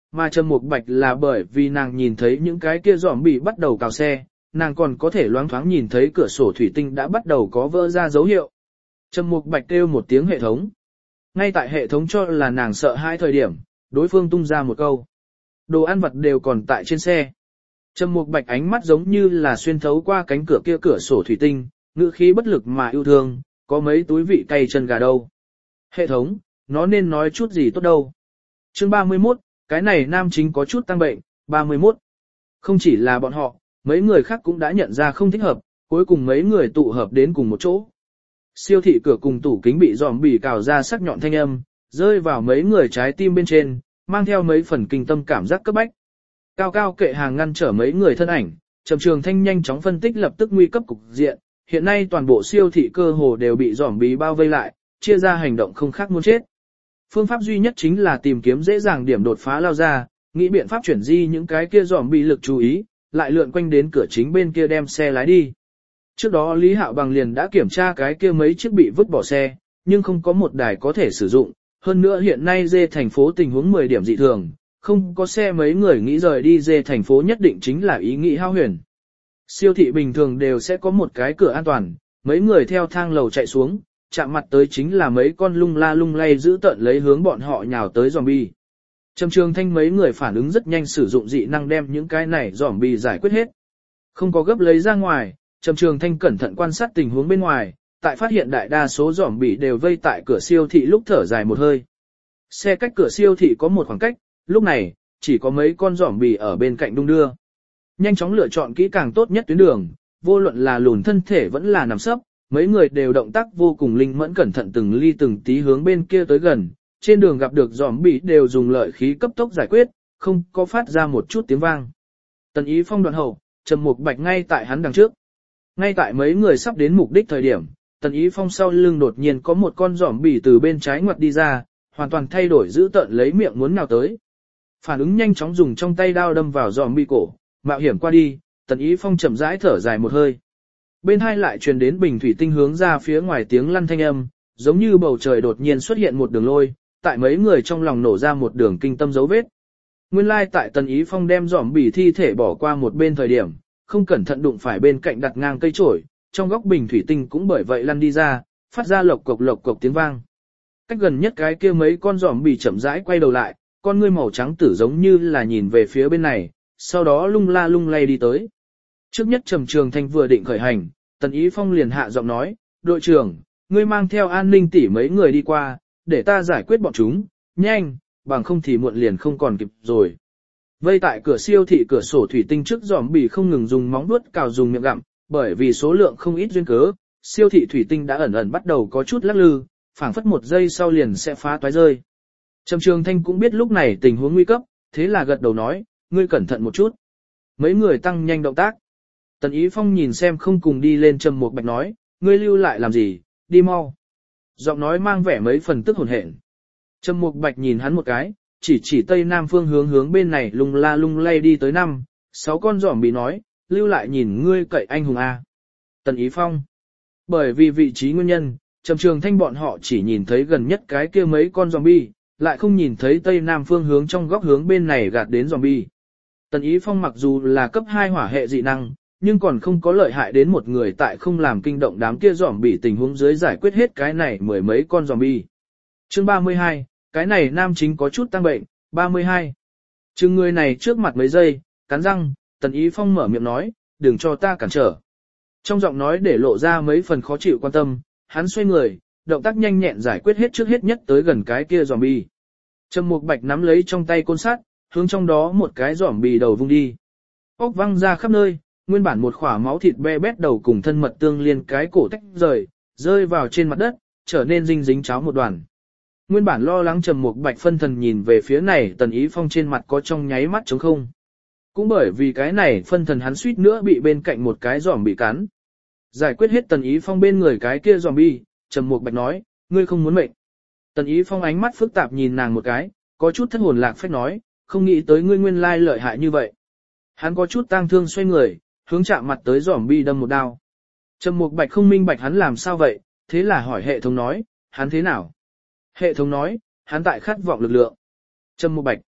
mà Trầm Mục Bạch là bởi vì nàng nhìn thấy những cái kia zombie bắt đầu cào xe, nàng còn có thể loáng thoáng nhìn thấy cửa sổ thủy tinh đã bắt đầu có vỡ ra dấu hiệu. Trầm Mục Bạch kêu một tiếng hệ thống. Ngay tại hệ thống cho là nàng sợ hai thời điểm, đối phương tung ra một câu. Đồ ăn vặt đều còn tại trên xe. Trầm Mục Bạch ánh mắt giống như là xuyên thấu qua cánh cửa kia cửa sổ thủy tinh, ngữ khí bất lực mà yêu thương, có mấy túi vị cay chân gà đâu. Hệ thống, nó nên nói chút gì tốt đâu. Chương ba mươi mốt, cái này nam chính có chút tăng bệnh, ba mươi mốt. Không chỉ là bọn họ, mấy người khác cũng đã nhận ra không thích hợp, cuối cùng mấy người tụ hợp đến cùng một chỗ. Siêu thị cửa cùng tủ kính bị zombie cào ra sắc nhọn thanh âm, rơi vào mấy người trái tim bên trên, mang theo mấy phần kinh tâm cảm giác cấp bách. Cao cao kệ hàng ngăn trở mấy người thân ảnh, Trầm Trường Thanh nhanh chóng phân tích lập tức nguy cấp cục diện, hiện nay toàn bộ siêu thị cơ hồ đều bị zombie bao vây lại, chia ra hành động không khác muốn chết. Phương pháp duy nhất chính là tìm kiếm dễ dàng điểm đột phá lao ra, nghĩ biện pháp chuyển di những cái kia zombie lực chú ý, lại lượn quanh đến cửa chính bên kia đem xe lái đi. Trước đó Lý Hạo Bằng liền đã kiểm tra cái kia mấy chiếc bị vứt bỏ xe, nhưng không có một đài có thể sử dụng, hơn nữa hiện nay dê thành phố tình huống mười điểm dị thường, không có xe mấy người nghĩ rời đi dê thành phố nhất định chính là ý nghĩ hao huyền. Siêu thị bình thường đều sẽ có một cái cửa an toàn, mấy người theo thang lầu chạy xuống, chạm mặt tới chính là mấy con lung la lung lay giữ tợn lấy hướng bọn họ nhào tới zombie. Trầm Trường Thanh mấy người phản ứng rất nhanh sử dụng dị năng đem những cái này zombie giải quyết hết. Không có gấp lấy ra ngoài, Trầm Trường Thanh cẩn thận quan sát tình huống bên ngoài, tại phát hiện đại đa số zombie đều vây tại cửa siêu thị lúc thở dài một hơi. Xe cách cửa siêu thị có một khoảng cách, lúc này, chỉ có mấy con zombie ở bên cạnh đung đưa. Nhanh chóng lựa chọn kỹ càng tốt nhất tuyến đường, vô luận là lùn thân thể vẫn là nằm sấp, mấy người đều động tác vô cùng linh mẫn cẩn thận từng ly từng tí hướng bên kia tới gần, trên đường gặp được zombie đều dùng lợi khí cấp tốc giải quyết, không có phát ra một chút tiếng vang. Tần Ý Phong đoạn hậu, Trầm Mục Bạch ngay tại hắn đằng trước. Ngay tại mấy người sắp đến mục đích thời điểm, Tần Ý Phong sau lưng đột nhiên có một con zombie từ bên trái ngoặt đi ra, hoàn toàn thay đổi giữ tợn lấy miệng muốn nào tới. Phản ứng nhanh chóng dùng trong tay đao đâm vào zombie cổ, mạo hiểm qua đi, Tần Ý Phong chậm rãi thở dài một hơi. Bên hai lại truyền đến bình thủy tinh hướng ra phía ngoài tiếng lăn thanh âm, giống như bầu trời đột nhiên xuất hiện một đường lôi, tại mấy người trong lòng nổ ra một đường kinh tâm dấu vết. Nguyên lai like tại Tần Ý Phong đem zombie thi thể bỏ qua một bên thời điểm, không cẩn thận đụng phải bên cạnh đặt ngang cây chổi, trong góc bình thủy tinh cũng bởi vậy lăn đi ra, phát ra lộc cộc lộc cộc tiếng vang. Cách gần nhất cái kia mấy con zombie chậm rãi quay đầu lại, con ngươi màu trắng tử giống như là nhìn về phía bên này, sau đó lung la lung lay đi tới. Trước nhất Trầm Trường Thanh vừa định khởi hành, Tần Ý Phong liền hạ giọng nói, đội trưởng, ngươi mang theo an ninh tỷ mấy người đi qua, để ta giải quyết bọn chúng, nhanh, bằng không thì muộn liền không còn kịp rồi. Vây tại cửa siêu thị cửa sổ thủy tinh trước zombie không ngừng dùng móng vuốt cào dùng miệng gặm, bởi vì số lượng không ít duyên cớ, siêu thị thủy tinh đã ẩn ẩn bắt đầu có chút lắc lư, phảng phất một giây sau liền sẽ phá toái rơi. Trầm Trường Thanh cũng biết lúc này tình huống nguy cấp, thế là gật đầu nói, ngươi cẩn thận một chút. Mấy người tăng nhanh động tác. Tần Ý Phong nhìn xem không cùng đi lên Trầm Mục Bạch nói, ngươi lưu lại làm gì, đi mau. Giọng nói mang vẻ mấy phần tức hồn hển. Trầm Mục Bạch nhìn hắn một cái, chỉ chỉ tây nam phương hướng hướng bên này lung la lung lay đi tới năm, sáu con giỏm bị nói, lưu lại nhìn ngươi cậy anh hùng a. Tần Ý Phong. Bởi vì vị trí nguyên nhân, Trầm Trường Thanh bọn họ chỉ nhìn thấy gần nhất cái kia mấy con zombie, lại không nhìn thấy tây nam phương hướng trong góc hướng bên này gạt đến zombie. Tần Ý Phong mặc dù là cấp hai hỏa hệ dị năng, nhưng còn không có lợi hại đến một người tại không làm kinh động đám kia zombie tình huống dưới giải quyết hết cái này mười mấy con zombie. Chương ba mươi hai, cái này nam chính có chút tăng bệnh, ba mươi hai. Chừng người này trước mặt mấy giây, cắn răng, Tần Ý Phong mở miệng nói, đừng cho ta cản trở. Trong giọng nói để lộ ra mấy phần khó chịu quan tâm, hắn xoay người, động tác nhanh nhẹn giải quyết hết trước hết nhất tới gần cái kia zombie. Trầm Mục Bạch nắm lấy trong tay côn sắt, hướng trong đó một cái zombie đầu vung đi. Ốc văng ra khắp nơi, nguyên bản một khỏa máu thịt be bét đầu cùng thân mật tương liên cái cổ tách rời, rơi vào trên mặt đất, trở nên dinh dính cháo một đoàn. Nguyên bản lo lắng Trầm Mục Bạch phân thần nhìn về phía này, Tần Ý Phong trên mặt có trong nháy mắt trống không. Cũng bởi vì cái này phân thần hắn suýt nữa bị bên cạnh một cái giòm bị cắn. Giải quyết hết Tần Ý Phong bên người cái kia zombie, Trầm Mục Bạch nói, ngươi không muốn mệnh. Tần Ý Phong ánh mắt phức tạp nhìn nàng một cái, có chút thất hồn lạc phách nói, không nghĩ tới ngươi nguyên lai lợi hại như vậy. Hắn có chút tang thương xoay người, hướng chạm mặt tới zombie đâm một đao. Trầm Mục Bạch không minh bạch hắn làm sao vậy, thế là hỏi hệ thống nói, hắn thế nào? Hệ thống nói, hắn tại khát vọng lực lượng. Trầm Mục Bạch.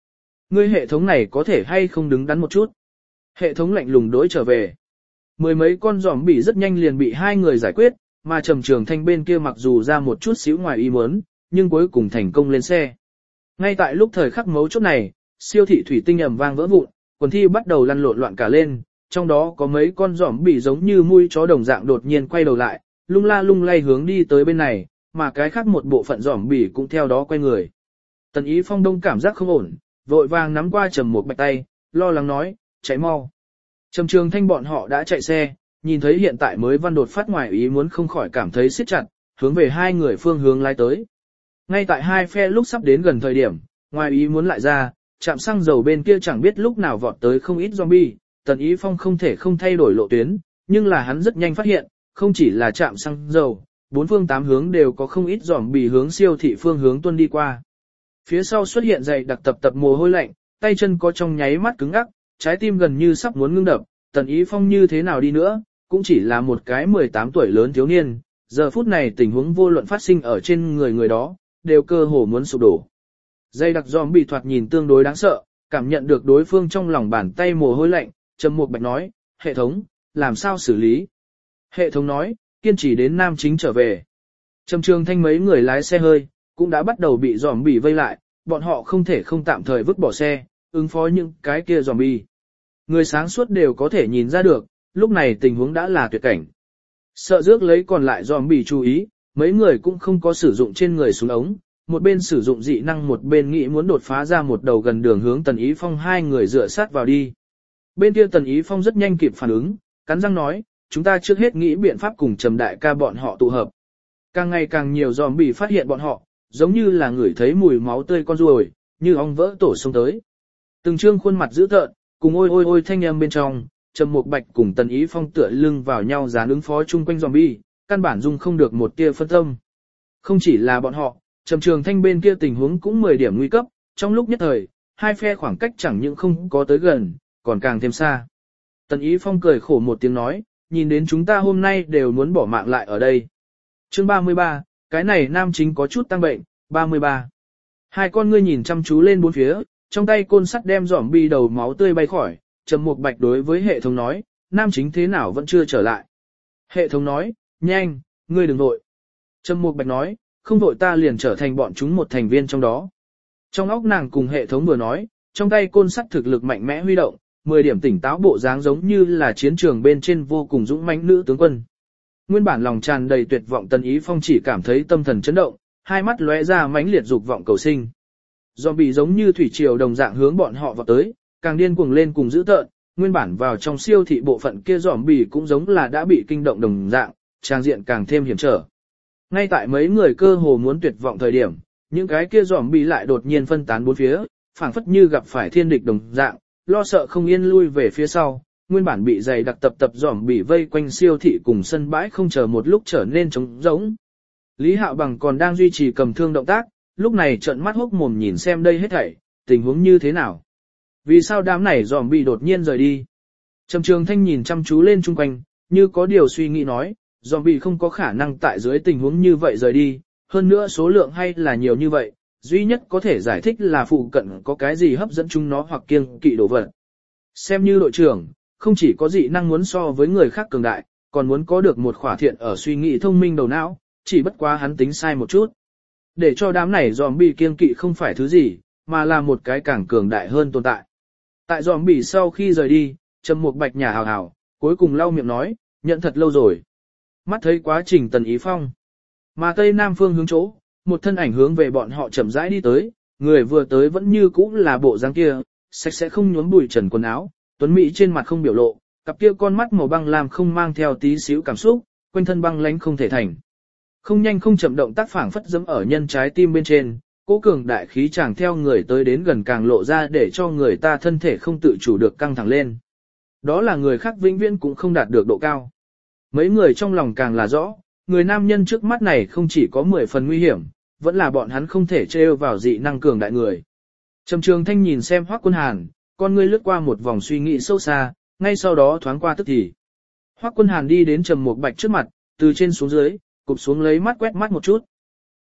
Ngươi hệ thống này có thể hay không đứng đắn một chút. Hệ thống lạnh lùng đối trở về. Mười mấy con giòm bị rất nhanh liền bị hai người giải quyết, mà Trầm Trường Thanh bên kia mặc dù ra một chút xíu ngoài ý muốn, nhưng cuối cùng thành công lên xe. Ngay tại lúc thời khắc mấu chốt này, siêu thị thủy tinh ầm vang vỡ vụn, quần thi bắt đầu lăn lộn loạn cả lên, trong đó có mấy con giòm bị giống như mui chó đồng dạng đột nhiên quay đầu lại, lung la lung lay hướng đi tới bên này, mà cái khác một bộ phận giòm bị cũng theo đó quay người. Tần Ý Phong đông cảm giác không ổn, vội vàng nắm qua Trầm Mục Bạch tay, lo lắng nói, chạy mau. Trầm Trường Thanh bọn họ đã chạy xe, nhìn thấy hiện tại mới văn đột phát ngoài ý muốn không khỏi cảm thấy siết chặt, hướng về hai người phương hướng lái tới. Ngay tại hai phe lúc sắp đến gần thời điểm, ngoài ý muốn lại ra, trạm xăng dầu bên kia chẳng biết lúc nào vọt tới không ít zombie, Tần Ý Phong không thể không thay đổi lộ tuyến, nhưng là hắn rất nhanh phát hiện, không chỉ là trạm xăng dầu, bốn phương tám hướng đều có không ít zombie hướng siêu thị phương hướng tuân đi qua. Phía sau xuất hiện dày đặc tập tập mồ hôi lạnh, tay chân có trong nháy mắt cứng ngắc, trái tim gần như sắp muốn ngưng đập, Tần Ý Phong như thế nào đi nữa, cũng chỉ là một cái mười tám tuổi lớn thiếu niên, giờ phút này tình huống vô luận phát sinh ở trên người người đó, đều cơ hồ muốn sụp đổ. Dây đặc giòm bị thoạt nhìn tương đối đáng sợ, cảm nhận được đối phương trong lòng bàn tay mồ hôi lạnh, Trầm Mục Bạch nói, hệ thống, làm sao xử lý? Hệ thống nói, kiên trì đến nam chính trở về. Trầm Trường Thanh mấy người lái xe hơi, cũng đã bắt đầu bị giòm bị vây lại, bọn họ không thể không tạm thời vứt bỏ xe, ứng phó những cái kia giòm bị. Người sáng suốt đều có thể nhìn ra được, lúc này tình huống đã là tuyệt cảnh. Sợ rước lấy còn lại giòm bị chú ý, mấy người cũng không có sử dụng trên người súng ống, một bên sử dụng dị năng một bên nghĩ muốn đột phá ra một đầu gần đường hướng Tần Ý Phong hai người dựa sát vào đi. Bên kia Tần Ý Phong rất nhanh kịp phản ứng, cắn răng nói, chúng ta trước hết nghĩ biện pháp cùng Trầm đại ca bọn họ tụ hợp. Càng ngày càng nhiều giòm bị phát hiện bọn họ, giống như là ngửi thấy mùi máu tươi con ruồi, như ong vỡ tổ xông tới. Từng trương khuôn mặt dữ tợn, cùng ôi ôi ôi thanh âm bên trong, Trầm Mục Bạch cùng Tần Ý Phong tựa lưng vào nhau dán ứng phó chung quanh zombie, căn bản dung không được một tia phân tâm. Không chỉ là bọn họ, Trầm Trường Thanh bên kia tình huống cũng mười điểm nguy cấp, trong lúc nhất thời, hai phe khoảng cách chẳng những không có tới gần, còn càng thêm xa. Tần Ý Phong cười khổ một tiếng nói, nhìn đến chúng ta hôm nay đều muốn bỏ mạng lại ở đây. Chương ba mươi ba, cái này nam chính có chút tăng bệnh, ba mươi ba. Hai con ngươi nhìn chăm chú lên bốn phía, trong tay côn sắt đem giỏm bi đầu máu tươi bay khỏi, Trầm Mục Bạch đối với hệ thống nói, nam chính thế nào vẫn chưa trở lại. Hệ thống nói, nhanh, ngươi đừng vội. Trầm Mục Bạch nói, không vội ta liền trở thành bọn chúng một thành viên trong đó. Trong óc nàng cùng hệ thống vừa nói, trong tay côn sắt thực lực mạnh mẽ huy động, mười điểm tỉnh táo bộ dáng giống như là chiến trường bên trên vô cùng dũng mãnh nữ tướng quân. Nguyên bản lòng tràn đầy tuyệt vọng Tần Ý Phong chỉ cảm thấy tâm thần chấn động, hai mắt lóe ra mãnh liệt dục vọng cầu sinh. Zombie giống như thủy triều đồng dạng hướng bọn họ vào tới, càng điên cuồng lên cùng dữ tợn, nguyên bản vào trong siêu thị bộ phận kia zombie cũng giống là đã bị kinh động đồng dạng, trang diện càng thêm hiểm trở. Ngay tại mấy người cơ hồ muốn tuyệt vọng thời điểm, những cái kia zombie lại đột nhiên phân tán bốn phía, phảng phất như gặp phải thiên địch đồng dạng, lo sợ không yên lui về phía sau, nguyên bản bị dày đặc tập tập zombie vây quanh siêu thị cùng sân bãi không chờ một lúc trở nên trống rỗng. Lý Hạo Bằng còn đang duy trì cầm thương động tác, lúc này trợn mắt hốc mồm nhìn xem đây hết thảy, tình huống như thế nào. Vì sao đám này zombie đột nhiên rời đi? Trầm Trường Thanh nhìn chăm chú lên chung quanh, như có điều suy nghĩ nói, zombie không có khả năng tại dưới tình huống như vậy rời đi, hơn nữa số lượng hay là nhiều như vậy, duy nhất có thể giải thích là phụ cận có cái gì hấp dẫn chúng nó hoặc kiêng kỵ đồ vật. Xem như đội trưởng, không chỉ có dị năng muốn so với người khác cường đại, còn muốn có được một khỏa thiện ở suy nghĩ thông minh đầu não, chỉ bất quá hắn tính sai một chút. Để cho đám này zombie kiêng kỵ không phải thứ gì, mà là một cái càng cường đại hơn tồn tại. Tại zombie sau khi rời đi, Trầm Mục Bạch nhà hào hào, cuối cùng lau miệng nói, nhận thật lâu rồi. Mắt thấy quá trình Tần Ý Phong. Mà tây nam phương hướng chỗ, một thân ảnh hướng về bọn họ chậm rãi đi tới, người vừa tới vẫn như cũ là bộ dáng kia, sạch sẽ không nhuốm bụi trần quần áo, tuấn mỹ trên mặt không biểu lộ, cặp kia con mắt màu băng làm không mang theo tí xíu cảm xúc, quanh thân băng lãnh không thể thành. Không nhanh không chậm động tác phảng phất dẫm ở nhân trái tim bên trên, cố cường đại khí chàng theo người tới đến gần càng lộ ra để cho người ta thân thể không tự chủ được căng thẳng lên. Đó là người khác vĩnh viễn cũng không đạt được độ cao. Mấy người trong lòng càng là rõ, người nam nhân trước mắt này không chỉ có mười phần nguy hiểm, vẫn là bọn hắn không thể trêu vào dị năng cường đại người. Trầm Trường Thanh nhìn xem Hoắc Quân Hàn, con ngươi lướt qua một vòng suy nghĩ sâu xa, ngay sau đó thoáng qua tức thì. Hoắc Quân Hàn đi đến Trầm Mục Bạch trước mặt, từ trên xuống dưới, cụp xuống lấy mắt quét mắt một chút.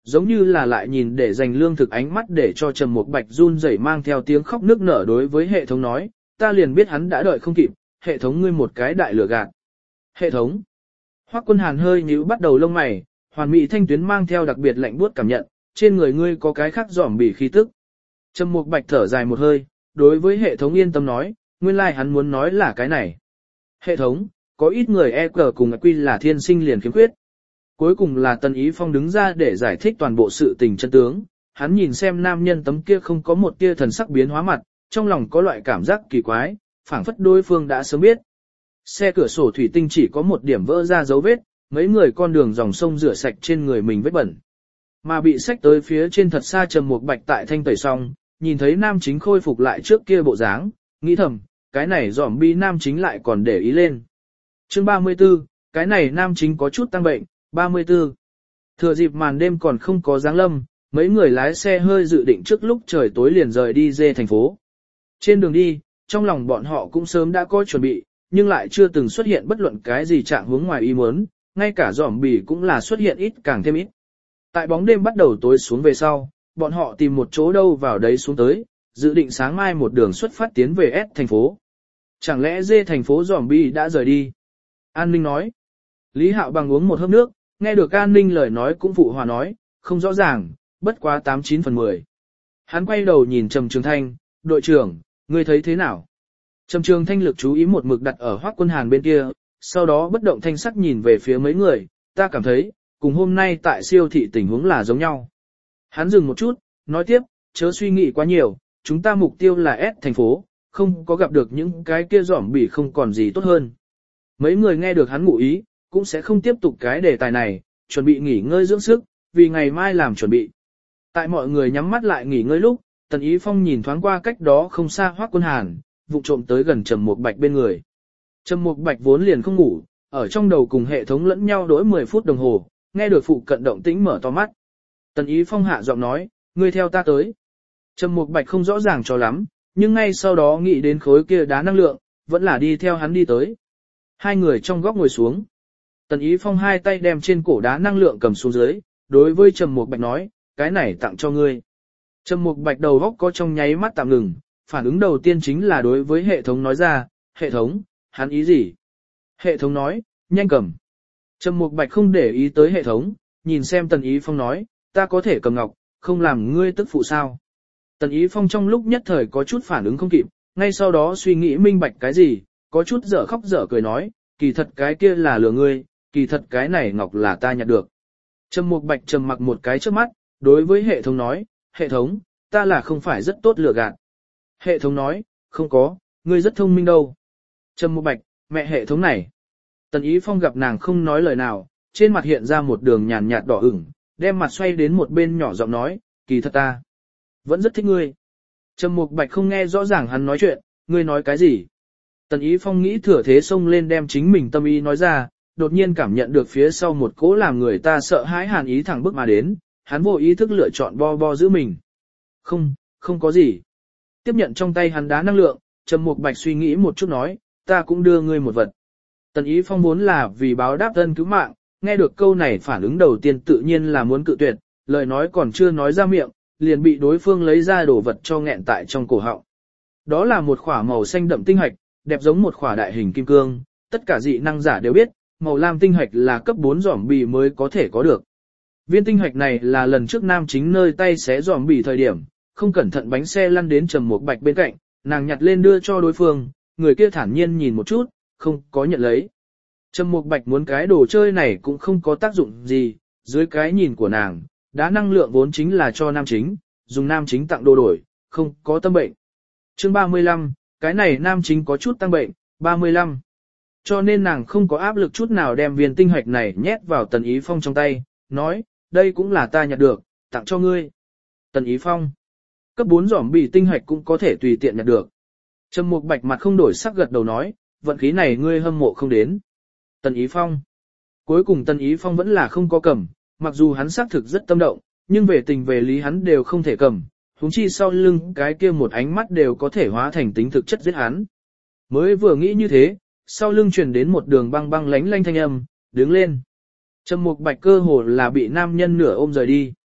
giống như là lại nhìn để dành lương thực ánh mắt để cho Trầm Mục Bạch run rẩy mang theo tiếng khóc nức nở đối với hệ thống nói, ta liền biết hắn đã đợi không kịp, hệ thống ngươi một cái đại lửa gạt. Hệ thống. Hoắc Quân Hàn hơi nhíu bắt đầu lông mày, hoàn mỹ thanh tuyến mang theo đặc biệt lạnh buốt cảm nhận, trên người ngươi có cái khác giỏm bỉ khí tức. Trầm Mục Bạch thở dài một hơi, đối với hệ thống yên tâm nói, nguyên lai like hắn muốn nói là cái này. Hệ thống, có ít người e cờ cùng quy là thiên sinh liền khiếm khuyết. Cuối cùng là Tần Ý Phong đứng ra để giải thích toàn bộ sự tình chân tướng, hắn nhìn xem nam nhân tấm kia không có một tia thần sắc biến hóa mặt, trong lòng có loại cảm giác kỳ quái, phảng phất đối phương đã sớm biết. Xe cửa sổ thủy tinh chỉ có một điểm vỡ ra dấu vết, mấy người con đường dòng sông rửa sạch trên người mình vết bẩn. Mà bị xách tới phía trên thật xa Trầm Mục Bạch tại thanh tẩy xong, nhìn thấy nam chính khôi phục lại trước kia bộ dáng, nghĩ thầm, cái này giỏm bi nam chính lại còn để ý lên. Chương ba mươi tư, cái này nam chính có chút tăng bệnh, ba mươi tư. Thừa dịp màn đêm còn không có giáng lâm, mấy người lái xe hơi dự định trước lúc trời tối liền rời đi dê thành phố. Trên đường đi, trong lòng bọn họ cũng sớm đã có chuẩn bị, nhưng lại chưa từng xuất hiện bất luận cái gì trạng hướng ngoài ý muốn, ngay cả giỏm bì cũng là xuất hiện ít càng thêm ít. Tại bóng đêm bắt đầu tối xuống về sau, bọn họ tìm một chỗ đâu vào đấy xuống tới, dự định sáng mai một đường xuất phát tiến về S thành phố. Chẳng lẽ dê thành phố giỏm bì đã rời đi? An Ninh nói. Lý Hạo Bằng uống một hớp nước, nghe được An Ninh lời nói cũng phụ hòa nói, không rõ ràng, bất quá tám chín phần mười. Hắn quay đầu nhìn Trầm Trường Thanh, đội trưởng, ngươi thấy thế nào? Trầm Trường Thanh lực chú ý một mực đặt ở Hoắc Quân Hàn bên kia, sau đó bất động thanh sắc nhìn về phía mấy người, ta cảm thấy, cùng hôm nay tại siêu thị tình huống là giống nhau. Hắn dừng một chút, nói tiếp, chớ suy nghĩ quá nhiều, chúng ta mục tiêu là S thành phố, không có gặp được những cái kia giỏm bỉ không còn gì tốt hơn. Mấy người nghe được hắn ngụ ý, cũng sẽ không tiếp tục cái đề tài này, chuẩn bị nghỉ ngơi dưỡng sức, vì ngày mai làm chuẩn bị. Tại mọi người nhắm mắt lại nghỉ ngơi lúc, Tần Ý Phong nhìn thoáng qua cách đó không xa Hoắc Quân Hàn, vụng trộm tới gần Trầm Mục Bạch bên người. Trầm Mục Bạch vốn liền không ngủ, ở trong đầu cùng hệ thống lẫn nhau đối mười phút đồng hồ, nghe được phụ cận động tĩnh mở to mắt. Tần Ý Phong hạ giọng nói, ngươi theo ta tới. Trầm Mục Bạch không rõ ràng cho lắm, nhưng ngay sau đó nghĩ đến khối kia đá năng lượng, vẫn là đi theo hắn đi tới. Hai người trong góc ngồi xuống. Tần Ý Phong hai tay đem trên cổ đá năng lượng cầm xuống dưới, đối với Trầm Mục Bạch nói, cái này tặng cho ngươi. Trầm Mục Bạch đầu góc có trong nháy mắt tạm ngừng, phản ứng đầu tiên chính là đối với hệ thống nói ra, hệ thống, hắn ý gì? Hệ thống nói, nhanh cầm. Trầm Mục Bạch không để ý tới hệ thống, nhìn xem Tần Ý Phong nói, ta có thể cầm ngọc, không làm ngươi tức phụ sao. Tần Ý Phong trong lúc nhất thời có chút phản ứng không kịp, ngay sau đó suy nghĩ minh bạch cái gì, có chút dở khóc dở cười nói, kỳ thật cái kia là lừa ngươi, kỳ thật cái này ngọc là ta nhặt được. Trầm Mục Bạch trầm mặc một cái trước mắt, đối với hệ thống nói, hệ thống, ta là không phải rất tốt lừa gạt. Hệ thống nói, không có, ngươi rất thông minh đâu. Trầm Mục Bạch, mẹ hệ thống này. Tần Ý Phong gặp nàng không nói lời nào, trên mặt hiện ra một đường nhàn nhạt đỏ ửng, đem mặt xoay đến một bên nhỏ giọng nói, kỳ thật ta vẫn rất thích ngươi. Trầm Mục Bạch không nghe rõ ràng hắn nói chuyện, ngươi nói cái gì? Tần Ý Phong nghĩ thừa thế xông lên đem chính mình tâm ý nói ra, đột nhiên cảm nhận được phía sau một cỗ làm người ta sợ hãi hàn ý thẳng bước mà đến, hắn vô ý thức lựa chọn bo bo giữ mình. Không, không có gì. Tiếp nhận trong tay hắn đá năng lượng, Trầm Mục Bạch suy nghĩ một chút nói, ta cũng đưa ngươi một vật. Tần Ý Phong vốn là vì báo đáp ân cứu mạng, nghe được câu này phản ứng đầu tiên tự nhiên là muốn cự tuyệt, lời nói còn chưa nói ra miệng, liền bị đối phương lấy ra đồ vật cho nghẹn tại trong cổ họng. Đó là một khỏa màu xanh đậm tinh hạch, đẹp giống một khỏa đại hình kim cương, tất cả dị năng giả đều biết, màu lam tinh hạch là cấp bốn giỏm bì mới có thể có được. Viên tinh hạch này là lần trước nam chính nơi tay xé giỏm bì thời điểm, không cẩn thận bánh xe lăn đến Trầm Mục Bạch bên cạnh, nàng nhặt lên đưa cho đối phương, người kia thản nhiên nhìn một chút, không có nhận lấy. Trầm Mục Bạch muốn cái đồ chơi này cũng không có tác dụng gì, dưới cái nhìn của nàng, đá năng lượng vốn chính là cho nam chính, dùng nam chính tặng đồ đổi, không có tâm bệnh. Chương ba mươi lăm, cái này nam chính có chút tăng bệnh, ba mươi lăm. Cho nên nàng không có áp lực chút nào đem viên tinh hạch này nhét vào Tần Ý Phong trong tay, nói, đây cũng là ta nhặt được, tặng cho ngươi. Tần Ý Phong, cấp bốn giỏm bì tinh hạch cũng có thể tùy tiện nhặt được. Trầm Mục Bạch mặt không đổi sắc gật đầu nói, vận khí này ngươi hâm mộ không đến. Tần Ý Phong. Cuối cùng Tần Ý Phong vẫn là không có cầm, mặc dù hắn xác thực rất tâm động, nhưng về tình về lý hắn đều không thể cầm, huống chi sau lưng cái kia một ánh mắt đều có thể hóa thành tính thực chất giết hắn. Mới vừa nghĩ như thế, sau lưng truyền đến một đường băng băng lánh lanh thanh âm, đứng lên. Trầm Mục Bạch cơ hồ là bị nam nhân nửa ôm rời đi.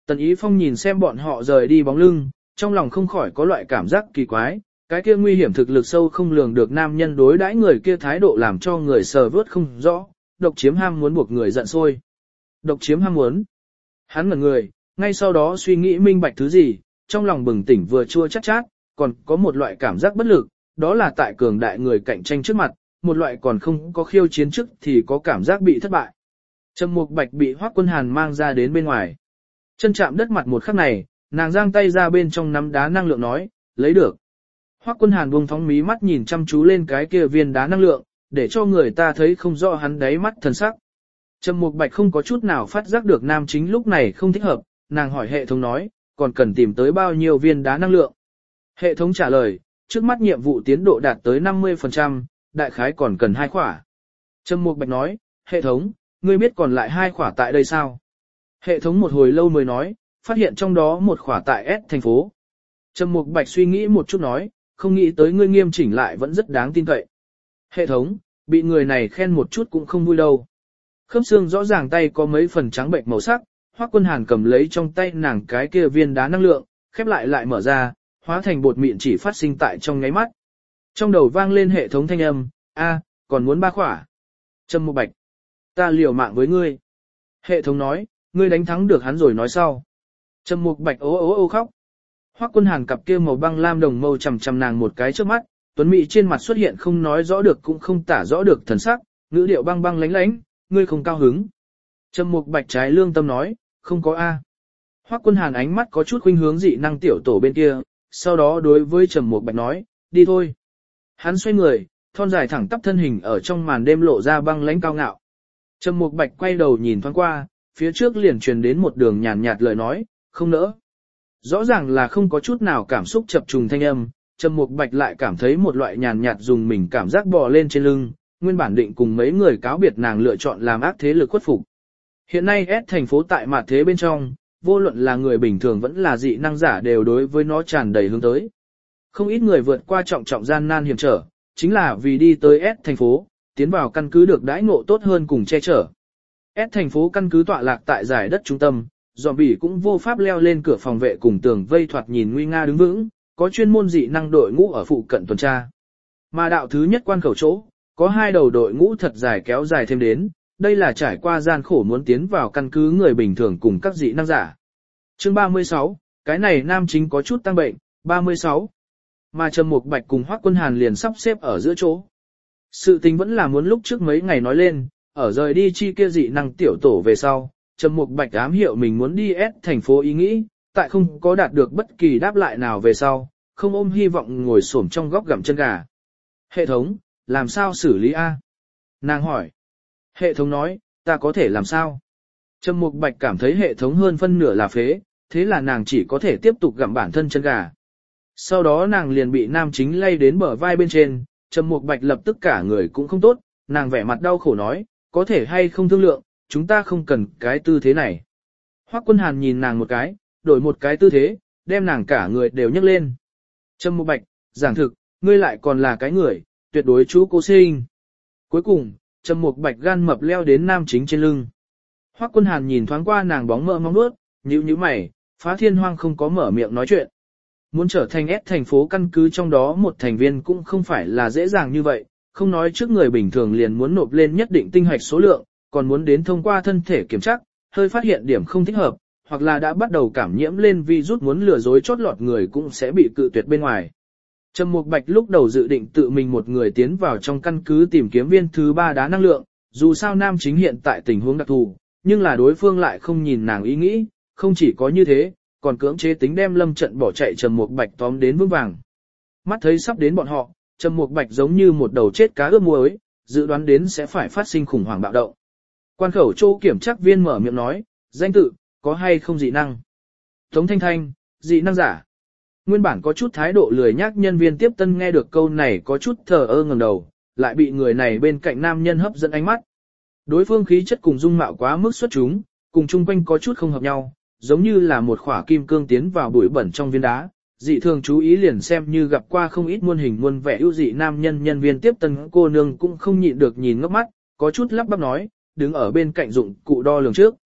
Tần Ý Phong nhìn xem bọn họ rời đi bóng lưng, trong lòng không khỏi có loại cảm giác kỳ quái, cái kia nguy hiểm thực lực sâu không lường được nam nhân đối đãi người kia thái độ làm cho người sờ vớt không rõ, độc chiếm ham muốn buộc người giận sôi. Độc chiếm ham muốn. Hắn ngẩn người, ngay sau đó suy nghĩ minh bạch thứ gì, trong lòng bừng tỉnh vừa chua chát chát, còn có một loại cảm giác bất lực, đó là tại cường đại người cạnh tranh trước mặt, một loại còn không có khiêu chiến trước thì có cảm giác bị thất bại. Trầm Mục Bạch bị Hoắc Quân Hàn mang ra đến bên ngoài. Chân chạm đất mặt một khắc này, nàng giang tay ra bên trong nắm đá năng lượng nói, lấy được. Hoắc Quân Hàn buông phóng mí mắt nhìn chăm chú lên cái kia viên đá năng lượng, để cho người ta thấy không rõ hắn đáy mắt thần sắc. Trầm Mục Bạch không có chút nào phát giác được nam chính lúc này không thích hợp, nàng hỏi hệ thống nói, còn cần tìm tới bao nhiêu viên đá năng lượng. Hệ thống trả lời, trước mắt nhiệm vụ tiến độ đạt tới năm mươi phần trăm, đại khái còn cần hai khỏa. Trầm Mục Bạch nói, hệ thống, ngươi biết còn lại hai khỏa tại đây sao? Hệ thống một hồi lâu mới nói, phát hiện trong đó một khỏa tại S thành phố. Trầm Mục Bạch suy nghĩ một chút nói, không nghĩ tới ngươi nghiêm chỉnh lại vẫn rất đáng tin cậy. Hệ thống, bị người này khen một chút cũng không vui đâu. Khớp xương rõ ràng tay có mấy phần trắng bệnh màu sắc, Hoắc Quân Hàn cầm lấy trong tay nàng cái kia viên đá năng lượng, khép lại lại mở ra, hóa thành bột mịn chỉ phát sinh tại trong nháy mắt. Trong đầu vang lên hệ thống thanh âm, a, còn muốn ba khỏa. Trầm Mục Bạch, ta liều mạng với ngươi. Hệ thống nói, ngươi đánh thắng được hắn rồi nói sau. Trầm Mục Bạch ố ố ô khóc. Hoắc Quân Hàn cặp kia màu băng lam đồng mâu chằm chằm nàng một cái trước mắt, tuấn mỹ trên mặt xuất hiện không nói rõ được cũng không tả rõ được thần sắc, ngữ điệu băng băng lánh lánh, ngươi không cao hứng. Trầm Mục Bạch trái lương tâm nói, không có a. Hoắc Quân Hàn ánh mắt có chút khuynh hướng dị năng tiểu tổ bên kia, sau đó đối với Trầm Mục Bạch nói, đi thôi. Hắn xoay người, thon dài thẳng tắp thân hình ở trong màn đêm lộ ra băng lãnh cao ngạo. Trầm Mục Bạch quay đầu nhìn thoáng qua, phía trước liền truyền đến một đường nhàn nhạt lời nói, không nỡ. Rõ ràng là không có chút nào cảm xúc chập trùng thanh âm, Trầm Mục Bạch lại cảm thấy một loại nhàn nhạt dùng mình cảm giác bò lên trên lưng, nguyên bản định cùng mấy người cáo biệt nàng lựa chọn làm ác thế lực khuất phục. Hiện nay S thành phố tại mặt thế bên trong, vô luận là người bình thường vẫn là dị năng giả đều đối với nó tràn đầy hướng tới. Không ít người vượt qua trọng trọng gian nan hiểm trở, chính là vì đi tới S thành phố, tiến vào căn cứ được đãi ngộ tốt hơn cùng che chở. S thành phố căn cứ tọa lạc tại giải đất trung tâm, zombie cũng vô pháp leo lên cửa phòng vệ cùng tường vây thoạt nhìn nguy nga đứng vững, có chuyên môn dị năng đội ngũ ở phụ cận tuần tra. Mà đạo thứ nhất quan khẩu chỗ, có hai đầu đội ngũ thật dài kéo dài thêm đến, đây là trải qua gian khổ muốn tiến vào căn cứ người bình thường cùng các dị năng giả. Chương ba mươi sáu, cái này nam chính có chút tăng bệnh, ba mươi sáu. Mà Trầm Mục Bạch cùng Hoắc Quân Hàn liền sắp xếp ở giữa chỗ. Sự tình vẫn là muốn lúc trước mấy ngày nói lên, ở rời đi chi kia dị năng tiểu tổ về sau, Trầm Mục Bạch ám hiệu mình muốn đi S thành phố ý nghĩ, tại không có đạt được bất kỳ đáp lại nào về sau, không ôm hy vọng ngồi xổm trong góc gặm chân gà. Hệ thống, làm sao xử lý A? Nàng hỏi. Hệ thống nói, ta có thể làm sao? Trầm Mục Bạch cảm thấy hệ thống hơn phân nửa là phế, thế là nàng chỉ có thể tiếp tục gặm bản thân chân gà. Sau đó nàng liền bị nam chính lay đến bờ vai bên trên, Trầm Mục Bạch lập tức cả người cũng không tốt, nàng vẻ mặt đau khổ nói, có thể hay không thương lượng, chúng ta không cần cái tư thế này. Hoắc Quân Hàn nhìn nàng một cái, đổi một cái tư thế, đem nàng cả người đều nhấc lên. Trầm Mục Bạch, giảng thực, ngươi lại còn là cái người, tuyệt đối chú cố sinh. Cuối cùng, Trầm Mục Bạch gan mập leo đến nam chính trên lưng. Hoắc Quân Hàn nhìn thoáng qua nàng bóng mỡ mong nuốt, nhíu nhíu mày, Phá Thiên Hoang không có mở miệng nói chuyện. Muốn trở thành S thành phố căn cứ trong đó một thành viên cũng không phải là dễ dàng như vậy, không nói trước người bình thường liền muốn nộp lên nhất định tinh hạch số lượng, còn muốn đến thông qua thân thể kiểm tra, hơi phát hiện điểm không thích hợp, hoặc là đã bắt đầu cảm nhiễm lên virus muốn lừa dối chót lọt người cũng sẽ bị cự tuyệt bên ngoài. Trầm Mục Bạch lúc đầu dự định tự mình một người tiến vào trong căn cứ tìm kiếm viên thứ ba đá năng lượng, dù sao nam chính hiện tại tình huống đặc thù, nhưng là đối phương lại không nhìn nàng ý nghĩ, không chỉ có như thế, còn cưỡng chế tính đem Lâm Trận bỏ chạy Trầm Mục Bạch tóm đến vững vàng. Mắt thấy sắp đến bọn họ, Trầm Mục Bạch giống như một đầu chết cá ướp muối, dự đoán đến sẽ phải phát sinh khủng hoảng bạo động. Quan khẩu chỗ kiểm tra viên mở miệng nói, danh tự, có hay không dị năng? Tống Thanh Thanh, dị năng giả. Nguyên bản có chút thái độ lười nhác nhân viên tiếp tân nghe được câu này có chút thờ ơ ngẩng đầu, lại bị người này bên cạnh nam nhân hấp dẫn ánh mắt. Đối phương khí chất cùng dung mạo quá mức xuất chúng, cùng chung quanh có chút không hợp nhau, giống như là một khỏa kim cương tiến vào bụi bẩn trong viên đá. Dị thường chú ý liền xem như gặp qua không ít muôn hình muôn vẻ ưu dị nam nhân nhân viên tiếp tân cô nương cũng không nhịn được nhìn ngốc mắt, có chút lắp bắp nói, đứng ở bên cạnh dụng cụ đo lường trước.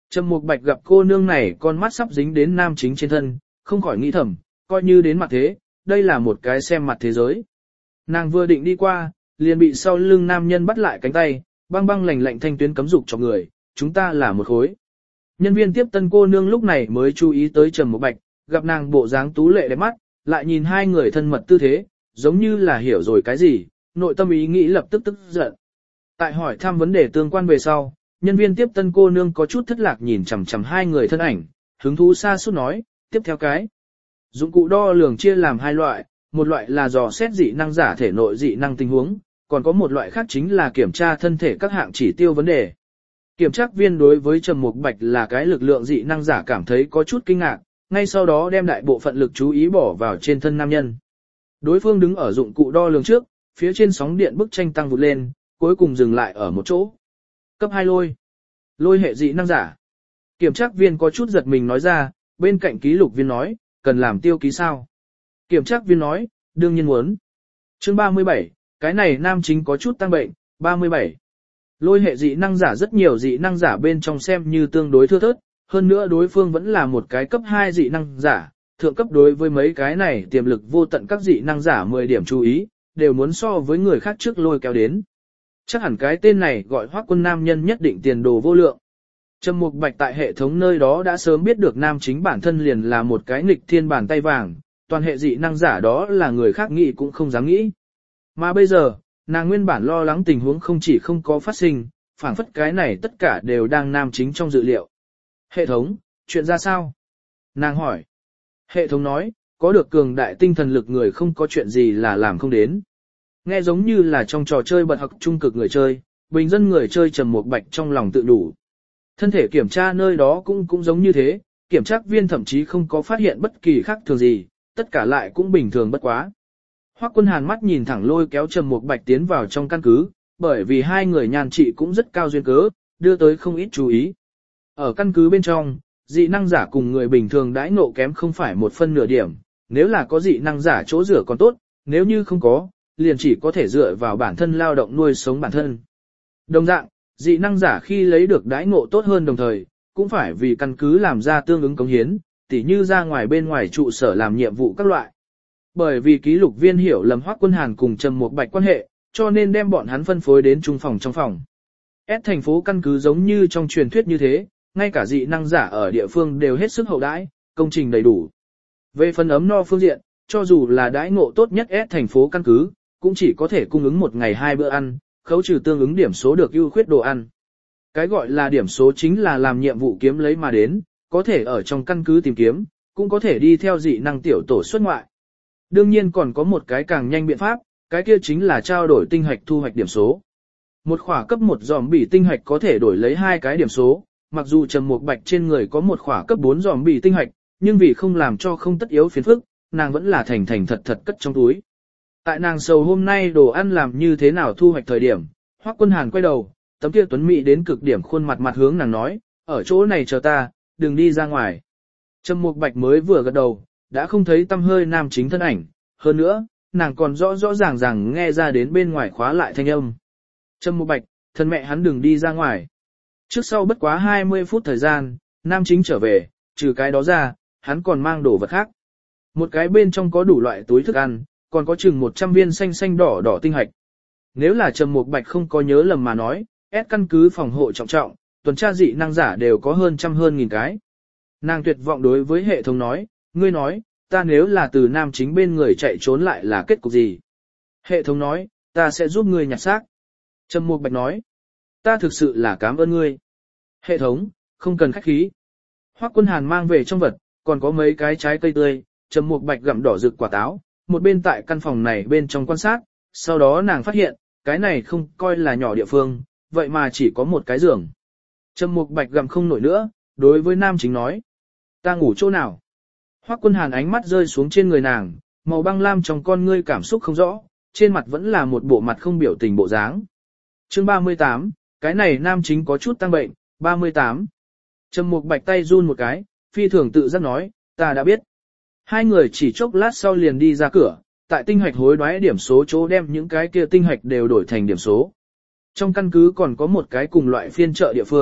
Trầm Mục Bạch gặp cô nương này con mắt sắp dính đến nam chính trên thân, không khỏi nghĩ thầm, coi như đến mặt thế, đây là một cái xem mặt thế giới. Nàng vừa định đi qua, liền bị sau lưng nam nhân bắt lại cánh tay, băng băng lạnh lạnh thanh tuyến cấm dục cho người, chúng ta là một khối. Nhân viên tiếp tân cô nương lúc này mới chú ý tới Trầm Mục Bạch, gặp nàng bộ dáng tú lệ đẹp mắt, lại nhìn hai người thân mật tư thế, giống như là hiểu rồi cái gì, nội tâm ý nghĩ lập tức tức giận. Tại hỏi thăm vấn đề tương quan về sau, nhân viên tiếp tân cô nương có chút thất lạc nhìn chằm chằm hai người thân ảnh, hứng thú xa suốt nói, tiếp theo cái. Dụng cụ đo lường chia làm hai loại, một loại là dò xét dị năng giả thể nội dị năng tình huống, còn có một loại khác chính là kiểm tra thân thể các hạng chỉ tiêu vấn đề. Kiểm tra viên đối với Trầm Mục Bạch là cái lực lượng dị năng giả cảm thấy có chút kinh ngạc, ngay sau đó đem đại bộ phận lực chú ý bỏ vào trên thân nam nhân. Đối phương đứng ở dụng cụ đo lường trước, phía trên sóng điện bức tranh tăng vụt lên, cuối cùng dừng lại ở một chỗ. Cấp hai lôi. Lôi hệ dị năng giả. Kiểm tra viên có chút giật mình nói ra, bên cạnh ký lục viên nói, cần làm tiêu ký sao? Kiểm tra viên nói, đương nhiên muốn. Chương ba mươi bảy, cái này nam chính có chút tăng bệnh, ba mươi bảy. Lôi hệ dị năng giả rất nhiều dị năng giả bên trong xem như tương đối thưa thớt, hơn nữa đối phương vẫn là một cái cấp hai dị năng giả, thượng cấp đối với mấy cái này tiềm lực vô tận các dị năng giả mười điểm chú ý, đều muốn so với người khác trước lôi kéo đến. Chắc hẳn cái tên này gọi Hoắc Quân nam nhân nhất định tiền đồ vô lượng. Trầm Mục Bạch tại hệ thống nơi đó đã sớm biết được nam chính bản thân liền là một cái nghịch thiên bàn tay vàng, toàn hệ dị năng giả đó là người khác nghĩ cũng không dám nghĩ. Mà bây giờ, nàng nguyên bản lo lắng tình huống không chỉ không có phát sinh, phảng phất cái này tất cả đều đang nam chính trong dự liệu. Hệ thống, chuyện ra sao? Nàng hỏi. Hệ thống nói, có được cường đại tinh thần lực người không có chuyện gì là làm không đến. Nghe giống như là trong trò chơi bật học trung cực người chơi, bình dân người chơi Trầm Mục Bạch trong lòng tự đủ. Thân thể kiểm tra nơi đó cũng cũng giống như thế, kiểm tra viên thậm chí không có phát hiện bất kỳ khác thường gì, tất cả lại cũng bình thường bất quá. Hoắc Quân Hàn mắt nhìn thẳng lôi kéo Trầm Mục Bạch tiến vào trong căn cứ, bởi vì hai người nhan trị cũng rất cao duyên cớ, đưa tới không ít chú ý. Ở căn cứ bên trong, dị năng giả cùng người bình thường đãi ngộ kém không phải một phân nửa điểm, nếu là có dị năng giả chỗ rửa còn tốt, nếu như không có, liền chỉ có thể dựa vào bản thân lao động nuôi sống bản thân. Đồng dạng, dị năng giả khi lấy được đãi ngộ tốt hơn đồng thời, cũng phải vì căn cứ làm ra tương ứng cống hiến, tỉ như ra ngoài bên ngoài trụ sở làm nhiệm vụ các loại. Bởi vì ký lục viên hiểu lầm Hoắc Quân Hàn cùng Trầm Mục Bạch quan hệ, cho nên đem bọn hắn phân phối đến trung phòng trong phòng. S thành phố căn cứ giống như trong truyền thuyết như thế, ngay cả dị năng giả ở địa phương đều hết sức hậu đãi, công trình đầy đủ. Về phần ấm no phương diện, cho dù là đãi ngộ tốt nhất S thành phố căn cứ, cũng chỉ có thể cung ứng một ngày hai bữa ăn, khấu trừ tương ứng điểm số được ưu khuyết đồ ăn. Cái gọi là điểm số chính là làm nhiệm vụ kiếm lấy mà đến, có thể ở trong căn cứ tìm kiếm, cũng có thể đi theo dị năng tiểu tổ xuất ngoại. Đương nhiên còn có một cái càng nhanh biện pháp, cái kia chính là trao đổi tinh hạch thu hoạch điểm số. Một khỏa cấp một zombie tinh hạch có thể đổi lấy hai cái điểm số, mặc dù Trầm Mục Bạch trên người có một khỏa cấp bốn zombie tinh hạch, nhưng vì không làm cho không tất yếu phiền phức, nàng vẫn là thành thành thật thật cất trong túi. Tại nàng sầu hôm nay đồ ăn làm như thế nào thu hoạch thời điểm, Hoắc Quân Hàn quay đầu, tấm kia tuấn mỹ đến cực điểm khuôn mặt mặt hướng nàng nói, ở chỗ này chờ ta, đừng đi ra ngoài. Trầm Mục Bạch mới vừa gật đầu, đã không thấy tăm hơi nam chính thân ảnh, hơn nữa, nàng còn rõ rõ ràng ràng nghe ra đến bên ngoài khóa lại thanh âm. Trầm Mục Bạch, thân mẹ hắn đừng đi ra ngoài. Trước sau bất quá hai mươi phút thời gian, nam chính trở về, trừ cái đó ra, hắn còn mang đồ vật khác. Một cái bên trong có đủ loại túi thức ăn, còn có chừng một trăm viên xanh xanh đỏ đỏ tinh hạch. Nếu là Trầm Mục Bạch không có nhớ lầm mà nói, S căn cứ phòng hộ trọng trọng, tuần tra dị năng giả đều có hơn trăm hơn nghìn cái. Nàng tuyệt vọng đối với hệ thống nói, ngươi nói, ta nếu là từ nam chính bên người chạy trốn lại là kết cục gì? Hệ thống nói, ta sẽ giúp ngươi nhặt xác. Trầm Mục Bạch nói, ta thực sự là cảm ơn ngươi. Hệ thống, không cần khách khí. Hoắc Quân Hàn mang về trong vật, còn có mấy cái trái cây tươi, Trầm Mục Bạch gặm đỏ rực quả táo, một bên tại căn phòng này bên trong quan sát, sau đó nàng phát hiện, cái này không coi là nhỏ địa phương, vậy mà chỉ có một cái giường. Trầm Mục Bạch gặm không nổi nữa, đối với nam chính nói, ta ngủ chỗ nào? Hoắc Quân Hàn ánh mắt rơi xuống trên người nàng, màu băng lam trong con ngươi cảm xúc không rõ, trên mặt vẫn là một bộ mặt không biểu tình bộ dáng. Chương ba mươi tám, cái này nam chính có chút tăng bệnh, ba mươi tám. Trầm Mục Bạch tay run một cái, phi thường tự giác nói, ta đã biết. Hai người chỉ chốc lát sau liền đi ra cửa, tại tinh hạch hối đoái điểm số chỗ đem những cái kia tinh hạch đều đổi thành điểm số. Trong căn cứ còn có một cái cùng loại phiên chợ địa phương,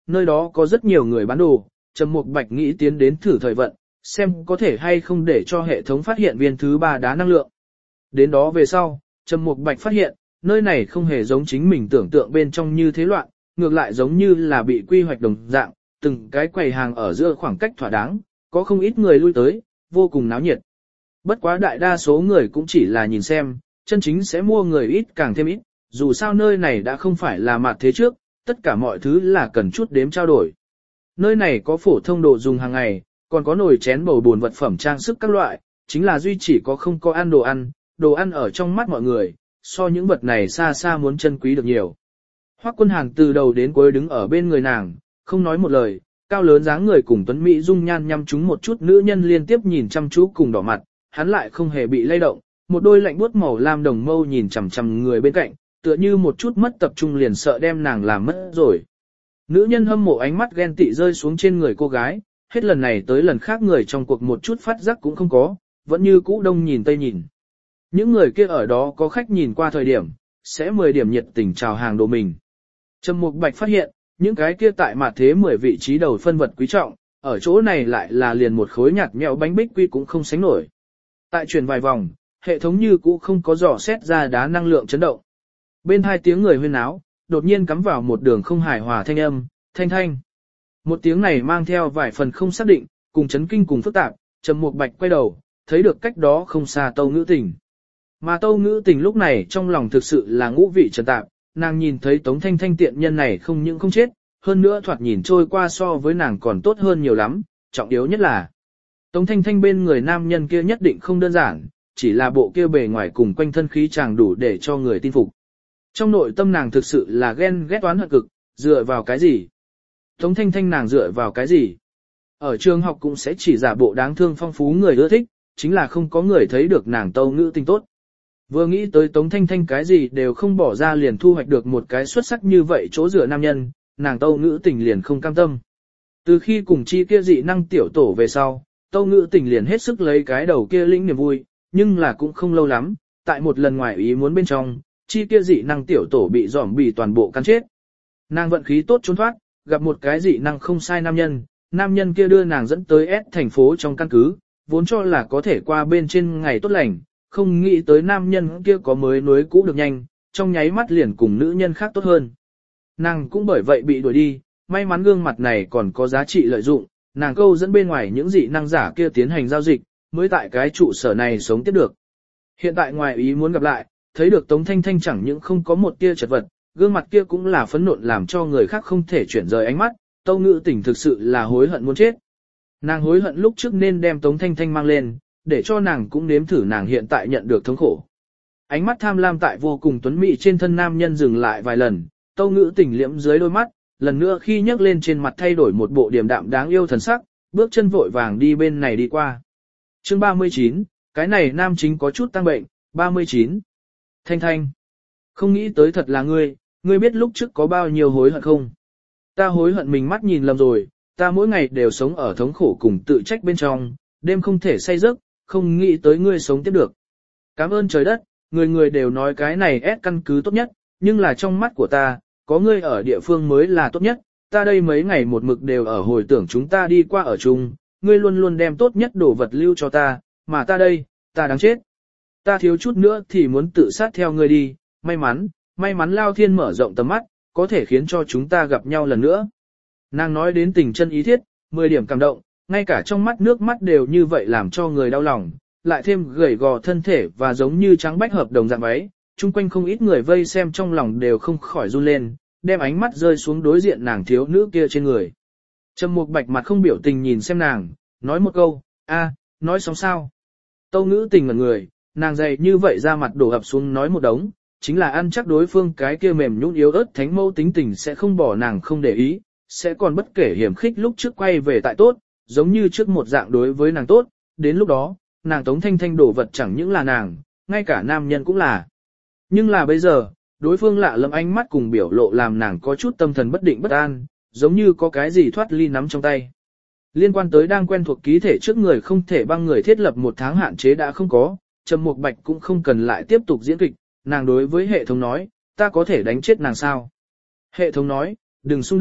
nơi đó có rất nhiều người bán đồ, Trầm Mục Bạch nghĩ tiến đến thử thời vận, xem có thể hay không để cho hệ thống phát hiện viên thứ ba đá năng lượng. Đến đó về sau, Trầm Mục Bạch phát hiện, nơi này không hề giống chính mình tưởng tượng bên trong như thế loạn, ngược lại giống như là bị quy hoạch đồng dạng, từng cái quầy hàng ở giữa khoảng cách thỏa đáng, có không ít người lui tới, vô cùng náo nhiệt. Bất quá đại đa số người cũng chỉ là nhìn xem, chân chính sẽ mua người ít càng thêm ít, dù sao nơi này đã không phải là mặt thế trước, tất cả mọi thứ là cần chút đếm trao đổi. Nơi này có phổ thông đồ dùng hàng ngày, còn có nồi chén bầu bồn vật phẩm trang sức các loại, chính là duy chỉ có không có ăn đồ ăn, đồ ăn ở trong mắt mọi người, so những vật này xa xa muốn chân quý được nhiều. Hoắc Quân Hàn từ đầu đến cuối đứng ở bên người nàng, không nói một lời, cao lớn dáng người cùng tuấn mỹ dung nhan nhăm chúng một chút nữ nhân liên tiếp nhìn chăm chú cùng đỏ mặt, hắn lại không hề bị lay động, một đôi lạnh buốt màu lam đồng mâu nhìn chằm chằm người bên cạnh, tựa như một chút mất tập trung liền sợ đem nàng làm mất rồi. Nữ nhân hâm mộ ánh mắt ghen tị rơi xuống trên người cô gái, hết lần này tới lần khác người trong cuộc một chút phát giác cũng không có, vẫn như cũ đông nhìn tây nhìn. Những người kia ở đó có khách nhìn qua thời điểm, sẽ mười điểm nhiệt tình chào hàng đồ mình. Trầm Mục Bạch phát hiện, những cái kia tại mặt thế mười vị trí đầu phân vật quý trọng, ở chỗ này lại là liền một khối nhạt nhẽo bánh bích quy cũng không sánh nổi. Tại chuyển vài vòng, hệ thống như cũ không có dò xét ra đá năng lượng chấn động. Bên hai tiếng người huyên náo, đột nhiên cắm vào một đường không hài hòa thanh âm, thanh thanh. Một tiếng này mang theo vài phần không xác định, cùng chấn kinh cùng phức tạp, Trầm Mục Bạch quay đầu, thấy được cách đó không xa Tâu Ngữ Tình. Mà Tâu Ngữ Tình lúc này trong lòng thực sự là ngũ vị trần tạp, nàng nhìn thấy Tống Thanh Thanh tiện nhân này không những không chết, hơn nữa thoạt nhìn trôi qua so với nàng còn tốt hơn nhiều lắm, trọng yếu nhất là Tống Thanh Thanh bên người nam nhân kia nhất định không đơn giản, chỉ là bộ kia bề ngoài cùng quanh thân khí chàng đủ để cho người tin phục. Trong nội tâm nàng thực sự là ghen ghét oán hận cực, dựa vào cái gì? Tống Thanh Thanh nàng dựa vào cái gì? Ở trường học cũng sẽ chỉ giả bộ đáng thương phong phú người ưa thích, chính là không có người thấy được nàng Tâu Ngữ Tình tốt. Vừa nghĩ tới Tống Thanh Thanh cái gì đều không bỏ ra liền thu hoạch được một cái xuất sắc như vậy chỗ dựa nam nhân, nàng Tâu Ngữ Tình liền không cam tâm. Từ khi cùng chi kia dị năng tiểu tổ về sau, Tâu Ngữ Tình liền hết sức lấy cái đầu kia lĩnh niềm vui, nhưng là cũng không lâu lắm, tại một lần ngoài ý muốn bên trong, chi kia dị năng tiểu tổ bị giỏm bị toàn bộ cắn chết. Nàng vận khí tốt trốn thoát, gặp một cái dị năng không sai nam nhân, nam nhân kia đưa nàng dẫn tới S thành phố trong căn cứ, vốn cho là có thể qua bên trên ngày tốt lành, không nghĩ tới nam nhân kia có mới nối cũ được nhanh, trong nháy mắt liền cùng nữ nhân khác tốt hơn. Nàng cũng bởi vậy bị đuổi đi, may mắn gương mặt này còn có giá trị lợi dụng, nàng câu dẫn bên ngoài những dị năng giả kia tiến hành giao dịch, mới tại cái trụ sở này sống tiếp được. Hiện tại ngoài ý muốn gặp lại, thấy được Tống Thanh Thanh chẳng những không có một tia chật vật, gương mặt kia cũng là phẫn nộ làm cho người khác không thể chuyển rời ánh mắt, Tâu Ngữ Tình thực sự là hối hận muốn chết. Nàng hối hận lúc trước nên đem Tống Thanh Thanh mang lên, để cho nàng cũng nếm thử nàng hiện tại nhận được thống khổ. Ánh mắt tham lam tại vô cùng tuấn mỹ trên thân nam nhân dừng lại vài lần, Tâu Ngữ Tình liễm dưới đôi mắt, lần nữa khi nhấc lên trên mặt thay đổi một bộ điềm đạm đáng yêu thần sắc, bước chân vội vàng đi bên này đi qua. Chương ba mươi chín, cái này nam chính có chút tăng bệnh, ba mươi chín. Thanh Thanh, không nghĩ tới thật là ngươi, ngươi biết lúc trước có bao nhiêu hối hận không? Ta hối hận mình mắt nhìn lầm rồi, ta mỗi ngày đều sống ở thống khổ cùng tự trách bên trong, đêm không thể say giấc, không nghĩ tới ngươi sống tiếp được. Cảm ơn trời đất, người người đều nói cái này ép căn cứ tốt nhất, nhưng là trong mắt của ta, có ngươi ở địa phương mới là tốt nhất, ta đây mấy ngày một mực đều ở hồi tưởng chúng ta đi qua ở chung, ngươi luôn luôn đem tốt nhất đồ vật lưu cho ta, mà ta đây, ta đáng chết. Ta thiếu chút nữa thì muốn tự sát theo ngươi đi, may mắn, may mắn Lao Thiên mở rộng tầm mắt, có thể khiến cho chúng ta gặp nhau lần nữa. Nàng nói đến tình chân ý thiết, mười điểm cảm động, ngay cả trong mắt nước mắt đều như vậy làm cho người đau lòng, lại thêm gầy gò thân thể và giống như trắng bách hợp đồng dạng váy, chung quanh không ít người vây xem trong lòng đều không khỏi run lên, đem ánh mắt rơi xuống đối diện nàng thiếu nữ kia trên người. Trầm Mục Bạch mặt không biểu tình nhìn xem nàng, nói một câu, a, nói xong sao? Tâu Ngữ Tình ngẩn người, nàng dày như vậy ra mặt đổ ập xuống nói một đống, chính là ăn chắc đối phương cái kia mềm nhũn yếu ớt thánh mâu tính tình sẽ không bỏ nàng không để ý, sẽ còn bất kể hiểm khích lúc trước quay về tại tốt, giống như trước một dạng đối với nàng tốt, đến lúc đó, nàng Tống Thanh Thanh đổ vật chẳng những là nàng, ngay cả nam nhân cũng là. Nhưng là bây giờ, đối phương lạ lẫm ánh mắt cùng biểu lộ làm nàng có chút tâm thần bất định bất an, giống như có cái gì thoát ly nắm trong tay. Liên quan tới đang quen thuộc ký thể trước người không thể băng người thiết lập một tháng hạn chế đã không có, Trầm Mục Bạch cũng không cần lại tiếp tục diễn kịch, nàng đối với hệ thống nói, ta có thể đánh chết nàng sao? Hệ thống nói, đừng xung động,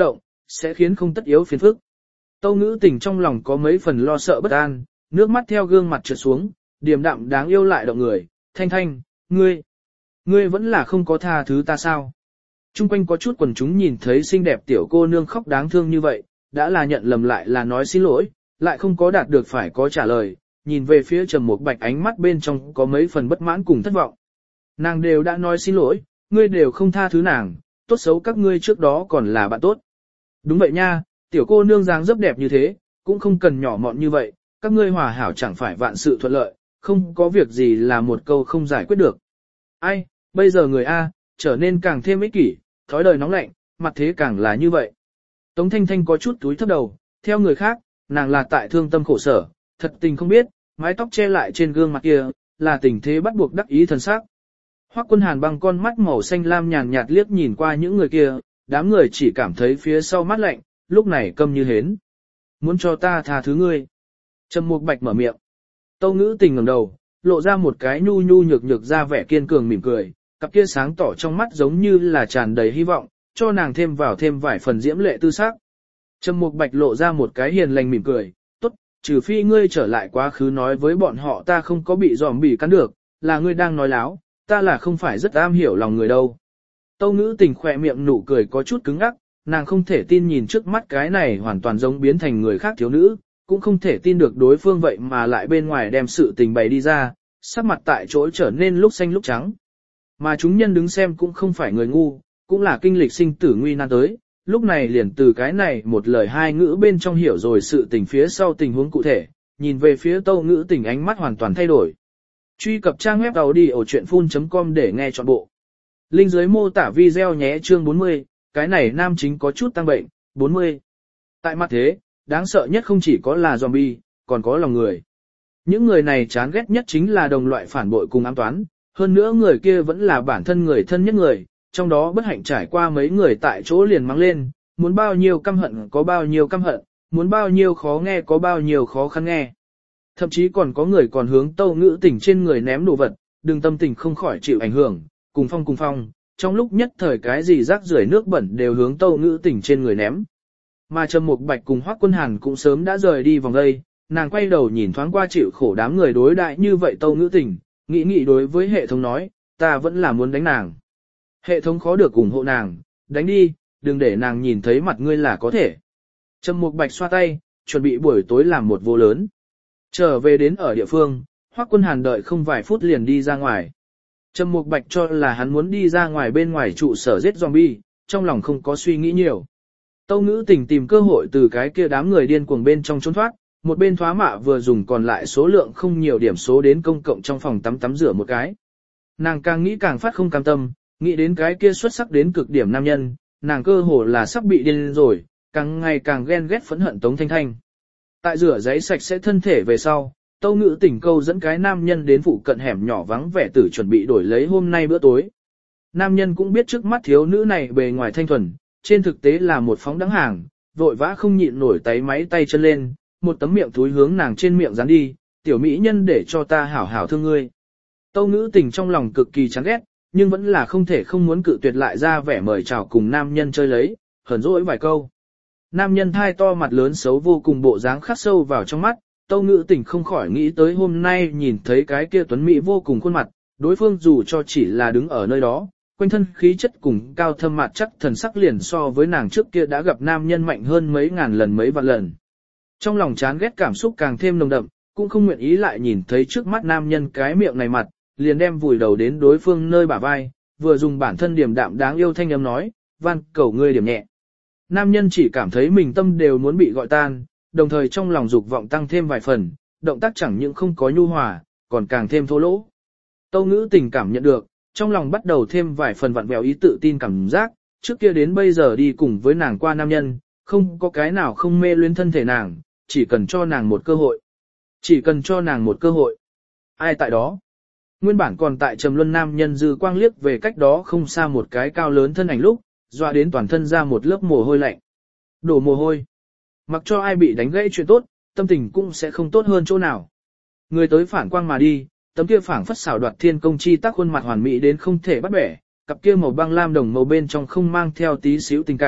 sẽ khiến không tất yếu phiền phức. Tâu Ngữ Tình trong lòng có mấy phần lo sợ bất an, nước mắt theo gương mặt trượt xuống, điềm đạm đáng yêu lại động người, Thanh Thanh, ngươi, ngươi vẫn là không có tha thứ ta sao? Trung quanh có chút quần chúng nhìn thấy xinh đẹp tiểu cô nương khóc đáng thương như vậy, đã là nhận lầm lại là nói xin lỗi, lại không có đạt được phải có trả lời, nhìn về phía Trầm Mục Bạch ánh mắt bên trong có mấy phần bất mãn cùng thất vọng. Nàng đều đã nói xin lỗi, ngươi đều không tha thứ nàng, tốt xấu các ngươi trước đó còn là bạn tốt. Đúng vậy nha, tiểu cô nương dáng dấp đẹp như thế, cũng không cần nhỏ mọn như vậy, các ngươi hòa hảo chẳng phải vạn sự thuận lợi, không có việc gì là một câu không giải quyết được. Ai, bây giờ người A, trở nên càng thêm ích kỷ, thói đời nóng lạnh, mặt thế càng là như vậy. Tống Thanh Thanh có chút túi thấp đầu, theo người khác, nàng là tại thương tâm khổ sở, thật tình không biết, mái tóc che lại trên gương mặt kia, là tình thế bắt buộc đắc ý thần sắc. Hoắc Quân Hàn bằng con mắt màu xanh lam nhàn nhạt liếc nhìn qua những người kia, đám người chỉ cảm thấy phía sau mắt lạnh, lúc này câm như hến. Muốn cho ta tha thứ ngươi. Trầm Mục Bạch mở miệng. Tâu Ngữ Tình ngẩng đầu, lộ ra một cái nhu nhu nhược nhược ra vẻ kiên cường mỉm cười, cặp kia sáng tỏ trong mắt giống như là tràn đầy hy vọng, cho nàng thêm vào thêm vài phần diễm lệ tư sắc. Trầm Mục Bạch lộ ra một cái hiền lành mỉm cười, tốt, trừ phi ngươi trở lại quá khứ nói với bọn họ ta không có bị giòm bỉ cắn được, là ngươi đang nói láo, ta là không phải rất am hiểu lòng người đâu. Tâu Ngữ Tình khỏe miệng nụ cười có chút cứng ngắc, nàng không thể tin nhìn trước mắt cái này hoàn toàn giống biến thành người khác thiếu nữ, cũng không thể tin được đối phương vậy mà lại bên ngoài đem sự tình bày đi ra, sắc mặt tại chỗ trở nên lúc xanh lúc trắng. Mà chúng nhân đứng xem cũng không phải người ngu, cũng là kinh lịch sinh tử nguy nan tới, lúc này liền từ cái này một lời hai ngữ bên trong hiểu rồi sự tình phía sau tình huống cụ thể, nhìn về phía Tâu Ngữ Tình ánh mắt hoàn toàn thay đổi. Truy cập trang web audiochuyenphun chấm com để nghe trọn bộ. Link dưới mô tả video nhé. Chương bốn mươi, cái này nam chính có chút tăng bệnh. bốn mươi. Tại mặt thế, đáng sợ nhất không chỉ có là zombie, còn có lòng người. Những người này chán ghét nhất chính là đồng loại phản bội cùng ám toán, hơn nữa người kia vẫn là bản thân người thân nhất người, trong đó bất hạnh trải qua mấy người tại chỗ liền mắng lên, muốn bao nhiêu căm hận có bao nhiêu căm hận, muốn bao nhiêu khó nghe có bao nhiêu khó khăn nghe. Thậm chí còn có người còn hướng Tâu Ngữ Tình trên người ném đồ vật, đừng tâm tình không khỏi chịu ảnh hưởng, cùng phong cùng phong, trong lúc nhất thời cái gì rác rưởi nước bẩn đều hướng Tâu Ngữ Tình trên người ném. Mà Trầm Mục Bạch cùng Hoắc Quân Hàn cũng sớm đã rời đi vòng đây, nàng quay đầu nhìn thoáng qua chịu khổ đám người đối đại như vậy Tâu Ngữ Tình, nghĩ nghĩ đối với hệ thống nói, ta vẫn là muốn đánh nàng. Hệ thống khó được ủng hộ nàng, đánh đi, đừng để nàng nhìn thấy mặt ngươi là có thể. Trầm Mục Bạch xoa tay, chuẩn bị buổi tối làm một vô lớn. Trở về đến ở địa phương, Hoắc Quân Hàn đợi không vài phút liền đi ra ngoài. Trầm Mục Bạch cho là hắn muốn đi ra ngoài bên ngoài trụ sở giết zombie, trong lòng không có suy nghĩ nhiều. Tâu Ngữ Tình tìm cơ hội từ cái kia đám người điên cuồng bên trong trốn thoát, một bên thoá mạ vừa dùng còn lại số lượng không nhiều điểm số đến công cộng trong phòng tắm tắm rửa một cái. Nàng càng nghĩ càng phát không cam tâm, nghĩ đến cái kia xuất sắc đến cực điểm nam nhân, nàng cơ hồ là sắp bị điên rồi, càng ngày càng ghen ghét phẫn hận Tống Thanh Thanh. Tại rửa giấy sạch sẽ thân thể về sau, Tâu Ngữ Tình câu dẫn cái nam nhân đến phụ cận hẻm nhỏ vắng vẻ tử chuẩn bị đổi lấy hôm nay bữa tối. Nam nhân cũng biết trước mắt thiếu nữ này bề ngoài thanh thuần, trên thực tế là một phóng đắng hàng, vội vã không nhịn nổi tay máy tay chân lên, một tấm miệng túi hướng nàng trên miệng dán đi, tiểu mỹ nhân để cho ta hảo hảo thương ngươi. Tâu Ngữ Tình trong lòng cực kỳ chán ghét, nhưng vẫn là không thể không muốn cự tuyệt lại ra vẻ mời chào cùng nam nhân chơi lấy, hờn dỗi vài câu. Nam nhân thai to mặt lớn xấu vô cùng bộ dáng khắc sâu vào trong mắt, Tâu Ngữ Tình không khỏi nghĩ tới hôm nay nhìn thấy cái kia tuấn mỹ vô cùng khuôn mặt, đối phương dù cho chỉ là đứng ở nơi đó, quanh thân khí chất cùng cao thâm mặt chắc thần sắc liền so với nàng trước kia đã gặp nam nhân mạnh hơn mấy ngàn lần mấy vạn lần. Trong lòng chán ghét cảm xúc càng thêm nồng đậm, cũng không nguyện ý lại nhìn thấy trước mắt nam nhân cái miệng này mặt, liền đem vùi đầu đến đối phương nơi bả vai, vừa dùng bản thân điềm đạm đáng yêu thanh âm nói, van cầu ngươi điểm nhẹ. Nam nhân chỉ cảm thấy mình tâm đều muốn bị gọi tan, đồng thời trong lòng dục vọng tăng thêm vài phần, động tác chẳng những không có nhu hòa, còn càng thêm thô lỗ. Tâu Ngữ Tình cảm nhận được, trong lòng bắt đầu thêm vài phần vặn vẹo ý tự tin cảm giác, trước kia đến bây giờ đi cùng với nàng qua nam nhân, không có cái nào không mê luyến thân thể nàng, chỉ cần cho nàng một cơ hội. Chỉ cần cho nàng một cơ hội. Ai tại đó? Nguyên bản còn tại trầm luân nam nhân dư quang liếc về cách đó không xa một cái cao lớn thân ảnh lúc, dọa đến toàn thân ra một lớp mồ hôi lạnh. Đổ mồ hôi. Mặc cho ai bị đánh gãy chuyện tốt, tâm tình cũng sẽ không tốt hơn chỗ nào. Người tới phản quang mà đi, tấm kia phảng phất xảo đoạt thiên công chi tác khuôn mặt hoàn mỹ đến không thể bắt bẻ, cặp kia màu băng lam đồng màu bên trong không mang theo tí xíu tình cảm,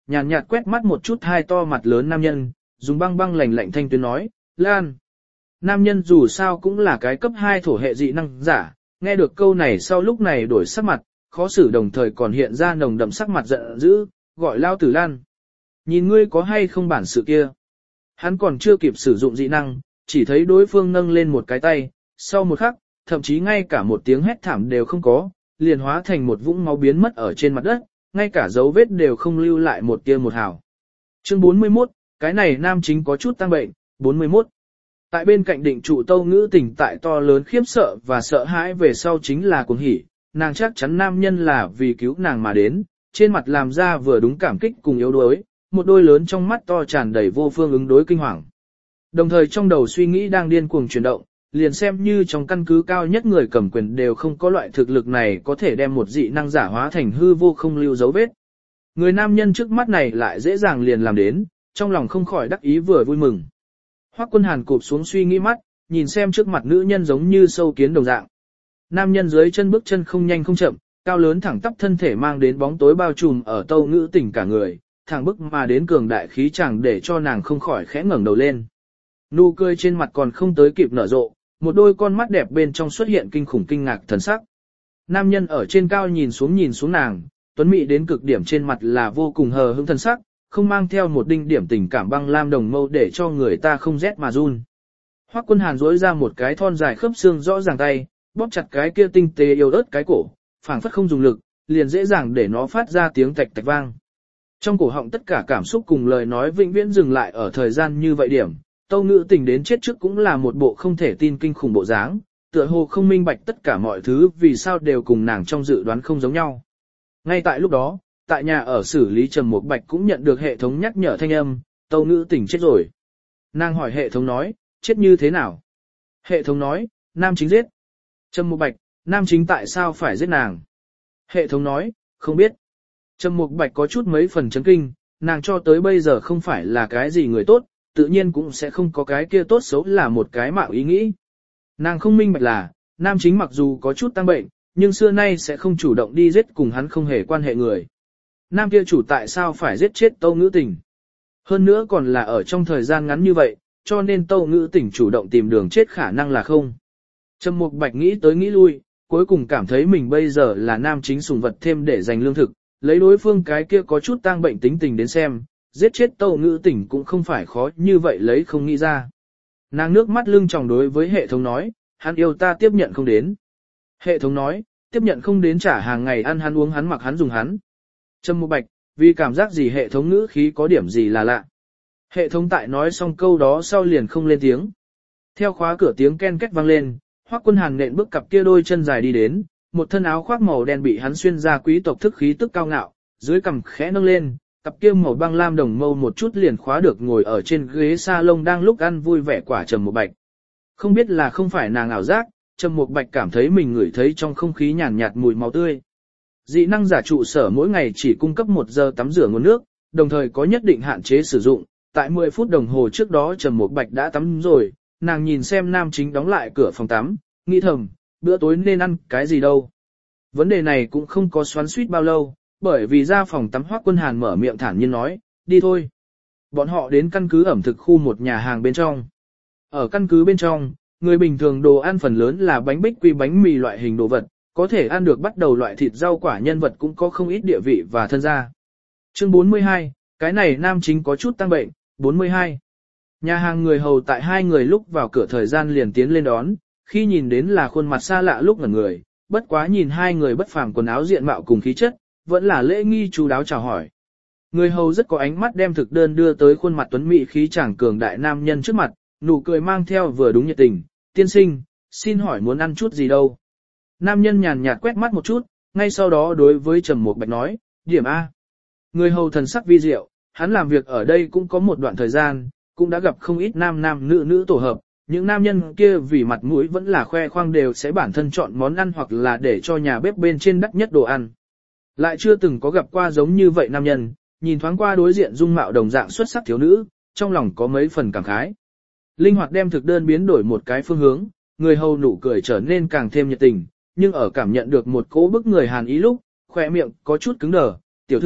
nhàn nhạt quét mắt một chút hai to mặt lớn nam nhân, dùng băng băng lạnh lạnh thanh tuyến nói, Lan. Nam nhân dù sao cũng là cái cấp hai thổ hệ dị năng giả, nghe được câu này sau lúc này đổi sắc mặt, khó xử đồng thời còn hiện ra nồng đậm sắc mặt giận dữ, gọi lao tử Lan. Nhìn ngươi có hay không bản sự kia. Hắn còn chưa kịp sử dụng dị năng, chỉ thấy đối phương nâng lên một cái tay, sau một khắc, thậm chí ngay cả một tiếng hét thảm đều không có, liền hóa thành một vũng máu biến mất ở trên mặt đất, ngay cả dấu vết đều không lưu lại một tia một hào. Chương bốn mươi mốt, cái này nam chính có chút tăng bệnh, bốn mươi mốt. Tại bên cạnh định trụ Tâu Ngữ Tỉnh tại to lớn khiếp sợ và sợ hãi về sau chính là cuồng hỉ, nàng chắc chắn nam nhân là vì cứu nàng mà đến, trên mặt làm ra vừa đúng cảm kích cùng yếu đuối, một đôi lớn trong mắt to tràn đầy vô phương ứng đối kinh hoàng. Đồng thời trong đầu suy nghĩ đang điên cuồng chuyển động, liền xem như trong căn cứ cao nhất người cầm quyền đều không có loại thực lực này có thể đem một dị năng giả hóa thành hư vô không lưu dấu vết. Người nam nhân trước mắt này lại dễ dàng liền làm đến, trong lòng không khỏi đắc ý vừa vui mừng. Hoắc Quân Hàn cụp xuống suy nghĩ mắt, nhìn xem trước mặt nữ nhân giống như sâu kiến đồng dạng. Nam nhân dưới chân bước chân không nhanh không chậm, cao lớn thẳng tắp thân thể mang đến bóng tối bao trùm ở Tâu Ngữ Tỉnh cả người, thẳng bức mà đến cường đại khí chẳng để cho nàng không khỏi khẽ ngẩng đầu lên. Nụ cười trên mặt còn không tới kịp nở rộ, một đôi con mắt đẹp bên trong xuất hiện kinh khủng kinh ngạc thần sắc. Nam nhân ở trên cao nhìn xuống nhìn xuống nàng, tuấn mỹ đến cực điểm trên mặt là vô cùng hờ hững thần sắc, không mang theo một đinh điểm tình cảm băng lam đồng mâu để cho người ta không rét mà run. Hoắc Quân Hàn duỗi ra một cái thon dài khớp xương rõ ràng tay, bóp chặt cái kia tinh tế yếu ớt cái cổ, phảng phất không dùng lực, liền dễ dàng để nó phát ra tiếng tạch tạch vang. Trong cổ họng tất cả cảm xúc cùng lời nói vĩnh viễn dừng lại ở thời gian như vậy điểm, Tâu Ngữ Tỉnh đến chết trước cũng là một bộ không thể tin kinh khủng bộ dáng, tựa hồ không minh bạch tất cả mọi thứ vì sao đều cùng nàng trong dự đoán không giống nhau. Ngay tại lúc đó, tại nhà ở xử lý Trầm Mục Bạch cũng nhận được hệ thống nhắc nhở thanh âm, Tâu Ngữ Tỉnh chết rồi. Nàng hỏi hệ thống nói, chết như thế nào? Hệ thống nói, nam chính giết. Trầm Mục Bạch, nam chính tại sao phải giết nàng? Hệ thống nói, không biết. Trầm Mục Bạch có chút mấy phần chấn kinh, nàng cho tới bây giờ không phải là cái gì người tốt, tự nhiên cũng sẽ không có cái kia tốt xấu là một cái mạo ý nghĩ. Nàng không minh bạch là, nam chính mặc dù có chút tăng bệnh, nhưng xưa nay sẽ không chủ động đi giết cùng hắn không hề quan hệ người. Nam kia chủ tại sao phải giết chết Tâu Ngữ Tỉnh? Hơn nữa còn là ở trong thời gian ngắn như vậy, cho nên Tâu Ngữ Tỉnh chủ động tìm đường chết khả năng là không. Trầm Mục Bạch nghĩ tới nghĩ lui, cuối cùng cảm thấy mình bây giờ là nam chính sùng vật thêm để giành lương thực, lấy đối phương cái kia có chút tang bệnh tính tình đến xem, giết chết Tâu Ngữ Tỉnh cũng không phải khó như vậy lấy không nghĩ ra. Nàng nước mắt lưng tròng đối với hệ thống nói, hắn yêu ta tiếp nhận không đến. Hệ thống nói, tiếp nhận không đến trả hàng ngày ăn hắn uống hắn mặc hắn dùng hắn. Trầm Mục Bạch, vì cảm giác gì hệ thống ngữ khí có điểm gì là lạ. Hệ thống tại nói xong câu đó sau liền không lên tiếng. Theo khóa cửa tiếng ken két vang lên, Hoắc Quân Hàn nện bước cặp kia đôi chân dài đi đến, một thân áo khoác màu đen bị hắn xuyên ra quý tộc thức khí tức cao ngạo, dưới cằm khẽ nâng lên, cặp kia màu băng lam đồng mâu một chút liền khóa được ngồi ở trên ghế salon đang lúc ăn vui vẻ quả Trầm Mục Bạch. Không biết là không phải nàng ảo giác, Trầm Mục Bạch cảm thấy mình ngửi thấy trong không khí nhàn nhạt mùi máu tươi. Dị năng giả trụ sở mỗi ngày chỉ cung cấp một giờ tắm rửa nguồn nước, đồng thời có nhất định hạn chế sử dụng, tại mười phút đồng hồ trước đó Trầm Mục Bạch đã tắm rồi, nàng nhìn xem nam chính đóng lại cửa phòng tắm, nghĩ thầm, bữa tối nên ăn cái gì đâu. Vấn đề này cũng không có xoắn xuýt bao lâu, bởi vì ra phòng tắm Hoắc Quân Hàn mở miệng thản nhiên nói, đi thôi. Bọn họ đến căn cứ ẩm thực khu một nhà hàng bên trong. Ở căn cứ bên trong, người bình thường đồ ăn phần lớn là bánh bích quy bánh mì loại hình đồ vật, có thể ăn được bắt đầu loại thịt rau quả nhân vật cũng có không ít địa vị và thân gia. Chương bốn mươi hai, cái này nam chính có chút tăng bệnh, bốn mươi hai. Nhà hàng người hầu tại hai người lúc vào cửa thời gian liền tiến lên đón, khi nhìn đến là khuôn mặt xa lạ lúc ngẩn người, bất quá nhìn hai người bất phàm quần áo diện mạo cùng khí chất, vẫn là lễ nghi chú đáo chào hỏi. Người hầu rất có ánh mắt đem thực đơn đưa tới khuôn mặt tuấn mỹ khí chàng cường đại nam nhân trước mặt, nụ cười mang theo vừa đúng nhiệt tình, tiên sinh, xin hỏi muốn ăn chút gì đâu. Nam nhân nhàn nhạt quét mắt một chút, ngay sau đó đối với Trầm Mục Bạch nói, điểm A. Người hầu thần sắc vi diệu, hắn làm việc ở đây cũng có một đoạn thời gian, cũng đã gặp không ít nam nam nữ nữ tổ hợp, những nam nhân kia vì mặt mũi vẫn là khoe khoang đều sẽ bản thân chọn món ăn hoặc là để cho nhà bếp bên trên đắt nhất đồ ăn. Lại chưa từng có gặp qua giống như vậy nam nhân, nhìn thoáng qua đối diện dung mạo đồng dạng xuất sắc thiếu nữ, trong lòng có mấy phần cảm khái. Linh hoạt đem thực đơn biến đổi một cái phương hướng, người hầu nụ cười trở nên càng thêm nhiệt tình, nhưng ở cảm nhận được một cỗ bức người hàn ý lúc, khỏe miệng có chút cứng đờ, tiểu thư,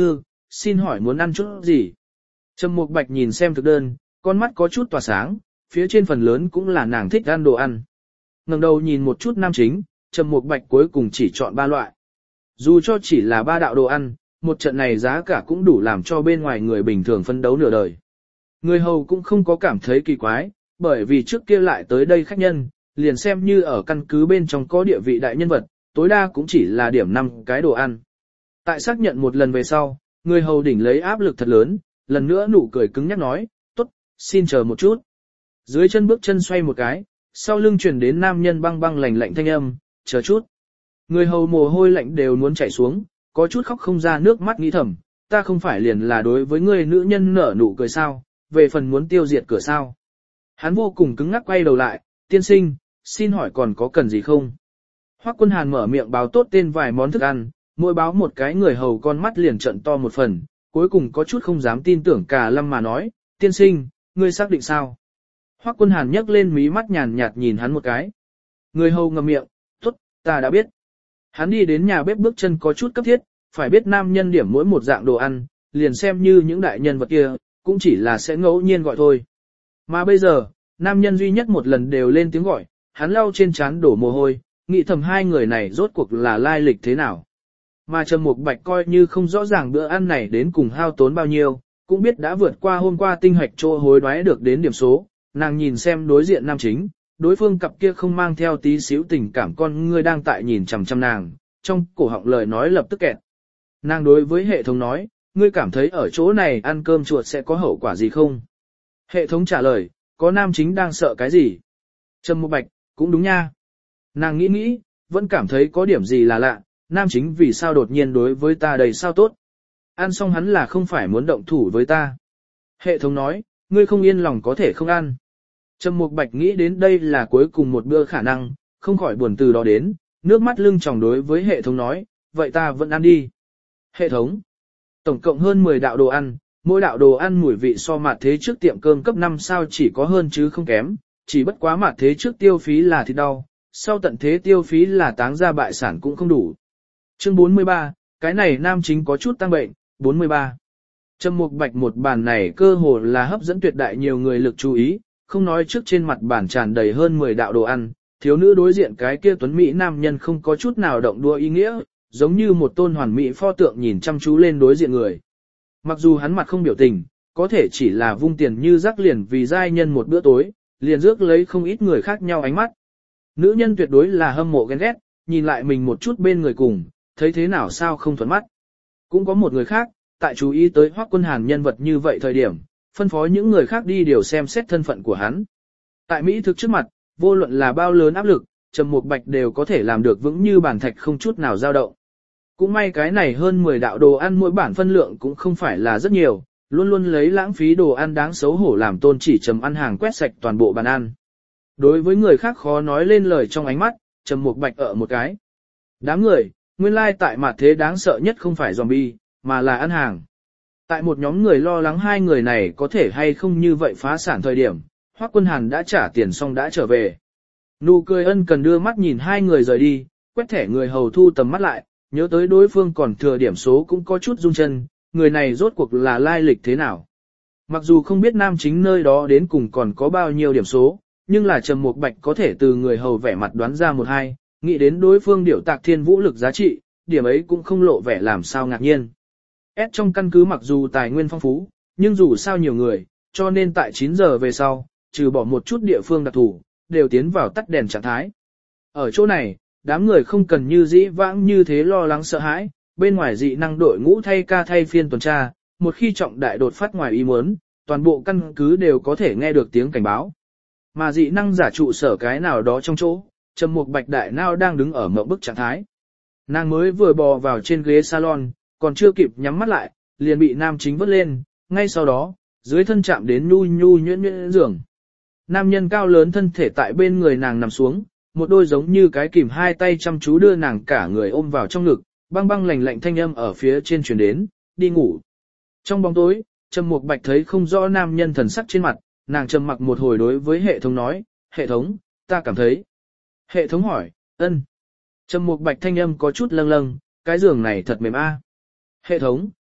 xin hỏi muốn ăn chút gì? Trầm Mục Bạch nhìn xem thực đơn, con mắt có chút tỏa sáng, phía trên phần lớn cũng là nàng thích ăn đồ ăn. Ngẩng đầu nhìn một chút nam chính, Trầm Mục Bạch cuối cùng chỉ chọn ba loại. Dù cho chỉ là ba đạo đồ ăn, một trận này giá cả cũng đủ làm cho bên ngoài người bình thường phấn đấu nửa đời. Người hầu cũng không có cảm thấy kỳ quái, bởi vì trước kia lại tới đây khách nhân, liền xem như ở căn cứ bên trong có địa vị đại nhân vật, tối đa cũng chỉ là điểm năm cái đồ ăn. Tại xác nhận một lần về sau, người hầu đỉnh lấy áp lực thật lớn, lần nữa nụ cười cứng nhắc nói, tốt, xin chờ một chút. Dưới chân bước chân xoay một cái, sau lưng chuyển đến nam nhân băng băng lạnh lạnh thanh âm, chờ chút. Người hầu mồ hôi lạnh đều muốn chảy xuống, có chút khóc không ra nước mắt nghĩ thầm, ta không phải liền là đối với người nữ nhân nở nụ cười sao, về phần muốn tiêu diệt cửa sao. Hắn vô cùng cứng ngắc quay đầu lại, tiên sinh, xin hỏi còn có cần gì không? Hoắc Quân Hàn mở miệng báo tốt tên vài món thức ăn, mỗi báo một cái người hầu con mắt liền trận to một phần, cuối cùng có chút không dám tin tưởng cả lâm mà nói, tiên sinh, ngươi xác định sao? Hoắc Quân Hàn nhấc lên mí mắt nhàn nhạt nhìn hắn một cái. Người hầu ngậm miệng, tốt, ta đã biết. Hắn đi đến nhà bếp bước chân có chút cấp thiết, phải biết nam nhân điểm mỗi một dạng đồ ăn, liền xem như những đại nhân vật kia, cũng chỉ là sẽ ngẫu nhiên gọi thôi. Mà bây giờ, nam nhân duy nhất một lần đều lên tiếng gọi, hắn lau trên trán đổ mồ hôi, nghĩ thầm hai người này rốt cuộc là lai lịch thế nào. Mà Trầm Mục Bạch coi như không rõ ràng bữa ăn này đến cùng hao tốn bao nhiêu, cũng biết đã vượt qua hôm qua tinh hạch trô hối đoái được đến điểm số, nàng nhìn xem đối diện nam chính, đối phương cặp kia không mang theo tí xíu tình cảm con ngươi đang tại nhìn chằm chằm nàng, trong cổ họng lời nói lập tức kẹt. Nàng đối với hệ thống nói, ngươi cảm thấy ở chỗ này ăn cơm chuột sẽ có hậu quả gì không? Hệ thống trả lời, có nam chính đang sợ cái gì? Trầm Mục Bạch, cũng đúng nha. Nàng nghĩ nghĩ, vẫn cảm thấy có điểm gì là lạ, nam chính vì sao đột nhiên đối với ta đầy sao tốt. Ăn xong hắn là không phải muốn động thủ với ta. Hệ thống nói, ngươi không yên lòng có thể không ăn. Trầm Mục Bạch nghĩ đến đây là cuối cùng một bữa khả năng, không khỏi buồn từ đó đến, nước mắt lưng tròng đối với hệ thống nói, vậy ta vẫn ăn đi. Hệ thống, tổng cộng hơn mười đạo đồ ăn, mỗi đạo đồ ăn mùi vị so mặt thế trước tiệm cơm cấp năm sao chỉ có hơn chứ không kém, chỉ bất quá mặt thế trước tiêu phí là thịt đau, sau tận thế tiêu phí là táng ra bại sản cũng không đủ. Chương bốn mươi ba, cái này nam chính có chút tăng bệnh, bốn mươi ba. Trầm Mục Bạch một bàn này cơ hồ là hấp dẫn tuyệt đại nhiều người lực chú ý, không nói trước trên mặt bàn tràn đầy hơn mười đạo đồ ăn, thiếu nữ đối diện cái kia tuấn mỹ nam nhân không có chút nào động đua ý nghĩa, giống như một tôn hoàn mỹ pho tượng nhìn chăm chú lên đối diện người. Mặc dù hắn mặt không biểu tình, có thể chỉ là vung tiền như rác liền vì giai nhân một bữa tối, liền rước lấy không ít người khác nhau ánh mắt. Nữ nhân tuyệt đối là hâm mộ ghen ghét, nhìn lại mình một chút bên người cùng, thấy thế nào sao không thuận mắt. Cũng có một người khác, tại chú ý tới Hoắc Quân Hàn nhân vật như vậy thời điểm, phân phó những người khác đi điều xem xét thân phận của hắn. Tại Mỹ thực trước mặt, vô luận là bao lớn áp lực, Trầm Mục Bạch đều có thể làm được vững như bàn thạch không chút nào dao động. Cũng may cái này hơn mười đạo đồ ăn mỗi bản phân lượng cũng không phải là rất nhiều, luôn luôn lấy lãng phí đồ ăn đáng xấu hổ làm tôn chỉ Trầm ăn hàng quét sạch toàn bộ bàn ăn. Đối với người khác khó nói lên lời trong ánh mắt, Trầm Mục Bạch ở một cái. Đám người, nguyên lai tại mặt thế đáng sợ nhất không phải zombie, mà là ăn hàng. Tại một nhóm người lo lắng hai người này có thể hay không như vậy phá sản thời điểm, Hoắc Quân Hàn đã trả tiền xong đã trở về. Nụ cười ân cần đưa mắt nhìn hai người rời đi, quét thẻ người hầu thu tầm mắt lại, nhớ tới đối phương còn thừa điểm số cũng có chút rung chân, người này rốt cuộc là lai lịch thế nào. Mặc dù không biết nam chính nơi đó đến cùng còn có bao nhiêu điểm số, nhưng là Trầm Mục Bạch có thể từ người hầu vẻ mặt đoán ra một hai, nghĩ đến đối phương điểu tạc thiên vũ lực giá trị, điểm ấy cũng không lộ vẻ làm sao ngạc nhiên. S trong căn cứ mặc dù tài nguyên phong phú, nhưng dù sao nhiều người, cho nên tại chín giờ về sau, trừ bỏ một chút địa phương đặc thù, đều tiến vào tắt đèn trạng thái. Ở chỗ này, đám người không cần như dĩ vãng như thế lo lắng sợ hãi, bên ngoài dị năng đội ngũ thay ca thay phiên tuần tra, một khi trọng đại đột phát ngoài ý muốn, toàn bộ căn cứ đều có thể nghe được tiếng cảnh báo. Mà dị năng giả trụ sở cái nào đó trong chỗ, Trầm Mục Bạch đại nao đang đứng ở mộng bức trạng thái. Nàng mới vừa bò vào trên ghế salon, còn chưa kịp nhắm mắt lại, liền bị nam chính vớt lên, ngay sau đó, dưới thân chạm đến nhu nhu nhuyễn nhuyễn giường. Nam nhân cao lớn thân thể tại bên người nàng nằm xuống, một đôi giống như cái kìm hai tay chăm chú đưa nàng cả người ôm vào trong ngực, băng băng lạnh lạnh thanh âm ở phía trên truyền đến, đi ngủ. Trong bóng tối, Trầm Mục Bạch thấy không rõ nam nhân thần sắc trên mặt, nàng trầm mặc một hồi đối với hệ thống nói, hệ thống, ta cảm thấy. Hệ thống hỏi, ân. Trầm Mục Bạch thanh âm có chút lâng lâng, cái giường này thật mềm a. Hệ thống,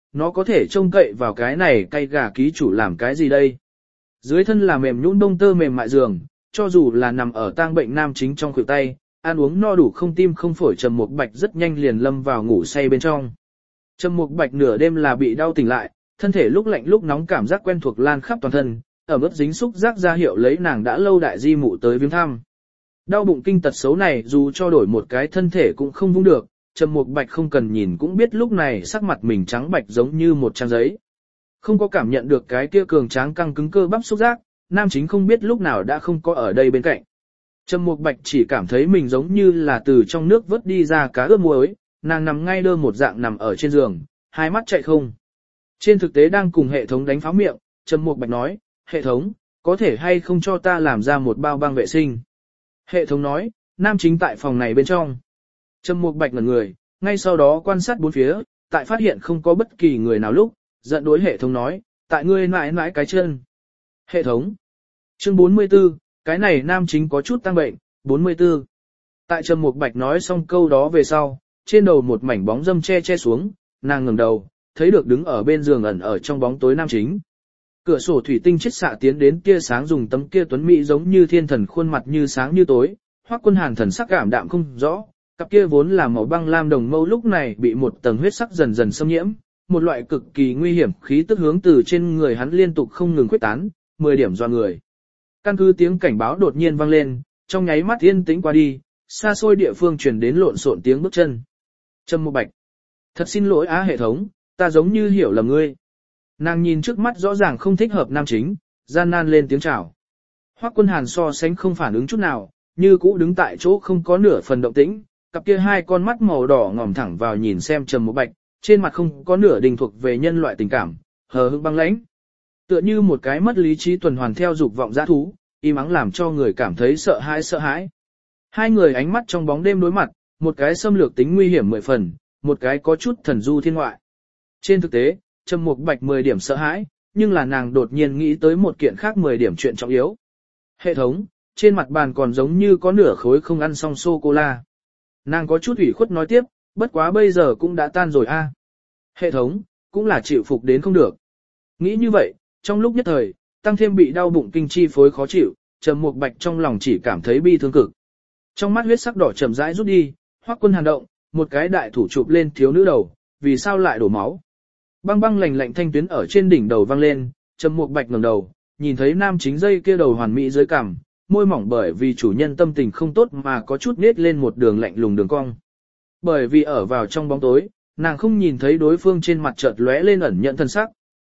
nó có thể trông cậy vào cái này cay gà ký chủ làm cái gì đây. Dưới thân là mềm nhũn đông tơ mềm mại giường, cho dù là nằm ở tang bệnh nam chính trong khuỷu tay, ăn uống no đủ không tim không phổi Trầm Mục Bạch rất nhanh liền lâm vào ngủ say bên trong. Trầm Mục Bạch nửa đêm là bị đau tỉnh lại, thân thể lúc lạnh lúc nóng cảm giác quen thuộc lan khắp toàn thân, ở mức dính xúc giác ra hiệu lấy nàng đã lâu đại di mụ tới viếng thăm. Đau bụng kinh tật xấu này dù cho đổi một cái thân thể cũng không vung được, Trầm Mục Bạch không cần nhìn cũng biết lúc này sắc mặt mình trắng bạch giống như một trang giấy. Không có cảm nhận được cái kia cường tráng căng cứng cơ bắp xúc giác, nam chính không biết lúc nào đã không có ở đây bên cạnh. Trầm Mục Bạch chỉ cảm thấy mình giống như là từ trong nước vớt đi ra cá ướp muối, nàng nằm ngay đơ một dạng nằm ở trên giường, hai mắt chạy không. Trên thực tế đang cùng hệ thống đánh pháo miệng, Trầm Mục Bạch nói, hệ thống, có thể hay không cho ta làm ra một bao băng vệ sinh. Hệ thống nói, nam chính tại phòng này bên trong. Trầm Mục Bạch ngẩn người, ngay sau đó quan sát bốn phía, tại phát hiện không có bất kỳ người nào lúc, giận đối hệ thống nói, tại ngươi mãi mãi cái chân. Hệ thống. Chương bốn mươi tư, cái này nam chính có chút tăng bệnh, bốn mươi tư. Tại Trầm Mục Bạch nói xong câu đó về sau, trên đầu một mảnh bóng dâm che che xuống, nàng ngẩng đầu, thấy được đứng ở bên giường ẩn ở trong bóng tối nam chính. Cửa sổ thủy tinh chiết xạ tiến đến tia sáng dùng tấm kia tuấn mỹ giống như thiên thần khuôn mặt như sáng như tối, Hoắc Quân Hàn thần sắc cảm đạm không rõ, cặp kia vốn là màu băng lam đồng mâu lúc này bị một tầng huyết sắc dần dần xâm nhiễm, một loại cực kỳ nguy hiểm khí tức hướng từ trên người hắn liên tục không ngừng khuếch tán, mười điểm doa người. Căn cứ tiếng cảnh báo đột nhiên vang lên, trong nháy mắt yên tĩnh qua đi, xa xôi địa phương truyền đến lộn xộn tiếng bước chân. Trầm Mục Bạch, thật xin lỗi á hệ thống, ta giống như hiểu lầm ngươi. Nàng nhìn trước mắt rõ ràng không thích hợp nam chính, gian nan lên tiếng chào. Hoắc Quân Hàn so sánh không phản ứng chút nào, như cũ đứng tại chỗ không có nửa phần động tĩnh, cặp kia hai con mắt màu đỏ ngòm thẳng vào nhìn xem Trầm Mục Bạch, trên mặt không có nửa đình thuộc về nhân loại tình cảm, hờ hững băng lãnh. Tựa như một cái mất lý trí tuần hoàn theo dục vọng dã thú, im ắng làm cho người cảm thấy sợ hãi sợ hãi. Hai người ánh mắt trong bóng đêm đối mặt, một cái xâm lược tính nguy hiểm mười phần, một cái có chút thần du thiên ngoại. Trên thực tế, Trầm Mục Bạch mười điểm sợ hãi, nhưng là nàng đột nhiên nghĩ tới một kiện khác mười điểm chuyện trọng yếu. Hệ thống, trên mặt bàn còn giống như có nửa khối không ăn xong sô-cô-la. Nàng có chút ủy khuất nói tiếp, bất quá bây giờ cũng đã tan rồi a. Hệ thống, cũng là chịu phục đến không được. Nghĩ như vậy, trong lúc nhất thời, tăng thêm bị đau bụng kinh chi phối khó chịu, Trầm Mục Bạch trong lòng chỉ cảm thấy bi thương cực. Trong mắt huyết sắc đỏ chậm rãi rút đi, Hoắc Quân Hàn động, một cái đại thủ chụp lên thiếu nữ đầu, vì sao lại đổ máu? Băng băng lạnh lạnh thanh tuyến ở trên đỉnh đầu vang lên, Trầm Mục Bạch ngẩng đầu, nhìn thấy nam chính dây kia đầu hoàn mỹ dưới cằm, môi mỏng bởi vì chủ nhân tâm tình không tốt mà có chút nết lên một đường lạnh lùng đường cong. Bởi vì ở vào trong bóng tối, nàng không nhìn thấy đối phương trên mặt chợt lóe lên ẩn nhận thân sắc.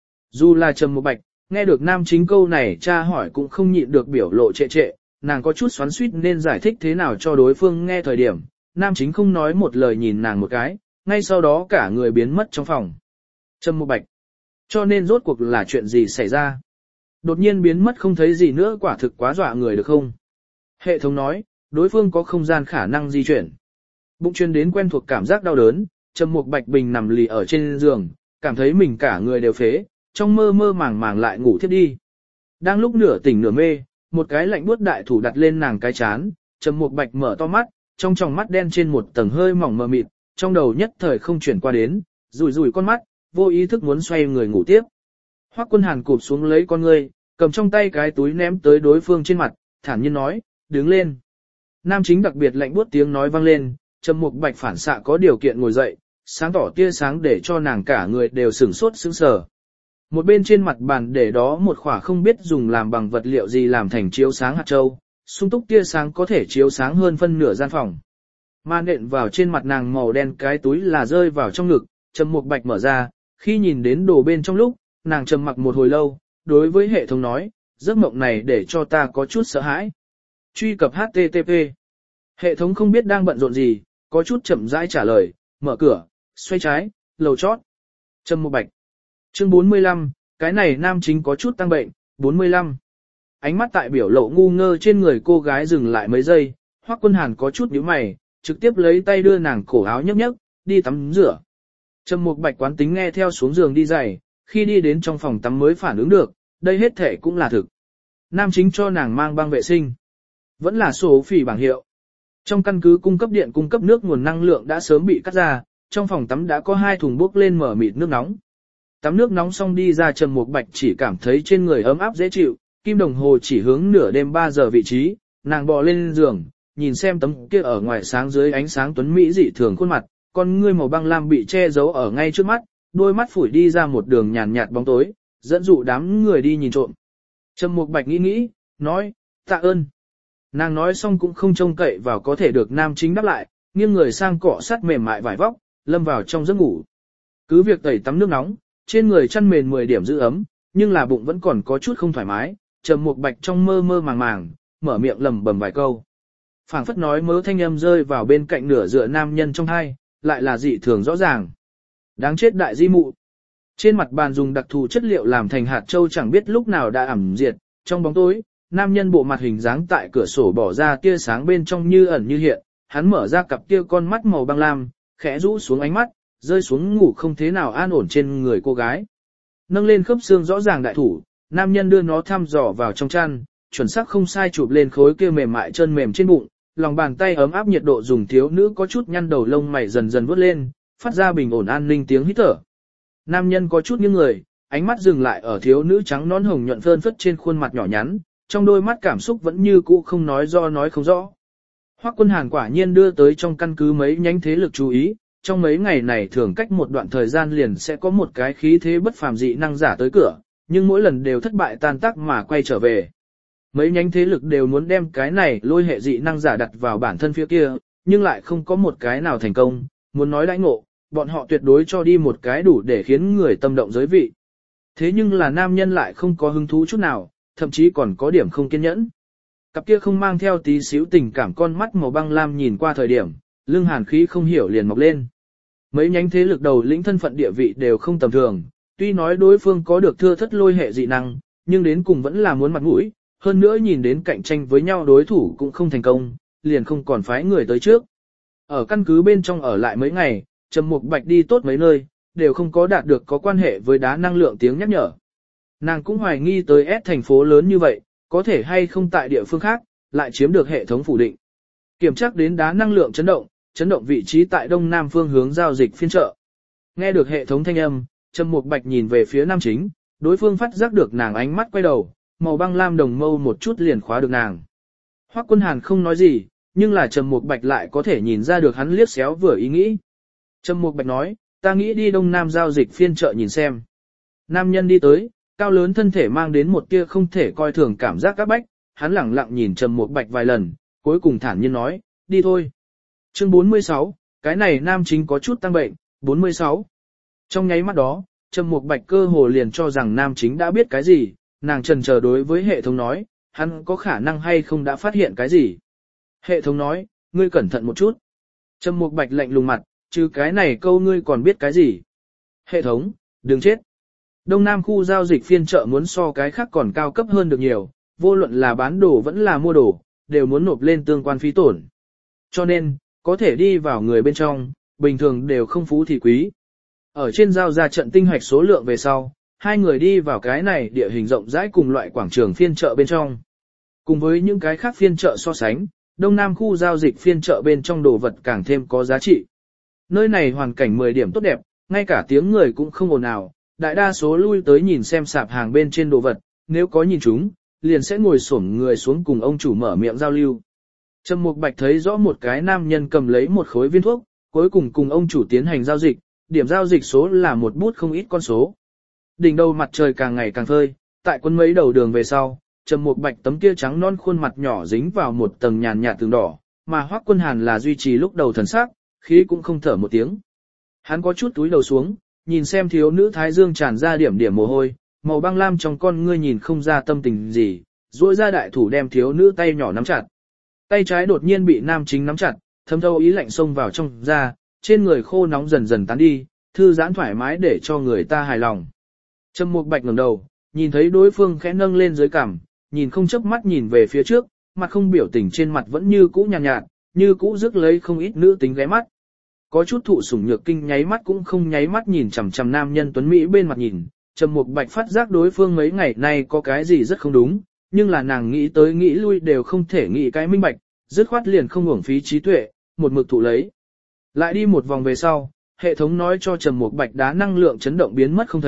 Dù là Trầm Mục Bạch, nghe được nam chính câu này tra hỏi cũng không nhịn được biểu lộ trệ trệ, nàng có chút xoắn xuýt nên giải thích thế nào cho đối phương nghe thời điểm, nam chính không nói một lời nhìn nàng một cái, ngay sau đó cả người biến mất trong phòng. Trầm Mục Bạch, cho nên rốt cuộc là chuyện gì xảy ra? Đột nhiên biến mất không thấy gì nữa quả thực quá dọa người được không? Hệ thống nói, đối phương có không gian khả năng di chuyển. Bụng truyền đến quen thuộc cảm giác đau đớn, Trầm Mục Bạch bình nằm lì ở trên giường, cảm thấy mình cả người đều phế, trong mơ mơ màng màng lại ngủ thiếp đi. Đang lúc nửa tỉnh nửa mê, một cái lạnh buốt đại thủ đặt lên nàng cái chán, Trầm Mục Bạch mở to mắt, trong tròng mắt đen trên một tầng hơi mỏng mờ mịt, trong đầu nhất thời không chuyển qua đến, rủi rủi con mắt, vô ý thức muốn xoay người ngủ tiếp. Hoắc Quân Hàn cụp xuống lấy con ngươi, cầm trong tay cái túi ném tới đối phương trên mặt, thản nhiên nói, đứng lên. Nam chính đặc biệt lạnh buốt tiếng nói vang lên, Trầm Mục Bạch phản xạ có điều kiện ngồi dậy, sáng tỏ tia sáng để cho nàng cả người đều sửng sốt sững sờ. Một bên trên mặt bàn để đó một khỏa không biết dùng làm bằng vật liệu gì làm thành chiếu sáng hạt châu, sung túc tia sáng có thể chiếu sáng hơn phân nửa gian phòng. Mà nện vào trên mặt nàng màu đen cái túi là rơi vào trong ngực, Trầm Mục Bạch mở ra, khi nhìn đến đồ bên trong lúc, nàng trầm mặc một hồi lâu, đối với hệ thống nói, giấc mộng này để cho ta có chút sợ hãi. Truy cập hát tê tê pê. Hệ thống không biết đang bận rộn gì, có chút chậm rãi trả lời, mở cửa, xoay trái, lầu chót. Trầm Mục Bạch. Chương bốn mươi lăm, cái này nam chính có chút tăng bệnh, bốn mươi lăm. Ánh mắt tại biểu lộ ngu ngơ trên người cô gái dừng lại mấy giây, Hoắc Quân Hàn có chút nhíu mày, trực tiếp lấy tay đưa nàng cổ áo nhấc nhấc, đi tắm rửa. Trầm Mục Bạch quán tính nghe theo xuống giường đi giày, khi đi đến trong phòng tắm mới phản ứng được, đây hết thể cũng là thực. Nam chính cho nàng mang băng vệ sinh. Vẫn là số phỉ bảng hiệu. Trong căn cứ cung cấp điện cung cấp nước nguồn năng lượng đã sớm bị cắt ra, trong phòng tắm đã có hai thùng bốc lên mở mịt nước nóng. Tắm nước nóng xong đi ra Trầm Mục Bạch chỉ cảm thấy trên người ấm áp dễ chịu, kim đồng hồ chỉ hướng nửa đêm ba giờ vị trí, nàng bò lên giường, nhìn xem tấm kia ở ngoài sáng dưới ánh sáng tuấn mỹ dị thường khuôn mặt, con ngươi màu băng lam bị che giấu ở ngay trước mắt, đôi mắt phủi đi ra một đường nhàn nhạt bóng tối, dẫn dụ đám người đi nhìn trộm. Trầm Mục Bạch nghĩ nghĩ, nói, tạ ơn. Nàng nói xong cũng không trông cậy vào có thể được nam chính đáp lại, nghiêng người sang cọ sát mềm mại vải vóc, lâm vào trong giấc ngủ. Cứ việc tẩy tắm nước nóng, trên người chăn mền mười điểm giữ ấm, nhưng là bụng vẫn còn có chút không thoải mái, Trầm Mục Bạch trong mơ mơ màng màng, mở miệng lẩm bẩm vài câu. Phảng phất nói mớ thanh âm rơi vào bên cạnh nửa dựa nam nhân trong hai, lại là dị thường rõ ràng. Đáng chết đại di mụ. Trên mặt bàn dùng đặc thù chất liệu làm thành hạt châu chẳng biết lúc nào đã ẩm diệt, trong bóng tối, nam nhân bộ mặt hình dáng tại cửa sổ bỏ ra tia sáng bên trong như ẩn như hiện, hắn mở ra cặp tia con mắt màu băng lam, khẽ rũ xuống ánh mắt, rơi xuống ngủ không thế nào an ổn trên người cô gái. Nâng lên khớp xương rõ ràng đại thủ, nam nhân đưa nó thăm dò vào trong chăn, chuẩn xác không sai chụp lên khối kia mềm mại chân mềm trên bụng, lòng bàn tay ấm áp nhiệt độ dùng thiếu nữ có chút nhăn đầu lông mày dần dần vút lên, phát ra bình ổn an ninh tiếng hít thở. Nam nhân có chút nghiêng người, ánh mắt dừng lại ở thiếu nữ trắng nón hồng nhuận phơn phất trên khuôn mặt nhỏ nhắn, trong đôi mắt cảm xúc vẫn như cũ không nói do nói không rõ. Hoắc Quân Hàn quả nhiên đưa tới trong căn cứ mấy nhánh thế lực chú ý, trong mấy ngày này thường cách một đoạn thời gian liền sẽ có một cái khí thế bất phàm dị năng giả tới cửa, nhưng mỗi lần đều thất bại tan tác mà quay trở về. Mấy nhánh thế lực đều muốn đem cái này lôi hệ dị năng giả đặt vào bản thân phía kia, nhưng lại không có một cái nào thành công, muốn nói đãi ngộ, bọn họ tuyệt đối cho đi một cái đủ để khiến người tâm động giới vị. Thế nhưng là nam nhân lại không có hứng thú chút nào, thậm chí còn có điểm không kiên nhẫn. Cặp kia không mang theo tí xíu tình cảm con mắt màu băng lam nhìn qua thời điểm, lưng hàn khí không hiểu liền mọc lên. Mấy nhánh thế lực đầu lĩnh thân phận địa vị đều không tầm thường, tuy nói đối phương có được thưa thất lôi hệ dị năng, nhưng đến cùng vẫn là muốn mặt mũi, hơn nữa nhìn đến cạnh tranh với nhau đối thủ cũng không thành công, liền không còn phái người tới trước. Ở căn cứ bên trong ở lại mấy ngày, Trầm Mục Bạch đi tốt mấy nơi, đều không có đạt được có quan hệ với đá năng lượng tiếng nhắc nhở. Nàng cũng hoài nghi tới S thành phố lớn như vậy, có thể hay không tại địa phương khác, lại chiếm được hệ thống phủ định. Kiểm tra đến đá năng lượng chấn động, chấn động vị trí tại đông nam phương hướng giao dịch phiên chợ. Nghe được hệ thống thanh âm, Trầm Mục Bạch nhìn về phía nam chính, đối phương phát giác được nàng ánh mắt quay đầu, màu băng lam đồng mâu một chút liền khóa được nàng. Hoắc Quân Hàn không nói gì, nhưng là Trầm Mục Bạch lại có thể nhìn ra được hắn liếc xéo vừa ý nghĩ. Trầm Mục Bạch nói, ta nghĩ đi đông nam giao dịch phiên chợ nhìn xem. Nam nhân đi tới, cao lớn thân thể mang đến một tia không thể coi thường cảm giác các bách, hắn lẳng lặng nhìn Trầm Mục Bạch vài lần, cuối cùng thản nhiên nói, đi thôi. Chương bốn mươi sáu, cái này nam chính có chút tăng bệnh, bốn mươi sáu. Trong nháy mắt đó, Trầm Mục Bạch cơ hồ liền cho rằng nam chính đã biết cái gì, nàng chần chờ đối với hệ thống nói, hắn có khả năng hay không đã phát hiện cái gì. Hệ thống nói, ngươi cẩn thận một chút. Trầm Mục Bạch lạnh lùng mặt, trừ cái này câu ngươi còn biết cái gì. Hệ thống, đừng chết. Đông Nam khu giao dịch phiên chợ muốn so cái khác còn cao cấp hơn được nhiều, vô luận là bán đồ vẫn là mua đồ, đều muốn nộp lên tương quan phí tổn. Cho nên, có thể đi vào người bên trong, bình thường đều không phú thì quý. Ở trên giao ra trận tinh hoạch số lượng về sau, hai người đi vào cái này địa hình rộng rãi cùng loại quảng trường phiên chợ bên trong. Cùng với những cái khác phiên chợ so sánh, Đông Nam khu giao dịch phiên chợ bên trong đồ vật càng thêm có giá trị. Nơi này hoàn cảnh mười điểm tốt đẹp, ngay cả tiếng người cũng không ồn ào, đại đa số lui tới nhìn xem sạp hàng bên trên đồ vật, nếu có nhìn chúng, liền sẽ ngồi xổm người xuống cùng ông chủ mở miệng giao lưu. Trầm Mục Bạch thấy rõ một cái nam nhân cầm lấy một khối viên thuốc, cuối cùng cùng ông chủ tiến hành giao dịch, điểm giao dịch số là một bút không ít con số. Đỉnh đầu mặt trời càng ngày càng phơi, tại quân mấy đầu đường về sau, Trầm Mục Bạch tấm kia trắng non khuôn mặt nhỏ dính vào một tầng nhàn nhạt tường đỏ, mà Hoắc Quân Hàn là duy trì lúc đầu thần sắc, khí cũng không thở một tiếng. Hắn có chút túi đầu xuống, nhìn xem thiếu nữ thái dương tràn ra điểm điểm mồ hôi, màu băng lam trong con ngươi nhìn không ra tâm tình gì, duỗi ra đại thủ đem thiếu nữ tay nhỏ nắm chặt. Tay trái đột nhiên bị nam chính nắm chặt, thấm thâu ý lạnh xông vào trong da, trên người khô nóng dần dần tán đi, thư giãn thoải mái để cho người ta hài lòng. Trầm Mục Bạch ngẩng đầu, nhìn thấy đối phương khẽ nâng lên dưới cằm, nhìn không chớp mắt nhìn về phía trước, mặt không biểu tình trên mặt vẫn như cũ nhàn nhạt, nhạt, như cũ rước lấy không ít nữ tính ghé mắt. Có chút thụ sủng nhược kinh nháy mắt cũng không nháy mắt nhìn chằm chằm nam nhân tuấn mỹ bên mặt nhìn, Trầm Mục Bạch phát giác đối phương mấy ngày nay có cái gì rất không đúng, nhưng là nàng nghĩ tới nghĩ lui đều không thể nghĩ cái minh bạch, dứt khoát liền không uổng phí trí tuệ, một mực thụ lấy. Lại đi một vòng về sau, hệ thống nói cho Trầm Mục Bạch đá năng lượng chấn động biến mất không thấy,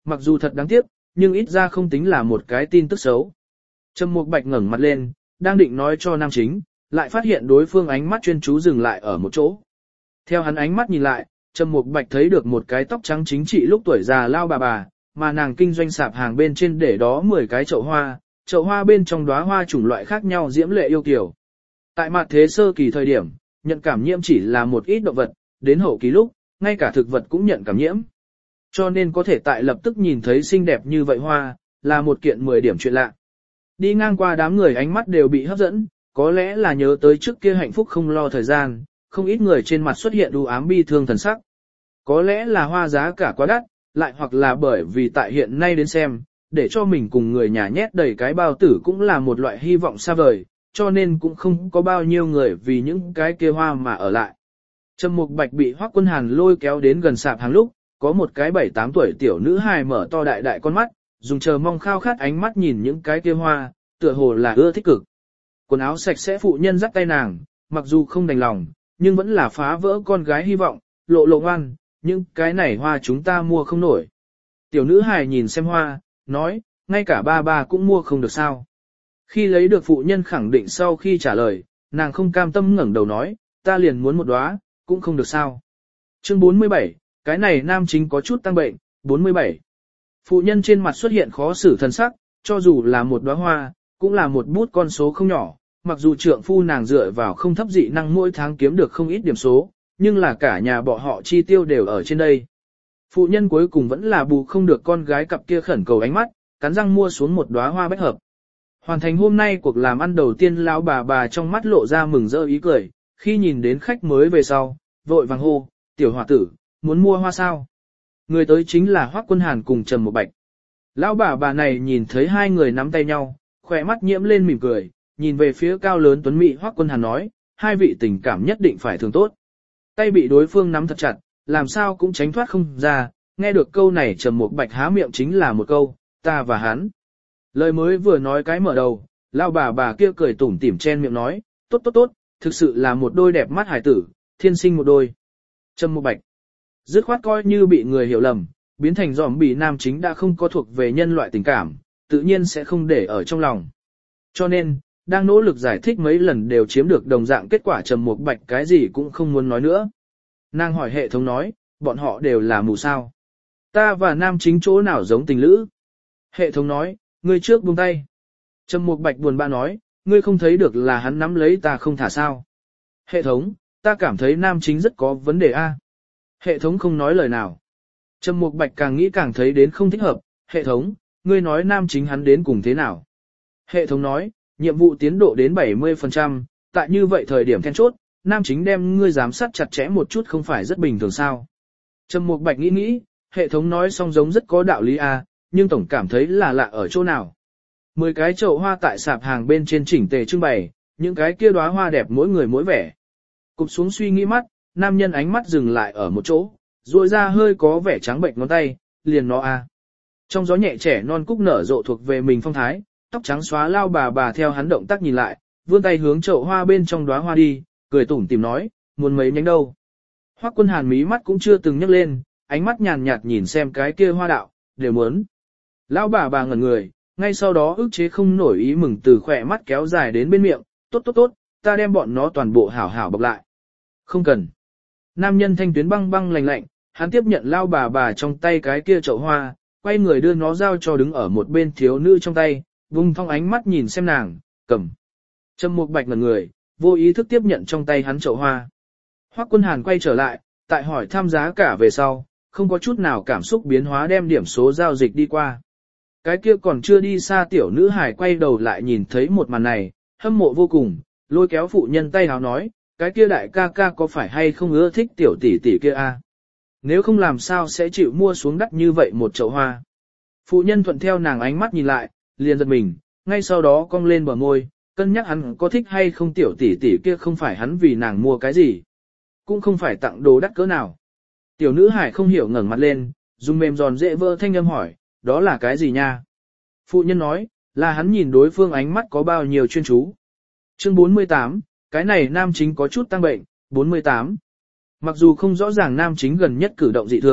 mặc dù thật đáng tiếc, nhưng ít ra không tính là một cái tin tức xấu. Trầm Mục Bạch ngẩng mặt lên, đang định nói cho nam chính, lại phát hiện đối phương ánh mắt chuyên chú dừng lại ở một chỗ. Theo hắn ánh mắt nhìn lại, Trầm Mục Bạch thấy được một cái tóc trắng chính trị lúc tuổi già lao bà bà, mà nàng kinh doanh sạp hàng bên trên để đó mười cái chậu hoa, chậu hoa bên trong đóa hoa chủng loại khác nhau diễm lệ yêu kiều. Tại mặt thế sơ kỳ thời điểm, nhận cảm nhiễm chỉ là một ít động vật, đến hậu kỳ lúc, ngay cả thực vật cũng nhận cảm nhiễm. Cho nên có thể tại lập tức nhìn thấy xinh đẹp như vậy hoa, là một kiện mười điểm chuyện lạ. Đi ngang qua đám người ánh mắt đều bị hấp dẫn, có lẽ là nhớ tới trước kia hạnh phúc không lo thời gian, không ít người trên mặt xuất hiện u ám bi thương thần sắc. Có lẽ là hoa giá cả quá đắt, lại hoặc là bởi vì tại hiện nay đến xem, để cho mình cùng người nhà nhét đầy cái bao tử cũng là một loại hy vọng xa vời, cho nên cũng không có bao nhiêu người vì những cái kia hoa mà ở lại. Trầm Mục Bạch bị Hoắc Quân Hàn lôi kéo đến gần sạp hàng lúc, có một cái bảy tám tuổi tiểu nữ hài mở to đại đại con mắt, dùng chờ mong khao khát ánh mắt nhìn những cái kia hoa, tựa hồ là ưa thích cực. Quần áo sạch sẽ phụ nhân dắt tay nàng, mặc dù không đành lòng, nhưng vẫn là phá vỡ con gái hy vọng, lộ lộ ngoan, những cái này hoa chúng ta mua không nổi. Tiểu nữ hài nhìn xem hoa, nói, ngay cả ba ba cũng mua không được sao. Khi lấy được phụ nhân khẳng định sau khi trả lời, nàng không cam tâm ngẩng đầu nói, ta liền muốn một đóa, cũng không được sao. Chương bốn mươi bảy, cái này nam chính có chút tăng bệnh, bốn mươi bảy. Phụ nhân trên mặt xuất hiện khó xử thần sắc, cho dù là một đóa hoa, cũng là một bút con số không nhỏ, mặc dù trượng phu nàng dựa vào không thấp dị năng mỗi tháng kiếm được không ít điểm số, nhưng là cả nhà bọn họ chi tiêu đều ở trên đây. Phụ nhân cuối cùng vẫn là bù không được con gái cặp kia khẩn cầu ánh mắt, cắn răng mua xuống một đóa hoa bách hợp. Hoàn thành hôm nay cuộc làm ăn đầu tiên, lão bà bà trong mắt lộ ra mừng rỡ ý cười, khi nhìn đến khách mới về sau, vội vàng hô, tiểu hòa tử, muốn mua hoa sao? Người tới chính là Hoắc Quân Hàn cùng Trầm Mục Bạch. Lão bà bà này nhìn thấy hai người nắm tay nhau, khỏe mắt nhiễm lên mỉm cười, nhìn về phía cao lớn tuấn mỹ Hoắc Quân Hàn nói, hai vị tình cảm nhất định phải thường tốt. Tay bị đối phương nắm thật chặt, làm sao cũng tránh thoát không ra, nghe được câu này Trầm Mục Bạch há miệng chính là một câu, ta và hắn. Lời mới vừa nói cái mở đầu, lão bà bà kia cười tủm tỉm chen miệng nói, tốt tốt tốt, thực sự là một đôi đẹp mắt hải tử, thiên sinh một đôi. Trầm Mục Bạch dứt khoát coi như bị người hiểu lầm, biến thành giòm bị nam chính đã không có thuộc về nhân loại tình cảm, tự nhiên sẽ không để ở trong lòng. Cho nên, đang nỗ lực giải thích mấy lần đều chiếm được đồng dạng kết quả. Trầm Mục Bạch cái gì cũng không muốn nói nữa. Nàng hỏi hệ thống nói, bọn họ đều là mù sao? Ta và nam chính chỗ nào giống tình lữ? Hệ thống nói, ngươi trước buông tay. Trầm Mục Bạch buồn bã nói, ngươi không thấy được là hắn nắm lấy ta không thả sao? Hệ thống, ta cảm thấy nam chính rất có vấn đề a. Hệ thống không nói lời nào. Trầm Mục Bạch càng nghĩ càng thấy đến không thích hợp, hệ thống, ngươi nói nam chính hắn đến cùng thế nào? Hệ thống nói, nhiệm vụ tiến độ đến bảy mươi phần trăm, tại như vậy thời điểm then chốt, nam chính đem ngươi giám sát chặt chẽ một chút không phải rất bình thường sao? Trầm Mục Bạch nghĩ nghĩ, hệ thống nói xong giống rất có đạo lý a, nhưng tổng cảm thấy là lạ ở chỗ nào. Mười cái chậu hoa tại sạp hàng bên trên chỉnh tề trưng bày, những cái kia đóa hoa đẹp mỗi người mỗi vẻ. Cụp xuống suy nghĩ mắt, nam nhân ánh mắt dừng lại ở một chỗ, duỗi ra hơi có vẻ trắng bệnh ngón tay, liền nó a. Trong gió nhẹ trẻ non cúc nở rộ thuộc về mình phong thái, tóc trắng xóa lao bà bà theo hắn động tác nhìn lại, vươn tay hướng chậu hoa bên trong đóa hoa đi, cười tủm tỉm nói, muốn mấy nhánh đâu. Hoắc Quân Hàn mí mắt cũng chưa từng nhấc lên, ánh mắt nhàn nhạt nhìn xem cái kia hoa đạo, đều muốn. Lao bà bà ngẩn người, ngay sau đó ức chế không nổi ý mừng từ khỏe mắt kéo dài đến bên miệng, tốt tốt tốt, ta đem bọn nó toàn bộ hảo hảo bọc lại. Không cần. Nam nhân thanh tuyến băng băng lạnh lạnh, hắn tiếp nhận lao bà bà trong tay cái kia chậu hoa, quay người đưa nó giao cho đứng ở một bên thiếu nữ trong tay, vung thong ánh mắt nhìn xem nàng, cầm. Trầm Mục Bạch ngẩn người, vô ý thức tiếp nhận trong tay hắn chậu hoa. Hoắc Quân Hàn quay trở lại, tại hỏi thăm giá cả về sau, không có chút nào cảm xúc biến hóa đem điểm số giao dịch đi qua. Cái kia còn chưa đi xa tiểu nữ hải quay đầu lại nhìn thấy một màn này, hâm mộ vô cùng, lôi kéo phụ nhân tay háo nói, cái kia đại ca ca có phải hay không ưa thích tiểu tỷ tỷ kia a? Nếu không làm sao sẽ chịu mua xuống đắt như vậy một chậu hoa. Phụ nhân thuận theo nàng ánh mắt nhìn lại, liền giật mình, ngay sau đó cong lên bờ môi, cân nhắc hắn có thích hay không tiểu tỷ tỷ kia không phải hắn vì nàng mua cái gì, cũng không phải tặng đồ đắt cỡ nào. Tiểu nữ hải không hiểu ngẩng mặt lên, dùng mềm giòn dễ vỡ thanh âm hỏi, đó là cái gì nha? Phụ nhân nói, là hắn nhìn đối phương ánh mắt có bao nhiêu chuyên chú. Chương bốn mươi tám, cái này nam chính có chút tăng bệnh, bốn mươi tám. Mặc dù không rõ ràng nam chính gần nhất cử động dị thường,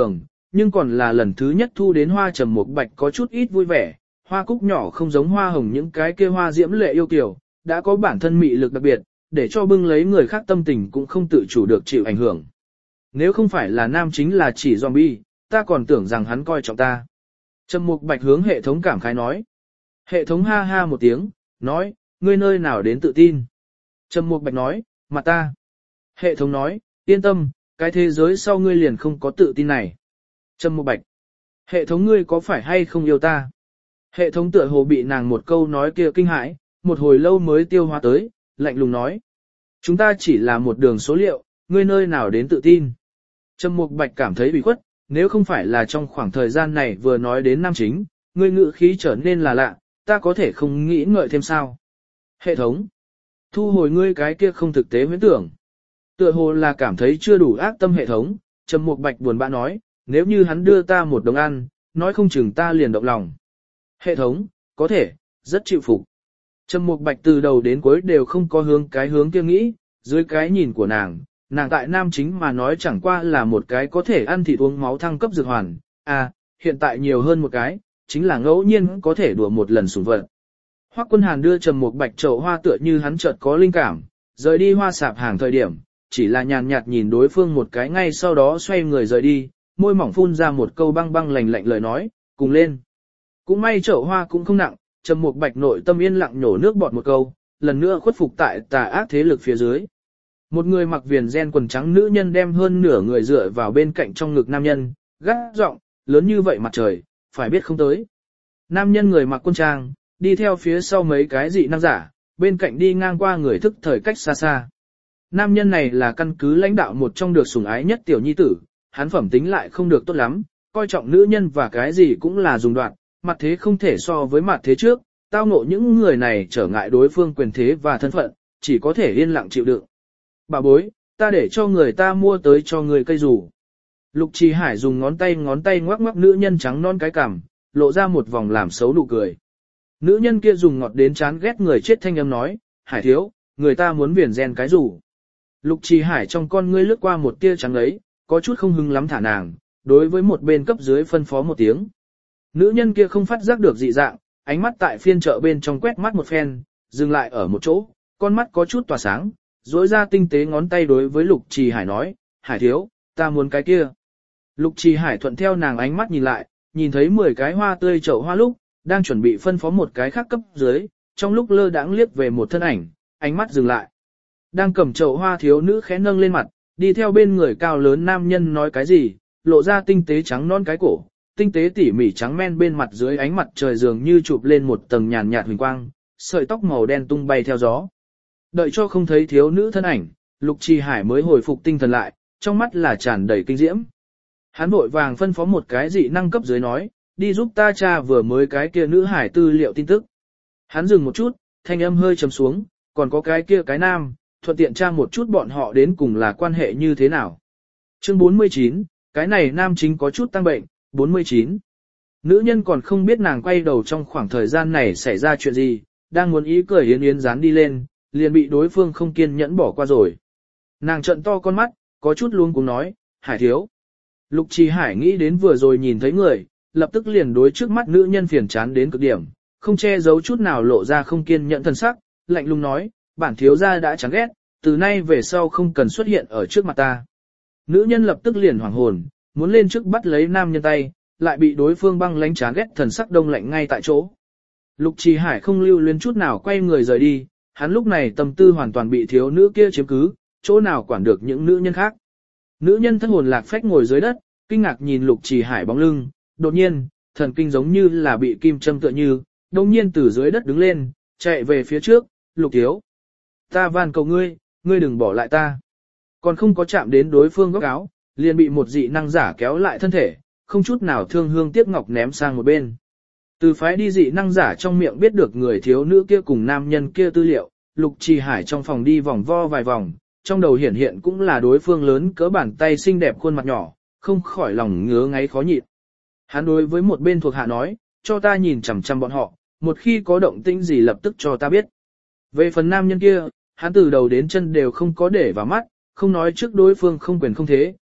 nhưng còn là lần thứ nhất thu đến hoa trầm mục bạch có chút ít vui vẻ, hoa cúc nhỏ không giống hoa hồng những cái kia hoa diễm lệ yêu kiều, đã có bản thân mị lực đặc biệt, để cho bưng lấy người khác tâm tình cũng không tự chủ được chịu ảnh hưởng. Nếu không phải là nam chính là chỉ zombie, ta còn tưởng rằng hắn coi trọng ta. Trầm mục bạch hướng hệ thống cảm khái nói. Hệ thống ha ha một tiếng, nói, ngươi nơi nào đến tự tin. Trầm mục bạch nói, mặt ta. Hệ thống nói, yên tâm, cái thế giới sau ngươi liền không có tự tin này. Trầm mục bạch, hệ thống ngươi có phải hay không yêu ta? Hệ thống tựa hồ bị nàng một câu nói kia kinh hãi, một hồi lâu mới tiêu hóa tới, lạnh lùng nói. Chúng ta chỉ là một đường số liệu, ngươi nơi nào đến tự tin. Trầm mục bạch cảm thấy bị khuất, nếu không phải là trong khoảng thời gian này vừa nói đến nam chính, ngươi ngữ khí trở nên là lạ, ta có thể không nghĩ ngợi thêm sao. Hệ thống, thu hồi ngươi cái kia không thực tế huyễn tưởng. Tựa hồ là cảm thấy chưa đủ ác tâm hệ thống, Trầm mục bạch buồn bã nói, nếu như hắn đưa ta một đồng ăn, nói không chừng ta liền động lòng. Hệ thống, có thể, rất chịu phục. Trầm mục bạch từ đầu đến cuối đều không có hướng cái hướng kia nghĩ, dưới cái nhìn của nàng, nàng tại nam chính mà nói chẳng qua là một cái có thể ăn thịt uống máu thăng cấp dược hoàn, à, hiện tại nhiều hơn một cái, chính là ngẫu nhiên có thể đùa một lần sủng vật. Hoắc Quân Hàn đưa Trầm mục bạch chậu hoa tựa như hắn chợt có linh cảm, rời đi hoa sạp hàng thời điểm, chỉ là nhàn nhạt nhìn đối phương một cái ngay sau đó xoay người rời đi, môi mỏng phun ra một câu băng băng lạnh lạnh lời nói, cùng lên. Cũng may chậu hoa cũng không nặng, Trầm mục bạch nội tâm yên lặng nhổ nước bọt một câu, lần nữa khuất phục tại tà ác thế lực phía dưới. Một người mặc viền ren quần trắng nữ nhân đem hơn nửa người dựa vào bên cạnh trong ngực nam nhân, gắt giọng, lớn như vậy mặt trời, phải biết không tới. Nam nhân người mặc quân trang, đi theo phía sau mấy cái dị năng giả, bên cạnh đi ngang qua người thức thời cách xa xa. Nam nhân này là căn cứ lãnh đạo một trong được sủng ái nhất tiểu nhi tử, hắn phẩm tính lại không được tốt lắm, coi trọng nữ nhân và cái gì cũng là dùng đoạn, mặt thế không thể so với mặt thế trước, tao ngộ những người này trở ngại đối phương quyền thế và thân phận, chỉ có thể yên lặng chịu đựng. Bà bối, ta để cho người ta mua tới cho người cây rủ. Lục Trì Hải dùng ngón tay ngón tay ngoắc ngoắc nữ nhân trắng non cái cằm, lộ ra một vòng làm xấu nụ cười. Nữ nhân kia dùng ngọt đến chán ghét người chết thanh âm nói, Hải thiếu, người ta muốn viền gen cái rủ. Lục Trì Hải trong con ngươi lướt qua một tia trắng ấy, có chút không hưng lắm thả nàng, đối với một bên cấp dưới phân phó một tiếng. Nữ nhân kia không phát giác được dị dạng, ánh mắt tại phiên chợ bên trong quét mắt một phen, dừng lại ở một chỗ, con mắt có chút tỏa sáng, dối ra tinh tế ngón tay đối với Lục Trì Hải nói, Hải thiếu, ta muốn cái kia. Lục Trì Hải thuận theo nàng ánh mắt nhìn lại, nhìn thấy mười cái hoa tươi chậu hoa lúc, đang chuẩn bị phân phó một cái khác cấp dưới, trong lúc lơ đãng liếc về một thân ảnh, ánh mắt dừng lại. Đang cầm chậu hoa thiếu nữ khẽ nâng lên mặt, đi theo bên người cao lớn nam nhân nói cái gì, lộ ra tinh tế trắng non cái cổ, tinh tế tỉ mỉ trắng men bên mặt dưới ánh mặt trời dường như chụp lên một tầng nhàn nhạt huỳnh quang, sợi tóc màu đen tung bay theo gió. Đợi cho không thấy thiếu nữ thân ảnh, Lục Trì Hải mới hồi phục tinh thần lại, trong mắt là tràn đầy kinh diễm. Hắn vội vàng phân phó một cái dị năng cấp dưới nói, đi giúp ta tra vừa mới cái kia nữ hải tư liệu tin tức. Hắn dừng một chút, thanh âm hơi trầm xuống, còn có cái kia cái nam, thuận tiện tra một chút bọn họ đến cùng là quan hệ như thế nào. Chương bốn mươi chín, cái này nam chính có chút tăng bệnh, bốn mươi chín. Nữ nhân còn không biết nàng quay đầu trong khoảng thời gian này xảy ra chuyện gì, đang muốn ý cười yến yến dán đi lên, liền bị đối phương không kiên nhẫn bỏ qua rồi. Nàng trợn to con mắt, có chút luống cuống nói, Hải thiếu. Lục Trì Hải nghĩ đến vừa rồi nhìn thấy người, lập tức liền đối trước mắt nữ nhân phiền chán đến cực điểm, không che giấu chút nào lộ ra không kiên nhẫn thần sắc, lạnh lùng nói, bản thiếu gia đã chán ghét, từ nay về sau không cần xuất hiện ở trước mặt ta. Nữ nhân lập tức liền hoảng hồn, muốn lên trước bắt lấy nam nhân tay, lại bị đối phương băng lánh chán ghét thần sắc đông lạnh ngay tại chỗ. Lục Trì Hải không lưu luyến chút nào quay người rời đi, hắn lúc này tâm tư hoàn toàn bị thiếu nữ kia chiếm cứ, chỗ nào quản được những nữ nhân khác. Nữ nhân thất hồn lạc phách ngồi dưới đất, kinh ngạc nhìn Lục Trì Hải bóng lưng, đột nhiên, thần kinh giống như là bị kim châm tựa như, đột nhiên từ dưới đất đứng lên, chạy về phía trước, Lục thiếu. Ta van cầu ngươi, ngươi đừng bỏ lại ta. Còn không có chạm đến đối phương góc áo, liền bị một dị năng giả kéo lại thân thể, không chút nào thương hương tiếc ngọc ném sang một bên. Từ phái đi dị năng giả trong miệng biết được người thiếu nữ kia cùng nam nhân kia tư liệu, Lục Trì Hải trong phòng đi vòng vo vài vòng, trong đầu hiển hiện cũng là đối phương lớn cỡ bàn tay xinh đẹp khuôn mặt nhỏ, không khỏi lòng ngứa ngáy khó nhịn. Hắn đối với một bên thuộc hạ nói, cho ta nhìn chằm chằm bọn họ, một khi có động tĩnh gì lập tức cho ta biết. Về phần nam nhân kia, hắn từ đầu đến chân đều không có để vào mắt, không nói trước đối phương không quyền không thế,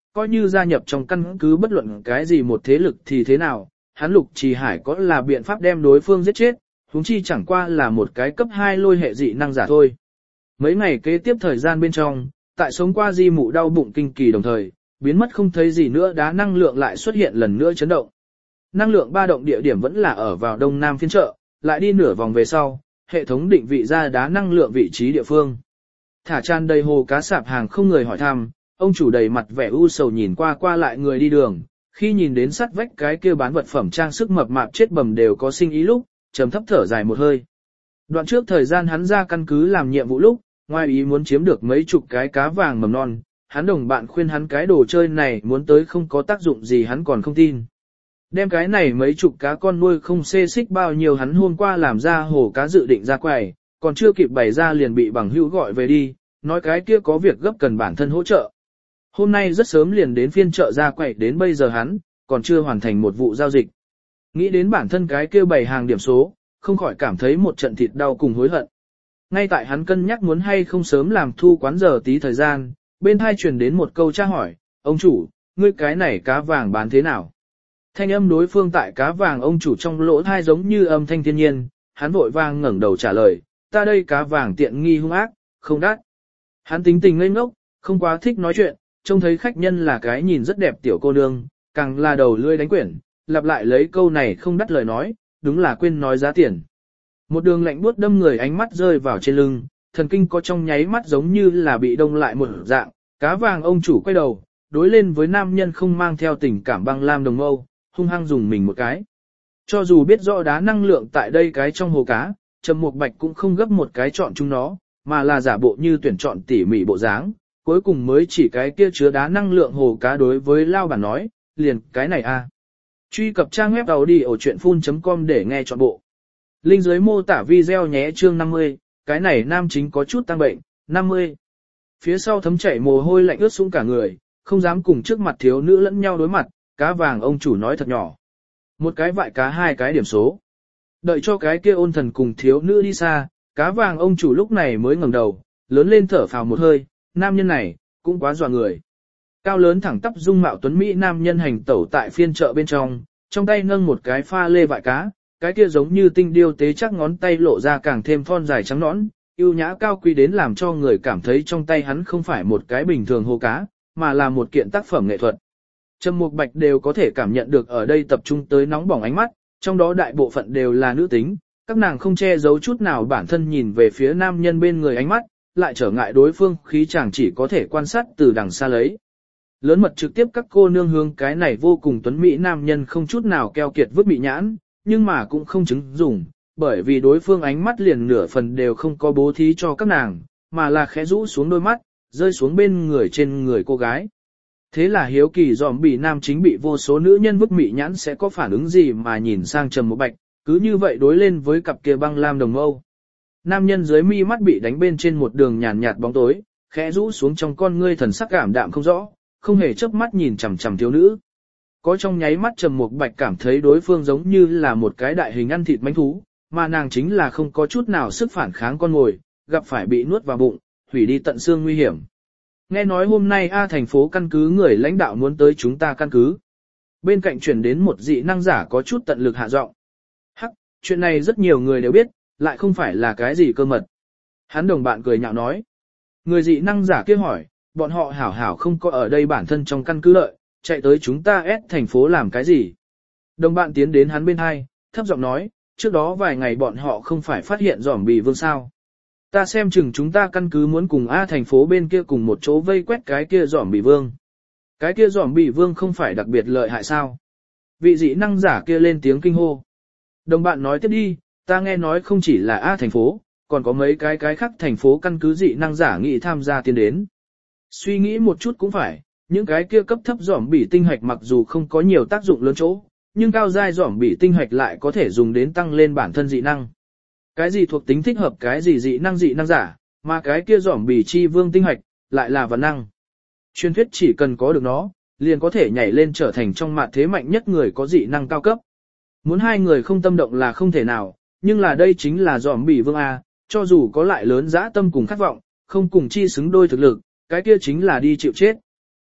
coi như gia nhập trong căn cứ bất luận cái gì một thế lực thì thế nào, hắn Lục Trì Hải có là biện pháp đem đối phương giết chết, huống chi chẳng qua là một cái cấp hai lôi hệ dị năng giả thôi. Mấy ngày kế tiếp thời gian bên trong, tại sống qua di mụ đau bụng kinh kỳ đồng thời, biến mất không thấy gì nữa đá năng lượng lại xuất hiện lần nữa chấn động. Năng lượng ba động địa điểm vẫn là ở vào đông nam phiên chợ, lại đi nửa vòng về sau, hệ thống định vị ra đá năng lượng vị trí địa phương. Thả tràn đầy hồ cá sạp hàng không người hỏi thăm, ông chủ đầy mặt vẻ u sầu nhìn qua qua lại người đi đường, khi nhìn đến sắt vách cái kia bán vật phẩm trang sức mập mạp chết bầm đều có sinh ý lúc, trầm thấp thở dài một hơi. Đoạn trước thời gian hắn ra căn cứ làm nhiệm vụ lúc, ngoài ý muốn chiếm được mấy chục cái cá vàng mầm non, hắn đồng bạn khuyên hắn cái đồ chơi này muốn tới không có tác dụng gì hắn còn không tin. Đem cái này mấy chục cá con nuôi không xê xích bao nhiêu hắn hôm qua làm ra hồ cá dự định ra quầy, còn chưa kịp bày ra liền bị bằng hữu gọi về đi, nói cái kia có việc gấp cần bản thân hỗ trợ. Hôm nay rất sớm liền đến phiên chợ ra quầy đến bây giờ hắn, còn chưa hoàn thành một vụ giao dịch. Nghĩ đến bản thân cái kia bày hàng điểm số, không khỏi cảm thấy một trận thịt đau cùng hối hận. Ngay tại hắn cân nhắc muốn hay không sớm làm thu quán giờ tí thời gian, bên hai truyền đến một câu tra hỏi, ông chủ, ngươi cái này cá vàng bán thế nào? Thanh âm đối phương tại cá vàng ông chủ trong lỗ thai giống như âm thanh thiên nhiên, hắn vội vàng ngẩng đầu trả lời, ta đây cá vàng tiện nghi hung ác, không đắt. Hắn tính tình ngây ngốc, không quá thích nói chuyện, trông thấy khách nhân là cái nhìn rất đẹp tiểu cô nương, càng là đầu lươi đánh quyển, lặp lại lấy câu này không đắt lời nói, đúng là quên nói giá tiền. Một đường lạnh buốt đâm người ánh mắt rơi vào trên lưng, thần kinh có trong nháy mắt giống như là bị đông lại một dạng, cá vàng ông chủ quay đầu, đối lên với nam nhân không mang theo tình cảm băng lam đồng âu, hung hăng dùng mình một cái. Cho dù biết rõ đá năng lượng tại đây cái trong hồ cá, Trầm Mục Bạch cũng không gấp một cái chọn chúng nó, mà là giả bộ như tuyển chọn tỉ mỉ bộ dáng, cuối cùng mới chỉ cái kia chứa đá năng lượng hồ cá đối với lao bản nói, liền cái này a. Truy cập trang web tàu đi ở chuyện phun chấm com để nghe trọn bộ. Link dưới mô tả video nhé chương năm mươi, cái này nam chính có chút tăng bệnh, năm mươi. Phía sau thấm chảy mồ hôi lạnh ướt sũng cả người, không dám cùng trước mặt thiếu nữ lẫn nhau đối mặt, cá vàng ông chủ nói thật nhỏ. Một cái vại cá hai cái điểm số. Đợi cho cái kia ôn thần cùng thiếu nữ đi xa, cá vàng ông chủ lúc này mới ngẩng đầu, lớn lên thở phào một hơi, nam nhân này, cũng quá dọa người. Cao lớn thẳng tắp dung mạo tuấn Mỹ nam nhân hành tẩu tại phiên chợ bên trong, trong tay nâng một cái pha lê vại cá, cái kia giống như tinh điêu tế chắc ngón tay lộ ra càng thêm thon dài trắng nõn, yêu nhã cao quý đến làm cho người cảm thấy trong tay hắn không phải một cái bình thường hồ cá, mà là một kiện tác phẩm nghệ thuật. Trầm Mục Bạch đều có thể cảm nhận được ở đây tập trung tới nóng bỏng ánh mắt, trong đó đại bộ phận đều là nữ tính, các nàng không che giấu chút nào bản thân nhìn về phía nam nhân bên người ánh mắt, lại trở ngại đối phương khí chàng chỉ có thể quan sát từ đằng xa lấy. Lớn mật trực tiếp các cô nương hướng cái này vô cùng tuấn mỹ nam nhân không chút nào keo kiệt vứt bị nhãn, nhưng mà cũng không chứng dùng, bởi vì đối phương ánh mắt liền nửa phần đều không có bố thí cho các nàng, mà là khẽ rũ xuống đôi mắt, rơi xuống bên người trên người cô gái. Thế là hiếu kỳ dòm bị nam chính bị vô số nữ nhân vứt mị nhãn sẽ có phản ứng gì mà nhìn sang Trầm Mục Bạch, cứ như vậy đối lên với cặp kia băng lam đồng âu. Nam nhân dưới mi mắt bị đánh bên trên một đường nhàn nhạt bóng tối, khẽ rũ xuống trong con ngươi thần sắc cảm đạm không rõ, không hề chớp mắt nhìn chằm chằm thiếu nữ. Có trong nháy mắt Trầm Mục Bạch cảm thấy đối phương giống như là một cái đại hình ăn thịt mãnh thú, mà nàng chính là không có chút nào sức phản kháng con mồi, gặp phải bị nuốt vào bụng, hủy đi tận xương nguy hiểm. Nghe nói hôm nay A thành phố căn cứ người lãnh đạo muốn tới chúng ta căn cứ. Bên cạnh chuyển đến một dị năng giả có chút tận lực hạ giọng. Hắc, chuyện này rất nhiều người đều biết, lại không phải là cái gì cơ mật. Hắn đồng bạn cười nhạo nói. Người dị năng giả kia hỏi, bọn họ hảo hảo không có ở đây bản thân trong căn cứ lợi, chạy tới chúng ta ép thành phố làm cái gì. Đồng bạn tiến đến hắn bên hai, thấp giọng nói, trước đó vài ngày bọn họ không phải phát hiện giỏm bì vương sao. Ta xem chừng chúng ta căn cứ muốn cùng A thành phố bên kia cùng một chỗ vây quét cái kia giỏm bì vương. Cái kia giỏm bì vương không phải đặc biệt lợi hại sao. Vị dị năng giả kia lên tiếng kinh hô. Đồng bạn nói tiếp đi, ta nghe nói không chỉ là A thành phố, còn có mấy cái cái khác thành phố căn cứ dị năng giả nghị tham gia tiến đến. Suy nghĩ một chút cũng phải, những cái kia cấp thấp giỏm bỉ tinh hạch mặc dù không có nhiều tác dụng lớn chỗ, nhưng cao giai giỏm bỉ tinh hạch lại có thể dùng đến tăng lên bản thân dị năng. Cái gì thuộc tính thích hợp cái gì dị năng dị năng giả, mà cái kia giỏm bỉ chi vương tinh hạch lại là vật năng. Truyền thuyết chỉ cần có được nó, liền có thể nhảy lên trở thành trong mạn thế mạnh nhất người có dị năng cao cấp. Muốn hai người không tâm động là không thể nào, nhưng là đây chính là giỏm bỉ vương A, cho dù có lại lớn dã tâm cùng khát vọng, không cùng chi xứng đôi thực lực, cái kia chính là đi chịu chết.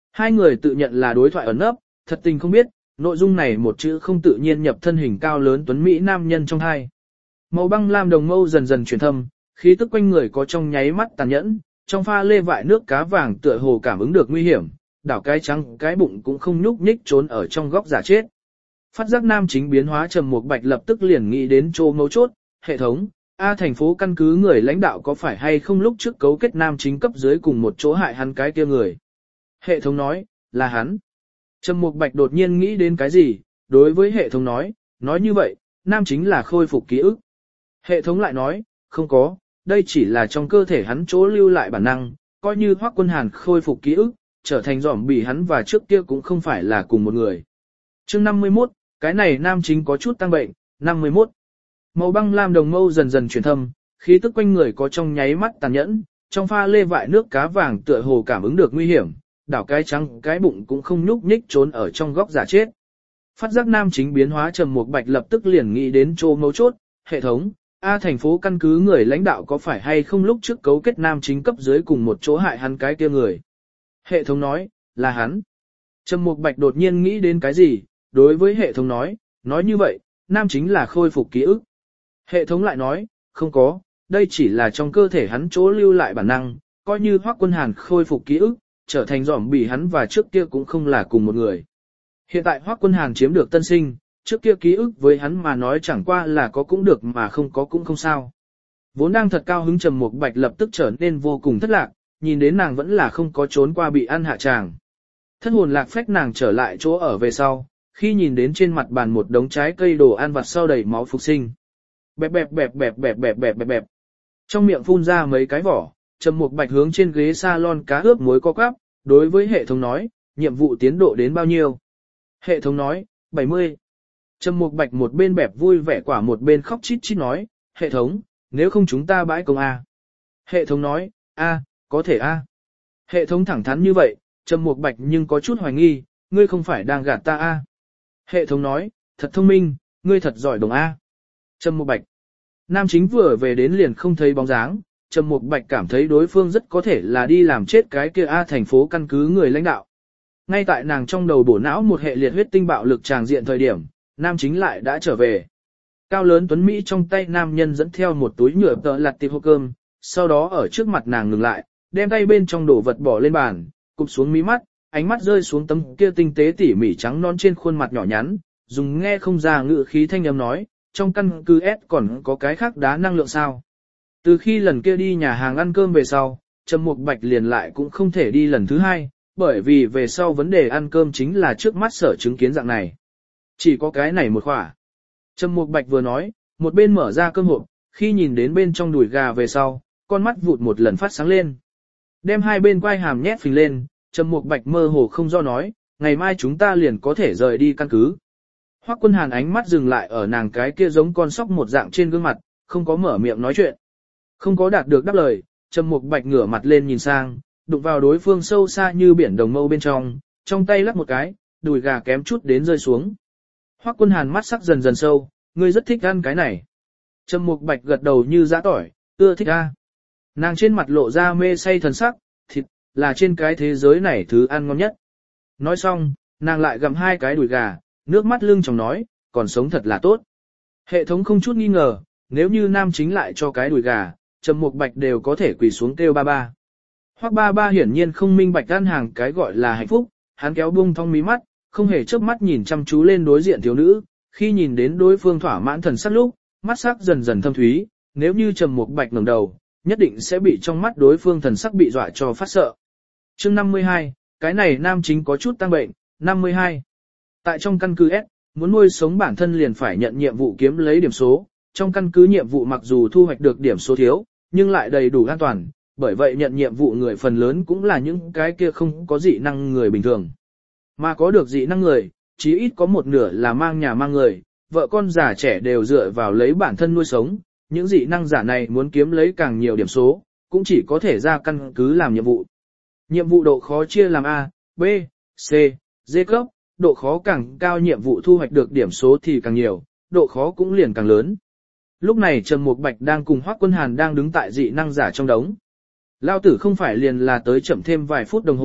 Hai người tự nhận là đối thoại ẩn nấp, thật tình không biết, nội dung này một chữ không tự nhiên nhập thân hình cao lớn tuấn Mỹ nam nhân trong hai. Màu băng lam đồng mâu dần dần chuyển thâm, khí tức quanh người có trong nháy mắt tàn nhẫn, trong pha lê vại nước cá vàng tựa hồ cảm ứng được nguy hiểm, đảo cái trắng cái bụng cũng không nhúc nhích trốn ở trong góc giả chết. Phát giác nam chính biến hóa Trầm Mục Bạch lập tức liền nghĩ đến chỗ mấu chốt, hệ thống, A thành phố căn cứ người lãnh đạo có phải hay không lúc trước cấu kết nam chính cấp dưới cùng một chỗ hại hắn cái kia người. Hệ thống nói, là hắn. Trầm Mục Bạch đột nhiên nghĩ đến cái gì, đối với hệ thống nói, nói như vậy, nam chính là khôi phục ký ức. Hệ thống lại nói, không có, đây chỉ là trong cơ thể hắn chỗ lưu lại bản năng, coi như Hoắc Quân Hàn khôi phục ký ức, trở thành giỏm bị hắn và trước kia cũng không phải là cùng một người. Chương năm mươi mốt, cái này nam chính có chút tăng bệnh, năm mươi mốt. Màu băng lam đồng mâu dần dần chuyển thâm, khí tức quanh người có trong nháy mắt tàn nhẫn, trong pha lê vại nước cá vàng tựa hồ cảm ứng được nguy hiểm, đảo cái trắng cái bụng cũng không nhúc nhích trốn ở trong góc giả chết. Phát giác nam chính biến hóa Trầm Mục Bạch lập tức liền nghĩ đến chỗ mấu chốt, hệ thống, A thành phố căn cứ người lãnh đạo có phải hay không lúc trước cấu kết nam chính cấp dưới cùng một chỗ hại hắn cái kia người. Hệ thống nói, là hắn. Trầm Mục Bạch đột nhiên nghĩ đến cái gì, đối với hệ thống nói, nói như vậy, nam chính là khôi phục ký ức. Hệ thống lại nói, không có, đây chỉ là trong cơ thể hắn chỗ lưu lại bản năng, coi như Hoắc Quân Hàn khôi phục ký ức, trở thành giỏm bị hắn và trước kia cũng không là cùng một người. Hiện tại Hoắc Quân Hàn chiếm được tân sinh, trước kia ký ức với hắn mà nói chẳng qua là có cũng được mà không có cũng không sao. Vốn đang thật cao hứng Trầm Mục Bạch lập tức trở nên vô cùng thất lạc, nhìn đến nàng vẫn là không có trốn qua bị ăn hạ tràng. Thất hồn lạc phách nàng trở lại chỗ ở về sau, khi nhìn đến trên mặt bàn một đống trái cây đồ ăn vặt sau đầy máu phục sinh. Bẹp bẹp bẹp bẹp bẹp bẹp bẹp bẹp bẹp. Trong miệng phun ra mấy cái vỏ, Trầm Mục Bạch hướng trên ghế salon cá ướp muối co quắp, đối với hệ thống nói, nhiệm vụ tiến độ đến bao nhiêu? Hệ thống nói, bảy mươi. Trầm Mục Bạch một bên bẹp vui vẻ quả một bên khóc chít chít nói, hệ thống, nếu không chúng ta bãi công A. Hệ thống nói, A, có thể A. Hệ thống thẳng thắn như vậy, Trầm Mục Bạch nhưng có chút hoài nghi, ngươi không phải đang gạt ta A. Hệ thống nói, thật thông minh, ngươi thật giỏi đồng A. Trầm Mục Bạch. Nam chính vừa về đến liền không thấy bóng dáng, Trầm Mục Bạch cảm thấy đối phương rất có thể là đi làm chết cái kia A thành phố căn cứ người lãnh đạo. Ngay tại nàng trong đầu bổ não một hệ liệt huyết tinh bạo lực tràng diện thời điểm, nam chính lại đã trở về. Cao lớn tuấn Mỹ trong tay nam nhân dẫn theo một túi nhựa tợ lặt tiệp hộp cơm, sau đó ở trước mặt nàng ngừng lại, đem tay bên trong đổ vật bỏ lên bàn, cụp xuống mí mắt, ánh mắt rơi xuống tấm kia tinh tế tỉ mỉ trắng non trên khuôn mặt nhỏ nhắn, dùng nghe không ra ngữ khí thanh âm nói, trong căn cứ S còn có cái khác đá năng lượng sao. Từ khi lần kia đi nhà hàng ăn cơm về sau, Trầm Mục Bạch liền lại cũng không thể đi lần thứ hai, bởi vì về sau vấn đề ăn cơm chính là trước mắt sở chứng kiến dạng này. Chỉ có cái này một khỏa. Trầm Mục Bạch vừa nói, một bên mở ra cơm hộp, khi nhìn đến bên trong đùi gà về sau, con mắt vụt một lần phát sáng lên. Đem hai bên quai hàm nhét phình lên, Trầm Mục Bạch mơ hồ không do nói, ngày mai chúng ta liền có thể rời đi căn cứ. Hoắc Quân Hàn ánh mắt dừng lại ở nàng cái kia giống con sóc một dạng trên gương mặt, không có mở miệng nói chuyện. Không có đạt được đáp lời, Trầm Mục Bạch ngửa mặt lên nhìn sang, đụng vào đối phương sâu xa như biển đồng mâu bên trong, trong tay lắc một cái, đùi gà kém chút đến rơi xuống. Hoắc Quân Hàn mắt sắc dần dần sâu, ngươi rất thích ăn cái này. Trầm Mục Bạch gật đầu như giã tỏi, ưa thích a. Nàng trên mặt lộ ra mê say thần sắc, thịt là trên cái thế giới này thứ ăn ngon nhất. Nói xong, nàng lại gặm hai cái đùi gà, nước mắt lưng tròng nói, còn sống thật là tốt. Hệ thống không chút nghi ngờ, nếu như nam chính lại cho cái đùi gà, Trầm Mục Bạch đều có thể quỳ xuống kêu ba ba. Hoắc ba ba hiển nhiên không minh bạch ăn hàng cái gọi là hạnh phúc, hắn kéo buông thong mí mắt, không hề chớp mắt nhìn chăm chú lên đối diện thiếu nữ, khi nhìn đến đối phương thỏa mãn thần sắc lúc, mắt sắc dần dần thâm thúy, nếu như Trầm Mục Bạch ngẩng đầu, nhất định sẽ bị trong mắt đối phương thần sắc bị dọa cho phát sợ. Chương năm mươi hai, cái này nam chính có chút tăng bệnh, năm mươi hai. Tại trong căn cứ S, muốn nuôi sống bản thân liền phải nhận nhiệm vụ kiếm lấy điểm số, trong căn cứ nhiệm vụ mặc dù thu hoạch được điểm số thiếu, nhưng lại đầy đủ an toàn, bởi vậy nhận nhiệm vụ người phần lớn cũng là những cái kia không có dị năng người bình thường. Mà có được dị năng người, chí ít có một nửa là mang nhà mang người, vợ con già trẻ đều dựa vào lấy bản thân nuôi sống, những dị năng giả này muốn kiếm lấy càng nhiều điểm số, cũng chỉ có thể ra căn cứ làm nhiệm vụ. Nhiệm vụ độ khó chia làm A, B, C, D cấp, độ khó càng cao nhiệm vụ thu hoạch được điểm số thì càng nhiều, độ khó cũng liền càng lớn. Lúc này Trầm Mục Bạch đang cùng Hoắc Quân Hàn đang đứng tại dị năng giả trong đống. Lao tử không phải liền là tới chậm thêm vài phút đồng hồ,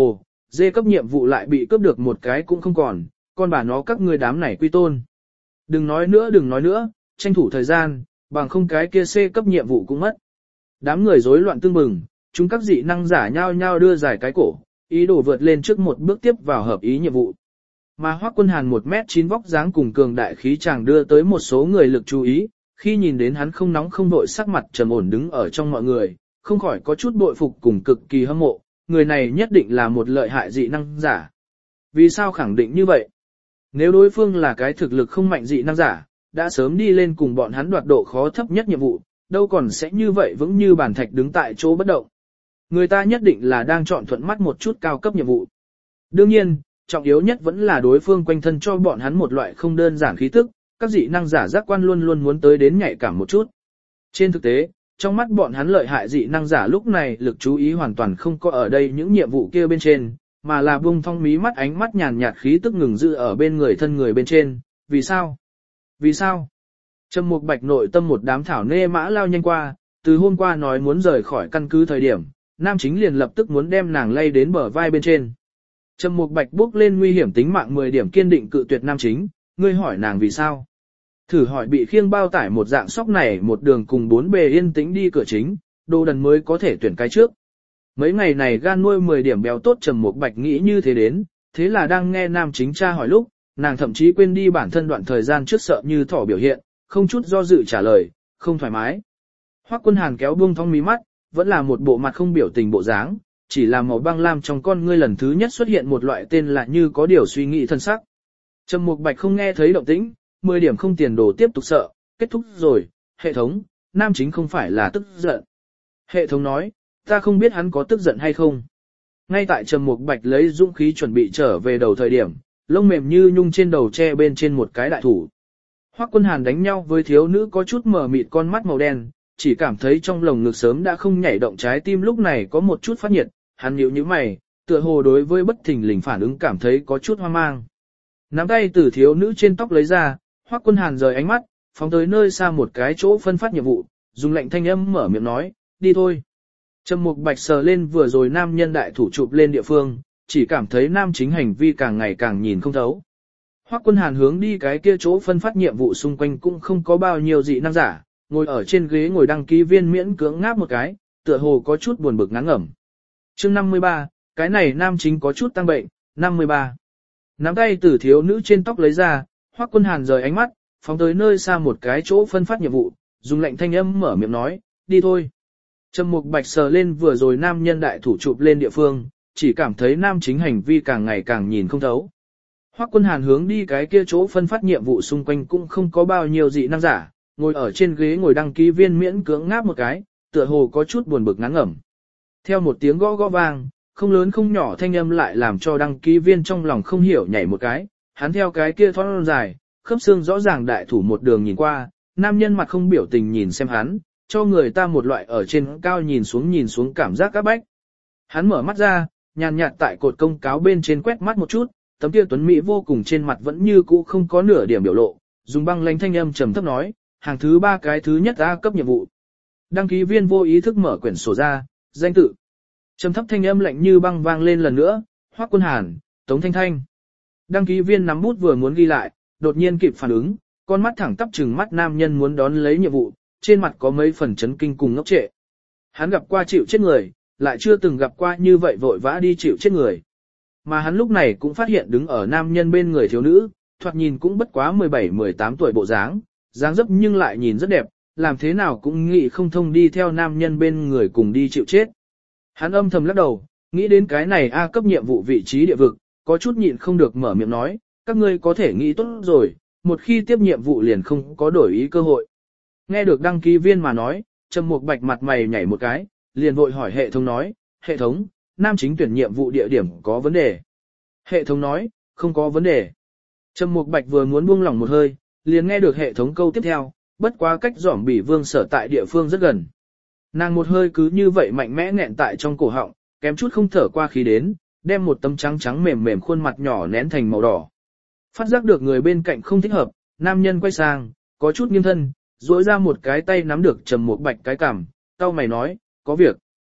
dê cấp nhiệm vụ lại bị cướp được một cái cũng không còn, con bà nó các ngươi đám này quy tôn. Đừng nói nữa đừng nói nữa, tranh thủ thời gian, bằng không cái kia C cấp nhiệm vụ cũng mất. Đám người rối loạn tương bừng, chúng các dị năng giả nhau nhau đưa giải cái cổ, ý đồ vượt lên trước một bước tiếp vào hợp ý nhiệm vụ. Mà Hoắc Quân Hàn một mét chín vóc dáng cùng cường đại khí chàng đưa tới một số người lực chú ý, khi nhìn đến hắn không nóng không vội sắc mặt trầm ổn đứng ở trong mọi người, không khỏi có chút bội phục cùng cực kỳ hâm mộ, người này nhất định là một lợi hại dị năng giả. Vì sao khẳng định như vậy? Nếu đối phương là cái thực lực không mạnh dị năng giả, đã sớm đi lên cùng bọn hắn đoạt độ khó thấp nhất nhiệm vụ, đâu còn sẽ như vậy vững như bàn thạch đứng tại chỗ bất động. Người ta nhất định là đang chọn thuận mắt một chút cao cấp nhiệm vụ. Đương nhiên, trọng yếu nhất vẫn là đối phương quanh thân cho bọn hắn một loại không đơn giản khí tức, các dị năng giả giác quan luôn luôn muốn tới đến nhạy cảm một chút. Trên thực tế, trong mắt bọn hắn lợi hại dị năng giả lúc này lực chú ý hoàn toàn không có ở đây những nhiệm vụ kia bên trên, mà là bung thong mí mắt ánh mắt nhàn nhạt khí tức ngừng giữ ở bên người thân người bên trên. Vì sao? Vì sao? Trầm Mục Bạch nội tâm một đám thảo nê mã lao nhanh qua, từ hôm qua nói muốn rời khỏi căn cứ thời điểm, nam chính liền lập tức muốn đem nàng lay đến bờ vai bên trên. Trầm Mục Bạch bước lên nguy hiểm tính mạng mười điểm kiên định cự tuyệt nam chính, ngươi hỏi nàng vì sao? Thử hỏi bị khiêng bao tải một dạng sóc này một đường cùng bốn bề yên tĩnh đi cửa chính, đồ đần mới có thể tuyển cái trước. Mấy ngày này gan nuôi mười điểm béo tốt Trầm Mục Bạch nghĩ như thế đến, thế là đang nghe nam chính tra hỏi lúc, nàng thậm chí quên đi bản thân đoạn thời gian trước sợ như thỏ biểu hiện, không chút do dự trả lời, không thoải mái. Hoắc Quân Hàn kéo buông thong mí mắt, vẫn là một bộ mặt không biểu tình bộ dáng, chỉ là màu băng lam trong con ngươi lần thứ nhất xuất hiện một loại tên là như có điều suy nghĩ thân sắc. Trầm Mục Bạch không nghe thấy động tĩnh, mười điểm không tiền đồ tiếp tục sợ, kết thúc rồi, hệ thống, nam chính không phải là tức giận. Hệ thống nói, ta không biết hắn có tức giận hay không. Ngay tại Trầm Mục Bạch lấy dũng khí chuẩn bị trở về đầu thời điểm, lông mềm như nhung trên đầu che bên trên một cái đại thủ. Hoắc Quân Hàn đánh nhau với thiếu nữ có chút mờ mịt con mắt màu đen, chỉ cảm thấy trong lồng ngực sớm đã không nhảy động trái tim lúc này có một chút phát nhiệt, hắn nhíu nhíu mày, tựa hồ đối với bất thình lình phản ứng cảm thấy có chút hoang mang. Nắm tay từ thiếu nữ trên tóc lấy ra, Hoắc Quân Hàn rời ánh mắt, phóng tới nơi xa một cái chỗ phân phát nhiệm vụ, dùng lệnh thanh âm mở miệng nói, đi thôi. Trầm Mục Bạch sờ lên vừa rồi nam nhân đại thủ chụp lên địa phương, chỉ cảm thấy nam chính hành vi càng ngày càng nhìn không thấu. Hoắc Quân Hàn hướng đi cái kia chỗ phân phát nhiệm vụ xung quanh cũng không có bao nhiêu dị năng giả, ngồi ở trên ghế ngồi đăng ký viên miễn cưỡng ngáp một cái, tựa hồ có chút buồn bực ngán ngẩm. Chương năm mươi ba, cái này nam chính có chút tăng bệnh, năm mươi ba. Nắm tay từ thiếu nữ trên tóc lấy ra, Hoắc Quân Hàn rời ánh mắt, phóng tới nơi xa một cái chỗ phân phát nhiệm vụ, dùng lệnh thanh âm mở miệng nói, đi thôi. Trầm Mục Bạch sờ lên vừa rồi nam nhân đại thủ chụp lên địa phương, chỉ cảm thấy nam chính hành vi càng ngày càng nhìn không thấu. Hoắc Quân Hàn hướng đi cái kia chỗ phân phát nhiệm vụ xung quanh cũng không có bao nhiêu dị năng giả, ngồi ở trên ghế ngồi đăng ký viên miễn cưỡng ngáp một cái, tựa hồ có chút buồn bực ngán ngẩm. Theo một tiếng gõ gõ vang, không lớn không nhỏ thanh âm lại làm cho đăng ký viên trong lòng không hiểu nhảy một cái, hắn theo cái kia thon dài, khớp xương rõ ràng đại thủ một đường nhìn qua, nam nhân mặt không biểu tình nhìn xem hắn, cho người ta một loại ở trên cao nhìn xuống nhìn xuống cảm giác các bách. Hắn mở mắt ra, nhàn nhạt tại cột công cáo bên trên quét mắt một chút, tấm kia tuấn mỹ vô cùng trên mặt vẫn như cũ không có nửa điểm biểu lộ, dùng băng lãnh thanh âm trầm thấp nói, hàng thứ ba cái thứ nhất A cấp nhiệm vụ. Đăng ký viên vô ý thức mở quyển sổ ra, danh tự. Trầm thấp thanh âm lạnh như băng vang lên lần nữa, Hoắc Quân Hàn, Tống Thanh Thanh. Đăng ký viên nắm bút vừa muốn ghi lại, đột nhiên kịp phản ứng, con mắt thẳng tắp trừng mắt nam nhân muốn đón lấy nhiệm vụ, trên mặt có mấy phần chấn kinh cùng ngốc trệ. Hắn gặp qua chịu chết người, lại chưa từng gặp qua như vậy vội vã đi chịu chết người. Mà hắn lúc này cũng phát hiện đứng ở nam nhân bên người thiếu nữ, thoạt nhìn cũng bất quá mười bảy mười tám tuổi bộ dáng, dáng dấp nhưng lại nhìn rất đẹp, làm thế nào cũng nghĩ không thông đi theo nam nhân bên người cùng đi chịu chết. Hắn âm thầm lắc đầu, nghĩ đến cái này A cấp nhiệm vụ vị trí địa vực, có chút nhịn không được mở miệng nói, các ngươi có thể nghĩ tốt rồi, một khi tiếp nhiệm vụ liền không có đổi ý cơ hội. Nghe được đăng ký viên mà nói, Trầm Mục Bạch mặt mày nhảy một cái, liền vội hỏi hệ thống nói, hệ thống, nam chính tuyển nhiệm vụ địa điểm có vấn đề. Hệ thống nói, không có vấn đề. Trầm Mục Bạch vừa muốn buông lỏng một hơi, liền nghe được hệ thống câu tiếp theo, bất quá cách giỏm bỉ vương sở tại địa phương rất gần. Nàng một hơi cứ như vậy mạnh mẽ nghẹn tại trong cổ họng, kém chút không thở qua khí đến, đem một tấm trắng trắng mềm mềm khuôn mặt nhỏ nén thành màu đỏ. Phát giác được người bên cạnh không thích hợp, nam nhân quay sang, có chút nghiêng thân, duỗi ra một cái tay nắm được Trầm Mục Bạch cái cằm, cau mày nói, có việc.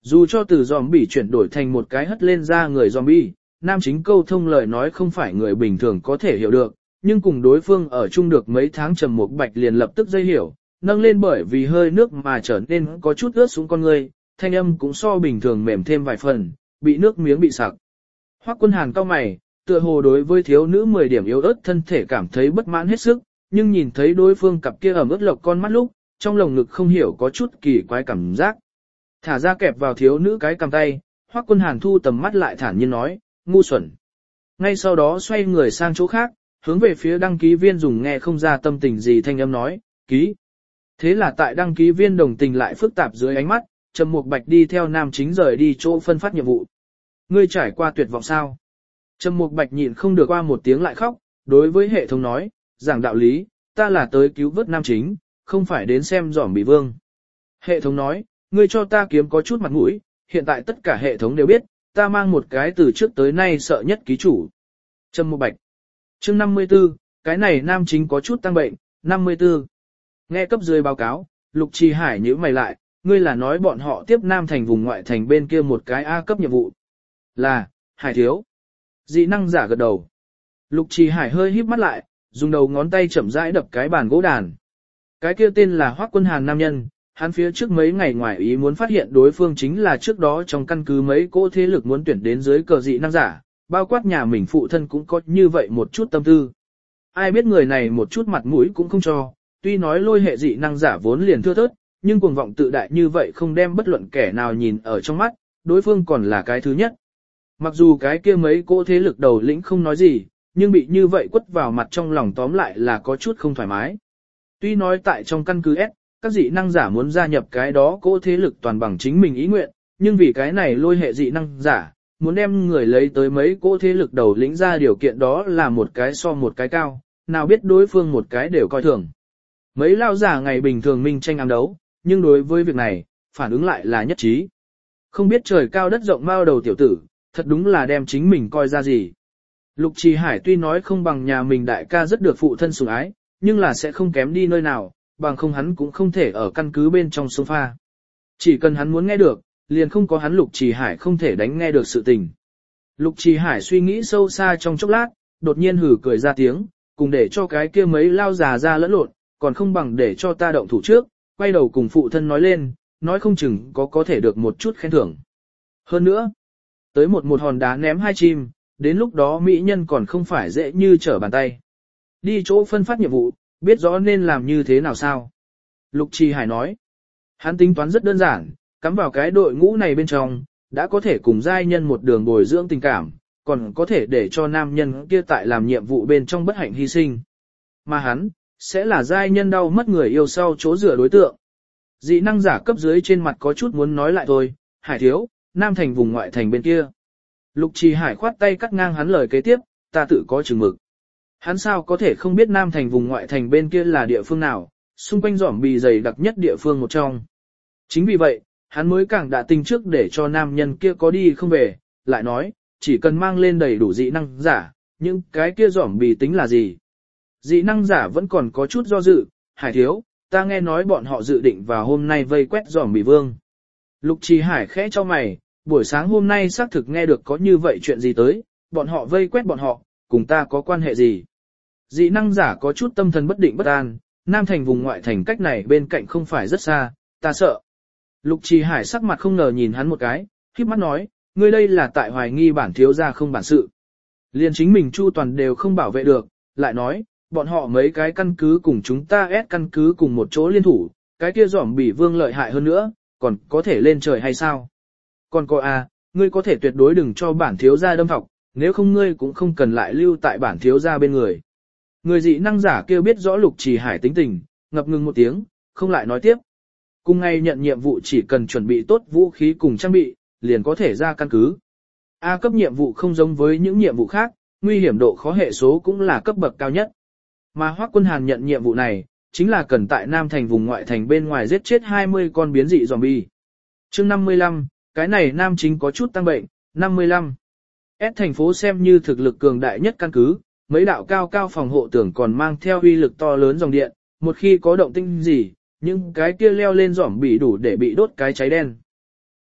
Dù cho từ zombie chuyển đổi thành một cái hất lên ra người zombie, nam chính câu thông lời nói không phải người bình thường có thể hiểu được, nhưng cùng đối phương ở chung được mấy tháng Trầm Mục Bạch liền lập tức dây hiểu, nâng lên bởi vì hơi nước mà trở nên có chút ướt xuống con người, thanh âm cũng so bình thường mềm thêm vài phần, bị nước miếng bị sặc. Hoắc Quân Hàn cau mày, tựa hồ đối với thiếu nữ mười điểm yếu ớt thân thể cảm thấy bất mãn hết sức, nhưng nhìn thấy đối phương cặp kia ẩm ướt lộc con mắt lúc, trong lồng ngực không hiểu có chút kỳ quái cảm giác. Thả ra kẹp vào thiếu nữ cái cầm tay, Hoắc Quân Hàn thu tầm mắt lại thản nhiên nói, ngu xuẩn. Ngay sau đó xoay người sang chỗ khác, hướng về phía đăng ký viên dùng nghe không ra tâm tình gì thanh âm nói, ký. Thế là tại đăng ký viên đồng tình lại phức tạp dưới ánh mắt, Trầm Mục Bạch đi theo nam chính rời đi chỗ phân phát nhiệm vụ. Ngươi trải qua tuyệt vọng sao? Trầm Mục Bạch nhịn không được qua một tiếng lại khóc, đối với hệ thống nói, giảng đạo lý, ta là tới cứu vớt nam chính, không phải đến xem giỏm bị vương. Hệ thống nói, ngươi cho ta kiếm có chút mặt mũi, hiện tại tất cả hệ thống đều biết, ta mang một cái từ trước tới nay sợ nhất ký chủ. Trầm Mục Bạch. Chương năm mươi tư, cái này nam chính có chút tăng bệnh, năm mươi tư. Nghe cấp dưới báo cáo, Lục Trì Hải nhíu mày lại, ngươi là nói bọn họ tiếp nam thành vùng ngoại thành bên kia một cái A cấp nhiệm vụ. Là, Hải thiếu. Dị năng giả gật đầu. Lục Trì Hải hơi híp mắt lại, dùng đầu ngón tay chậm rãi đập cái bàn gỗ đàn. Cái kia tên là Hoắc Quân Hàn nam nhân, hắn phía trước mấy ngày ngoài ý muốn phát hiện đối phương chính là trước đó trong căn cứ mấy cỗ thế lực muốn tuyển đến dưới cờ dị năng giả, bao quát nhà mình phụ thân cũng có như vậy một chút tâm tư. Ai biết người này một chút mặt mũi cũng không cho, tuy nói lôi hệ dị năng giả vốn liền thưa thớt, nhưng cuồng vọng tự đại như vậy không đem bất luận kẻ nào nhìn ở trong mắt, đối phương còn là cái thứ nhất. Mặc dù cái kia mấy cỗ thế lực đầu lĩnh không nói gì, nhưng bị như vậy quất vào mặt trong lòng tóm lại là có chút không thoải mái. Tuy nói tại trong căn cứ S, các dị năng giả muốn gia nhập cái đó cỗ thế lực toàn bằng chính mình ý nguyện, nhưng vì cái này lôi hệ dị năng giả, muốn đem người lấy tới mấy cỗ thế lực đầu lĩnh ra điều kiện đó là một cái so một cái cao, nào biết đối phương một cái đều coi thường. Mấy lao giả ngày bình thường minh tranh ám đấu, nhưng đối với việc này, phản ứng lại là nhất trí. Không biết trời cao đất rộng mao đầu tiểu tử, thật đúng là đem chính mình coi ra gì. Lục Trì Hải tuy nói không bằng nhà mình đại ca rất được phụ thân sủng ái, nhưng là sẽ không kém đi nơi nào, bằng không hắn cũng không thể ở căn cứ bên trong sofa. Chỉ cần hắn muốn nghe được, liền không có hắn Lục Trì Hải không thể đánh nghe được sự tình. Lục Trì Hải suy nghĩ sâu xa trong chốc lát, đột nhiên hử cười ra tiếng, cùng để cho cái kia mấy lao già ra lẫn lộn, còn không bằng để cho ta động thủ trước, quay đầu cùng phụ thân nói lên, nói không chừng có có thể được một chút khen thưởng. Hơn nữa, tới một một hòn đá ném hai chim, đến lúc đó mỹ nhân còn không phải dễ như trở bàn tay. Đi chỗ phân phát nhiệm vụ, biết rõ nên làm như thế nào sao? Lục Trì Hải nói, hắn tính toán rất đơn giản, cắm vào cái đội ngũ này bên trong, đã có thể cùng giai nhân một đường bồi dưỡng tình cảm, còn có thể để cho nam nhân kia tại làm nhiệm vụ bên trong bất hạnh hy sinh. Mà hắn, sẽ là giai nhân đau mất người yêu sau chỗ rửa đối tượng. Dị năng giả cấp dưới trên mặt có chút muốn nói lại thôi, Hải thiếu, nam thành vùng ngoại thành bên kia. Lục Trì Hải khoát tay cắt ngang hắn lời kế tiếp, ta tự có chừng mực. Hắn sao có thể không biết nam thành vùng ngoại thành bên kia là địa phương nào, xung quanh giỏm bì dày đặc nhất địa phương một trong. Chính vì vậy, hắn mới càng đã tinh trước để cho nam nhân kia có đi không về, lại nói, chỉ cần mang lên đầy đủ dị năng giả, nhưng cái kia giỏm bì tính là gì? Dị năng giả vẫn còn có chút do dự, Hải thiếu, ta nghe nói bọn họ dự định vào hôm nay vây quét giỏm bì vương. Lục Trì Hải khẽ cho mày, buổi sáng hôm nay xác thực nghe được có như vậy chuyện gì tới, bọn họ vây quét bọn họ, cùng ta có quan hệ gì? Dị năng giả có chút tâm thần bất định bất an, nam thành vùng ngoại thành cách này bên cạnh không phải rất xa, ta sợ. Lục Trì Hải sắc mặt không ngờ nhìn hắn một cái, khép mắt nói, ngươi đây là tại hoài nghi bản thiếu gia không bản sự. Liên chính mình chu toàn đều không bảo vệ được, lại nói, bọn họ mấy cái căn cứ cùng chúng ta ép căn cứ cùng một chỗ liên thủ, cái kia giỏm bỉ vương lợi hại hơn nữa, còn có thể lên trời hay sao? Còn cô à, ngươi có thể tuyệt đối đừng cho bản thiếu gia đâm thọc, nếu không ngươi cũng không cần lại lưu tại bản thiếu gia bên người. Người dị năng giả kêu biết rõ Lục Trì Hải tính tình, ngập ngừng một tiếng, không lại nói tiếp. Cùng ngày nhận nhiệm vụ chỉ cần chuẩn bị tốt vũ khí cùng trang bị, liền có thể ra căn cứ. A cấp nhiệm vụ không giống với những nhiệm vụ khác, nguy hiểm độ khó hệ số cũng là cấp bậc cao nhất. Mà Hoắc Quân Hàn nhận nhiệm vụ này, chính là cần tại Nam thành vùng ngoại thành bên ngoài giết chết hai mươi con biến dị zombie. Chương năm mươi lăm, cái này nam chính có chút tăng bệnh, năm mươi lăm. S thành phố xem như thực lực cường đại nhất căn cứ, mấy đạo cao cao phòng hộ tường còn mang theo uy lực to lớn dòng điện, một khi có động tĩnh gì, những cái kia leo lên giỏm bị đủ để bị đốt cái cháy đen.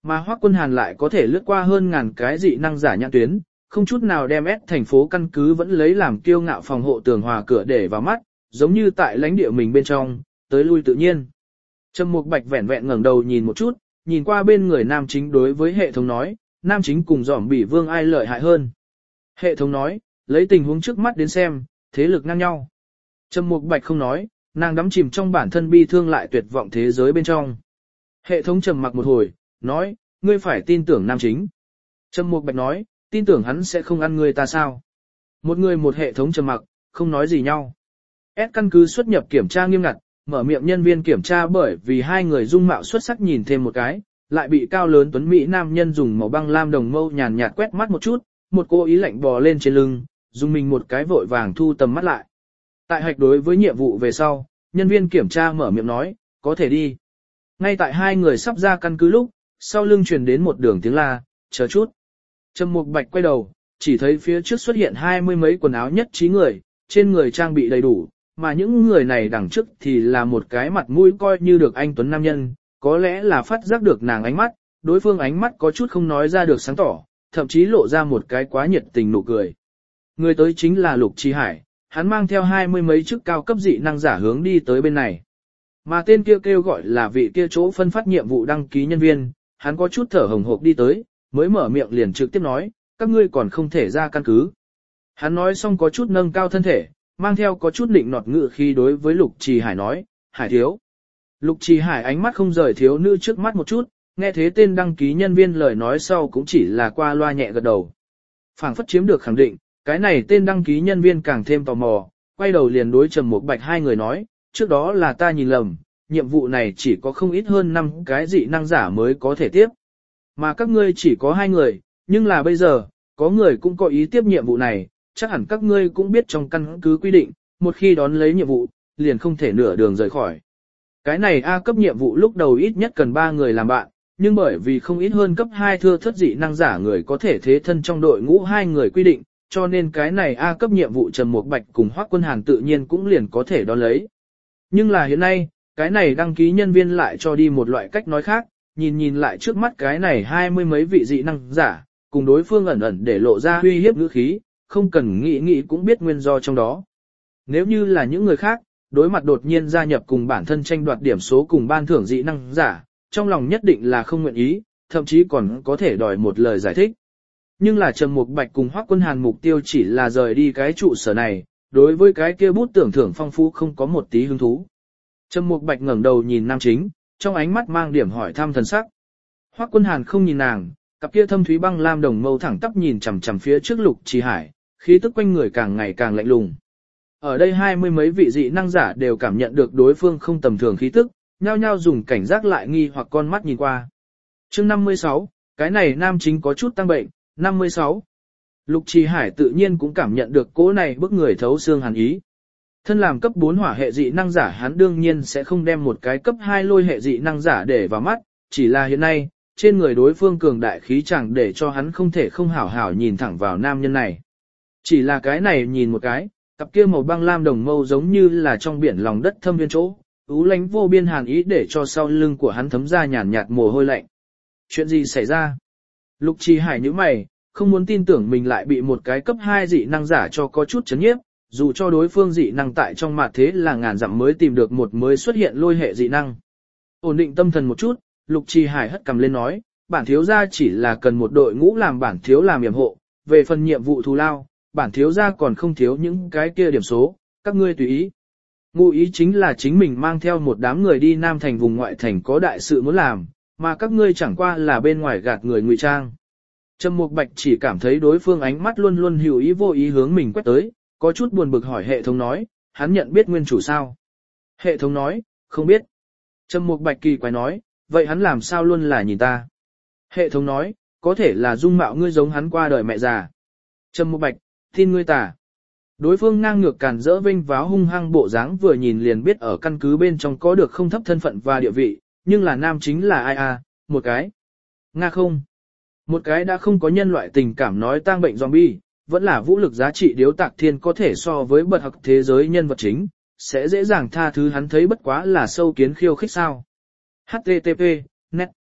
Mà Hoắc Quân Hàn lại có thể lướt qua hơn ngàn cái dị năng giả nhãn tuyến, không chút nào đem ép thành phố căn cứ vẫn lấy làm kiêu ngạo phòng hộ tường hòa cửa để vào mắt, giống như tại lãnh địa mình bên trong, tới lui tự nhiên. Trầm Mục Bạch vẻn vẹn ngẩng đầu nhìn một chút, nhìn qua bên người nam chính đối với hệ thống nói, nam chính cùng giỏm bỉ vương ai lợi hại hơn. Hệ thống nói, lấy tình huống trước mắt đến xem, thế lực ngang nhau. Trầm Mục Bạch không nói, nàng đắm chìm trong bản thân bi thương lại tuyệt vọng thế giới bên trong. Hệ thống trầm mặc một hồi, nói, ngươi phải tin tưởng nam chính. Trầm Mục Bạch nói, tin tưởng hắn sẽ không ăn ngươi ta sao. Một người một hệ thống trầm mặc, không nói gì nhau. S căn cứ xuất nhập kiểm tra nghiêm ngặt, mở miệng nhân viên kiểm tra bởi vì hai người dung mạo xuất sắc nhìn thêm một cái, lại bị cao lớn tuấn mỹ nam nhân dùng màu băng lam đồng mâu nhàn nhạt quét mắt một chút, một cô ý lạnh bò lên trên lưng, dùng mình một cái vội vàng thu tầm mắt lại. Tại hạch đối với nhiệm vụ về sau, nhân viên kiểm tra mở miệng nói, có thể đi. Ngay tại hai người sắp ra căn cứ lúc, sau lưng truyền đến một đường tiếng la, chờ chút. Trầm Mục Bạch quay đầu, chỉ thấy phía trước xuất hiện hai mươi mấy quần áo nhất trí người, trên người trang bị đầy đủ, mà những người này đằng trước thì là một cái mặt mũi coi như được anh tuấn nam nhân, có lẽ là phát giác được nàng ánh mắt, đối phương ánh mắt có chút không nói ra được sáng tỏ, thậm chí lộ ra một cái quá nhiệt tình nụ cười. Người tới chính là Lục Chi Hải, hắn mang theo hai mươi mấy chức cao cấp dị năng giả hướng đi tới bên này. Mà tên kia kêu, kêu gọi là vị kia chỗ phân phát nhiệm vụ đăng ký nhân viên, hắn có chút thở hồng hộc đi tới, mới mở miệng liền trực tiếp nói, các ngươi còn không thể ra căn cứ. Hắn nói xong có chút nâng cao thân thể, mang theo có chút định nọt ngự khi đối với Lục Trì Hải nói, Hải thiếu. Lục Trì Hải ánh mắt không rời thiếu nữ trước mắt một chút, nghe thế tên đăng ký nhân viên lời nói sau cũng chỉ là qua loa nhẹ gật đầu. Phảng phất chiếm được khẳng định, cái này tên đăng ký nhân viên càng thêm tò mò, quay đầu liền đối Trầm Mục Bạch hai người nói, trước đó là ta nhìn lầm, nhiệm vụ này chỉ có không ít hơn năm cái dị năng giả mới có thể tiếp. Mà các ngươi chỉ có hai người, nhưng là bây giờ, có người cũng có ý tiếp nhiệm vụ này, chắc hẳn các ngươi cũng biết trong căn cứ quy định, một khi đón lấy nhiệm vụ, liền không thể nửa đường rời khỏi. Cái này A cấp nhiệm vụ lúc đầu ít nhất cần ba người làm bạn, nhưng bởi vì không ít hơn cấp hai thưa thất dị năng giả người có thể thế thân trong đội ngũ hai người quy định, cho nên cái này A cấp nhiệm vụ Trầm Mục Bạch cùng Hoắc Quân Hàn tự nhiên cũng liền có thể đón lấy. Nhưng là hiện nay, cái này đăng ký nhân viên lại cho đi một loại cách nói khác, nhìn nhìn lại trước mắt cái này hai mươi mấy vị dị năng giả, cùng đối phương ẩn ẩn để lộ ra uy hiếp ngữ khí, không cần nghĩ nghĩ cũng biết nguyên do trong đó. Nếu như là những người khác, đối mặt đột nhiên gia nhập cùng bản thân tranh đoạt điểm số cùng ban thưởng dị năng giả, trong lòng nhất định là không nguyện ý, thậm chí còn có thể đòi một lời giải thích. Nhưng là Trầm Mục Bạch cùng Hoắc Quân Hàn mục tiêu chỉ là rời đi cái trụ sở này, đối với cái kia bút tưởng thưởng phong phú không có một tí hứng thú. Trầm Mục Bạch ngẩng đầu nhìn nam chính, trong ánh mắt mang điểm hỏi thăm thần sắc. Hoắc Quân Hàn không nhìn nàng, cặp kia thâm thúy băng lam đồng mâu thẳng tắp nhìn chằm chằm phía trước Lục Trì Hải, khí tức quanh người càng ngày càng lạnh lùng. Ở đây hai mươi mấy vị dị năng giả đều cảm nhận được đối phương không tầm thường khí tức, nhao nhao dùng cảnh giác lại nghi hoặc con mắt nhìn qua. Chương năm mươi sáu, cái này nam chính có chút tăng bệnh, năm mươi sáu. Lục Trì Hải tự nhiên cũng cảm nhận được cỗ này bức người thấu xương hàn ý. Thân làm cấp bốn hỏa hệ dị năng giả hắn đương nhiên sẽ không đem một cái cấp hai lôi hệ dị năng giả để vào mắt, chỉ là hiện nay, trên người đối phương cường đại khí chẳng để cho hắn không thể không hảo hảo nhìn thẳng vào nam nhân này. Chỉ là cái này nhìn một cái, cặp kia màu băng lam đồng mâu giống như là trong biển lòng đất thâm viên chỗ, ú lánh vô biên hàn ý để cho sau lưng của hắn thấm ra nhàn nhạt mồ hôi lạnh. Chuyện gì xảy ra? Lục Trì Hải nhíu mày, không muốn tin tưởng mình lại bị một cái cấp hai dị năng giả cho có chút chấn nhiếp, dù cho đối phương dị năng tại trong mặt thế là ngàn dặm mới tìm được một mới xuất hiện lôi hệ dị năng. Ổn định tâm thần một chút, Lục Trì Hải hất cầm lên nói, bản thiếu gia chỉ là cần một đội ngũ làm bản thiếu làm yểm hộ, về phần nhiệm vụ thù lao, bản thiếu gia còn không thiếu những cái kia điểm số, các ngươi tùy ý. Ngụ ý chính là chính mình mang theo một đám người đi Nam Thành vùng ngoại thành có đại sự muốn làm, mà các ngươi chẳng qua là bên ngoài gạt người ngụy trang. Trầm Mục Bạch chỉ cảm thấy đối phương ánh mắt luôn luôn hữu ý vô ý hướng mình quét tới, có chút buồn bực hỏi hệ thống nói, hắn nhận biết nguyên chủ sao? Hệ thống nói, không biết. Trầm Mục Bạch kỳ quái nói, vậy hắn làm sao luôn là nhìn ta? Hệ thống nói, có thể là dung mạo ngươi giống hắn qua đời mẹ già. Trầm Mục Bạch, tin ngươi tả. Đối phương ngang ngược càn rỡ vênh váo hung hăng bộ dáng vừa nhìn liền biết ở căn cứ bên trong có được không thấp thân phận và địa vị, nhưng là nam chính là ai à, một cái. Nga không. Một cái đã không có nhân loại tình cảm nói tang bệnh zombie, vẫn là vũ lực giá trị điếu tạc thiên có thể so với bậc học thế giới nhân vật chính, sẽ dễ dàng tha thứ hắn thấy bất quá là sâu kiến khiêu khích sao. H T T P, net.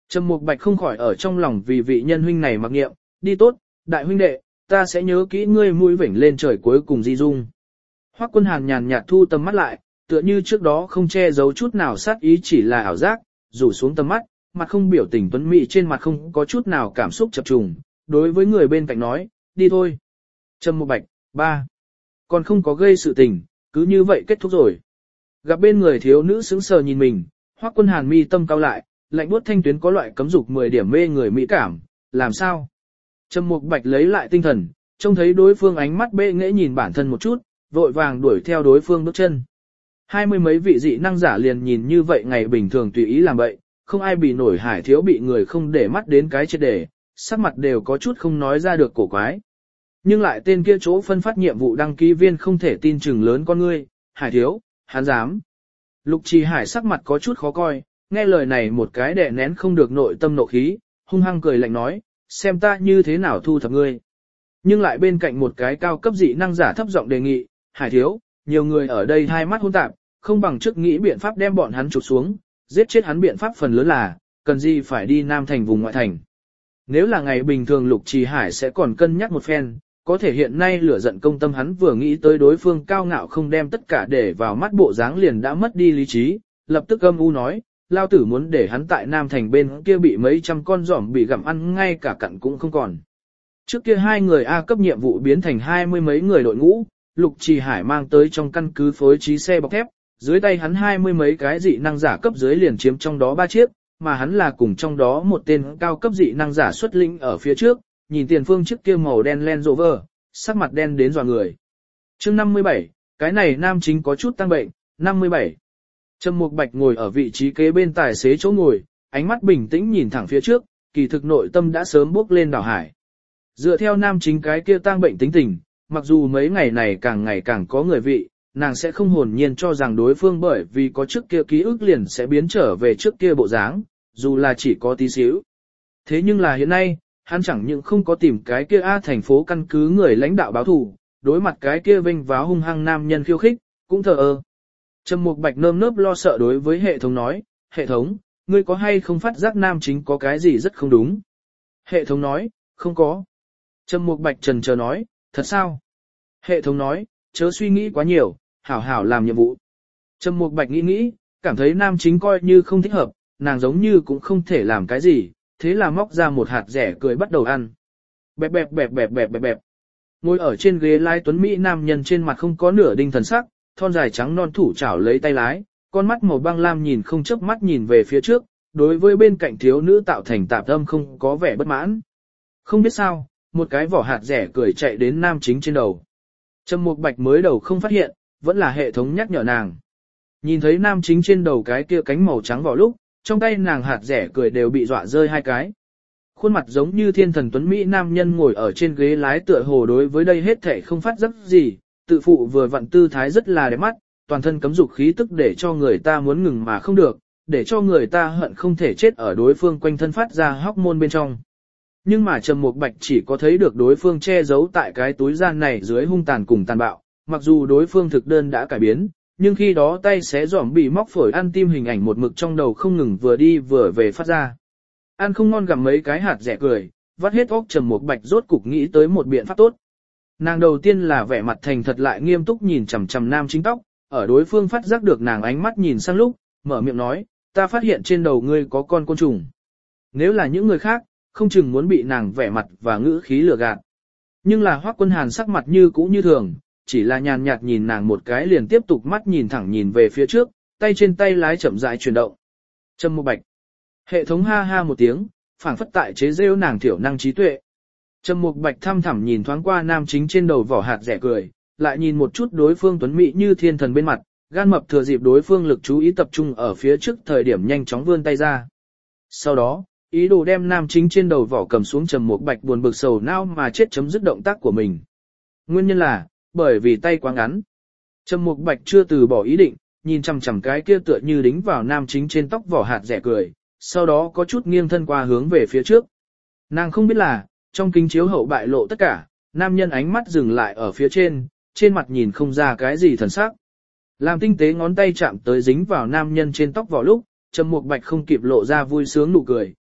Trầm Mục Bạch không khỏi ở trong lòng vì vị nhân huynh này mặc niệm, đi tốt, đại huynh đệ, ta sẽ nhớ kỹ ngươi mũi vểnh lên trời cuối cùng di dung. Hoắc Quân Hàn nhàn nhạt thu tầm mắt lại, tựa như trước đó không che giấu chút nào sát ý chỉ là ảo giác, rủ xuống tầm mắt, mặt không biểu tình tuấn mỹ trên mặt không có chút nào cảm xúc chập trùng, đối với người bên cạnh nói, đi thôi. Trầm Mục Bạch, ba, còn không có gây sự tình, cứ như vậy kết thúc rồi. Gặp bên người thiếu nữ sững sờ nhìn mình, Hoắc Quân Hàn mi tâm cao lại, lạnh buốt thanh tuyến có loại cấm dục mười điểm mê người mỹ cảm, làm sao? Trầm Mục Bạch lấy lại tinh thần, trông thấy đối phương ánh mắt bệ nghễ nhìn bản thân một chút, vội vàng đuổi theo đối phương bước chân. Hai mươi mấy vị dị năng giả liền nhìn như vậy ngày bình thường tùy ý làm vậy, không ai bị nổi Hải Thiếu bị người không để mắt đến cái chết để, sắc mặt đều có chút không nói ra được cổ quái. Nhưng lại tên kia chỗ phân phát nhiệm vụ đăng ký viên không thể tin chừng lớn con ngươi, Hải Thiếu, hắn dám. Lục Trì Hải sắc mặt có chút khó coi, nghe lời này một cái đè nén không được nội tâm nộ khí, hung hăng cười lạnh nói, xem ta như thế nào thu thập ngươi. Nhưng lại bên cạnh một cái cao cấp dị năng giả thấp giọng đề nghị, Hải Thiếu, nhiều người ở đây hai mắt hỗn tạp, không bằng trước nghĩ biện pháp đem bọn hắn trục xuống, giết chết hắn biện pháp phần lớn là, cần gì phải đi Nam Thành vùng ngoại thành. Nếu là ngày bình thường Lục Trì Hải sẽ còn cân nhắc một phen, có thể hiện nay lửa giận công tâm hắn vừa nghĩ tới đối phương cao ngạo không đem tất cả để vào mắt bộ dáng liền đã mất đi lý trí, lập tức âm u nói, lao tử muốn để hắn tại Nam Thành bên kia bị mấy trăm con giỏm bị gặm ăn ngay cả cặn cũng không còn. Trước kia hai người A cấp nhiệm vụ biến thành hai mươi mấy người đội ngũ, Lục Trì Hải mang tới trong căn cứ phối trí xe bọc thép, dưới tay hắn hai mươi mấy cái dị năng giả cấp dưới liền chiếm trong đó ba chiếc, mà hắn là cùng trong đó một tên cao cấp dị năng giả xuất linh ở phía trước, nhìn tiền phương trước kia màu đen Land Rover, sắc mặt đen đến dọa người. Chương năm mươi bảy, cái này nam chính có chút tăng bệnh, năm mươi bảy. Trầm Mục Bạch ngồi ở vị trí kế bên tài xế chỗ ngồi, ánh mắt bình tĩnh nhìn thẳng phía trước, kỳ thực nội tâm đã sớm bước lên đảo hải. Dựa theo nam chính cái kia tang bệnh tính tình, mặc dù mấy ngày này càng ngày càng có người vị, nàng sẽ không hồn nhiên cho rằng đối phương bởi vì có trước kia ký ức liền sẽ biến trở về trước kia bộ dáng, dù là chỉ có tí xíu. Thế nhưng là hiện nay, hắn chẳng những không có tìm cái kia A thành phố căn cứ người lãnh đạo báo thù, đối mặt cái kia vinh váo hung hăng nam nhân khiêu khích, cũng thờ ơ. Trầm Mục Bạch nơm nớp lo sợ đối với hệ thống nói, hệ thống, ngươi có hay không phát giác nam chính có cái gì rất không đúng? Hệ thống nói, không có. Trầm Mục Bạch trần chờ nói, thật sao? Hệ thống nói, chớ suy nghĩ quá nhiều, hảo hảo làm nhiệm vụ. Trầm Mục Bạch nghĩ nghĩ, cảm thấy nam chính coi như không thích hợp, nàng giống như cũng không thể làm cái gì, thế là móc ra một hạt rẻ cười bắt đầu ăn. Bẹp bẹp bẹp bẹp bẹp bẹp bẹp. Ngồi ở trên ghế lái tuấn mỹ nam nhân trên mặt không có nửa đinh thần sắc, thon dài trắng non thủ chảo lấy tay lái, con mắt màu băng lam nhìn không chớp mắt nhìn về phía trước, đối với bên cạnh thiếu nữ tạo thành tạp âm không có vẻ bất mãn. Không biết sao, một cái vỏ hạt rẻ cười chạy đến nam chính trên đầu. Trầm Mục Bạch mới đầu không phát hiện, vẫn là hệ thống nhắc nhở nàng. Nhìn thấy nam chính trên đầu cái kia cánh màu trắng vỏ lúc, trong tay nàng hạt rẻ cười đều bị dọa rơi hai cái. Khuôn mặt giống như thiên thần tuấn mỹ nam nhân ngồi ở trên ghế lái tựa hồ đối với đây hết thảy không phát giác gì, tự phụ vừa vặn tư thái rất là đẹp mắt, toàn thân cấm dục khí tức để cho người ta muốn ngừng mà không được, để cho người ta hận không thể chết ở đối phương quanh thân phát ra hóc môn bên trong. Nhưng mà Trầm Mục Bạch chỉ có thấy được đối phương che giấu tại cái túi gian này dưới hung tàn cùng tàn bạo, mặc dù đối phương thực đơn đã cải biến, nhưng khi đó tay xé giỏm bị móc phổi ăn tim hình ảnh một mực trong đầu không ngừng vừa đi vừa về phát ra. Ăn không ngon gặm mấy cái hạt rẻ cười, vắt hết óc Trầm Mục Bạch rốt cục nghĩ tới một biện pháp tốt. Nàng đầu tiên là vẻ mặt thành thật lại nghiêm túc nhìn chằm chằm nam chính tóc, ở đối phương phát giác được nàng ánh mắt nhìn sang lúc, mở miệng nói, ta phát hiện trên đầu ngươi có con côn trùng. Nếu là những người khác, không chừng muốn bị nàng vẻ mặt và ngữ khí lừa gạt. Nhưng là Hoắc Quân Hàn sắc mặt như cũ như thường, chỉ là nhàn nhạt nhìn nàng một cái liền tiếp tục mắt nhìn thẳng nhìn về phía trước, tay trên tay lái chậm rãi chuyển động. Trầm Mục Bạch. Hệ thống ha ha một tiếng, phảng phất tại chế giễu nàng thiểu năng trí tuệ. Trầm Mục Bạch thăm thẳm nhìn thoáng qua nam chính trên đầu vỏ hạt rẻ cười, lại nhìn một chút đối phương tuấn mỹ như thiên thần bên mặt, gan mập thừa dịp đối phương lực chú ý tập trung ở phía trước thời điểm nhanh chóng vươn tay ra. Sau đó, ý đồ đem nam chính trên đầu vỏ cầm xuống. Trầm Mục Bạch buồn bực sầu não mà chết chấm dứt động tác của mình. Nguyên nhân là, bởi vì tay quá ngắn. Trầm Mục Bạch chưa từ bỏ ý định, nhìn chằm chằm cái kia tựa như đính vào nam chính trên tóc vỏ hạt rẻ cười, sau đó có chút nghiêng thân qua hướng về phía trước. Nàng không biết là, trong kính chiếu hậu bại lộ tất cả, nam nhân ánh mắt dừng lại ở phía trên, trên mặt nhìn không ra cái gì thần sắc. Làm tinh tế ngón tay chạm tới dính vào nam nhân trên tóc vỏ lúc, Trầm Mục Bạch không kịp lộ ra vui sướng nụ cười,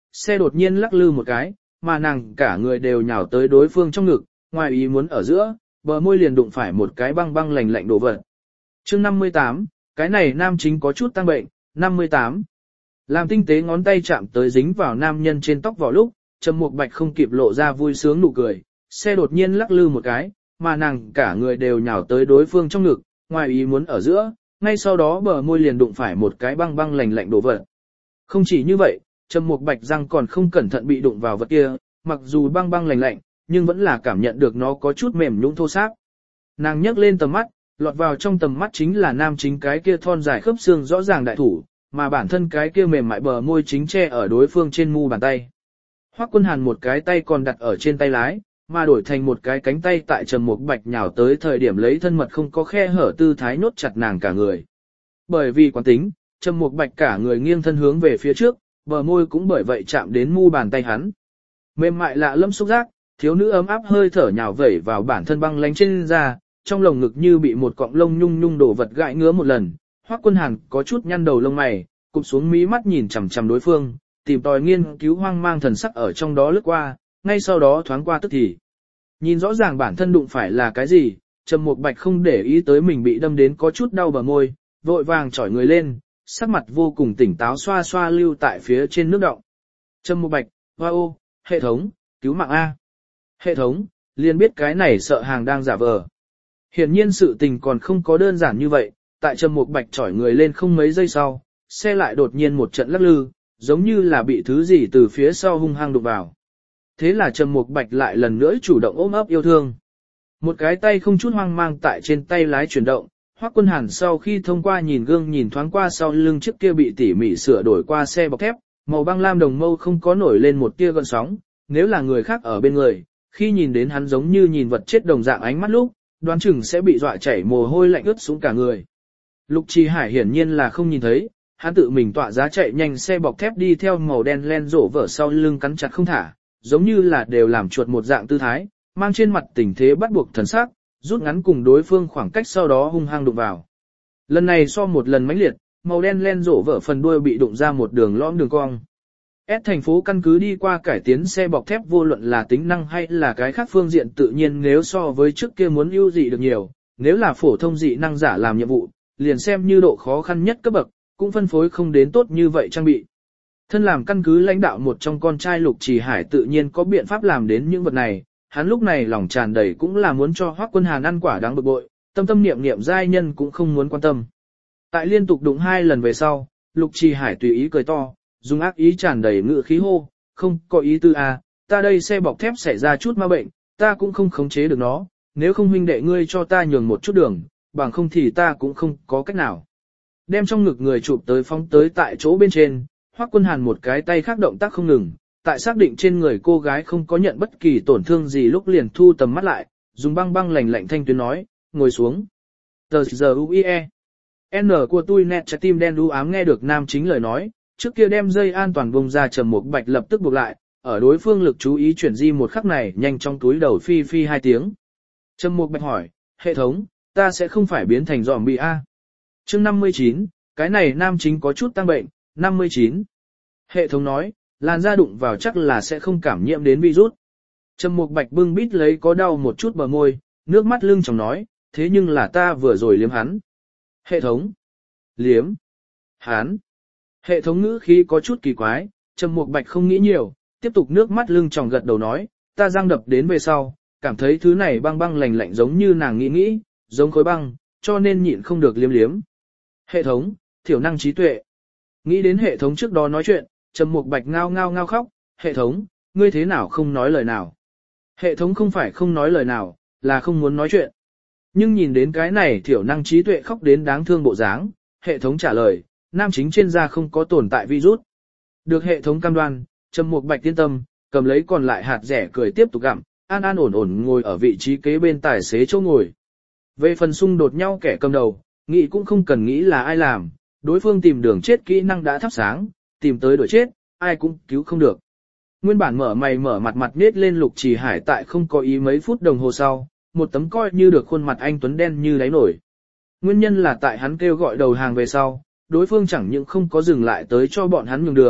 xe đột nhiên lắc lư một cái, mà nàng cả người đều nhào tới đối phương trong ngực, ngoài ý muốn ở giữa, bờ môi liền đụng phải một cái băng băng lạnh lạnh đồ vật. Chương năm mươi tám, cái này nam chính có chút tăng bệnh, năm mươi tám. Làm tinh tế ngón tay chạm tới dính vào nam nhân trên tóc vào lúc, Trầm Mục Bạch không kịp lộ ra vui sướng nụ cười, xe đột nhiên lắc lư một cái, mà nàng cả người đều nhào tới đối phương trong ngực, ngoài ý muốn ở giữa, ngay sau đó bờ môi liền đụng phải một cái băng băng lạnh lạnh đồ vật. Không chỉ như vậy, Trầm Mục Bạch răng còn không cẩn thận bị đụng vào vật kia, mặc dù băng băng lạnh lạnh, nhưng vẫn là cảm nhận được nó có chút mềm nhũn thô ráp. Nàng nhấc lên tầm mắt, lọt vào trong tầm mắt chính là nam chính cái kia thon dài khớp xương rõ ràng đại thủ, mà bản thân cái kia mềm mại bờ môi chính che ở đối phương trên mu bàn tay. Hoắc Quân Hàn một cái tay còn đặt ở trên tay lái, mà đổi thành một cái cánh tay tại Trầm Mục Bạch nhào tới thời điểm lấy thân mật không có khe hở tư thái nốt chặt nàng cả người. Bởi vì quán tính, Trầm Mục Bạch cả người nghiêng thân hướng về phía trước, bờ môi cũng bởi vậy chạm đến mu bàn tay hắn. Mềm mại lạ lẫm xúc giác, thiếu nữ ấm áp hơi thở nhào vẩy vào bản thân băng lánh trên da, trong lồng ngực như bị một cọng lông nhung nhung đổ vật gãi ngứa một lần. Hoắc Quân Hàn có chút nhăn đầu lông mày, cụp xuống mí mắt nhìn chằm chằm đối phương, tìm tòi nghiên cứu hoang mang thần sắc ở trong đó lướt qua, ngay sau đó thoáng qua tức thì. Nhìn rõ ràng bản thân đụng phải là cái gì, Trầm Mục Bạch không để ý tới mình bị đâm đến có chút đau bờ môi, vội vàng chỏi người lên, sắc mặt vô cùng tỉnh táo xoa xoa lưu tại phía trên nước đọng. Trầm Mục Bạch, hoa ô, hệ thống, cứu mạng A. Hệ thống, liền biết cái này sợ hàng đang giả vờ. Hiển nhiên sự tình còn không có đơn giản như vậy, tại Trầm Mục Bạch chỏi người lên không mấy giây sau, xe lại đột nhiên một trận lắc lư, giống như là bị thứ gì từ phía sau hung hăng đụng vào. Thế là Trầm Mục Bạch lại lần nữa chủ động ôm ấp yêu thương. Một cái tay không chút hoang mang tại trên tay lái chuyển động, Hoắc Quân Hàn sau khi thông qua nhìn gương nhìn thoáng qua sau lưng chiếc kia bị tỉ mỉ sửa đổi qua xe bọc thép, màu băng lam đồng mâu không có nổi lên một tia gợn sóng, nếu là người khác ở bên người, khi nhìn đến hắn giống như nhìn vật chết đồng dạng ánh mắt lúc, đoán chừng sẽ bị dọa chảy mồ hôi lạnh ướt xuống cả người. Lục Trì Hải hiển nhiên là không nhìn thấy, hắn tự mình tọa giá chạy nhanh xe bọc thép đi theo màu đen len rổ vở sau lưng cắn chặt không thả, giống như là đều làm chuột một dạng tư thái, mang trên mặt tình thế bắt buộc thần sắc, rút ngắn cùng đối phương khoảng cách sau đó hung hăng đụng vào. Lần này so một lần mãnh liệt, màu đen len rổ vở phần đuôi bị đụng ra một đường lõm đường cong. S thành phố căn cứ đi qua cải tiến xe bọc thép vô luận là tính năng hay là cái khác phương diện tự nhiên nếu so với trước kia muốn ưu dị được nhiều, nếu là phổ thông dị năng giả làm nhiệm vụ, liền xem như độ khó khăn nhất cấp bậc, cũng phân phối không đến tốt như vậy trang bị. Thân làm căn cứ lãnh đạo một trong con trai Lục Trì Hải tự nhiên có biện pháp làm đến những vật này, hắn lúc này lòng tràn đầy cũng là muốn cho Hoắc Quân Hàn ăn quả đáng bực bội, tâm tâm niệm niệm giai nhân cũng không muốn quan tâm. Tại liên tục đụng hai lần về sau, Lục Trì Hải tùy ý cười to, dùng ác ý tràn đầy ngữ khí hô, không có ý tư à, ta đây xe bọc thép xảy ra chút ma bệnh, ta cũng không khống chế được nó, nếu không huynh đệ ngươi cho ta nhường một chút đường, bằng không thì ta cũng không có cách nào. Đem trong ngực người chụp tới phóng tới tại chỗ bên trên, Hoắc Quân Hàn một cái tay khác động tác không ngừng, tại xác định trên người cô gái không có nhận bất kỳ tổn thương gì lúc liền thu tầm mắt lại, dùng băng băng lạnh lạnh thanh tuyến nói, ngồi xuống. Tờ giờ u i e. N của tôi nét trái tim đen đu ám nghe được nam chính lời nói, trước kia đem dây an toàn vùng ra Trầm Mục Bạch lập tức buộc lại, ở đối phương lực chú ý chuyển di một khắc này nhanh trong túi đầu phi phi hai tiếng. Trầm Mục Bạch hỏi, hệ thống, ta sẽ không phải biến thành zombie a? Chương năm mươi chín, cái này nam chính có chút tăng bệnh, năm mươi chín. Hệ thống nói, làn da đụng vào chắc là sẽ không cảm nhiễm đến virus. Trầm Mục Bạch bưng bít lấy có đau một chút bờ môi, nước mắt lưng tròng nói, thế nhưng là ta vừa rồi liếm hắn. Hệ thống. Liếm. Hắn. Hệ thống ngữ khí có chút kỳ quái, Trầm Mục Bạch không nghĩ nhiều, tiếp tục nước mắt lưng tròng gật đầu nói, ta răng đập đến về sau, cảm thấy thứ này băng băng lạnh lạnh giống như nàng nghĩ nghĩ, giống khối băng, cho nên nhịn không được liếm liếm. Hệ thống, thiểu năng trí tuệ. Nghĩ đến hệ thống trước đó nói chuyện, Trầm Mục Bạch ngao ngao ngao khóc, hệ thống, ngươi thế nào không nói lời nào. Hệ thống không phải không nói lời nào, là không muốn nói chuyện. Nhưng nhìn đến cái này thiểu năng trí tuệ khóc đến đáng thương bộ dáng, hệ thống trả lời, nam chính trên da không có tồn tại virus. Được hệ thống cam đoan, Trầm Mục Bạch yên tâm, cầm lấy còn lại hạt rẻ cười tiếp tục gặm, an an ổn ổn ngồi ở vị trí kế bên tài xế chỗ ngồi. Về phần xung đột nhau kẻ cầm đầu, nghĩ cũng không cần nghĩ là ai làm, đối phương tìm đường chết kỹ năng đã thắp sáng, tìm tới đuổi chết, ai cũng cứu không được. Nguyên bản mở mày mở mặt mặt nết lên Lục Trì Hải tại không có ý mấy phút đồng hồ sau, một tấm coi như được khuôn mặt anh tuấn đen như đáy nổi. Nguyên nhân là tại hắn kêu gọi đầu hàng về sau, đối phương chẳng những không có dừng lại tới cho bọn hắn nhường đường,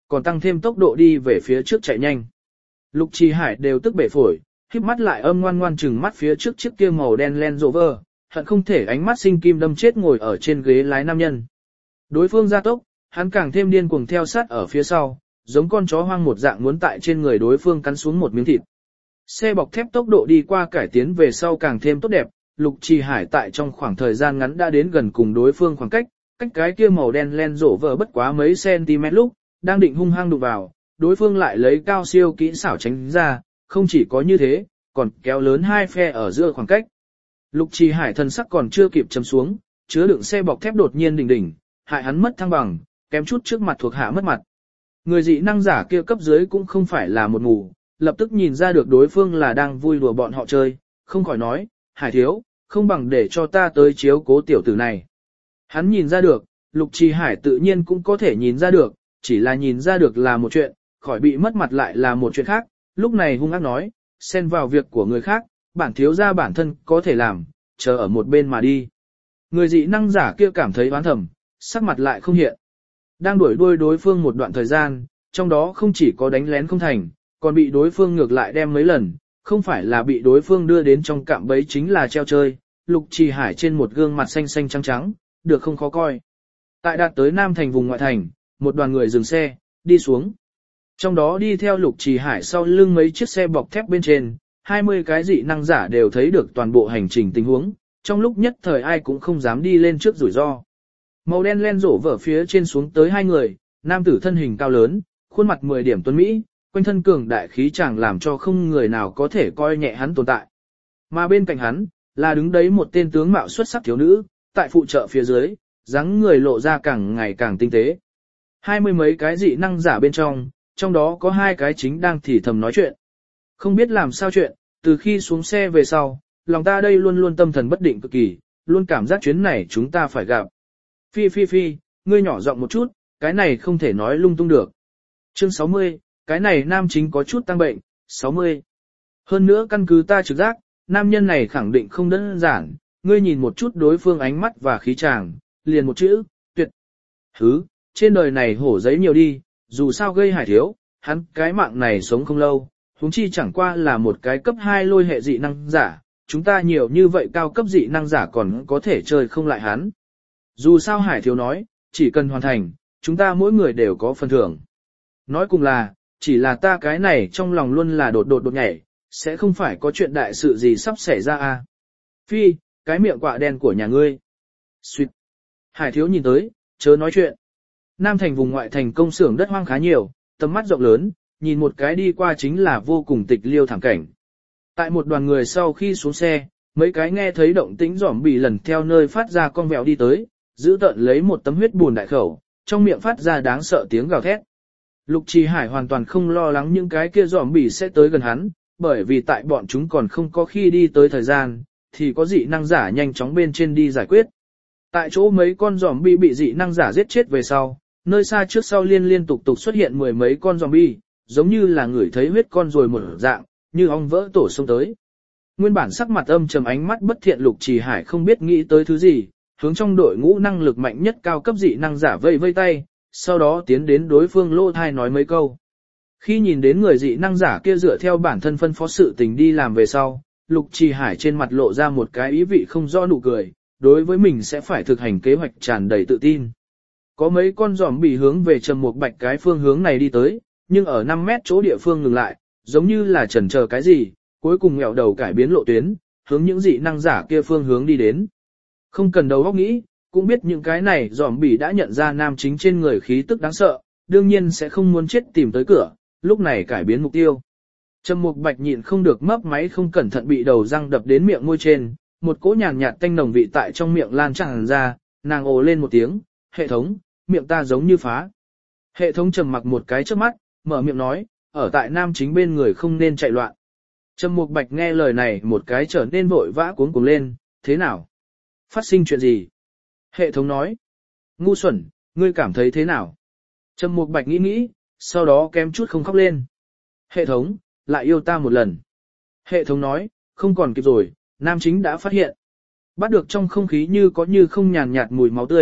còn tăng thêm tốc độ đi về phía trước chạy nhanh. Lục Trì Hải đều tức bể phổi, híp mắt lại âm ngoan ngoan chừng mắt phía trước chiếc kia màu đen Land Rover, hận không thể ánh mắt sinh kim đâm chết ngồi ở trên ghế lái nam nhân. Đối phương gia tốc, hắn càng thêm điên cuồng theo sát ở phía sau, giống con chó hoang một dạng muốn tại trên người đối phương cắn xuống một miếng thịt. Xe bọc thép tốc độ đi qua cải tiến về sau càng thêm tốt đẹp, Lục Trì Hải tại trong khoảng thời gian ngắn đã đến gần cùng đối phương khoảng cách, cách cái kia màu đen Land Rover bất quá mấy cm lúc, đang định hung hăng đụng vào, đối phương lại lấy cao siêu kỹ xảo tránh ra, không chỉ có như thế, còn kéo lớn hai phe ở giữa khoảng cách. Lục Trì Hải thân sắc còn chưa kịp chấm xuống, chứa đựng xe bọc thép đột nhiên đỉnh đỉnh, hại hắn mất thăng bằng, kém chút trước mặt thuộc hạ mất mặt. Người dị năng giả kia cấp dưới cũng không phải là một mù, lập tức nhìn ra được đối phương là đang vui đùa bọn họ chơi, không khỏi nói, Hải thiếu, không bằng để cho ta tới chiếu cố tiểu tử này. Hắn nhìn ra được, Lục Trì Hải tự nhiên cũng có thể nhìn ra được, chỉ là nhìn ra được là một chuyện, khỏi bị mất mặt lại là một chuyện khác, lúc này hung ác nói, xen vào việc của người khác, bản thiếu gia bản thân có thể làm, chờ ở một bên mà đi. Người dị năng giả kia cảm thấy oán thầm, sắc mặt lại không hiện. Đang đuổi đuôi đối phương một đoạn thời gian, trong đó không chỉ có đánh lén không thành, còn bị đối phương ngược lại đem mấy lần, không phải là bị đối phương đưa đến trong cạm bẫy chính là treo chơi, Lục Trì Hải trên một gương mặt xanh xanh trắng trắng, được không khó coi. Tại đạt tới Nam Thành vùng ngoại thành, một đoàn người dừng xe, đi xuống. Trong đó đi theo Lục Trì Hải sau lưng mấy chiếc xe bọc thép bên trên, hai mươi cái dị năng giả đều thấy được toàn bộ hành trình tình huống, trong lúc nhất thời ai cũng không dám đi lên trước rủi ro. Màu đen len rổ vở phía trên xuống tới hai người, nam tử thân hình cao lớn, khuôn mặt mười điểm tuấn Mỹ, quanh thân cường đại khí chàng làm cho không người nào có thể coi nhẹ hắn tồn tại. Mà bên cạnh hắn, là đứng đấy một tên tướng mạo xuất sắc thiếu nữ, tại phụ trợ phía dưới, dáng người lộ ra càng ngày càng tinh tế. Hai mươi mấy cái dị năng giả bên trong, trong đó có hai cái chính đang thì thầm nói chuyện. Không biết làm sao chuyện, từ khi xuống xe về sau, lòng ta đây luôn luôn tâm thần bất định cực kỳ, luôn cảm giác chuyến này chúng ta phải gặp. Phi phi phi, ngươi nhỏ giọng một chút, cái này không thể nói lung tung được. Chương sáu mươi, cái này nam chính có chút tăng bệnh, sáu mươi. Hơn nữa căn cứ ta trực giác, nam nhân này khẳng định không đơn giản, ngươi nhìn một chút đối phương ánh mắt và khí chàng, liền một chữ, tuyệt. Hứ, trên đời này hổ giấy nhiều đi, dù sao gây Hải thiếu, hắn cái mạng này sống không lâu, huống chi chẳng qua là một cái cấp hai lôi hệ dị năng giả, chúng ta nhiều như vậy cao cấp dị năng giả còn có thể chơi không lại hắn. Dù sao Hải thiếu nói, chỉ cần hoàn thành, chúng ta mỗi người đều có phần thưởng. Nói cùng là, chỉ là ta cái này trong lòng luôn là đột đột đột nhảy, sẽ không phải có chuyện đại sự gì sắp xảy ra à. Phi, cái miệng quạ đen của nhà ngươi. Xuyệt. Hải thiếu nhìn tới, chớ nói chuyện. Nam thành vùng ngoại thành công xưởng đất hoang khá nhiều, tầm mắt rộng lớn, nhìn một cái đi qua chính là vô cùng tịch liêu thảm cảnh. Tại một đoàn người sau khi xuống xe, mấy cái nghe thấy động tĩnh giỏm bị lần theo nơi phát ra con vẹo đi tới, giữ tận lấy một tấm huyết buồn đại khẩu, trong miệng phát ra đáng sợ tiếng gào thét. Lục Trì Hải hoàn toàn không lo lắng những cái kia giỏm bị sẽ tới gần hắn, bởi vì tại bọn chúng còn không có khi đi tới thời gian, thì có dị năng giả nhanh chóng bên trên đi giải quyết. Tại chỗ mấy con zombie bị dị năng giả giết chết về sau, nơi xa trước sau liên liên tục tục xuất hiện mười mấy con zombie, giống như là người thấy huyết con rồi một dạng, như ong vỡ tổ xông tới. Nguyên bản sắc mặt âm trầm ánh mắt bất thiện Lục Trì Hải không biết nghĩ tới thứ gì, hướng trong đội ngũ năng lực mạnh nhất cao cấp dị năng giả vây vây tay, sau đó tiến đến đối phương lô thai nói mấy câu. Khi nhìn đến người dị năng giả kia dựa theo bản thân phân phó sự tình đi làm về sau, Lục Trì Hải trên mặt lộ ra một cái ý vị không rõ nụ cười, đối với mình sẽ phải thực hành kế hoạch tràn đầy tự tin. Có mấy con giòm bị hướng về Trầm Mục Bạch cái phương hướng này đi tới, nhưng ở năm mét chỗ địa phương ngừng lại, giống như là chần chờ cái gì, cuối cùng ngẹo đầu cải biến lộ tuyến, hướng những dị năng giả kia phương hướng đi đến. Không cần đầu óc nghĩ, cũng biết những cái này giòm bị đã nhận ra nam chính trên người khí tức đáng sợ, đương nhiên sẽ không muốn chết tìm tới cửa, lúc này cải biến mục tiêu. Trầm Mục Bạch nhịn không được mấp máy không cẩn thận bị đầu răng đập đến miệng môi trên, một cỗ nhàn nhạt tanh nồng vị tại trong miệng lan tràn ra, nàng ồ lên một tiếng, hệ thống, miệng ta giống như phá. Hệ thống trầm mặc một cái trước mắt, mở miệng nói, ở tại nam chính bên người không nên chạy loạn. Trầm Mục Bạch nghe lời này một cái trở nên vội vã cuống cuồng lên, thế nào? Phát sinh chuyện gì? Hệ thống nói, ngu xuẩn, ngươi cảm thấy thế nào? Trầm Mục Bạch nghĩ nghĩ, sau đó kém chút không khóc lên. Hệ thống, lại yêu ta một lần. Hệ thống nói, không còn kịp rồi, nam chính đã phát hiện. Bắt được trong không khí như có như không nhàn nhạt mùi máu tươi,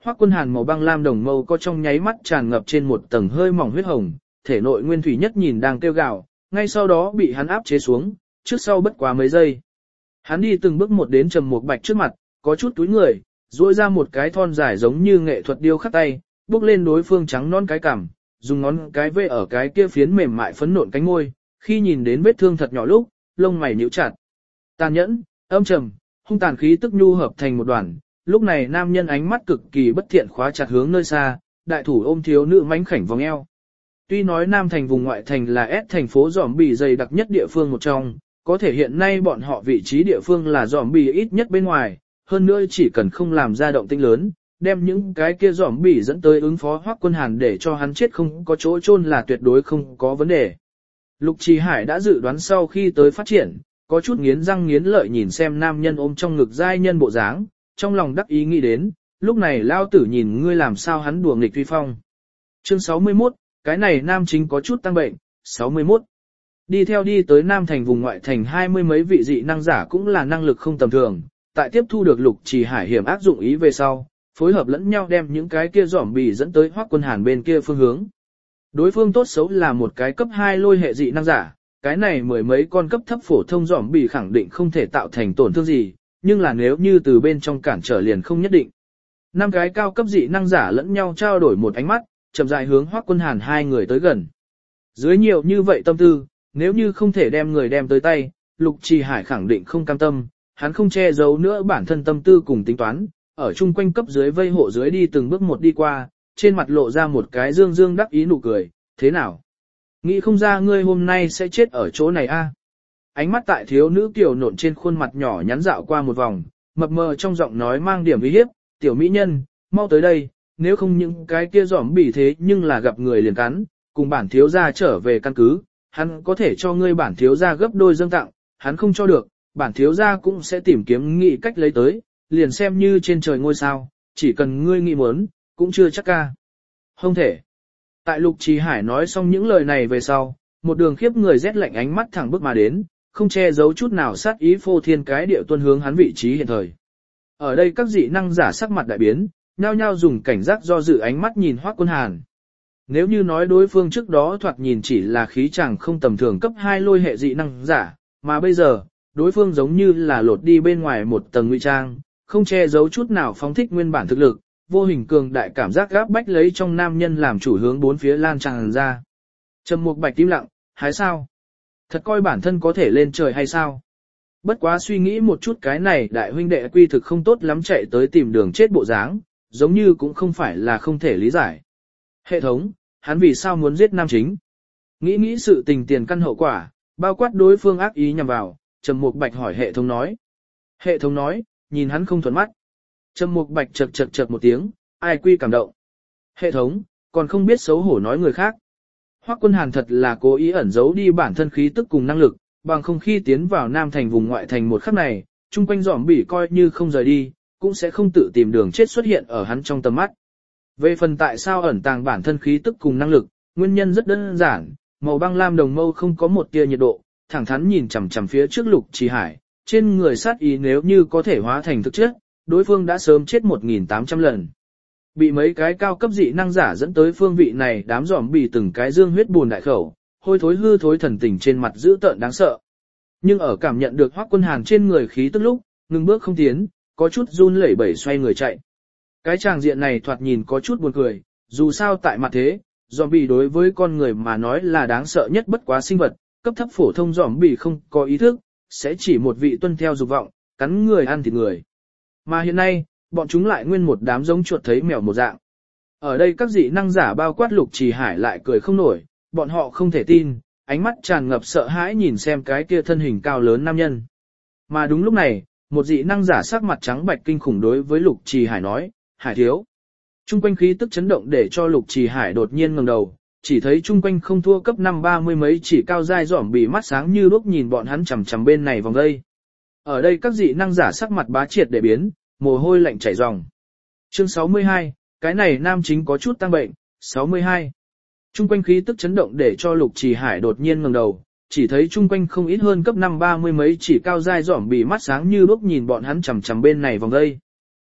Hoắc Quân Hàn màu băng lam đồng mâu có trong nháy mắt tràn ngập trên một tầng hơi mỏng huyết hồng, thể nội nguyên thủy nhất nhìn đang kêu gào, ngay sau đó bị hắn áp chế xuống, trước sau bất quá mấy giây. Hắn đi từng bước một đến Trầm Mục Bạch trước mặt, có chút túi người, duỗi ra một cái thon dài giống như nghệ thuật điêu khắc tay, bước lên đối phương trắng non cái cằm, dùng ngón cái vê ở cái kia phiến mềm mại phấn nộn cánh môi, khi nhìn đến vết thương thật nhỏ lúc, lông mày nhíu chặt. Tàn nhẫn, âm trầm, hung tàn khí tức nhu hợp thành một đoàn, lúc này nam nhân ánh mắt cực kỳ bất thiện khóa chặt hướng nơi xa, đại thủ ôm thiếu nữ mánh khảnh vòng eo. Tuy nói Nam thành vùng ngoại thành là S thành phố zombie dày đặc nhất địa phương một trong, có thể hiện nay bọn họ vị trí địa phương là zombie ít nhất bên ngoài, hơn nữa chỉ cần không làm ra động tĩnh lớn, đem những cái kia zombie dẫn tới ứng phó Hoắc Quân Hàn để cho hắn chết không có chỗ chôn là tuyệt đối không có vấn đề. Lục Trì Hải đã dự đoán sau khi tới phát triển, có chút nghiến răng nghiến lợi nhìn xem nam nhân ôm trong ngực giai nhân bộ dáng, trong lòng đắc ý nghĩ đến, lúc này lao tử nhìn ngươi làm sao hắn đùa nghịch vi phong. Chương sáu mươi mốt, cái này nam chính có chút tăng bệnh, sáu mươi mốt. Đi theo đi tới Nam thành vùng ngoại thành hai mươi mấy vị dị năng giả cũng là năng lực không tầm thường, tại tiếp thu được Lục Trì Hải hiểm áp dụng ý về sau, phối hợp lẫn nhau đem những cái kia zombie dẫn tới Hoắc Quân Hàn bên kia phương hướng. Đối phương tốt xấu là một cái cấp hai lôi hệ dị năng giả, cái này mười mấy con cấp thấp phổ thông zombie khẳng định không thể tạo thành tổn thương gì, nhưng là nếu như từ bên trong cản trở liền không nhất định. Năm cái cao cấp dị năng giả lẫn nhau trao đổi một ánh mắt, chậm rãi hướng Hoắc Quân Hàn hai người tới gần. Dưới nhiều như vậy tâm tư, nếu như không thể đem người đem tới tay, Lục Trì Hải khẳng định không cam tâm, hắn không che giấu nữa bản thân tâm tư cùng tính toán, ở chung quanh cấp dưới vây hộ dưới đi từng bước một đi qua, trên mặt lộ ra một cái dương dương đắc ý nụ cười, thế nào? Nghĩ không ra ngươi hôm nay sẽ chết ở chỗ này a? Ánh mắt tại thiếu nữ kiều nộn trên khuôn mặt nhỏ nhắn dạo qua một vòng, mập mờ trong giọng nói mang điểm uy hiếp, tiểu mỹ nhân, mau tới đây, nếu không những cái kia giỏm bỉ thế nhưng là gặp người liền cắn, cùng bản thiếu gia trở về căn cứ, hắn có thể cho ngươi bản thiếu gia gấp đôi dâng tặng, hắn không cho được, bản thiếu gia cũng sẽ tìm kiếm nghị cách lấy tới, liền xem như trên trời ngôi sao, chỉ cần ngươi nghĩ muốn, cũng chưa chắc ca. Không thể. Tại Lục Trì Hải nói xong những lời này về sau, một đường khiếp người rét lạnh ánh mắt thẳng bước mà đến, không che giấu chút nào sát ý phô thiên cái địa tuân hướng hắn vị trí hiện thời. Ở đây các dị năng giả sắc mặt đại biến, nhao nhao dùng cảnh giác do dự ánh mắt nhìn Hoắc Quân Hàn. Nếu như nói đối phương trước đó thoạt nhìn chỉ là khí chàng không tầm thường cấp hai lôi hệ dị năng giả, mà bây giờ, đối phương giống như là lột đi bên ngoài một tầng ngụy trang, không che giấu chút nào phóng thích nguyên bản thực lực, vô hình cường đại cảm giác gáp bách lấy trong nam nhân làm chủ hướng bốn phía lan tràn ra. Trầm Mục Bạch im lặng, hái sao? Thật coi bản thân có thể lên trời hay sao? Bất quá suy nghĩ một chút cái này đại huynh đệ quy thực không tốt lắm chạy tới tìm đường chết bộ dáng, giống như cũng không phải là không thể lý giải. Hệ thống, hắn vì sao muốn giết nam chính? Nghĩ nghĩ sự tình tiền căn hậu quả, bao quát đối phương ác ý nhằm vào, Trầm Mục Bạch hỏi hệ thống nói. Hệ thống nói, nhìn hắn không thuận mắt. Trầm Mục Bạch chật chật chật một tiếng, ai quy cảm động. Hệ thống, còn không biết xấu hổ nói người khác. Hoắc Quân Hàn thật là cố ý ẩn giấu đi bản thân khí tức cùng năng lực, bằng không khi tiến vào Nam thành vùng ngoại thành một khắc này, chung quanh giỏm bỉ coi như không rời đi, cũng sẽ không tự tìm đường chết xuất hiện ở hắn trong tầm mắt. Về phần tại sao ẩn tàng bản thân khí tức cùng năng lực, nguyên nhân rất đơn giản, màu băng lam đồng mâu không có một tia nhiệt độ, thẳng thắn nhìn chằm chằm phía trước Lục Trì Hải, trên người sát ý nếu như có thể hóa thành thực chất, đối phương đã sớm chết một nghìn tám trăm lần. Bị mấy cái cao cấp dị năng giả dẫn tới phương vị này đám giỏm bỉ từng cái dương huyết buồn đại khẩu, hôi thối hư thối thần tình trên mặt dữ tợn đáng sợ. Nhưng ở cảm nhận được Hoắc Quân Hàn trên người khí tức lúc, ngừng bước không tiến, có chút run lẩy bẩy xoay người chạy. Cái tràng diện này thoạt nhìn có chút buồn cười, dù sao tại mặt thế, zombie đối với con người mà nói là đáng sợ nhất bất quá sinh vật, cấp thấp phổ thông zombie không có ý thức, sẽ chỉ một vị tuân theo dục vọng, cắn người ăn thịt người. Mà hiện nay, bọn chúng lại nguyên một đám giống chuột thấy mèo một dạng. Ở đây các dị năng giả bao quát Lục Trì Hải lại cười không nổi, bọn họ không thể tin, ánh mắt tràn ngập sợ hãi nhìn xem cái kia thân hình cao lớn nam nhân. Mà đúng lúc này, một dị năng giả sắc mặt trắng bạch kinh khủng đối với Lục Trì Hải nói, Hải thiếu. Trung quanh khí tức chấn động để cho Lục Trì Hải đột nhiên ngẩng đầu, chỉ thấy trung quanh không thua cấp năm ba mươi mấy chỉ cao dai dỏm bị mắt sáng như đuốc nhìn bọn hắn chằm chằm bên này vòng đây. Ở đây các dị năng giả sắc mặt bá triệt để biến, mồ hôi lạnh chảy ròng. Chương sáu mươi hai, cái này nam chính có chút tăng bệnh, sáu mươi hai. Trung quanh khí tức chấn động để cho Lục Trì Hải đột nhiên ngẩng đầu, chỉ thấy trung quanh không ít hơn cấp năm ba mươi mấy chỉ cao dai dỏm bị mắt sáng như đuốc nhìn bọn hắn chằm chằm bên này vòng đây.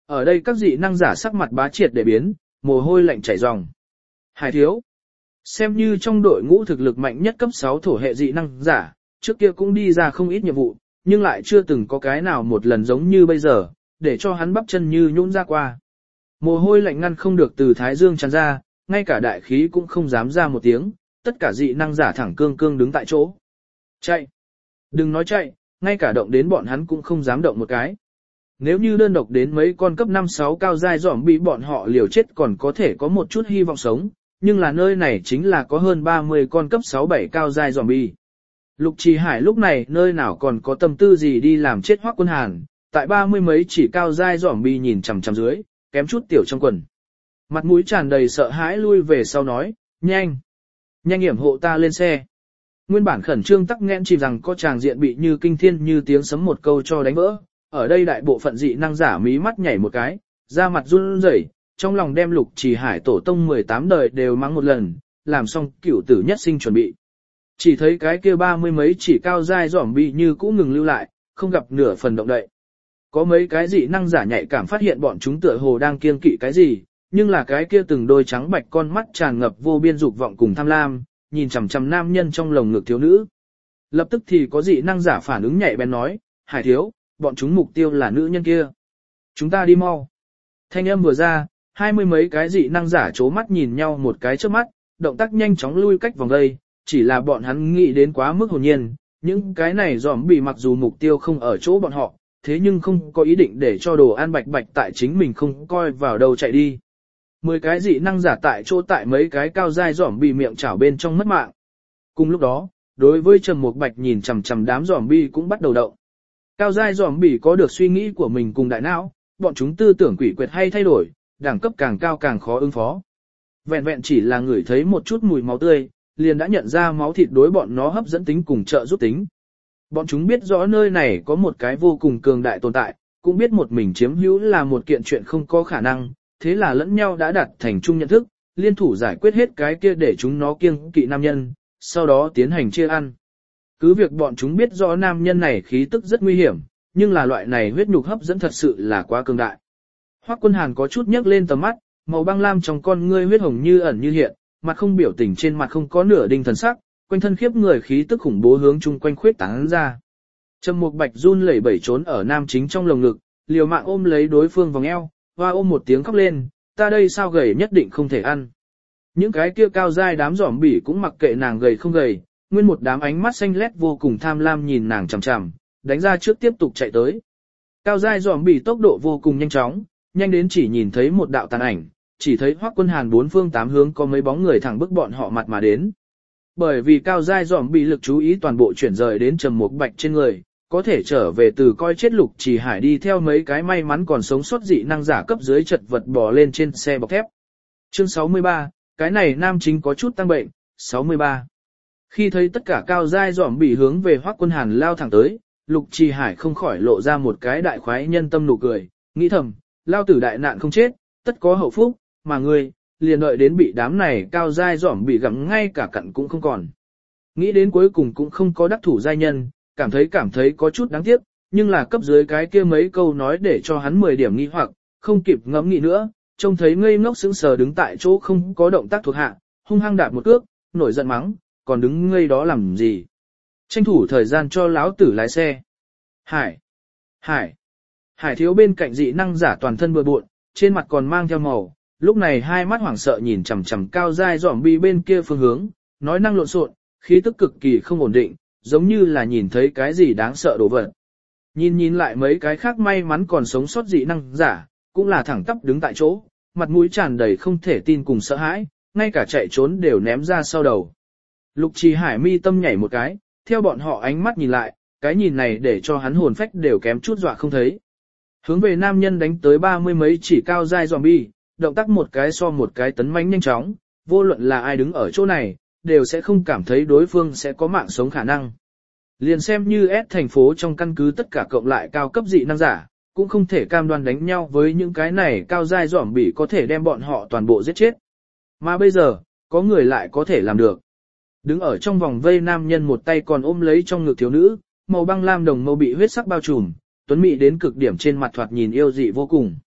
Ở đây các dị năng giả sắc mặt bá triệt để biến, mồ hôi lạnh chảy ròng. Hải thiếu, xem như trong đội ngũ thực lực mạnh nhất cấp sáu thổ hệ dị năng giả, trước kia cũng đi ra không ít nhiệm vụ, nhưng lại chưa từng có cái nào một lần giống như bây giờ, để cho hắn bắp chân như nhũn ra qua. Mồ hôi lạnh ngăn không được từ thái dương tràn ra, ngay cả đại khí cũng không dám ra một tiếng, tất cả dị năng giả thẳng cương cương đứng tại chỗ. Chạy! Đừng nói chạy, ngay cả động đến bọn hắn cũng không dám động một cái. Nếu như đơn độc đến mấy con cấp năm sáu cao giai giỏm bị bọn họ liều chết còn có thể có một chút hy vọng sống, nhưng là nơi này chính là có hơn ba mươi con cấp sáu bảy cao giai giỏm bị. Lục Trì Hải lúc này nơi nào còn có tâm tư gì đi làm chết Hoắc Quân Hàn, tại ba mươi mấy chỉ cao giai giỏm bị nhìn chằm chằm dưới, kém chút tiểu trong quần. Mặt mũi tràn đầy sợ hãi lui về sau nói, nhanh, nhanh yểm hộ ta lên xe. Nguyên bản khẩn trương tắc nghẽn chỉ rằng có chàng diện bị như kinh thiên như tiếng sấm một câu cho đánh vỡ. Ở đây đại bộ phận dị năng giả mí mắt nhảy một cái, da mặt run rẩy, trong lòng đem Lục Trì Hải tổ tông mười tám đời đều mắng một lần, làm xong cửu tử nhất sinh chuẩn bị. Chỉ thấy cái kia ba mươi mấy chỉ cao dai giỏm bị như cũ ngừng lưu lại, không gặp nửa phần động đậy. Có mấy cái dị năng giả nhạy cảm phát hiện bọn chúng tựa hồ đang kiêng kỵ cái gì, nhưng là cái kia từng đôi trắng bạch con mắt tràn ngập vô biên dục vọng cùng tham lam, nhìn chằm chằm nam nhân trong lồng ngực thiếu nữ. Lập tức thì có dị năng giả phản ứng nhạy bén nói, Hải thiếu, bọn chúng mục tiêu là nữ nhân kia. Chúng ta đi mau. Thanh âm vừa ra, hai mươi mấy cái dị năng giả chố mắt nhìn nhau một cái trước mắt, động tác nhanh chóng lui cách vòng đây, chỉ là bọn hắn nghĩ đến quá mức hồn nhiên, những cái này giòm bị mặc dù mục tiêu không ở chỗ bọn họ, thế nhưng không có ý định để cho đồ ăn bạch bạch tại chính mình không coi vào đâu chạy đi. Mười cái dị năng giả tại chỗ tại mấy cái cao dai giòm bị miệng chảo bên trong mất mạng. Cùng lúc đó, đối với Trầm Mục Bạch nhìn chằm chằm đám giòm bị cũng bắt đầu động. Cao giai giòm bị có được suy nghĩ của mình cùng đại não, bọn chúng tư tưởng quỷ quyệt hay thay đổi, đẳng cấp càng cao càng khó ứng phó. Vẹn vẹn chỉ là người thấy một chút mùi máu tươi, liền đã nhận ra máu thịt đối bọn nó hấp dẫn tính cùng trợ giúp tính. Bọn chúng biết rõ nơi này có một cái vô cùng cường đại tồn tại, cũng biết một mình chiếm hữu là một kiện chuyện không có khả năng, thế là lẫn nhau đã đạt thành chung nhận thức, liên thủ giải quyết hết cái kia để chúng nó kiêng kỵ nam nhân, sau đó tiến hành chia ăn. Cứ việc bọn chúng biết rõ nam nhân này khí tức rất nguy hiểm, nhưng là loại này huyết nhục hấp dẫn thật sự là quá cường đại. Hoắc Quân Hàn có chút nhấc lên tầm mắt, màu băng lam trong con ngươi huyết hồng như ẩn như hiện, mặt không biểu tình trên mặt không có nửa đinh thần sắc, quanh thân khiếp người khí tức khủng bố hướng chung quanh khuyết tán ra. Trầm Mục Bạch run lẩy bẩy trốn ở nam chính trong lồng ngực, liều mạng ôm lấy đối phương vòng eo, hoa ôm một tiếng khóc lên, ta đây sao gầy nhất định không thể ăn. Những cái kia cao dai đám giỏm bỉ cũng mặc kệ nàng gầy không gầy, nguyên một đám ánh mắt xanh lét vô cùng tham lam nhìn nàng chằm chằm, đánh ra trước tiếp tục chạy tới. Cao giai giòm bỉ tốc độ vô cùng nhanh chóng, nhanh đến chỉ nhìn thấy một đạo tàn ảnh, chỉ thấy Hoắc Quân Hàn bốn phương tám hướng có mấy bóng người thẳng bức bọn họ mặt mà đến. Bởi vì cao giai giòm bỉ lực chú ý toàn bộ chuyển rời đến Trầm Mục Bạch trên người, có thể trở về từ coi chết Lục Trì Hải đi theo mấy cái may mắn còn sống sót dị năng giả cấp dưới chật vật bò lên trên xe bọc thép. Chương sáu mươi ba, cái này nam chính có chút tăng bệnh, sáu mươi ba. Khi thấy tất cả cao giai giòm bỉ hướng về Hoắc Quân Hàn lao thẳng tới, Lục Trì Hải không khỏi lộ ra một cái đại khoái nhân tâm nụ cười, nghĩ thầm, lao tử đại nạn không chết, tất có hậu phúc, mà ngươi, liền đợi đến bị đám này cao giai giòm bỉ gặm ngay cả cặn cũng không còn. Nghĩ đến cuối cùng cũng không có đắc thủ giai nhân, cảm thấy cảm thấy có chút đáng tiếc, nhưng là cấp dưới cái kia mấy câu nói để cho hắn mười điểm nghi hoặc, không kịp ngẫm nghĩ nữa, trông thấy ngây ngốc sững sờ đứng tại chỗ không có động tác thuộc hạ, hung hăng đạp một cước, nổi giận mắng, còn đứng ngây đó làm gì? Tranh thủ thời gian cho lão tử lái xe. Hải! Hải! Hải thiếu bên cạnh dị năng giả toàn thân bừa bộn, trên mặt còn mang theo màu, lúc này hai mắt hoảng sợ nhìn chằm chằm cao dai giỏm bi bên kia phương hướng, nói năng lộn xộn, khí tức cực kỳ không ổn định, giống như là nhìn thấy cái gì đáng sợ đổ vật. Nhìn nhìn lại mấy cái khác may mắn còn sống sót dị năng giả, cũng là thẳng tắp đứng tại chỗ, mặt mũi tràn đầy không thể tin cùng sợ hãi, ngay cả chạy trốn đều ném ra sau đầu. Lục Trì Hải mi tâm nhảy một cái, theo bọn họ ánh mắt nhìn lại, cái nhìn này để cho hắn hồn phách đều kém chút dọa không thấy. Hướng về nam nhân đánh tới ba mươi mấy chỉ cao dai zombie, động tác một cái so một cái tấn mãnh nhanh chóng, vô luận là ai đứng ở chỗ này, đều sẽ không cảm thấy đối phương sẽ có mạng sống khả năng. Liền xem như S thành phố trong căn cứ tất cả cộng lại cao cấp dị năng giả, cũng không thể cam đoan đánh nhau với những cái này cao dai zombie có thể đem bọn họ toàn bộ giết chết. Mà bây giờ, có người lại có thể làm được. Đứng ở trong vòng vây nam nhân một tay còn ôm lấy trong ngực thiếu nữ, màu băng lam đồng mâu bị huyết sắc bao trùm, tuấn mỹ đến cực điểm trên mặt thoạt nhìn yêu dị vô cùng.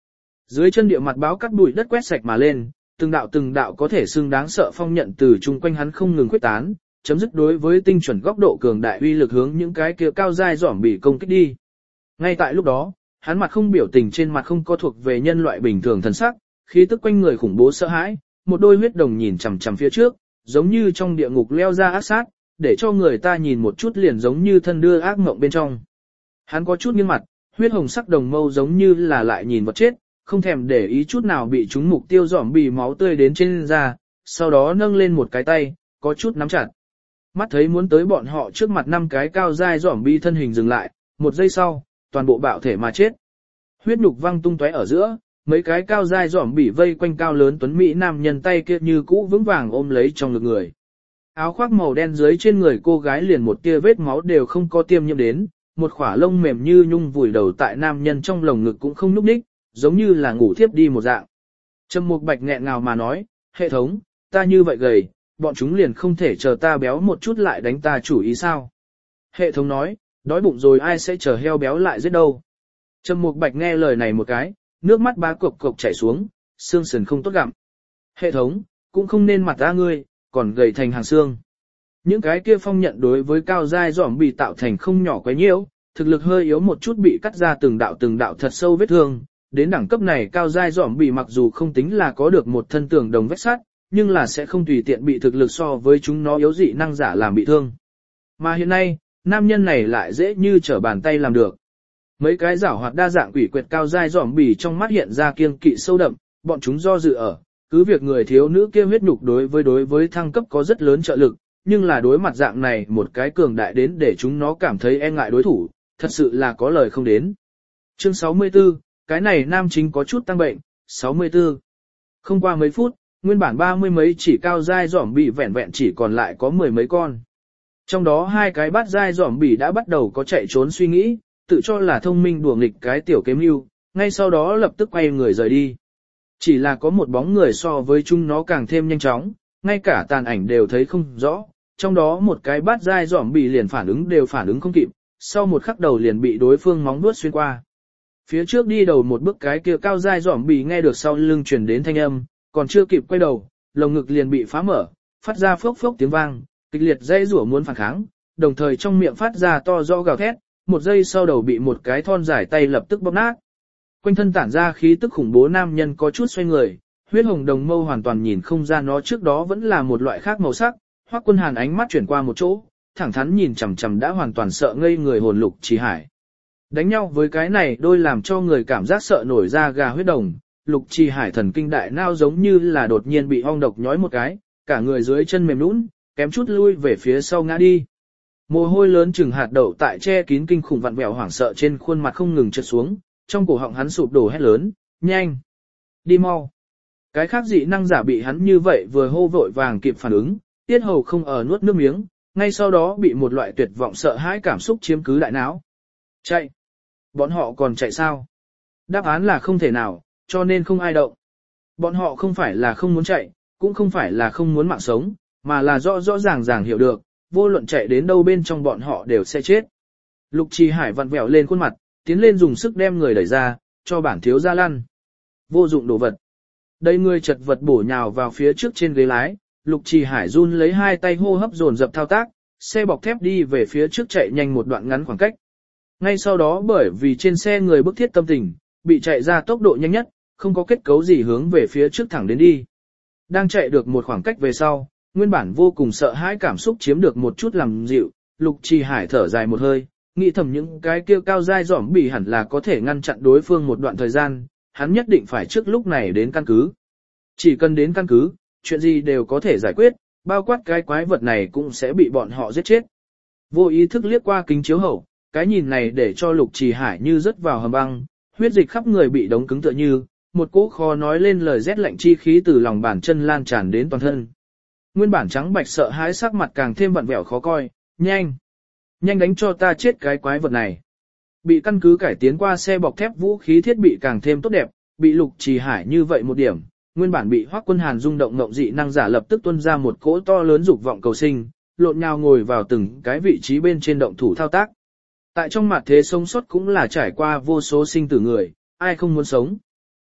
Dưới chân địa mặt báo cắt bụi đất quét sạch mà lên, từng đạo từng đạo có thể xương đáng sợ phong nhận từ chung quanh hắn không ngừng quyết tán, chấm dứt đối với tinh chuẩn góc độ cường đại uy lực hướng những cái kia cao dai dỏm bị công kích đi. Ngay tại lúc đó, hắn mặt không biểu tình, trên mặt không có thuộc về nhân loại bình thường thần sắc, khí tức quanh người khủng bố sợ hãi, một đôi huyết đồng nhìn chằm chằm phía trước, giống như trong địa ngục leo ra ác sát, để cho người ta nhìn một chút liền giống như thân đưa ác mộng bên trong. Hắn có chút nghiêng mặt, huyết hồng sắc đồng mâu giống như là lại nhìn vật chết, không thèm để ý chút nào bị chúng mục tiêu dỏm bì máu tươi đến trên da, sau đó nâng lên một cái tay, có chút nắm chặt. Mắt thấy muốn tới bọn họ trước mặt năm cái cao dai dỏm bi thân hình dừng lại, một giây sau, toàn bộ bạo thể mà chết. Huyết nhục văng tung tóe ở giữa, mấy cái cao dai dỏm bỉ vây quanh cao lớn tuấn mỹ nam nhân tay kia như cũ vững vàng ôm lấy trong ngực người. Áo khoác màu đen dưới trên người cô gái liền một tia vết máu đều không có tiêm nhiễm đến, một khỏa lông mềm như nhung vùi đầu tại nam nhân trong lồng ngực cũng không nhúc nhích, giống như là ngủ thiếp đi một dạng. Trầm Mục Bạch nghẹn ngào mà nói, hệ thống, ta như vậy gầy, bọn chúng liền không thể chờ ta béo một chút lại đánh ta chủ ý sao? Hệ thống nói, đói bụng rồi ai sẽ chờ heo béo lại giết đâu? Trầm Mục Bạch nghe lời này một cái, nước mắt bá cộc cộc chảy xuống, xương sườn không tốt gặm. Hệ thống, cũng không nên mặt ta ngươi, còn gầy thành hàng xương. Những cái kia phong nhận đối với cao giai dỏm bị tạo thành không nhỏ quấy nhiễu, thực lực hơi yếu một chút bị cắt ra từng đạo từng đạo thật sâu vết thương. Đến đẳng cấp này cao giai dỏm bị mặc dù không tính là có được một thân tường đồng vết sắt, nhưng là sẽ không tùy tiện bị thực lực so với chúng nó yếu dị năng giả làm bị thương. Mà hiện nay, nam nhân này lại dễ như trở bàn tay làm được. Mấy cái giảo hoạt đa dạng quỷ quyệt cao giai dỏm bì trong mắt hiện ra kiêng kỵ sâu đậm, bọn chúng do dự ở, cứ việc người thiếu nữ kia huyết nhục đối với đối với thăng cấp có rất lớn trợ lực, nhưng là đối mặt dạng này một cái cường đại đến để chúng nó cảm thấy e ngại đối thủ, thật sự là có lời không đến. Chương sáu mươi tư, cái này nam chính có chút tăng bệnh, sáu mươi tư. Không qua mấy phút, nguyên bản ba mươi mấy chỉ cao giai dỏm bì vẹn vẹn chỉ còn lại có mười mấy con. Trong đó hai cái bát giai dỏm bì đã bắt đầu có chạy trốn suy nghĩ, tự cho là thông minh đùa nghịch cái tiểu kế mưu, ngay sau đó lập tức quay người rời đi. Chỉ là có một bóng người so với chúng nó càng thêm nhanh chóng, ngay cả tàn ảnh đều thấy không rõ, trong đó một cái bát dai dỏm bị liền phản ứng đều phản ứng không kịp, sau một khắc đầu liền bị đối phương móng vuốt xuyên qua. Phía trước đi đầu một bước cái kia cao dai dỏm bị nghe được sau lưng truyền đến thanh âm, còn chưa kịp quay đầu, lồng ngực liền bị phá mở, phát ra phốc phốc tiếng vang, kịch liệt dây rủa muốn phản kháng, đồng thời trong miệng phát ra to rõ gào thét, một giây sau đầu bị một cái thon dài tay lập tức bóp nát. Quanh thân tản ra khí tức khủng bố nam nhân có chút xoay người, huyết hồng đồng mâu hoàn toàn nhìn không ra nó trước đó vẫn là một loại khác màu sắc. Hoắc Quân Hàn ánh mắt chuyển qua một chỗ, thẳng thắn nhìn chằm chằm đã hoàn toàn sợ ngây người hồn Lục Trì Hải. Đánh nhau với cái này đôi làm cho người cảm giác sợ nổi da gà huyết đồng, Lục Trì Hải thần kinh đại nao giống như là đột nhiên bị ong độc nhói một cái, cả người dưới chân mềm nhũn, kém chút lui về phía sau ngã đi. Mồ hôi lớn chừng hạt đậu tại che kín kinh khủng vặn vẹo hoảng sợ trên khuôn mặt không ngừng trượt xuống, trong cổ họng hắn sụp đổ hét lớn, nhanh, đi mau. Cái khác dị năng giả bị hắn như vậy vừa hô vội vàng kịp phản ứng, tiết hầu không ở nuốt nước miếng, ngay sau đó bị một loại tuyệt vọng sợ hãi cảm xúc chiếm cứ đại não. Chạy. Bọn họ còn chạy sao? Đáp án là không thể nào, cho nên không ai động. Bọn họ không phải là không muốn chạy, cũng không phải là không muốn mạng sống, mà là rõ rõ ràng ràng hiểu được, vô luận chạy đến đâu bên trong bọn họ đều sẽ chết. Lục Trì Hải vặn vẹo lên khuôn mặt, tiến lên dùng sức đem người đẩy ra, cho bản thiếu gia lăn. Vô dụng đồ vật. Đây người chật vật bổ nhào vào phía trước trên ghế lái, Lục Trì Hải run lấy hai tay hô hấp dồn dập thao tác, xe bọc thép đi về phía trước chạy nhanh một đoạn ngắn khoảng cách. Ngay sau đó bởi vì trên xe người bức thiết tâm tình, bị chạy ra tốc độ nhanh nhất, không có kết cấu gì hướng về phía trước thẳng đến đi. Đang chạy được một khoảng cách về sau, nguyên bản vô cùng sợ hãi cảm xúc chiếm được một chút làm dịu, Lục Trì Hải thở dài một hơi, nghĩ thầm những cái kia cao dai dỏm bị hẳn là có thể ngăn chặn đối phương một đoạn thời gian, hắn nhất định phải trước lúc này đến căn cứ. Chỉ cần đến căn cứ, chuyện gì đều có thể giải quyết, bao quát cái quái vật này cũng sẽ bị bọn họ giết chết. Vô ý thức liếc qua kính chiếu hậu, cái nhìn này để cho Lục Trì Hải như rớt vào hầm băng, huyết dịch khắp người bị đóng cứng tựa như, một cỗ khó nói lên lời rét lạnh chi khí từ lòng bàn chân lan tràn đến toàn thân. Nguyên bản trắng bạch sợ hãi sắc mặt càng thêm vặn vẹo khó coi, nhanh, nhanh đánh cho ta chết cái quái vật này. Bị căn cứ cải tiến qua xe bọc thép vũ khí thiết bị càng thêm tốt đẹp, bị Lục Trì Hải như vậy một điểm, nguyên bản bị Hoắc Quân Hàn rung động ngộng dị năng giả lập tức tuôn ra một cỗ to lớn dục vọng cầu sinh, lộn nhào ngồi vào từng cái vị trí bên trên động thủ thao tác. Tại trong mặt thế sống sót cũng là trải qua vô số sinh tử người, ai không muốn sống.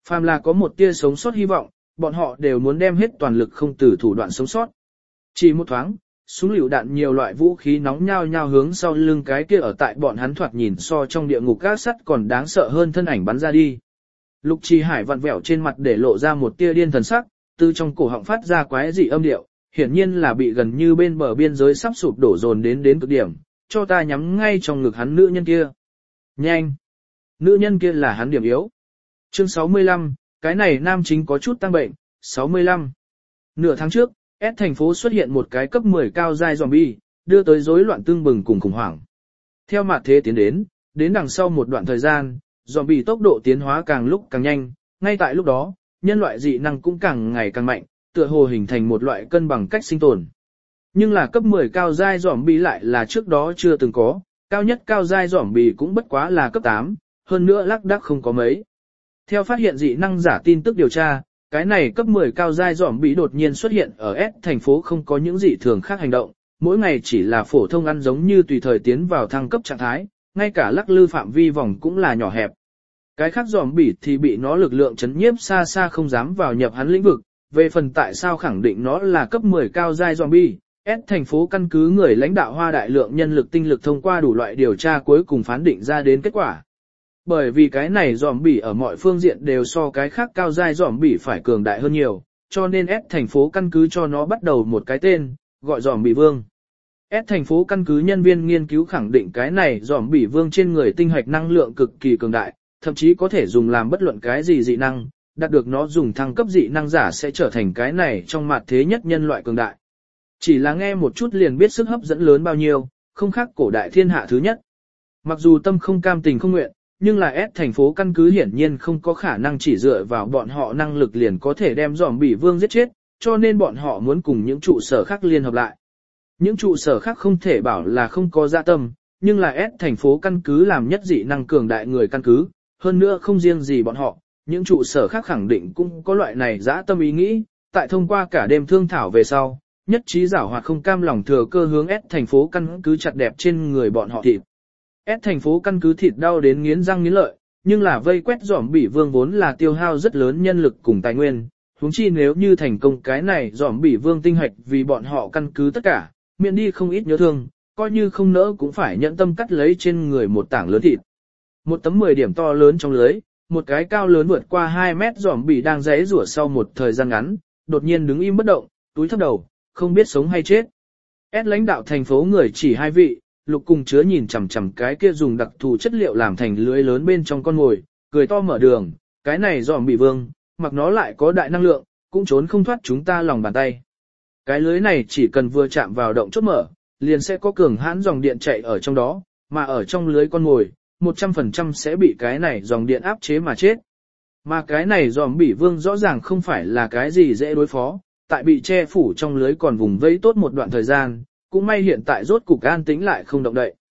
Phàm là có một tia sống sót hy vọng, bọn họ đều muốn đem hết toàn lực không từ thủ đoạn sống sót. Chỉ một thoáng, súng lựu đạn nhiều loại vũ khí nóng nhao nhao hướng sau lưng cái kia ở tại bọn hắn thoạt nhìn so trong địa ngục gác sắt còn đáng sợ hơn thân ảnh bắn ra đi. Lục Trì Hải vặn vẹo trên mặt để lộ ra một tia điên thần sắc, từ trong cổ họng phát ra quái dị âm điệu, hiển nhiên là bị gần như bên bờ biên giới sắp sụp đổ dồn đến đến cực điểm, cho ta nhắm ngay trong ngực hắn nữ nhân kia. Nhanh! Nữ nhân kia là hắn điểm yếu. Chương sáu mươi lăm, cái này nam chính có chút tăng bệnh, sáu mươi lăm. Nửa tháng trước, S thành phố xuất hiện một cái cấp mười cao giai zombie, đưa tới rối loạn tương bừng cùng khủng hoảng. Theo mặt thế tiến đến, đến đằng sau một đoạn thời gian, zombie tốc độ tiến hóa càng lúc càng nhanh, ngay tại lúc đó, nhân loại dị năng cũng càng ngày càng mạnh, tựa hồ hình thành một loại cân bằng cách sinh tồn. Nhưng là cấp mười cao giai zombie lại là trước đó chưa từng có, cao nhất cao giai zombie cũng bất quá là cấp tám, hơn nữa lác đác không có mấy. Theo phát hiện dị năng giả tin tức điều tra, cái này cấp mười cao giai zombie đột nhiên xuất hiện ở S thành phố không có những dị thường khác hành động, mỗi ngày chỉ là phổ thông ăn giống như tùy thời tiến vào thăng cấp trạng thái, ngay cả lắc lư phạm vi vòng cũng là nhỏ hẹp. Cái khác zombie thì bị nó lực lượng chấn nhiếp xa xa không dám vào nhập hắn lĩnh vực, về phần tại sao khẳng định nó là cấp mười cao giai zombie, S thành phố căn cứ người lãnh đạo hoa đại lượng nhân lực tinh lực thông qua đủ loại điều tra cuối cùng phán định ra đến kết quả. Bởi vì cái này zombie ở mọi phương diện đều so cái khác cao giai zombie phải cường đại hơn nhiều, cho nên S thành phố căn cứ cho nó bắt đầu một cái tên, gọi zombie vương. S thành phố căn cứ nhân viên nghiên cứu khẳng định cái này zombie vương trên người tinh hạch năng lượng cực kỳ cường đại, thậm chí có thể dùng làm bất luận cái gì dị năng, đạt được nó dùng thăng cấp dị năng giả sẽ trở thành cái này trong mặt thế nhất nhân loại cường đại. Chỉ là nghe một chút liền biết sức hấp dẫn lớn bao nhiêu, không khác cổ đại thiên hạ thứ nhất. Mặc dù tâm không cam tình không nguyện, nhưng là S thành phố căn cứ hiển nhiên không có khả năng chỉ dựa vào bọn họ năng lực liền có thể đem zombie vương giết chết, cho nên bọn họ muốn cùng những trụ sở khác liên hợp lại. Những trụ sở khác không thể bảo là không có dạ tâm, nhưng là S thành phố căn cứ làm nhất dị năng cường đại người căn cứ, hơn nữa không riêng gì bọn họ, những trụ sở khác khẳng định cũng có loại này dã tâm ý nghĩ, tại thông qua cả đêm thương thảo về sau, nhất trí giảo hoạt không cam lòng thừa cơ hướng S thành phố căn cứ chặt đẹp trên người bọn họ thịt. S thành phố căn cứ thịt đau đến nghiến răng nghiến lợi, nhưng là vây quét zombie vương vốn là tiêu hao rất lớn nhân lực cùng tài nguyên, huống chi nếu như thành công cái này zombie vương tinh hạch vì bọn họ căn cứ tất cả, miễn đi không ít nhớ thương, coi như không nỡ cũng phải nhận tâm cắt lấy trên người một tảng lớn thịt. Một tấm mười điểm to lớn trong lưới, một cái cao lớn vượt qua hai mét zombie đang giãy giụa sau một thời gian ngắn, đột nhiên đứng im bất động, túi thấp đầu, không biết sống hay chết. S lãnh đạo thành phố người chỉ hai vị, Lục cùng Chứa nhìn chằm chằm cái kia dùng đặc thù chất liệu làm thành lưới lớn bên trong con mồi, cười to mở đường, cái này zombie vương, mặc nó lại có đại năng lượng, cũng trốn không thoát chúng ta lòng bàn tay. Cái lưới này chỉ cần vừa chạm vào động chốt mở, liền sẽ có cường hãn dòng điện chạy ở trong đó, mà ở trong lưới con mồi, một trăm phần trăm sẽ bị cái này dòng điện áp chế mà chết. Mà cái này zombie vương rõ ràng không phải là cái gì dễ đối phó, tại bị che phủ trong lưới còn vùng vẫy tốt một đoạn thời gian, cũng may hiện tại rốt cục an tĩnh lại không động đậy.